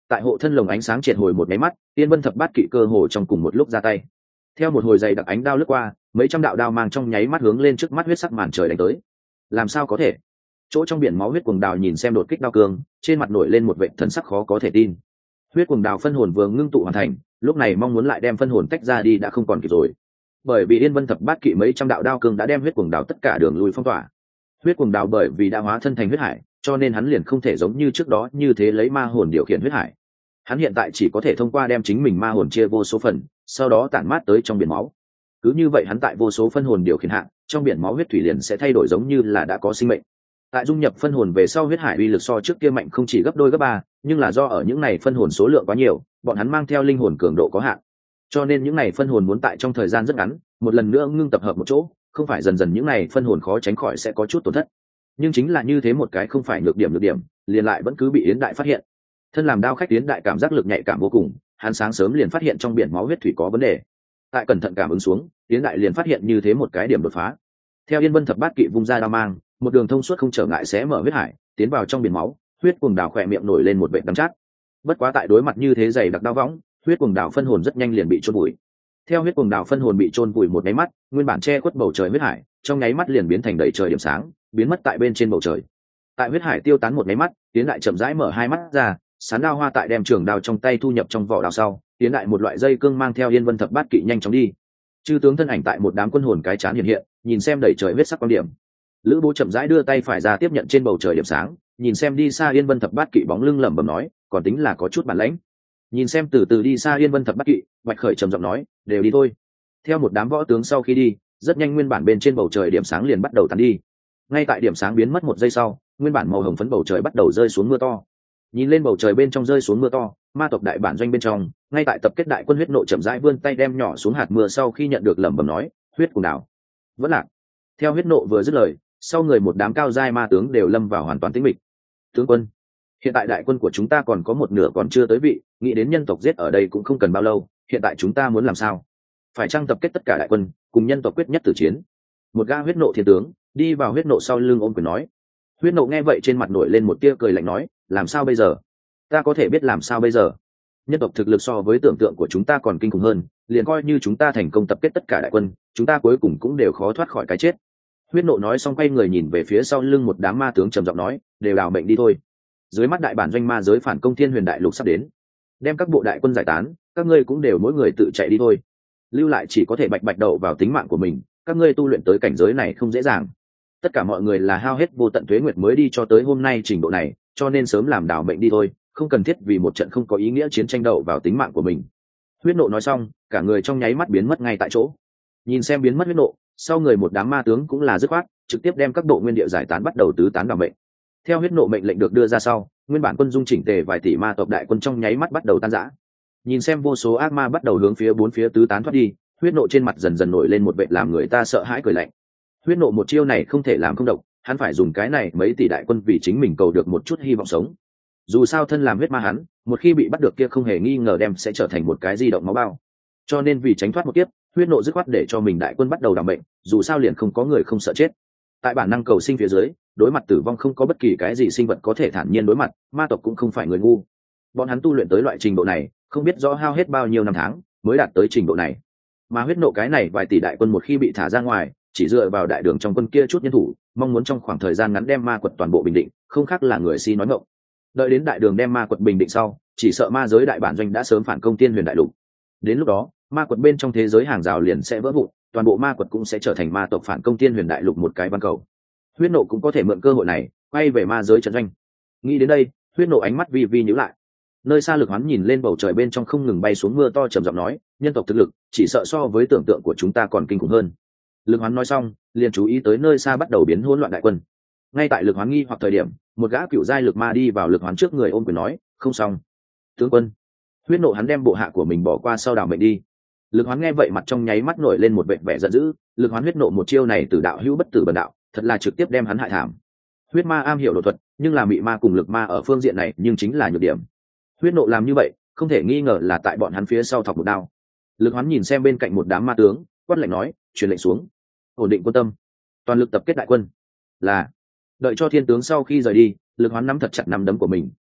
tại hộ thân lồng ánh sáng triệt hồi một máy mắt, Yên Vân thập bát kỵ cơ hồ trong cùng một lúc ra tay. Theo một hồi dày đặc ánh đao lướt qua, mấy trăm đạo đao mang trong nháy mắt hướng lên trước mắt huyết sắc màn trời đánh tới. Làm sao có thể? Chỗ trong biển máu huyết cuồng đào nhìn xem đột kích đao cương, trên mặt nổi lên một vẻ thần sắc khó có thể tin. Huyết cuồng đào phân hồn vừa ngưng tụ hoàn thành, lúc này mong muốn lại đem phân hồn tách ra đi đã không còn kịp rồi. Bởi vì Yên Vân thập bát kỵ mấy trăm đạo đao cương đã đem huyết cuồng đào tất cả đường lui phong tỏa. Huyết cuồng đào bởi vì đã hóa thân thành huyết hải, cho nên hắn liền không thể giống như trước đó như thế lấy ma hồn điều khiển huyết hải. Hắn hiện tại chỉ có thể thông qua đem chính mình ma hồn chia vô số phần, sau đó tản mát tới trong biển máu. Cứ như vậy hắn tại vô số phân hồn điều khiển hạ, trong biển máu huyết thủy liền sẽ thay đổi giống như là đã có sinh mệnh. Tại dung nhập phân hồn về sau, huyết hải uy lực so trước kia mạnh không chỉ gấp đôi gấp ba, nhưng là do ở những này phân hồn số lượng quá nhiều, bọn hắn mang theo linh hồn cường độ có hạn. Cho nên những này phân hồn muốn tại trong thời gian rất ngắn, một lần nữa ngưng tập hợp một chỗ, không phải dần dần những này phân hồn khó tránh khỏi sẽ có chút tổn thất. Nhưng chính là như thế một cái không phải nhược điểm nhược điểm, liền lại vẫn cứ bị Yến Đại phát hiện. Thân làm đao khách Yến Đại cảm giác lực nhạy cảm vô cùng, hắn sáng sớm liền phát hiện trong biển máu huyết thủy có vấn đề. Tại cẩn thận cảm ứng xuống, Yến Đại liền phát hiện như thế một cái điểm đột phá. Theo Yên Vân thập bát kỵ vung ra đao mang, một đường thông suốt không trở ngại sẽ mở huyết hải, tiến vào trong biển máu, huyết cuồng đào khỏe miệng nổi lên một vệt đắng chát. Bất quá tại đối mặt như thế dày đặc đao võng, huyết cuồng đào phân hồn rất nhanh liền bị chôn vùi. Theo huyết cuồng đào phân hồn bị chôn vùi một cái mắt, nguyên bản che khuất bầu trời huyết hải, trong nháy mắt liền biến thành đầy trời điểm sáng, biến mất tại bên trên bầu trời. Tại huyết hải tiêu tán một cái mắt, Tiến Đại chậm rãi mở hai mắt ra, sán đao hoa tại đem trường đao trong tay thu nhập trong vỏ đao sau, Tiến Đại một loại dây cương mang theo Yên Vân thập bát kỵ nhanh chóng đi. Chư tướng thân ảnh tại một đám quân hồn cái chán hiện hiện, nhìn xem đầy trời huyết sắc quan điểm. Lữ Bố chậm rãi đưa tay phải ra tiếp nhận trên bầu trời điểm sáng, nhìn xem đi xa Yên Vân thập bát kỵ bóng lưng lẩm bẩm nói, còn tính là có chút bản lãnh. Nhìn xem từ từ đi xa Yên Vân thập bát kỵ, Bạch Khởi trầm giọng nói, đều đi thôi. Theo một đám võ tướng sau khi đi, rất nhanh nguyên bản bên trên bầu trời điểm sáng liền bắt đầu tàn đi. Ngay tại điểm sáng biến mất một giây sau, nguyên bản màu hồng phấn bầu trời bắt đầu rơi xuống mưa to. Nhìn lên bầu trời bên trong rơi xuống mưa to, ma tộc đại bản doanh bên trong, ngay tại tập kết đại quân huyết nộ chậm rãi vươn tay đem nhỏ xuống hạt mưa sau khi nhận được lẩm bẩm nói, huyết cùng đảo. Vẫn lạc. Theo huyết nộ vừa dứt lời, sau người một đám cao giai ma tướng đều lâm vào hoàn toàn tĩnh mịch. Tướng quân, hiện tại đại quân của chúng ta còn có một nửa còn chưa tới vị, nghĩ đến nhân tộc giết ở đây cũng không cần bao lâu, hiện tại chúng ta muốn làm sao? Phải chăng tập kết tất cả đại quân, cùng nhân tộc quyết nhất tử chiến? Một gã huyết nộ thiên tướng đi vào huyết nộ sau lưng ôm quyền nói. Huyết nộ nghe vậy trên mặt nổi lên một tia cười lạnh nói, làm sao bây giờ? Ta có thể biết làm sao bây giờ? Nhân tộc thực lực so với tưởng tượng của chúng ta còn kinh khủng hơn, liền coi như chúng ta thành công tập kết tất cả đại quân, chúng ta cuối cùng cũng đều khó thoát khỏi cái chết. Huyết nộ nói xong quay người nhìn về phía sau lưng một đám ma tướng trầm giọng nói, đều đào mệnh đi thôi. Dưới mắt đại bản doanh ma giới phản công Thiên Huyền Đại Lục sắp đến, đem các bộ đại quân giải tán, các ngươi cũng đều mỗi người tự chạy đi thôi. Lưu lại chỉ có thể bạch bạch đậu vào tính mạng của mình, các ngươi tu luyện tới cảnh giới này không dễ dàng. Tất cả mọi người là hao hết vô tận tuế nguyệt mới đi cho tới hôm nay trình độ này, cho nên sớm làm đào mệnh đi thôi, không cần thiết vì một trận không có ý nghĩa chiến tranh đậu vào tính mạng của mình. Huyết nộ nói xong, cả người trong nháy mắt biến mất ngay tại chỗ. Nhìn xem biến mất huyết nộ, sau người một đám ma tướng cũng là dứt khoát, trực tiếp đem các bộ nguyên địa giải tán bắt đầu tứ tán đào mệnh. Theo huyết nộ mệnh lệnh được đưa ra sau, nguyên bản quân dung chỉnh tề vài tỷ ma tộc đại quân trong nháy mắt bắt đầu tan rã. Nhìn xem vô số ác ma bắt đầu hướng phía bốn phía tứ tán thoát đi, huyết nộ trên mặt dần dần nổi lên một vẻ làm người ta sợ hãi cười lạnh. Huyết nộ một chiêu này không thể làm không độc, hắn phải dùng cái này mấy tỷ đại quân vì chính mình cầu được một chút hy vọng sống. Dù sao thân làm huyết ma hắn, một khi bị bắt được kia không hề nghi ngờ đem sẽ trở thành một cái di động máu bao. Cho nên vì tránh thoát một kiếp, huyết nộ dứt khoát để cho mình đại quân bắt đầu đảm bệnh, dù sao liền không có người không sợ chết. Tại bản năng cầu sinh phía dưới, đối mặt tử vong không có bất kỳ cái gì sinh vật có thể thản nhiên đối mặt, ma tộc cũng không phải người ngu. Bọn hắn tu luyện tới loại trình độ này, không biết rõ hao hết bao nhiêu năm tháng mới đạt tới trình độ này. Mà huyết nộ cái này vài tỷ đại quân một khi bị thả ra ngoài, chỉ dựa vào đại đường trong quân kia chút nhân thủ, mong muốn trong khoảng thời gian ngắn đem ma quật toàn bộ bình định, không khác là người si nói ngọng. Đợi đến đại đường đem ma quật bình định sau, chỉ sợ ma giới đại bản doanh đã sớm phản công Thiên Huyền Đại Lục. Đến lúc đó, ma quật bên trong thế giới hàng rào liền sẽ vỡ vụn, toàn bộ ma quật cũng sẽ trở thành ma tộc phản công Thiên Huyền Đại Lục một cái văn cầu. Huyết nộ cũng có thể mượn cơ hội này quay về ma giới trận doanh. Nghĩ đến đây, huyết nộ ánh mắt vi vi nhíu lại. Nơi xa Lực Hoán nhìn lên bầu trời bên trong không ngừng bay xuống mưa to trầm giọng nói, nhân tộc thực lực chỉ sợ so với tưởng tượng của chúng ta còn kinh khủng hơn. Lực Hoán nói xong, liền chú ý tới nơi xa bắt đầu biến hỗn loạn đại quân. Ngay tại Lực Hoán nghi hoặc thời điểm, một gã cựu giai lực ma đi vào Lực Hoán trước người ôm quyền nói, không xong. Tướng quân. Huyết nộ hắn đem bộ hạ của mình bỏ qua sau đảo mệnh đi. Lực Hoán nghe vậy mặt trong nháy mắt nổi lên một vẻ vẻ giận dữ, Lực Hoán huyết nộ một chiêu này từ đạo hữu bất tử bần đạo, thật là trực tiếp đem hắn hại thảm. Huyết ma am hiểu đột thuật, nhưng là mị ma cùng lực ma ở phương diện này nhưng chính là nhược điểm. Huyết nộ làm như vậy, không thể nghi ngờ là tại bọn hắn phía sau thọc một đao. Lực Hoán nhìn xem bên cạnh một đám ma tướng, quát lệnh nói, truyền lệnh xuống, ổn định quân tâm, toàn lực tập kết đại quân. Là. Đợi cho thiên tướng sau khi rời đi, Lực Hoán nắm thật chặt nắm đấm của mình,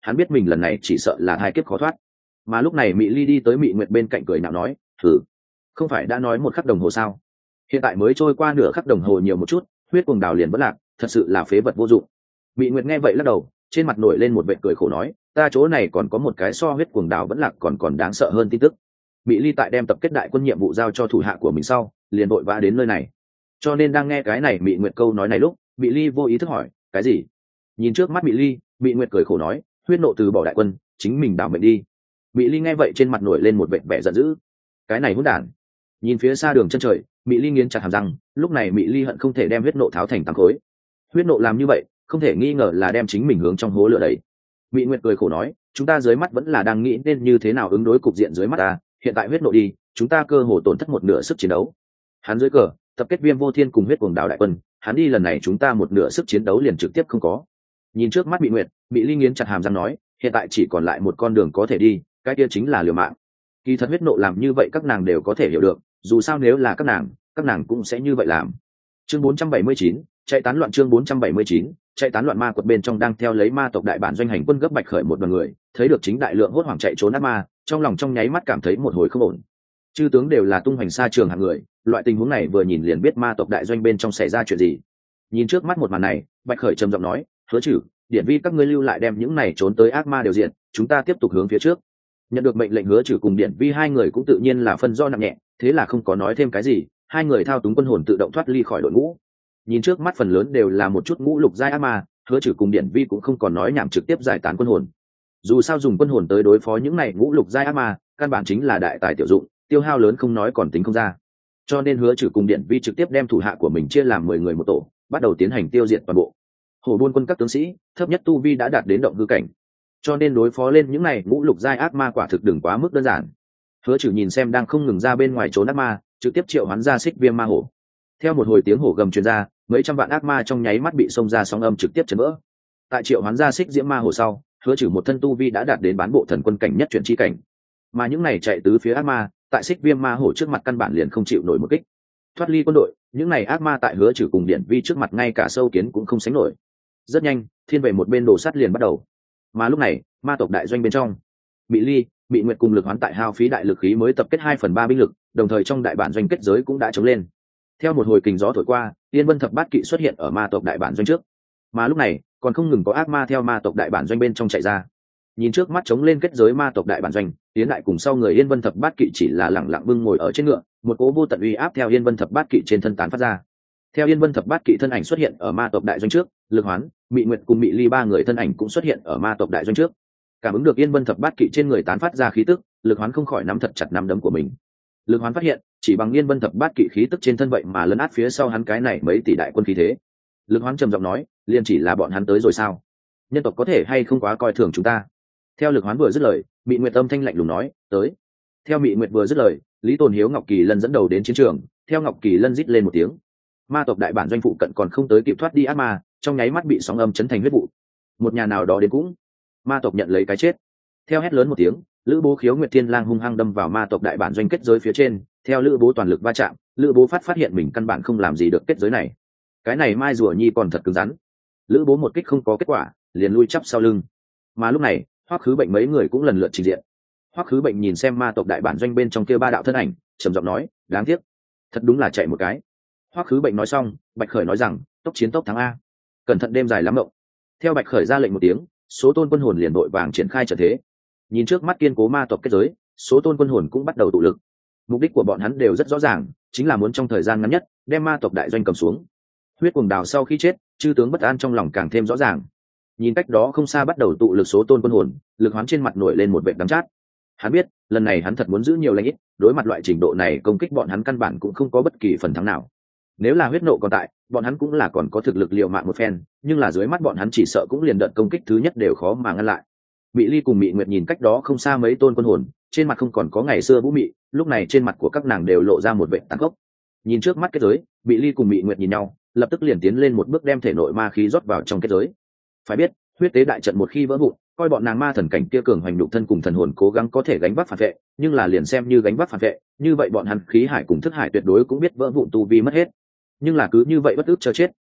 hắn biết mình lần này chỉ sợ là hai kiếp khó thoát. Mà lúc này Mị Ly đi tới Mị Nguyệt bên cạnh cười nhạo nói, thử, không phải đã nói một khắc đồng hồ sao, hiện tại mới trôi qua nửa khắc đồng hồ nhiều một chút, huyết cuồng đào liền vẫn lạc, thật sự là phế vật vô dụng. Mị Nguyệt nghe vậy lắc đầu, trên mặt nổi lên một vệt cười khổ nói, ta chỗ này còn có một cái so huyết cuồng đào vẫn lạc còn còn đáng sợ hơn tin tức. Mị Ly tại đem tập kết đại quân nhiệm vụ giao cho thủ hạ của mình sau, liền vội vã đến nơi này. Cho nên đang nghe cái này Mị Nguyệt câu nói này lúc, Mị Ly vô ý thức hỏi, cái gì? Nhìn trước mắt Mị Ly, Mị Nguyệt cười khổ nói, huyết nộ từ bỏ đại quân, chính mình đảo mệnh đi. Mị Ly nghe vậy trên mặt nổi lên một vệt vẻ giận dữ. Cái này hỗn đản! Nhìn phía xa đường chân trời, Mị Ly nghiến chặt hàm răng, lúc này Mị Ly hận không thể đem huyết nộ tháo thành tám khối. Huyết nộ làm như vậy, không thể nghi ngờ là đem chính mình hướng trong hố lửa đẩy. Mị Nguyệt cười khổ nói, chúng ta dưới mắt vẫn là đang nghĩ nên như thế nào ứng đối cục diện dưới mắt ta, hiện tại huyết nộ đi, chúng ta cơ hồ tổn thất một nửa sức chiến đấu. Hắn dưới cờ, tập kết Viêm Vô Thiên cùng huyết cuồng đào đại quân, hắn đi lần này chúng ta một nửa sức chiến đấu liền trực tiếp không có. Nhìn trước mắt Mị Nguyệt, Mị Ly nghiến chặt hàm răng nói, hiện tại chỉ còn lại một con đường có thể đi, cái kia chính là liều mạng. Kỳ thật huyết nộ làm như vậy các nàng đều có thể hiểu được, dù sao nếu là các nàng, các nàng cũng sẽ như vậy làm. Chương bốn trăm bảy mươi chín, chạy tán loạn. Chương bốn trăm bảy mươi chín, chạy tán loạn. Ma quật bên trong đang theo lấy ma tộc đại bản doanh hành quân gấp bạch khởi một đoàn người, thấy được chính đại lượng hốt hoảng chạy trốn ác ma, trong lòng trong nháy mắt cảm thấy một hồi không ổn. Chư tướng đều là tung hoành xa trường hạng người, loại tình huống này vừa nhìn liền biết ma tộc đại doanh bên trong xảy ra chuyện gì. Nhìn trước mắt một màn này, bạch khởi trầm giọng nói, hứa chử, điển vi các ngươi lưu lại đem những này trốn tới ác ma đều diện, chúng ta tiếp tục hướng phía trước. Nhận được mệnh lệnh, hứa chử cùng điển vi hai người cũng tự nhiên là phân do nặng nhẹ, thế là không có nói thêm cái gì, hai người thao túng quân hồn tự động thoát ly khỏi đội ngũ. Nhìn trước mắt phần lớn đều là một chút ngũ lục giai ác ma, hứa chử cùng điển vi cũng không còn nói nhảm, trực tiếp giải tán quân hồn. Dù sao dùng quân hồn tới đối phó những này ngũ lục giai ác ma, căn bản chính là đại tài tiểu dụng, tiêu hao lớn không nói còn tính không ra. Cho nên hứa chử cùng điển vi trực tiếp đem thủ hạ của mình chia làm mười người một tổ, bắt đầu tiến hành tiêu diệt toàn bộ Hổ Buôn quân các tướng sĩ, thấp nhất tu vi đã đạt đến động hư cảnh, cho nên đối phó lên những này ngũ lục giai ác ma quả thực đừng quá mức đơn giản. Hứa chử nhìn xem đang không ngừng ra bên ngoài trốn ác ma, trực tiếp triệu hoán ra xích viêm ma hổ. Theo một hồi tiếng hổ gầm truyền ra, mấy trăm vạn ác ma trong nháy mắt bị xông ra sóng âm trực tiếp chấn vỡ. Tại triệu hoán ra xích diễm ma hổ sau, hứa trừ một thân tu vi đã đạt đến bán bộ thần quân cảnh nhất chuyển chi cảnh, mà những này chạy tứ phía ác ma tại xích viêm ma hổ trước mặt căn bản liền không chịu nổi một kích. Thoát ly quân đội, những này ác ma tại hứa trừ cùng điển vi trước mặt ngay cả sâu kiến cũng không sánh nổi. Rất nhanh, thiên về một bên đổ sắt liền bắt đầu. Mà lúc này, ma tộc đại doanh bên trong, Mị Ly, Mị Nguyệt cùng lực hoán tại hao phí đại lực khí mới tập kết hai phần ba binh lực, đồng thời trong đại bản doanh kết giới cũng đã chống lên. Theo một hồi kình gió thổi qua, Yên Vân Thập Bát Kỵ xuất hiện ở ma tộc đại bản doanh trước. Mà lúc này, còn không ngừng có ác ma theo ma tộc đại bản doanh bên trong chạy ra. Nhìn trước mắt chống lên kết giới ma tộc đại bản doanh, tiến lại cùng sau người Yên Vân Thập Bát Kỵ chỉ là lẳng lặng bưng ngồi ở trên ngựa, một cỗ vô tận uy áp theo Yên Vân Thập Bát Kỵ trên thân tán phát ra. Theo Yên Vân Thập Bát Kỵ thân ảnh xuất hiện ở ma tộc đại doanh trước, Lực Hoán, Mị Nguyệt cùng Mị Ly ba người thân ảnh cũng xuất hiện ở ma tộc đại doanh trước. Cảm ứng được Yên Vân Thập Bát Kỵ trên người tán phát ra khí tức, Lực Hoán không khỏi nắm thật chặt nắm đấm của mình. Lực Hoán phát hiện, chỉ bằng Yên Vân Thập Bát Kỵ khí tức trên thân vậy mà lấn át phía sau hắn cái này mấy tỷ đại quân khí thế. Lực Hoán trầm giọng nói, liền chỉ là bọn hắn tới rồi sao? Nhân tộc có thể hay không quá coi thường chúng ta? Theo Lực Hoán vừa dứt lời, Mị Nguyệt âm thanh lạnh lùng nói, tới. Theo Mị Nguyệt vừa dứt lời, Lý Tồn Hiếu, Ngọc Kỳ Lân dẫn đầu đến chiến trường. Theo Ngọc Kỳ Lân rít lên một tiếng, ma tộc đại bản doanh phụ cận còn không tới kịp thoát đi ác ma, trong nháy mắt bị sóng âm chấn thành huyết vụ. Một nhà nào đó đến cũng, ma tộc nhận lấy cái chết. Theo hét lớn một tiếng, Lữ Bố Khiếu Nguyệt Thiên Lang hung hăng đâm vào ma tộc đại bản doanh kết giới phía trên. Theo Lữ Bố toàn lực va chạm, Lữ Bố phát phát hiện mình căn bản không làm gì được kết giới này. Cái này mai rùa nhi còn thật cứng rắn. Lữ Bố một kích không có kết quả, liền lui chắp sau lưng. Mà lúc này, Hoắc Khứ Bệnh mấy người cũng lần lượt trình diện. Hoắc Khứ Bệnh nhìn xem ma tộc đại bản doanh bên trong kia ba đạo thân ảnh, trầm giọng nói, đáng tiếc, thật đúng là chạy một cái. Hoắc Khứ Bệnh nói xong, Bạch Khởi nói rằng, tốc chiến tốc thắng a, cẩn thận đêm dài lắm mộng. Theo Bạch Khởi ra lệnh một tiếng, số tôn quân hồn liền đội vàng triển khai trận thế. Nhìn trước mắt kiên cố ma tộc kết giới, số tôn quân hồn cũng bắt đầu tụ lực. Mục đích của bọn hắn đều rất rõ ràng, chính là muốn trong thời gian ngắn nhất đem ma tộc đại doanh cầm xuống. Huyết Cuồng Đào sau khi chết, chư tướng bất an trong lòng càng thêm rõ ràng. Nhìn cách đó không xa bắt đầu tụ lực số tôn quân hồn, Lực Hoán trên mặt nổi lên một vệt đắng chát. Hắn biết, lần này hắn thật muốn giữ nhiều lãnh ít, đối mặt loại trình độ này công kích bọn hắn căn bản cũng không có bất kỳ phần thắng nào. Nếu là huyết nộ còn tại, bọn hắn cũng là còn có thực lực liều mạng một phen, nhưng là dưới mắt bọn hắn chỉ sợ cũng liền đợt công kích thứ nhất đều khó mà ngăn lại. Mị Ly cùng Mị Nguyệt nhìn cách đó không xa mấy tôn quân hồn, trên mặt không còn có ngày xưa vũ mị, lúc này trên mặt của các nàng đều lộ ra một vẻ tàn khốc. Nhìn trước mắt kết giới, Mị Ly cùng Mị Nguyệt nhìn nhau, lập tức liền tiến lên một bước đem thể nội ma khí rót vào trong kết giới. Phải biết, huyết tế đại trận một khi vỡ vụn, coi bọn nàng ma thần cảnh kia cường hoành đục thân cùng thần hồn cố gắng có thể gánh vác phản vệ, nhưng là liền xem như gánh vác phản vệ, như vậy bọn hắn khí hải cùng thức hải tuyệt đối cũng biết vỡ vụn tu vi mất hết. Nhưng là cứ như vậy bất ức chờ chết,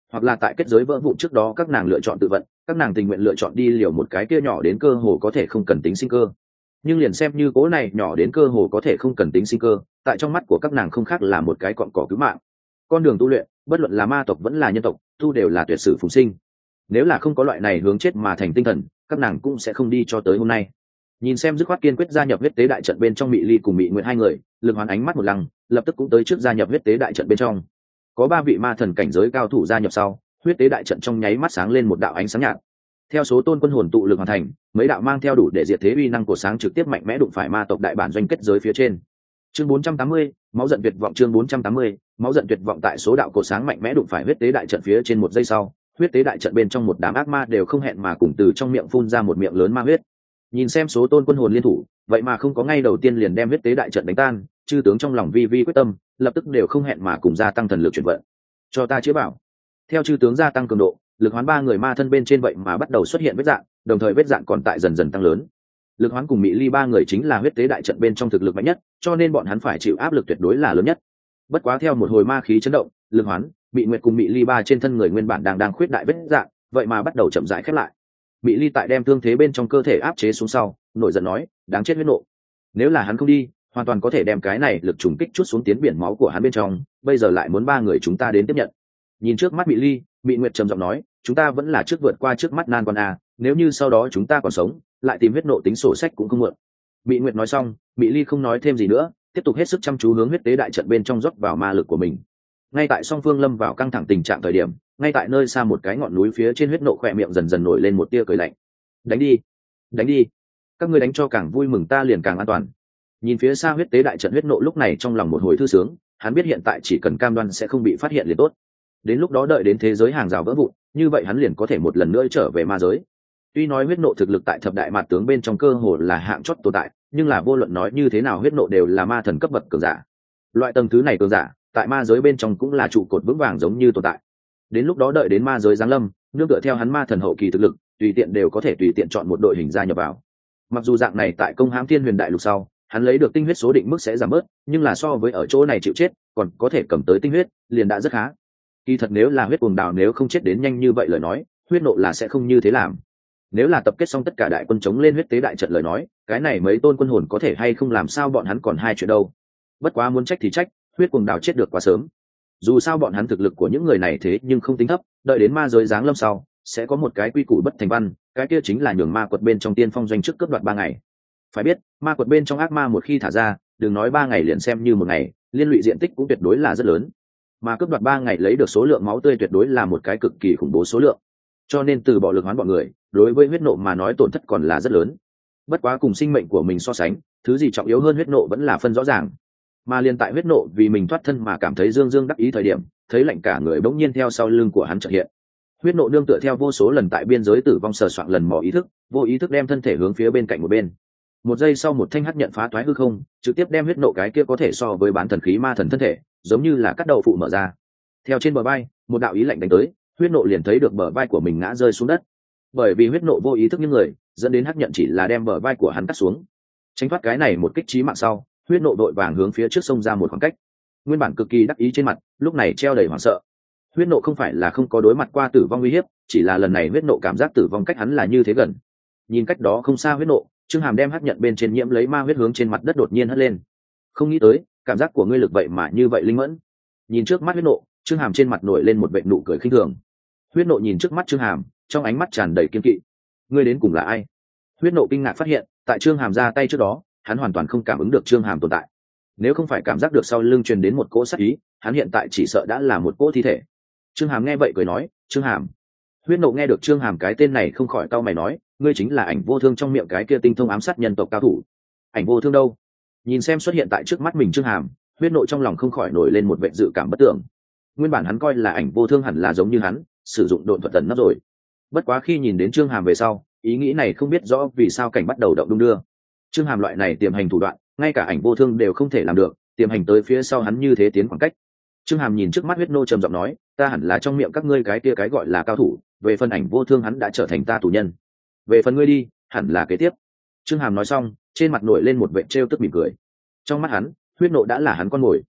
hoặc là tại kết giới vỡ vụn trước đó các nàng lựa chọn tự vận, các nàng tình nguyện lựa chọn đi liều một cái kia nhỏ đến cơ hồ có thể không cần tính sinh cơ. Nhưng liền xem như cố này nhỏ đến cơ hồ có thể không cần tính sinh cơ, tại trong mắt của các nàng không khác là một cái cọn cỏ cứu mạng. Con đường tu luyện, bất luận là ma tộc vẫn là nhân tộc, tu đều là tuyệt sử phùng sinh. Nếu là không có loại này hướng chết mà thành tinh thần, các nàng cũng sẽ không đi cho tới hôm nay. Nhìn xem dứt khoát kiên quyết gia nhập huyết tế đại trận bên trong Mị Ly cùng Mị Nguyệt hai người, Lực Hoán ánh mắt một lăng, lập tức cũng tới trước gia nhập huyết tế đại trận bên trong. Có ba vị ma thần cảnh giới cao thủ gia nhập sau, huyết tế đại trận trong nháy mắt sáng lên một đạo ánh sáng nhạt. Theo số tôn quân hồn tụ lực hoàn thành, mấy đạo mang theo đủ để diệt thế uy năng của sáng trực tiếp mạnh mẽ đụng phải ma tộc đại bản doanh kết giới phía trên. Chương bốn trăm tám mươi, máu giận tuyệt vọng. Chương bốn trăm tám mươi, máu giận tuyệt vọng. Tại số đạo cổ sáng mạnh mẽ đụng phải huyết tế đại trận phía trên một giây sau, huyết tế đại trận bên trong một đám ác ma đều không hẹn mà cùng từ trong miệng phun ra một miệng lớn ma huyết. Nhìn xem số tôn quân hồn liên thủ, vậy mà không có ngay đầu tiên liền đem huyết tế đại trận đánh tan, chư tướng trong lòng vi vi quyết tâm, lập tức đều không hẹn mà cùng gia tăng thần lực chuyển vận. Cho ta chữa bảo. Theo chư tướng gia tăng cường độ, Lực Hoán ba người ma thân bên trên vậy mà bắt đầu xuất hiện vết dạng, đồng thời vết dạng còn tại dần dần tăng lớn. Lực Hoán cùng Mị Ly ba người chính là huyết tế đại trận bên trong thực lực mạnh nhất, cho nên bọn hắn phải chịu áp lực tuyệt đối là lớn nhất. Bất quá theo một hồi ma khí chấn động, Lực Hoán, Mị Nguyệt cùng Mị Ly ba trên thân người nguyên bản đang đang khuyết đại vết dạng, vậy mà bắt đầu chậm rãi khép lại. Mị Ly tại đem thương thế bên trong cơ thể áp chế xuống sau, nổi giận nói, đáng chết huyết nộ. Nếu là hắn không đi, hoàn toàn có thể đem cái này lực trùng kích chút xuống tiến biển máu của hắn bên trong, bây giờ lại muốn ba người chúng ta đến tiếp nhận. Nhìn trước mắt Mị Ly, Mị Nguyệt trầm giọng nói, chúng ta vẫn là trước vượt qua trước mắt nan quan a, nếu như sau đó chúng ta còn sống, lại tìm huyết nộ tính sổ sách cũng không muộn. Mị Nguyệt nói xong, Mị Ly không nói thêm gì nữa, tiếp tục hết sức chăm chú hướng huyết tế đại trận bên trong rót vào ma lực của mình. Ngay tại song phương lâm vào căng thẳng tình trạng thời điểm, ngay tại nơi xa một cái ngọn núi phía trên huyết nộ khỏe miệng dần dần nổi lên một tia cười lạnh. Đánh đi, đánh đi, các ngươi đánh cho càng vui mừng ta liền càng an toàn. Nhìn phía xa huyết tế đại trận, huyết nộ lúc này trong lòng một hồi thư sướng, hắn biết hiện tại chỉ cần cam đoan sẽ không bị phát hiện liền tốt. Đến lúc đó đợi đến thế giới hàng rào vỡ vụn, như vậy hắn liền có thể một lần nữa trở về ma giới. Tuy nói huyết nộ thực lực tại thập đại mạt tướng bên trong cơ hồ là hạng chót tồn tại, nhưng là vô luận nói như thế nào huyết nộ đều là ma thần cấp bậc cường giả. Loại tầng thứ này cường giả, tại ma giới bên trong cũng là trụ cột vững vàng giống như tồn tại. Đến lúc đó đợi đến ma giới giáng lâm, nương tựa theo hắn ma thần hậu kỳ thực lực, tùy tiện đều có thể tùy tiện chọn một đội hình gia nhập vào. Mặc dù dạng này tại công hãm thiên huyền đại lục sau, hắn lấy được tinh huyết số định mức sẽ giảm bớt, nhưng là so với ở chỗ này chịu chết, còn có thể cầm tới tinh huyết, liền đã rất khá. Kỳ thật nếu là huyết cuồng đào nếu không chết đến nhanh như vậy lời nói, huyết nộ là sẽ không như thế làm. Nếu là tập kết xong tất cả đại quân chống lên huyết tế đại trận lời nói, cái này mấy tôn quân hồn có thể hay không làm sao bọn hắn còn hai chuyện đâu. Bất quá muốn trách thì trách, huyết cuồng đào chết được quá sớm. Dù sao bọn hắn thực lực của những người này thế nhưng không tính thấp, đợi đến ma giới giáng lâm sau, sẽ có một cái quy củ bất thành văn, cái kia chính là nhường ma quật bên trong tiên phong doanh trước cướp đoạt ba ngày. Phải biết, ma quật bên trong ác ma một khi thả ra, đừng nói ba ngày liền xem như một ngày, liên lụy diện tích cũng tuyệt đối là rất lớn. Mà cướp đoạt ba ngày lấy được số lượng máu tươi tuyệt đối là một cái cực kỳ khủng bố số lượng. Cho nên từ bỏ Lực Hoán bọn người, đối với huyết nộ mà nói tổn thất còn là rất lớn. Bất quá cùng sinh mệnh của mình so sánh, thứ gì trọng yếu hơn huyết nộ vẫn là phân rõ ràng. Mà liên tại huyết nộ vì mình thoát thân mà cảm thấy dương dương đắc ý thời điểm, thấy lạnh cả người bỗng nhiên theo sau lưng của hắn chợt hiện. Huyết nộ nương tựa theo vô số lần tại biên giới tử vong sờ soạn lần mò ý thức, vô ý thức đem thân thể hướng phía bên cạnh một bên. Một giây sau một thanh hắc nhận phá toái hư không, trực tiếp đem huyết nộ cái kia có thể so với bán thần khí ma thần thân thể, giống như là cắt đầu phụ mở ra. Theo trên bờ vai, một đạo ý lạnh đánh tới, huyết nộ liền thấy được bờ vai của mình ngã rơi xuống đất. Bởi vì huyết nộ vô ý thức những người, dẫn đến hắc nhận chỉ là đem bờ vai của hắn cắt xuống. Tránh thoát cái này một kích chí mạng sau, huyết nộ đội vàng hướng phía trước sông ra một khoảng cách. Nguyên bản cực kỳ đắc ý trên mặt, lúc này treo đầy hoảng sợ. Huyết nộ không phải là không có đối mặt qua tử vong uy hiếp, chỉ là lần này huyết nộ cảm giác tử vong cách hắn là như thế gần. Nhìn cách đó không xa huyết nộ, Trương Hàm đem hắc nhận bên trên nhiễm lấy ma huyết hướng trên mặt đất đột nhiên hất lên. Không nghĩ tới, cảm giác của ngươi lực vậy mà như vậy linh mẫn. Nhìn trước mắt huyết nộ, Trương Hàm trên mặt nổi lên một vệt nụ cười khinh thường. Huyết nộ nhìn trước mắt Trương Hàm, trong ánh mắt tràn đầy kiên kỵ. Ngươi đến cùng là ai? Huyết nộ kinh ngạc phát hiện, tại Trương Hàm ra tay trước đó, hắn hoàn toàn không cảm ứng được Trương Hàm tồn tại. Nếu không phải cảm giác được sau lưng truyền đến một cỗ sát ý, hắn hiện tại chỉ sợ đã là một cỗ thi thể. Trương Hàm nghe vậy cười nói, Trương Hàm. Huyết nộ nghe được Trương Hàm cái tên này không khỏi cau mày nói, ngươi chính là Ảnh Vô Thương trong miệng cái kia tinh thông ám sát nhân tộc cao thủ. Ảnh Vô Thương đâu? Nhìn xem xuất hiện tại trước mắt mình Trương Hàm, huyết nộ trong lòng không khỏi nổi lên một vệ dự cảm bất tưởng. Nguyên bản hắn coi là Ảnh Vô Thương hẳn là giống như hắn, sử dụng độn thuật tần nấp rồi. Bất quá khi nhìn đến Trương Hàm về sau, ý nghĩ này không biết rõ vì sao cảnh bắt đầu động đung đưa. Trương Hàm loại này tiềm hành thủ đoạn, ngay cả Ảnh Vô Thương đều không thể làm được, tiềm hành tới phía sau hắn như thế tiến khoảng cách. Trương Hàm nhìn trước mắt huyết nô trầm giọng nói, ta hẳn là trong miệng các ngươi cái kia cái gọi là cao thủ, về phần Ảnh Vô Thương hắn đã trở thành ta tù nhân. Về phần ngươi đi, hẳn là kế tiếp. Trương Hàm nói xong, trên mặt nổi lên một vệ trêu tức mỉm cười. Trong mắt hắn, huyết nộ đã là hắn con mồi.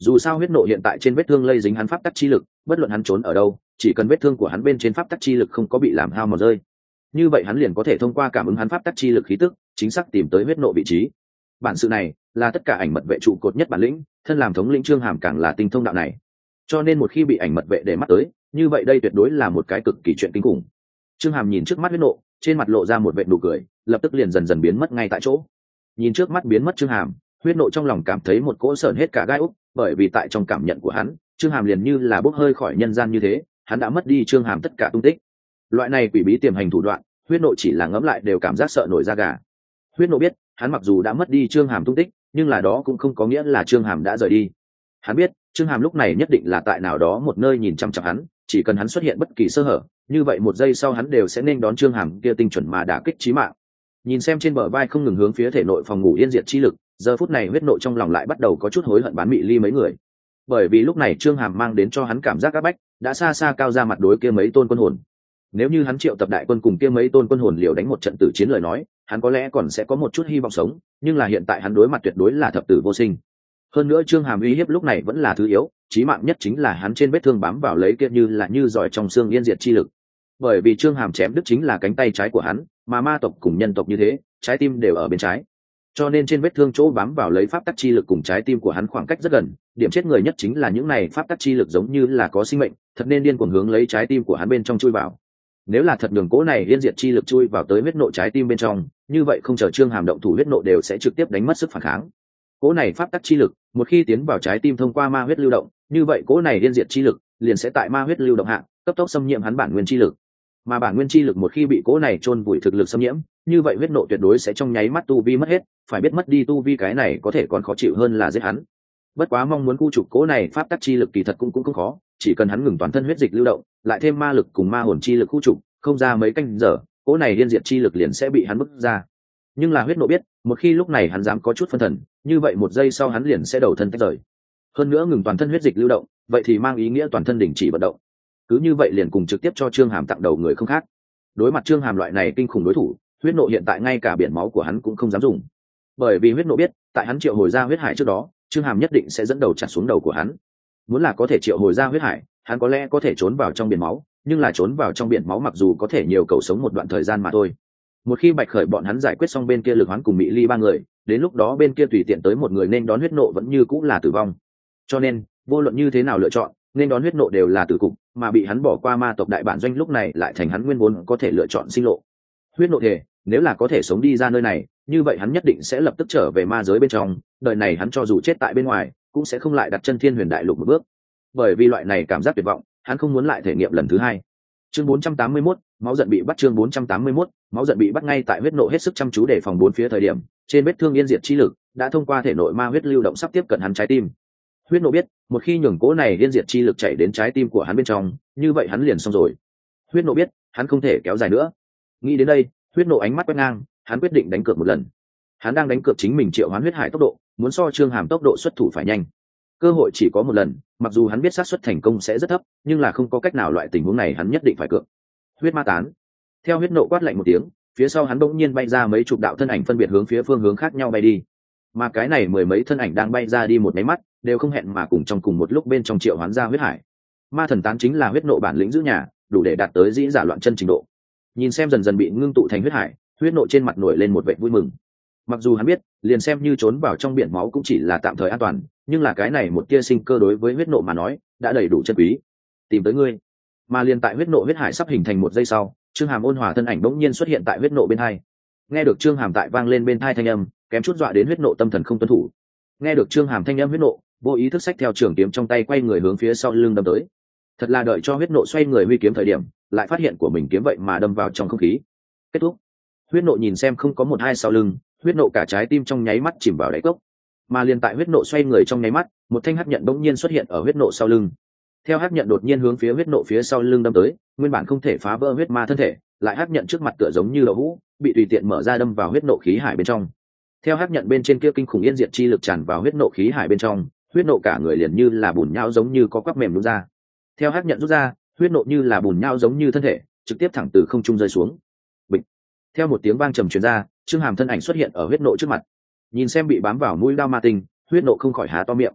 dù sao huyết nộ hiện tại trên vết thương lây dính hắn pháp tắc chi lực, bất luận hắn trốn ở đâu, chỉ cần vết thương của hắn bên trên pháp tắc chi lực không có bị làm hao mòn rơi, như vậy hắn liền có thể thông qua cảm ứng hắn pháp tắc chi lực khí tức chính xác tìm tới huyết nộ vị trí. Bản sự này là tất cả ảnh mật vệ trụ cột nhất bản lĩnh, thân làm thống lĩnh Trương Hàm càng là tinh thông đạo này, cho nên một khi bị ảnh mật vệ để mắt tới, như vậy đây tuyệt đối là một cái cực kỳ chuyện kinh khủng. Trương Hàm nhìn trước mắt huyết nộ, trên mặt lộ ra một vệt nụ cười, lập tức liền dần dần biến mất ngay tại chỗ. Nhìn trước mắt biến mất Trương Hàm, huyết nộ trong lòng cảm thấy một cỗ sởn hết cả gai úc, bởi vì tại trong cảm nhận của hắn, Trương Hàm liền như là bốc hơi khỏi nhân gian như thế, hắn đã mất đi Trương Hàm tất cả tung tích. Loại này quỷ bí tiềm hành thủ đoạn, huyết nộ chỉ là ngẫm lại đều cảm giác sợ nổi da gà. Huyết nộ biết, hắn mặc dù đã mất đi Trương Hàm tung tích, nhưng là đó cũng không có nghĩa là Trương Hàm đã rời đi. Hắn biết, Trương Hàm lúc này nhất định là tại nào đó một nơi nhìn chăm chăm hắn, chỉ cần hắn xuất hiện bất kỳ sơ hở, như vậy một giây sau hắn đều sẽ nên đón Trương Hàm kia tinh chuẩn mà đả kích chí mạng. Nhìn xem trên bờ vai không ngừng hướng phía thể nội phòng ngủ yên diệt chi lực, giờ phút này huyết nộ trong lòng lại bắt đầu có chút hối hận bán mị ly mấy người, bởi vì lúc này Trương Hàm mang đến cho hắn cảm giác áp bách đã xa xa cao ra mặt đối kia mấy tôn quân hồn. Nếu như hắn triệu tập đại quân cùng kia mấy tôn quân hồn liều đánh một trận tử chiến lời nói, hắn có lẽ còn sẽ có một chút hy vọng sống, nhưng là hiện tại hắn đối mặt tuyệt đối là thập tử vô sinh. Hơn nữa Trương Hàm uy hiếp lúc này vẫn là thứ yếu, chí mạng nhất chính là hắn trên vết thương bám vào lấy kia như là như giỏi trong xương yên diệt chi lực. Bởi vì Trương Hàm chém đứt chính là cánh tay trái của hắn, mà ma tộc cùng nhân tộc như thế, trái tim đều ở bên trái, cho nên trên vết thương chỗ bám vào lấy pháp tắc chi lực cùng trái tim của hắn khoảng cách rất gần. Điểm chết người nhất chính là những này pháp tắc chi lực giống như là có sinh mệnh, thật nên điên cuồng hướng lấy trái tim của hắn bên trong chui vào. Nếu là thật đường cố này liên diệt chi lực chui vào tới huyết nộ trái tim bên trong, như vậy không chờ Trương Hàm động thủ huyết nộ đều sẽ trực tiếp đánh mất sức phản kháng. Cố này pháp tắc chi lực một khi tiến vào trái tim thông qua ma huyết lưu động, như vậy cố này liên diệt chi lực liền sẽ tại ma huyết lưu động hạ cấp tốc xâm nhiễm hắn bản nguyên chi lực, mà bản nguyên chi lực một khi bị cố này chôn vùi thực lực xâm nhiễm, như vậy huyết nộ tuyệt đối sẽ trong nháy mắt tu vi mất hết. Phải biết mất đi tu vi cái này có thể còn khó chịu hơn là giết hắn. Bất quá mong muốn khu trục cố này pháp tắc chi lực kỳ thật cũng cũng không khó, chỉ cần hắn ngừng toàn thân huyết dịch lưu động, lại thêm ma lực cùng ma hồn chi lực khu trục, không ra mấy canh giờ, cố này liên diệt chi lực liền sẽ bị hắn bức ra. Nhưng là huyết nộ biết, một khi lúc này hắn dám có chút phân thần, như vậy một giây sau hắn liền sẽ đầu thân tách rời. Hơn nữa ngừng toàn thân huyết dịch lưu động, vậy thì mang ý nghĩa toàn thân đình chỉ vận động. Cứ như vậy liền cùng trực tiếp cho Trương Hàm tặng đầu người không khác. Đối mặt Trương Hàm loại này kinh khủng đối thủ, huyết nộ hiện tại ngay cả biển máu của hắn cũng không dám dùng, bởi vì huyết nộ biết, tại hắn triệu hồi ra huyết hải trước đó, Trương Hàm nhất định sẽ dẫn đầu chặt xuống đầu của hắn. Muốn là có thể triệu hồi ra huyết hải, hắn có lẽ có thể trốn vào trong biển máu, nhưng là trốn vào trong biển máu mặc dù có thể nhiều cầu sống một đoạn thời gian mà thôi. Một khi Bạch Khởi bọn hắn giải quyết xong bên kia lực hoán cùng Mỹ Ly ba người, đến lúc đó bên kia tùy tiện tới một người nên đón huyết nộ vẫn như cũng là tử vong. Cho nên, vô luận như thế nào lựa chọn, nên đón huyết nộ đều là tử cục, mà bị hắn bỏ qua ma tộc đại bản doanh lúc này lại thành hắn nguyên vốn có thể lựa chọn sinh lộ. Huyết nộ thể, nếu là có thể sống đi ra nơi này, như vậy hắn nhất định sẽ lập tức trở về ma giới bên trong, đời này hắn cho dù chết tại bên ngoài, cũng sẽ không lại đặt chân Thiên Huyền Đại Lục một bước. Bởi vì loại này cảm giác tuyệt vọng, hắn không muốn lại thể nghiệm lần thứ hai. Chương bốn trăm tám mươi mốt, máu giận bị bắt. Chương bốn trăm tám mươi mốt, máu giận bị bắt. Ngay tại huyết nộ hết sức chăm chú để phòng bốn phía thời điểm, trên vết thương yên diệt chi lực đã thông qua thể nội ma huyết lưu động sắp tiếp cận hắn trái tim. Huyết nộ biết, một khi nhường cố này yên diệt chi lực chạy đến trái tim của hắn bên trong, như vậy hắn liền xong rồi. Huyết nộ biết, hắn không thể kéo dài nữa. Nghĩ đến đây, huyết nộ ánh mắt quét ngang, hắn quyết định đánh cược một lần. Hắn đang đánh cược chính mình triệu hoán huyết hải tốc độ, muốn so Trương Hàm tốc độ xuất thủ phải nhanh. Cơ hội chỉ có một lần, mặc dù hắn biết xác suất thành công sẽ rất thấp, nhưng là không có cách nào, loại tình huống này hắn nhất định phải cược. Huyết ma tán. Theo huyết nộ quát lạnh một tiếng, phía sau hắn bỗng nhiên bay ra mấy chục đạo thân ảnh phân biệt hướng phía phương hướng khác nhau bay đi. Mà cái này mười mấy thân ảnh đang bay ra đi một máy mắt, đều không hẹn mà cùng trong cùng một lúc bên trong triệu hoán ra huyết hải. Ma thần tán chính là huyết nộ bản lĩnh giữ nhà, đủ để đạt tới dĩ giả loạn chân trình độ. Nhìn xem dần dần bị ngưng tụ thành huyết hải, huyết nộ trên mặt nổi lên một vẻ vui mừng. Mặc dù hắn biết, liền xem như trốn vào trong biển máu cũng chỉ là tạm thời an toàn, nhưng là cái này một tia sinh cơ đối với huyết nộ mà nói, đã đầy đủ chân quý. Tìm tới ngươi. Mà liền tại huyết nộ huyết hải sắp hình thành một giây sau, Trương Hàm ôn hòa thân ảnh bỗng nhiên xuất hiện tại huyết nộ bên hai. Nghe được Trương Hàm tại vang lên bên thai thanh âm, kém chút dọa đến huyết nộ tâm thần không tuân thủ. Nghe được Trương Hàm thanh âm, huyết nộ vô ý thức xách theo trường kiếm trong tay, quay người hướng phía sau lưng đâm tới. Thật là đợi cho huyết nộ xoay người huy kiếm thời điểm, lại phát hiện của mình kiếm vậy mà đâm vào trong không khí. Kết thúc. Huyết nộ nhìn xem không có một hai sau lưng, huyết nộ cả trái tim trong nháy mắt chìm vào đáy cốc. Mà liền tại huyết nộ xoay người trong nháy mắt, một thanh hắc nhận bỗng nhiên xuất hiện ở huyết nộ sau lưng. Theo hắc nhận đột nhiên hướng phía huyết nộ phía sau lưng đâm tới, nguyên bản không thể phá vỡ huyết ma thân thể, lại hắc nhận trước mặt tựa giống như đậu hũ, bị tùy tiện mở ra đâm vào huyết nộ khí hải bên trong. Theo hắc nhận bên trên kia kinh khủng yên diệt chi lực tràn vào huyết nộ khí hải bên trong, huyết nộ cả người liền như là bùn nhão giống như có quắp mềm rút ra. Theo hắc nhận rút ra, huyết nộ như là bùn nhão giống như thân thể, trực tiếp thẳng từ không trung rơi xuống. Bịch. Theo một tiếng vang trầm truyền ra, Trương Hàm thân ảnh xuất hiện ở huyết nộ trước mặt. Nhìn xem bị bám vào mũi đao ma tinh, huyết nộ không khỏi há to miệng.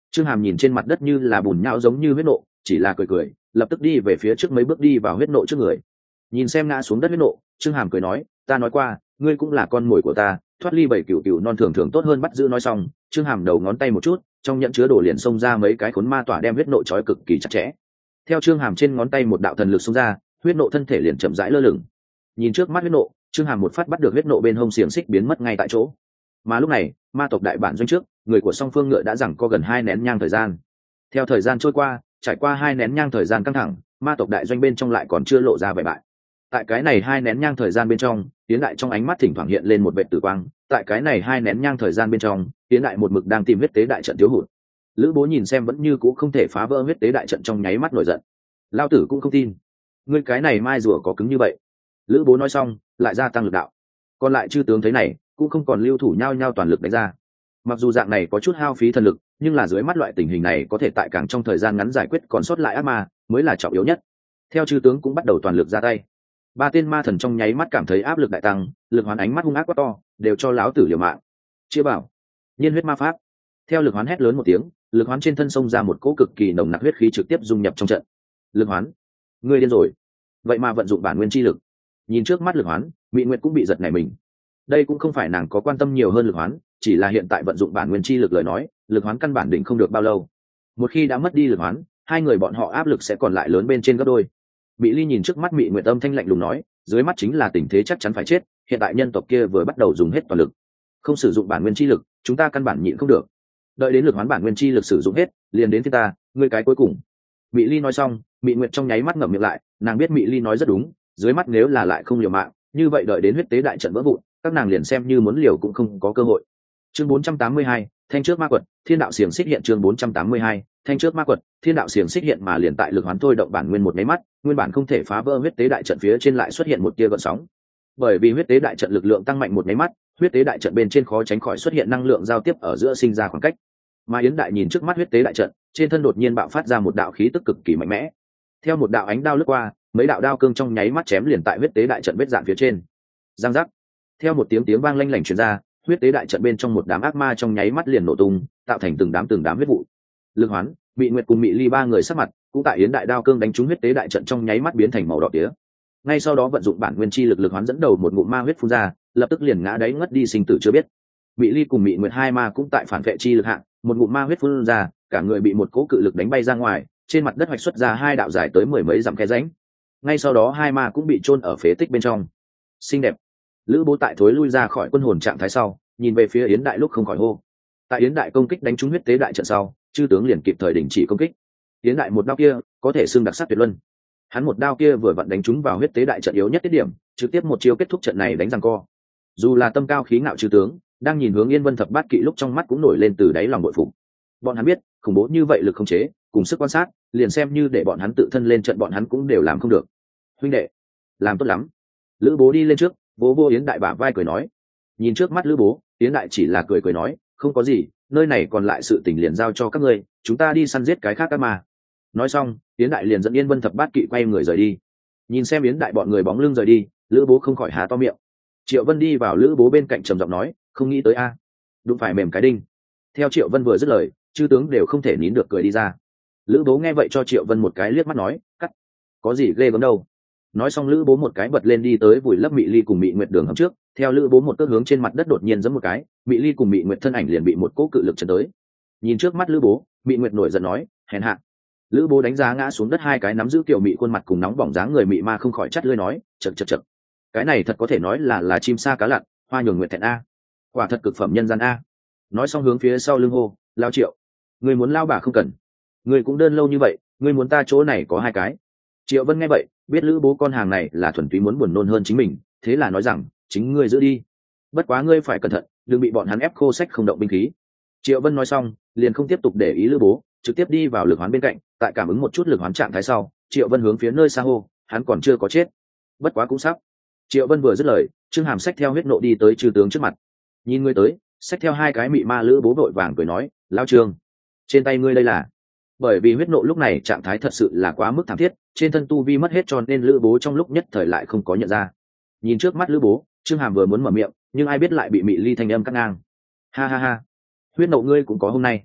Trương Hàm nhìn trên mặt đất như là bùn nhão giống như huyết nộ, chỉ là cười cười, lập tức đi về phía trước mấy bước đi vào huyết nộ trước người. Nhìn xem ngã xuống đất huyết nộ, Trương Hàm cười nói, ta nói qua, ngươi cũng là con mồi của ta, thoát ly bảy cựu cựu non thường thường tốt hơn bắt giữ. Nói xong, Trương Hàm đầu ngón tay một chút, trong nhẫn chứa đồ liền xông ra mấy cái khốn ma tỏa đem huyết nộ trói cực kỳ chặt chẽ. Theo Trương Hàm trên ngón tay một đạo thần lực xông ra, huyết nộ thân thể liền chậm rãi lơ lửng. Nhìn trước mắt huyết nộ, Trương Hàm một phát bắt được huyết nộ bên hông xiềng xích biến mất ngay tại chỗ. Mà lúc này, ma tộc đại bản doanh trước, người của song phương ngựa đã rằng có gần hai nén nhang thời gian. Theo thời gian trôi qua, trải qua hai nén nhang thời gian căng thẳng, ma tộc đại doanh bên trong lại còn chưa lộ ra vẻ bại. Tại cái này hai nén nhang thời gian bên trong, Tiến Đại trong ánh mắt thỉnh thoảng hiện lên một vệt tử quang. Tại cái này hai nén nhang thời gian bên trong, Tiến Đại một mực đang tìm huyết tế đại trận thiếu hụt. Lữ Bố nhìn xem vẫn như cũ không thể phá vỡ huyết tế đại trận, trong nháy mắt nổi giận. Lao tử cũng không tin, ngươi cái này mai rùa có cứng như vậy. Lữ Bố nói xong, lại gia tăng lực đạo. Còn lại chư tướng thấy này, cũng không còn lưu thủ nhau nhau toàn lực đánh ra. Mặc dù dạng này có chút hao phí thần lực, nhưng là dưới mắt loại tình hình này có thể tại càng trong thời gian ngắn giải quyết còn sót lại ác ma mới là trọng yếu nhất. Theo chư tướng cũng bắt đầu toàn lực ra tay. Ba tên ma thần trong nháy mắt cảm thấy áp lực đại tăng, lực hoán ánh mắt hung ác quá to, đều cho láo tử liều mạng. Chia bảo, nhiên huyết ma pháp. Theo lực hoán hét lớn một tiếng, lực hoán trên thân xông ra một cỗ cực kỳ nồng nặc huyết khí trực tiếp dung nhập trong trận. Lực hoán, ngươi điên rồi, vậy mà vận dụng bản nguyên chi lực. Nhìn trước mắt lực hoán, Mị Nguyệt cũng bị giật nảy mình. Đây cũng không phải nàng có quan tâm nhiều hơn lực hoán, chỉ là hiện tại vận dụng bản nguyên chi lực lời nói, lực hoán căn bản định không được bao lâu. Một khi đã mất đi lực hoán, hai người bọn họ áp lực sẽ còn lại lớn bên trên gấp đôi. Mị Ly nhìn trước mắt Mị Nguyệt âm thanh lạnh lùng nói, dưới mắt chính là tình thế chắc chắn phải chết, hiện tại nhân tộc kia vừa bắt đầu dùng hết toàn lực, không sử dụng bản nguyên chi lực, chúng ta căn bản nhịn không được. Đợi đến lực hoán bản nguyên chi lực sử dụng hết, liền đến phía ta, ngươi cái cuối cùng. Mị Ly nói xong, Mị Nguyệt trong nháy mắt ngậm miệng lại, nàng biết Mị Ly nói rất đúng, dưới mắt nếu là lại không liều mạng, như vậy đợi đến huyết tế đại trận vỡ vụn, các nàng liền xem như muốn liều cũng không có cơ hội. Chương bốn trăm tám mươi hai, thanh trước ma quật, thiên đạo xiềng xích hiện. Chương bốn trăm tám mươi hai, thanh trước ma quật, thiên đạo xiềng xích hiện. Mà liền tại lực hoán thôi động bản nguyên một máy mắt, nguyên bản không thể phá vỡ huyết tế đại trận phía trên lại xuất hiện một tia gợn sóng. Bởi vì huyết tế đại trận lực lượng tăng mạnh một máy mắt, huyết tế đại trận bên trên khó tránh khỏi xuất hiện năng lượng giao tiếp ở giữa, sinh ra khoảng cách. Mà Yến Đại nhìn trước mắt huyết tế đại trận, trên thân đột nhiên bạo phát ra một đạo khí tức cực kỳ mạnh mẽ. Theo một đạo ánh đao lướt qua, mấy đạo đao cương trong nháy mắt chém liền tại huyết tế đại trận vết dạn phía trên. Giang giác. Theo một tiếng tiếng vang lanh lảnh truyền ra, huyết tế đại trận bên trong một đám ác ma trong nháy mắt liền nổ tung, tạo thành từng đám từng đám huyết vụ. Lực hoán, Mị Nguyệt cùng Mị Ly ba người sắc mặt cũng tại Yến Đại đao cương đánh trúng huyết tế đại trận trong nháy mắt biến thành màu đỏ tía. Ngay sau đó vận dụng bản nguyên chi lực, lực hoán dẫn đầu một ngụm ma huyết phun ra, lập tức liền ngã đáy ngất đi sinh tử chưa biết. Mị Ly cùng Mị Nguyệt hai ma cũng tại phản vệ chi lực hạng, một ngụm ma huyết phun ra, cả người bị một cỗ cự lực đánh bay ra ngoài, trên mặt đất hoạch xuất ra hai đạo dài tới mười mấy dặm khe rãnh. Ngay sau đó hai ma cũng bị chôn ở phế tích bên trong. Xinh đẹp. Lữ Bố tại thối lui ra khỏi quân hồn trạng thái sau, nhìn về phía Yến Đại lúc không khỏi hô. Tại Yến Đại công kích đánh trúng huyết tế đại trận sau, chư tướng liền kịp thời đình chỉ công kích. Yến Đại một đao kia có thể xưng đặc sắc tuyệt luân. Hắn một đao kia vừa vặn đánh trúng vào huyết tế đại trận yếu nhất tiết điểm, trực tiếp một chiêu kết thúc trận này đánh giằng co. Dù là tâm cao khí ngạo chư tướng, đang nhìn hướng Yên Vân Thập Bát Kỵ lúc trong mắt cũng nổi lên từ đáy lòng bội phục. Bọn hắn biết, khủng bố như vậy lực không chế, cùng sức quan sát, liền xem như để bọn hắn tự thân lên trận bọn hắn cũng đều làm không được. Huynh đệ, làm tốt lắm. Lữ Bố đi lên trước, vỗ vô Yến Đại bả vai cười nói. Nhìn trước mắt Lữ Bố, Yến Đại chỉ là cười cười nói, không có gì, nơi này còn lại sự tình liền giao cho các ngươi, chúng ta đi săn giết cái khác các mà. Nói xong, Yến Đại liền dẫn Yên Vân Thập Bát Kỵ quay người rời đi. Nhìn xem Yến Đại bọn người bóng lưng rời đi, Lữ Bố không khỏi há to miệng. Triệu Vân đi vào Lữ Bố bên cạnh trầm giọng nói, không nghĩ tới a, đụng phải mềm cái đinh. Theo Triệu Vân vừa dứt lời, chư tướng đều không thể nín được cười đi ra. Lữ Bố nghe vậy cho Triệu Vân một cái liếc mắt nói, cắt, có gì ghê gớm đâu. Nói xong Lữ Bố một cái bật lên đi tới vùi lấp Mị Ly cùng Mị Nguyệt đường hầm trước, theo Lữ Bố một cước hướng trên mặt đất đột nhiên giẫm một cái, Mị Ly cùng Mị Nguyệt thân ảnh liền bị một cỗ cự lực chấn tới. Nhìn trước mắt Lữ Bố, Mị Nguyệt nổi giận nói, hèn hạ. Lữ Bố đánh giá ngã xuống đất hai cái nắm giữ kiểu mị khuôn mặt cùng nóng bỏng dáng người mị ma không khỏi chắt lưỡi nói, chậc chậc chậc. Cái này thật có thể nói là là chim sa cá lặn, hoa nhường nguyệt thẹn a. Quả thật cực phẩm nhân gian a. Nói xong hướng phía sau lưng hô, lao Triệu, ngươi muốn lao bà không cần. Ngươi cũng đơn lâu như vậy, ngươi muốn ta chỗ này có hai cái. Triệu Vân nghe vậy, biết Lữ Bố con hàng này là thuần túy muốn buồn nôn hơn chính mình, thế là nói rằng, chính ngươi giữ đi. Bất quá ngươi phải cẩn thận, đừng bị bọn hắn ép khô sách không động binh khí. Triệu Vân nói xong, liền không tiếp tục để ý Lữ Bố, trực tiếp đi vào lực hoán bên cạnh, tại cảm ứng một chút lực hoán trạng thái sau, Triệu Vân hướng phía nơi xa hô, hắn còn chưa có chết, bất quá cũng sắp. Triệu Vân vừa dứt lời, Trương Hàm xách theo huyết nộ đi tới chư tướng trước mặt. Nhìn ngươi tới, xách theo hai cái mị ma Lữ Bố vội vàng cười nói, lao Trương, trên tay ngươi đây là. Bởi vì huyết nộ lúc này trạng thái thật sự là quá mức thảm thiết, trên thân tu vi mất hết cho nên Lữ Bố trong lúc nhất thời lại không có nhận ra. Nhìn trước mắt Lữ Bố, Trương Hàm vừa muốn mở miệng, nhưng ai biết lại bị Mị Ly thanh âm cắt ngang. Ha ha ha, huyết nộ ngươi cũng có hôm nay.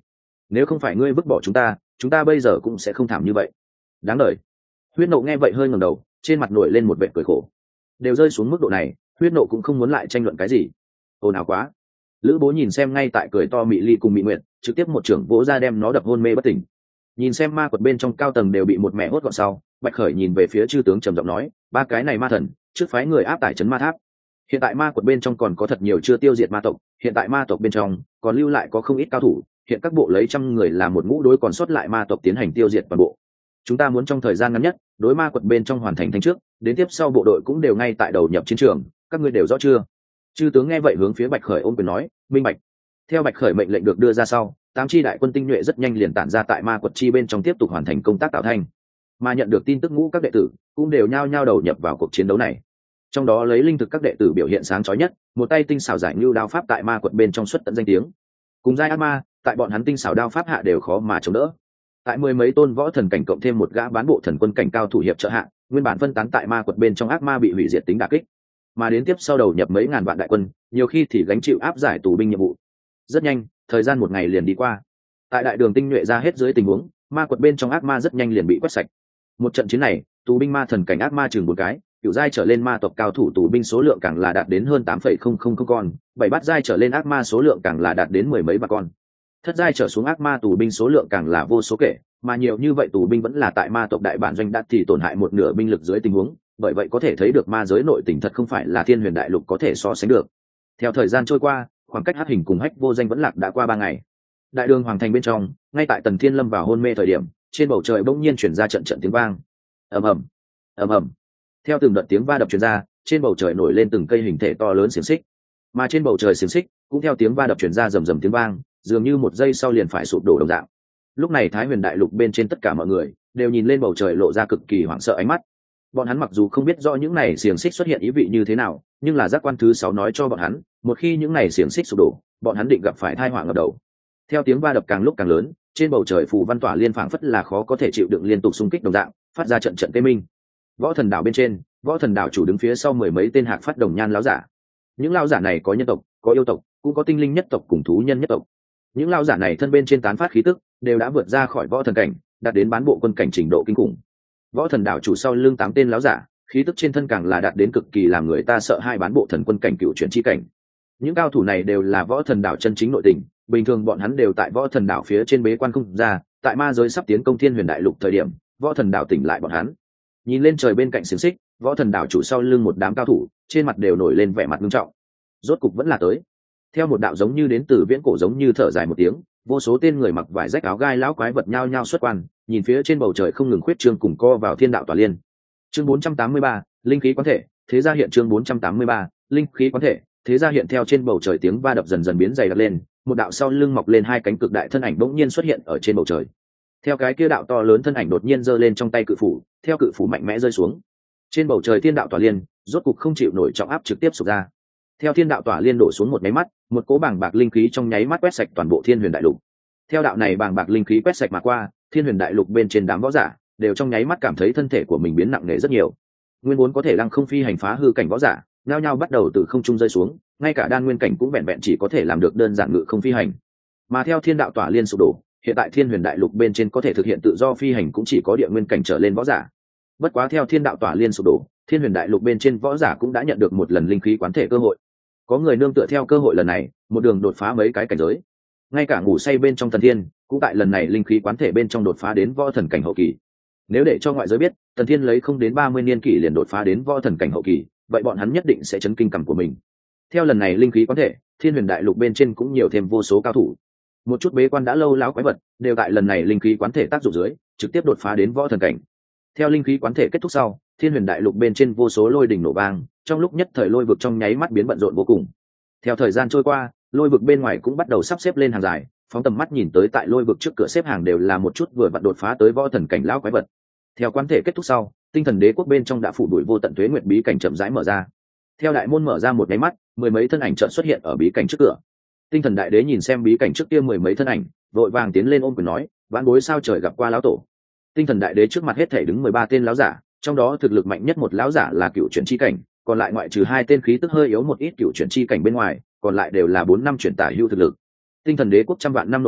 nếu không phải ngươi vứt bỏ chúng ta chúng ta bây giờ cũng sẽ không thảm như vậy. Đáng đời. Huyết nộ nghe vậy hơi ngẩng đầu, trên mặt nổi lên một vẻ cười khổ. Đều rơi xuống mức độ này, huyết nộ cũng không muốn lại tranh luận cái gì. Ồn ào quá. Lữ Bố nhìn xem ngay tại cười to Mị Ly cùng Mị Nguyệt, trực tiếp một trưởng vỗ ra đem nó đập hôn mê bất tỉnh. Nhìn xem ma quật bên trong cao tầng đều bị một mẹ hốt gọn sau, Bạch Khởi nhìn về phía chư tướng trầm giọng nói, ba cái này ma thần, trước phái người áp tải trấn ma tháp. Hiện tại ma quật bên trong còn có thật nhiều chưa tiêu diệt ma tộc, hiện tại ma tộc bên trong còn lưu lại có không ít cao thủ, hiện các bộ lấy trăm người làm một ngũ đối còn sót lại ma tộc tiến hành tiêu diệt toàn bộ. Chúng ta muốn trong thời gian ngắn nhất đối ma quật bên trong hoàn thành thanh trước, đến tiếp sau bộ đội cũng đều ngay tại đầu nhập chiến trường, các ngươi đều rõ chưa? Chư tướng nghe vậy hướng phía Bạch Khởi ôm quyền nói, minh bạch. Theo Bạch Khởi mệnh lệnh được đưa ra sau, tám chi đại quân tinh nhuệ rất nhanh liền tản ra tại ma quật chi bên trong tiếp tục hoàn thành công tác tạo thành. Mà nhận được tin tức ngũ các đệ tử cũng đều nhao nhao đầu nhập vào cuộc chiến đấu này. Trong đó lấy linh thực các đệ tử biểu hiện sáng chói nhất, một tay tinh xảo giải lưu đao pháp tại ma quật bên trong xuất tận danh tiếng. Cùng giai ác ma, tại bọn hắn tinh xảo đao pháp hạ đều khó mà chống đỡ. Tại mười mấy tôn võ thần cảnh cộng thêm một gã bán bộ thần quân cảnh cao thủ hiệp trợ hạ, nguyên bản phân tán tại ma quật bên trong ác ma bị hủy diệt tính đả kích. Mà đến tiếp sau đầu nhập mấy ngàn vạn đại quân, nhiều khi thì gánh chịu áp giải tù binh nhiệm vụ. Rất nhanh, thời gian một ngày liền đi qua. Tại đại đường tinh nhuệ ra hết dưới tình huống, ma quật bên trong ác ma rất nhanh liền bị quét sạch. Một trận chiến này, tù binh ma thần cảnh ác ma chừng một cái, cựu giai trở lên ma tộc cao thủ tù binh số lượng càng là đạt đến hơn tám phẩy không không không con, bảy bát giai trở lên ác ma số lượng càng là đạt đến mười mấy ba con. Thất giai trở xuống ác ma tù binh số lượng càng là vô số kể, mà nhiều như vậy tù binh vẫn là tại ma tộc đại bản doanh đã thì tổn hại một nửa binh lực dưới tình huống, bởi vậy có thể thấy được ma giới nội tình thật không phải là Thiên Huyền Đại Lục có thể so sánh được. Theo thời gian trôi qua, khoảng cách Hắc Hình cùng Hách Vô Danh vẫn lạc đã qua ba ngày. Đại đường hoàng thành bên trong, ngay tại Tần Thiên lâm vào hôn mê thời điểm, trên bầu trời bỗng nhiên chuyển ra trận trận tiếng vang. Ầm ầm, ầm ầm. Theo từng đợt tiếng va đập truyền ra, trên bầu trời nổi lên từng cây hình thể to lớn xiềng xích, mà trên bầu trời xiềng xích cũng theo tiếng va đập truyền ra rầm rầm tiếng vang, dường như một giây sau liền phải sụp đổ đồng dạng. Lúc này Thái Huyền Đại Lục bên trên tất cả mọi người đều nhìn lên bầu trời lộ ra cực kỳ hoảng sợ ánh mắt. Bọn hắn mặc dù không biết rõ những này xiềng xích xuất hiện ý vị như thế nào, nhưng là giác quan thứ sáu nói cho bọn hắn, một khi những này xiềng xích sụp đổ, bọn hắn định gặp phải tai họa ngập đầu. Theo tiếng va đập càng lúc càng lớn, trên bầu trời phù văn tỏa liên phảng phất là khó có thể chịu đựng liên tục xung kích đồng dạng, phát ra trận trận tê minh. Võ Thần Đảo bên trên, Võ Thần Đảo chủ đứng phía sau mười mấy tên hạc phát đồng nhan lão giả. Những lão giả này có nhân tộc, có yêu tộc, cũng có tinh linh nhất tộc cùng thú nhân nhất tộc. Những lão giả này thân bên trên tán phát khí tức, đều đã vượt ra khỏi võ thần cảnh, đạt đến bán bộ quân cảnh trình độ kinh khủng. Võ Thần Đảo chủ sau lưng tám tên lão giả, khí tức trên thân càng là đạt đến cực kỳ làm người ta sợ hai bán bộ thần quân cảnh cựu chuyển chi cảnh. Những cao thủ này đều là Võ Thần Đảo chân chính nội tình, bình thường bọn hắn đều tại Võ Thần Đảo phía trên bế quan không ra, tại ma giới sắp tiến công Thiên Huyền Đại Lục thời điểm, Võ Thần Đảo tỉnh lại bọn hắn. Nhìn lên trời bên cạnh xiềng xích, Võ Thần Đảo chủ sau lưng một đám cao thủ, trên mặt đều nổi lên vẻ mặt nghiêm trọng. Rốt cục vẫn là tới. Theo một đạo giống như đến từ viễn cổ giống như thở dài một tiếng, vô số tên người mặc vải rách áo gai lão quái vật nhao nhao xuất quan, nhìn phía trên bầu trời không ngừng khuyết trương cùng co vào thiên đạo tỏa liên. Chương bốn trăm tám mươi ba, linh khí quán thể, thế gia hiện chương bốn trăm tám mươi ba, linh khí quán thể, thế gia hiện theo trên bầu trời tiếng va đập dần dần biến dày đặc lên, một đạo sau lưng mọc lên hai cánh cực đại thân ảnh bỗng nhiên xuất hiện ở trên bầu trời. Theo cái kia đạo to lớn thân ảnh đột nhiên giơ lên trong tay cự phủ, theo cự phủ mạnh mẽ rơi xuống. Trên bầu trời thiên đạo tỏa liên, rốt cục không chịu nổi trọng áp trực tiếp sụp ra. Theo thiên đạo tỏa liên đổ xuống một nháy mắt, một cỗ bàng bạc linh khí trong nháy mắt quét sạch toàn bộ Thiên Huyền Đại Lục. Theo đạo này bàng bạc linh khí quét sạch mà qua, Thiên Huyền Đại Lục bên trên đám võ giả đều trong nháy mắt cảm thấy thân thể của mình biến nặng nề rất nhiều. Nguyên vốn có thể lăng không phi hành phá hư cảnh võ giả, nhao nhao bắt đầu từ không trung rơi xuống, ngay cả đan nguyên cảnh cũng vẹn vẹn chỉ có thể làm được đơn giản ngự không phi hành. Mà theo thiên đạo tỏa liên sụp đổ, hiện tại Thiên Huyền Đại Lục bên trên có thể thực hiện tự do phi hành cũng chỉ có địa nguyên cảnh trở lên võ giả. Bất quá theo thiên đạo tỏa liên sụp đổ, Thiên Huyền Đại Lục bên trên võ giả cũng đã nhận được một lần linh khí quán thể cơ hội. Có người nương tựa theo cơ hội lần này, một đường đột phá mấy cái cảnh giới. Ngay cả ngủ say bên trong thần thiên, cũng tại lần này linh khí quán thể bên trong đột phá đến võ thần cảnh hậu kỳ. Nếu để cho ngoại giới biết, thần thiên lấy không đến ba mươi niên kỷ liền đột phá đến võ thần cảnh hậu kỳ, vậy bọn hắn nhất định sẽ chấn kinh cảm của mình. Theo lần này linh khí quán thể, Thiên Huyền Đại Lục bên trên cũng nhiều thêm vô số cao thủ. Một chút bế quan đã lâu lão quái vật, đều tại lần này linh khí quán thể tác dụng dưới, trực tiếp đột phá đến võ thần cảnh. Theo linh khí quán thể kết thúc sau, Thiên Huyền Đại Lục bên trên vô số lôi đỉnh nổ vang, trong lúc nhất thời lôi vực trong nháy mắt biến bận rộn vô cùng. Theo thời gian trôi qua, lôi vực bên ngoài cũng bắt đầu sắp xếp lên hàng dài, phóng tầm mắt nhìn tới tại lôi vực trước cửa xếp hàng đều là một chút vừa vặn đột phá tới võ thần cảnh lão quái vật. Theo quán thể kết thúc sau, Tinh Thần Đế quốc bên trong đã phủ đuổi vô tận tuế nguyệt bí cảnh chậm rãi mở ra. Theo đại môn mở ra một cái mắt, mười mấy thân ảnh chợt xuất hiện ở bí cảnh trước cửa. Tinh Thần Đại Đế nhìn xem bí cảnh trước kia mười mấy thân ảnh, vội vàng tiến lên ôm quyền nói, vãn bối sao trời gặp qua lão tổ. Tinh Thần Đại Đế trước mặt hết thảy đứng mười ba tên lão giả, trong đó thực lực mạnh nhất một lão giả là cựu chuyển chi cảnh, còn lại ngoại trừ hai tên khí tức hơi yếu một ít cựu chuyển chi cảnh bên ngoài, còn lại đều là bốn năm chuyển tả hữu thực lực. Tinh Thần Đế quốc trăm vạn năm nội tình,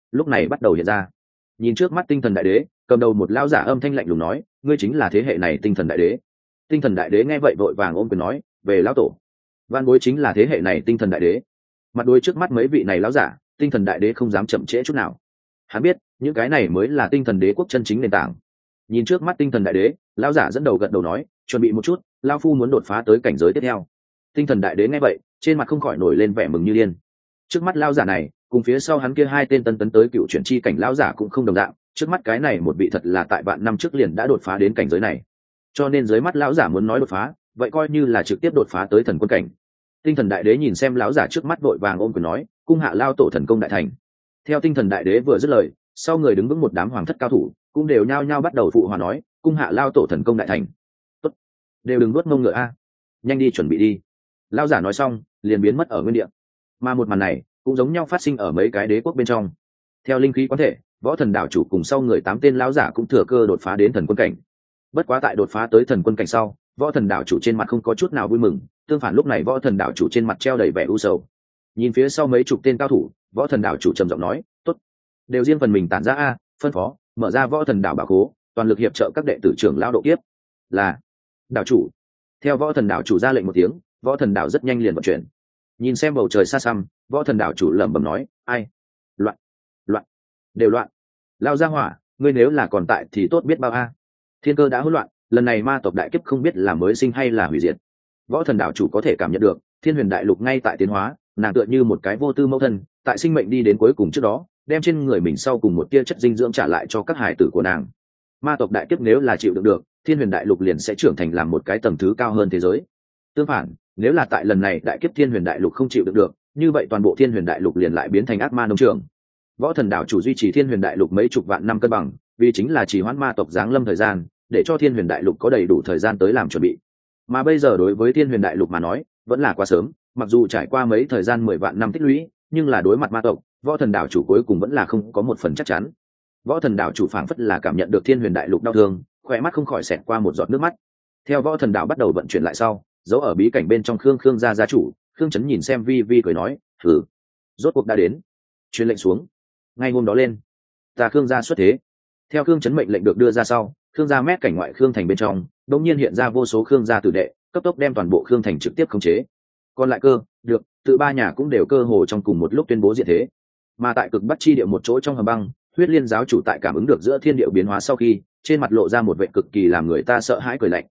lúc này bắt đầu hiện ra. Nhìn trước mắt tinh thần đại đế, cầm đầu một lão giả âm thanh lạnh lùng nói, ngươi chính là thế hệ này tinh thần đại đế. Tinh thần đại đế nghe vậy vội vàng ôm quyền nói, về lão tổ, van bối chính là thế hệ này tinh thần đại đế. Mặt đôi trước mắt mấy vị này lão giả, tinh thần đại đế không dám chậm trễ chút nào. Hắn biết những cái này mới là tinh thần đế quốc chân chính nền tảng. Nhìn trước mắt tinh thần đại đế, lão giả dẫn đầu gật đầu nói, chuẩn bị một chút, lão phu muốn đột phá tới cảnh giới tiếp theo. Tinh thần đại đế nghe vậy, trên mặt không khỏi nổi lên vẻ mừng như điên. Trước mắt lão giả này cùng phía sau hắn kia hai tên tân tấn tới cựu chuyển chi cảnh lão giả cũng không đồng dạng, trước mắt cái này một vị thật là tại vạn năm trước liền đã đột phá đến cảnh giới này, cho nên dưới mắt lão giả muốn nói đột phá, vậy coi như là trực tiếp đột phá tới thần quân cảnh. Tinh thần đại đế nhìn xem lão giả trước mắt vội vàng ôm quyền nói, cung hạ lao tổ thần công đại thành. Theo tinh thần đại đế vừa dứt lời, sau người đứng vững một đám hoàng thất cao thủ cũng đều nhao nhao bắt đầu phụ hòa nói, cung hạ lao tổ thần công đại thành. Tốt, đều đừng nuốt mông ngựa a, nhanh đi chuẩn bị đi. Lão giả nói xong liền biến mất ở nguyên địa. Mà một màn này cũng giống nhau phát sinh ở mấy cái đế quốc bên trong. Theo linh khí quán thể, võ thần đảo chủ cùng sau người tám tên lão giả cũng thừa cơ đột phá đến thần quân cảnh. Bất quá tại đột phá tới thần quân cảnh sau, võ thần đảo chủ trên mặt không có chút nào vui mừng, tương phản lúc này võ thần đảo chủ trên mặt treo đầy vẻ u sầu. Nhìn phía sau mấy chục tên cao thủ, võ thần đảo chủ trầm giọng nói, tốt, đều riêng phần mình tản ra a, phân phó mở ra võ thần đảo bảo khố, toàn lực hiệp trợ các đệ tử trưởng lao độ kiếp. Là đảo chủ. Theo võ thần đảo chủ ra lệnh một tiếng, võ thần đảo rất nhanh liền vận chuyển. Nhìn xem bầu trời xa xăm, võ thần đảo chủ lẩm bẩm nói, ai, loạn loạn đều loạn. Lao ra hỏa, ngươi nếu là còn tại thì tốt biết bao a. Thiên cơ đã hỗn loạn, lần này ma tộc đại kiếp không biết là mới sinh hay là hủy diệt. Võ thần đảo chủ có thể cảm nhận được thiên huyền đại lục ngay tại tiến hóa, nàng tựa như một cái vô tư mẫu thân, tại sinh mệnh đi đến cuối cùng trước đó đem trên người mình sau cùng một tia chất dinh dưỡng trả lại cho các hải tử của nàng. Ma tộc đại kiếp nếu là chịu đựng được, thiên huyền đại lục liền sẽ trưởng thành làm một cái tầng thứ cao hơn thế giới. Tương phản, nếu là tại lần này đại kiếp thiên huyền đại lục không chịu đựng được, như vậy toàn bộ thiên huyền đại lục liền lại biến thành ác ma nông trường. Võ thần đảo chủ duy trì thiên huyền đại lục mấy chục vạn năm cân bằng, vì chính là chỉ hoãn ma tộc giáng lâm thời gian, để cho thiên huyền đại lục có đầy đủ thời gian tới làm chuẩn bị. Mà bây giờ đối với thiên huyền đại lục mà nói vẫn là quá sớm, mặc dù trải qua mấy thời gian mười vạn năm tích lũy, nhưng là đối mặt ma tộc, võ thần đảo chủ cuối cùng vẫn là không có một phần chắc chắn. Võ thần đảo chủ phảng phất là cảm nhận được thiên huyền đại lục đau thương, khỏe mắt không khỏi xẹt qua một giọt nước mắt. Theo võ thần đảo bắt đầu vận chuyển lại sau, giấu ở bí cảnh bên trong khương khương gia gia chủ khương chấn nhìn xem vi vi cười nói, thử rốt cuộc đã đến. Truyền lệnh xuống. Ngay hôm đó lên, ta khương gia xuất thế. Theo khương chấn mệnh lệnh được đưa ra sau, khương gia mét cảnh ngoại khương thành bên trong đột nhiên hiện ra vô số khương gia tử đệ, cấp tốc đem toàn bộ khương thành trực tiếp khống chế. Còn lại cơ được tự ba nhà cũng đều cơ hồ trong cùng một lúc tuyên bố diệt thế. Mà tại cực bắc chi địa một chỗ trong hầm băng, huyết liên giáo chủ tại cảm ứng được giữa thiên địa biến hóa sau khi, trên mặt lộ ra một vẻ cực kỳ làm người ta sợ hãi cười lạnh.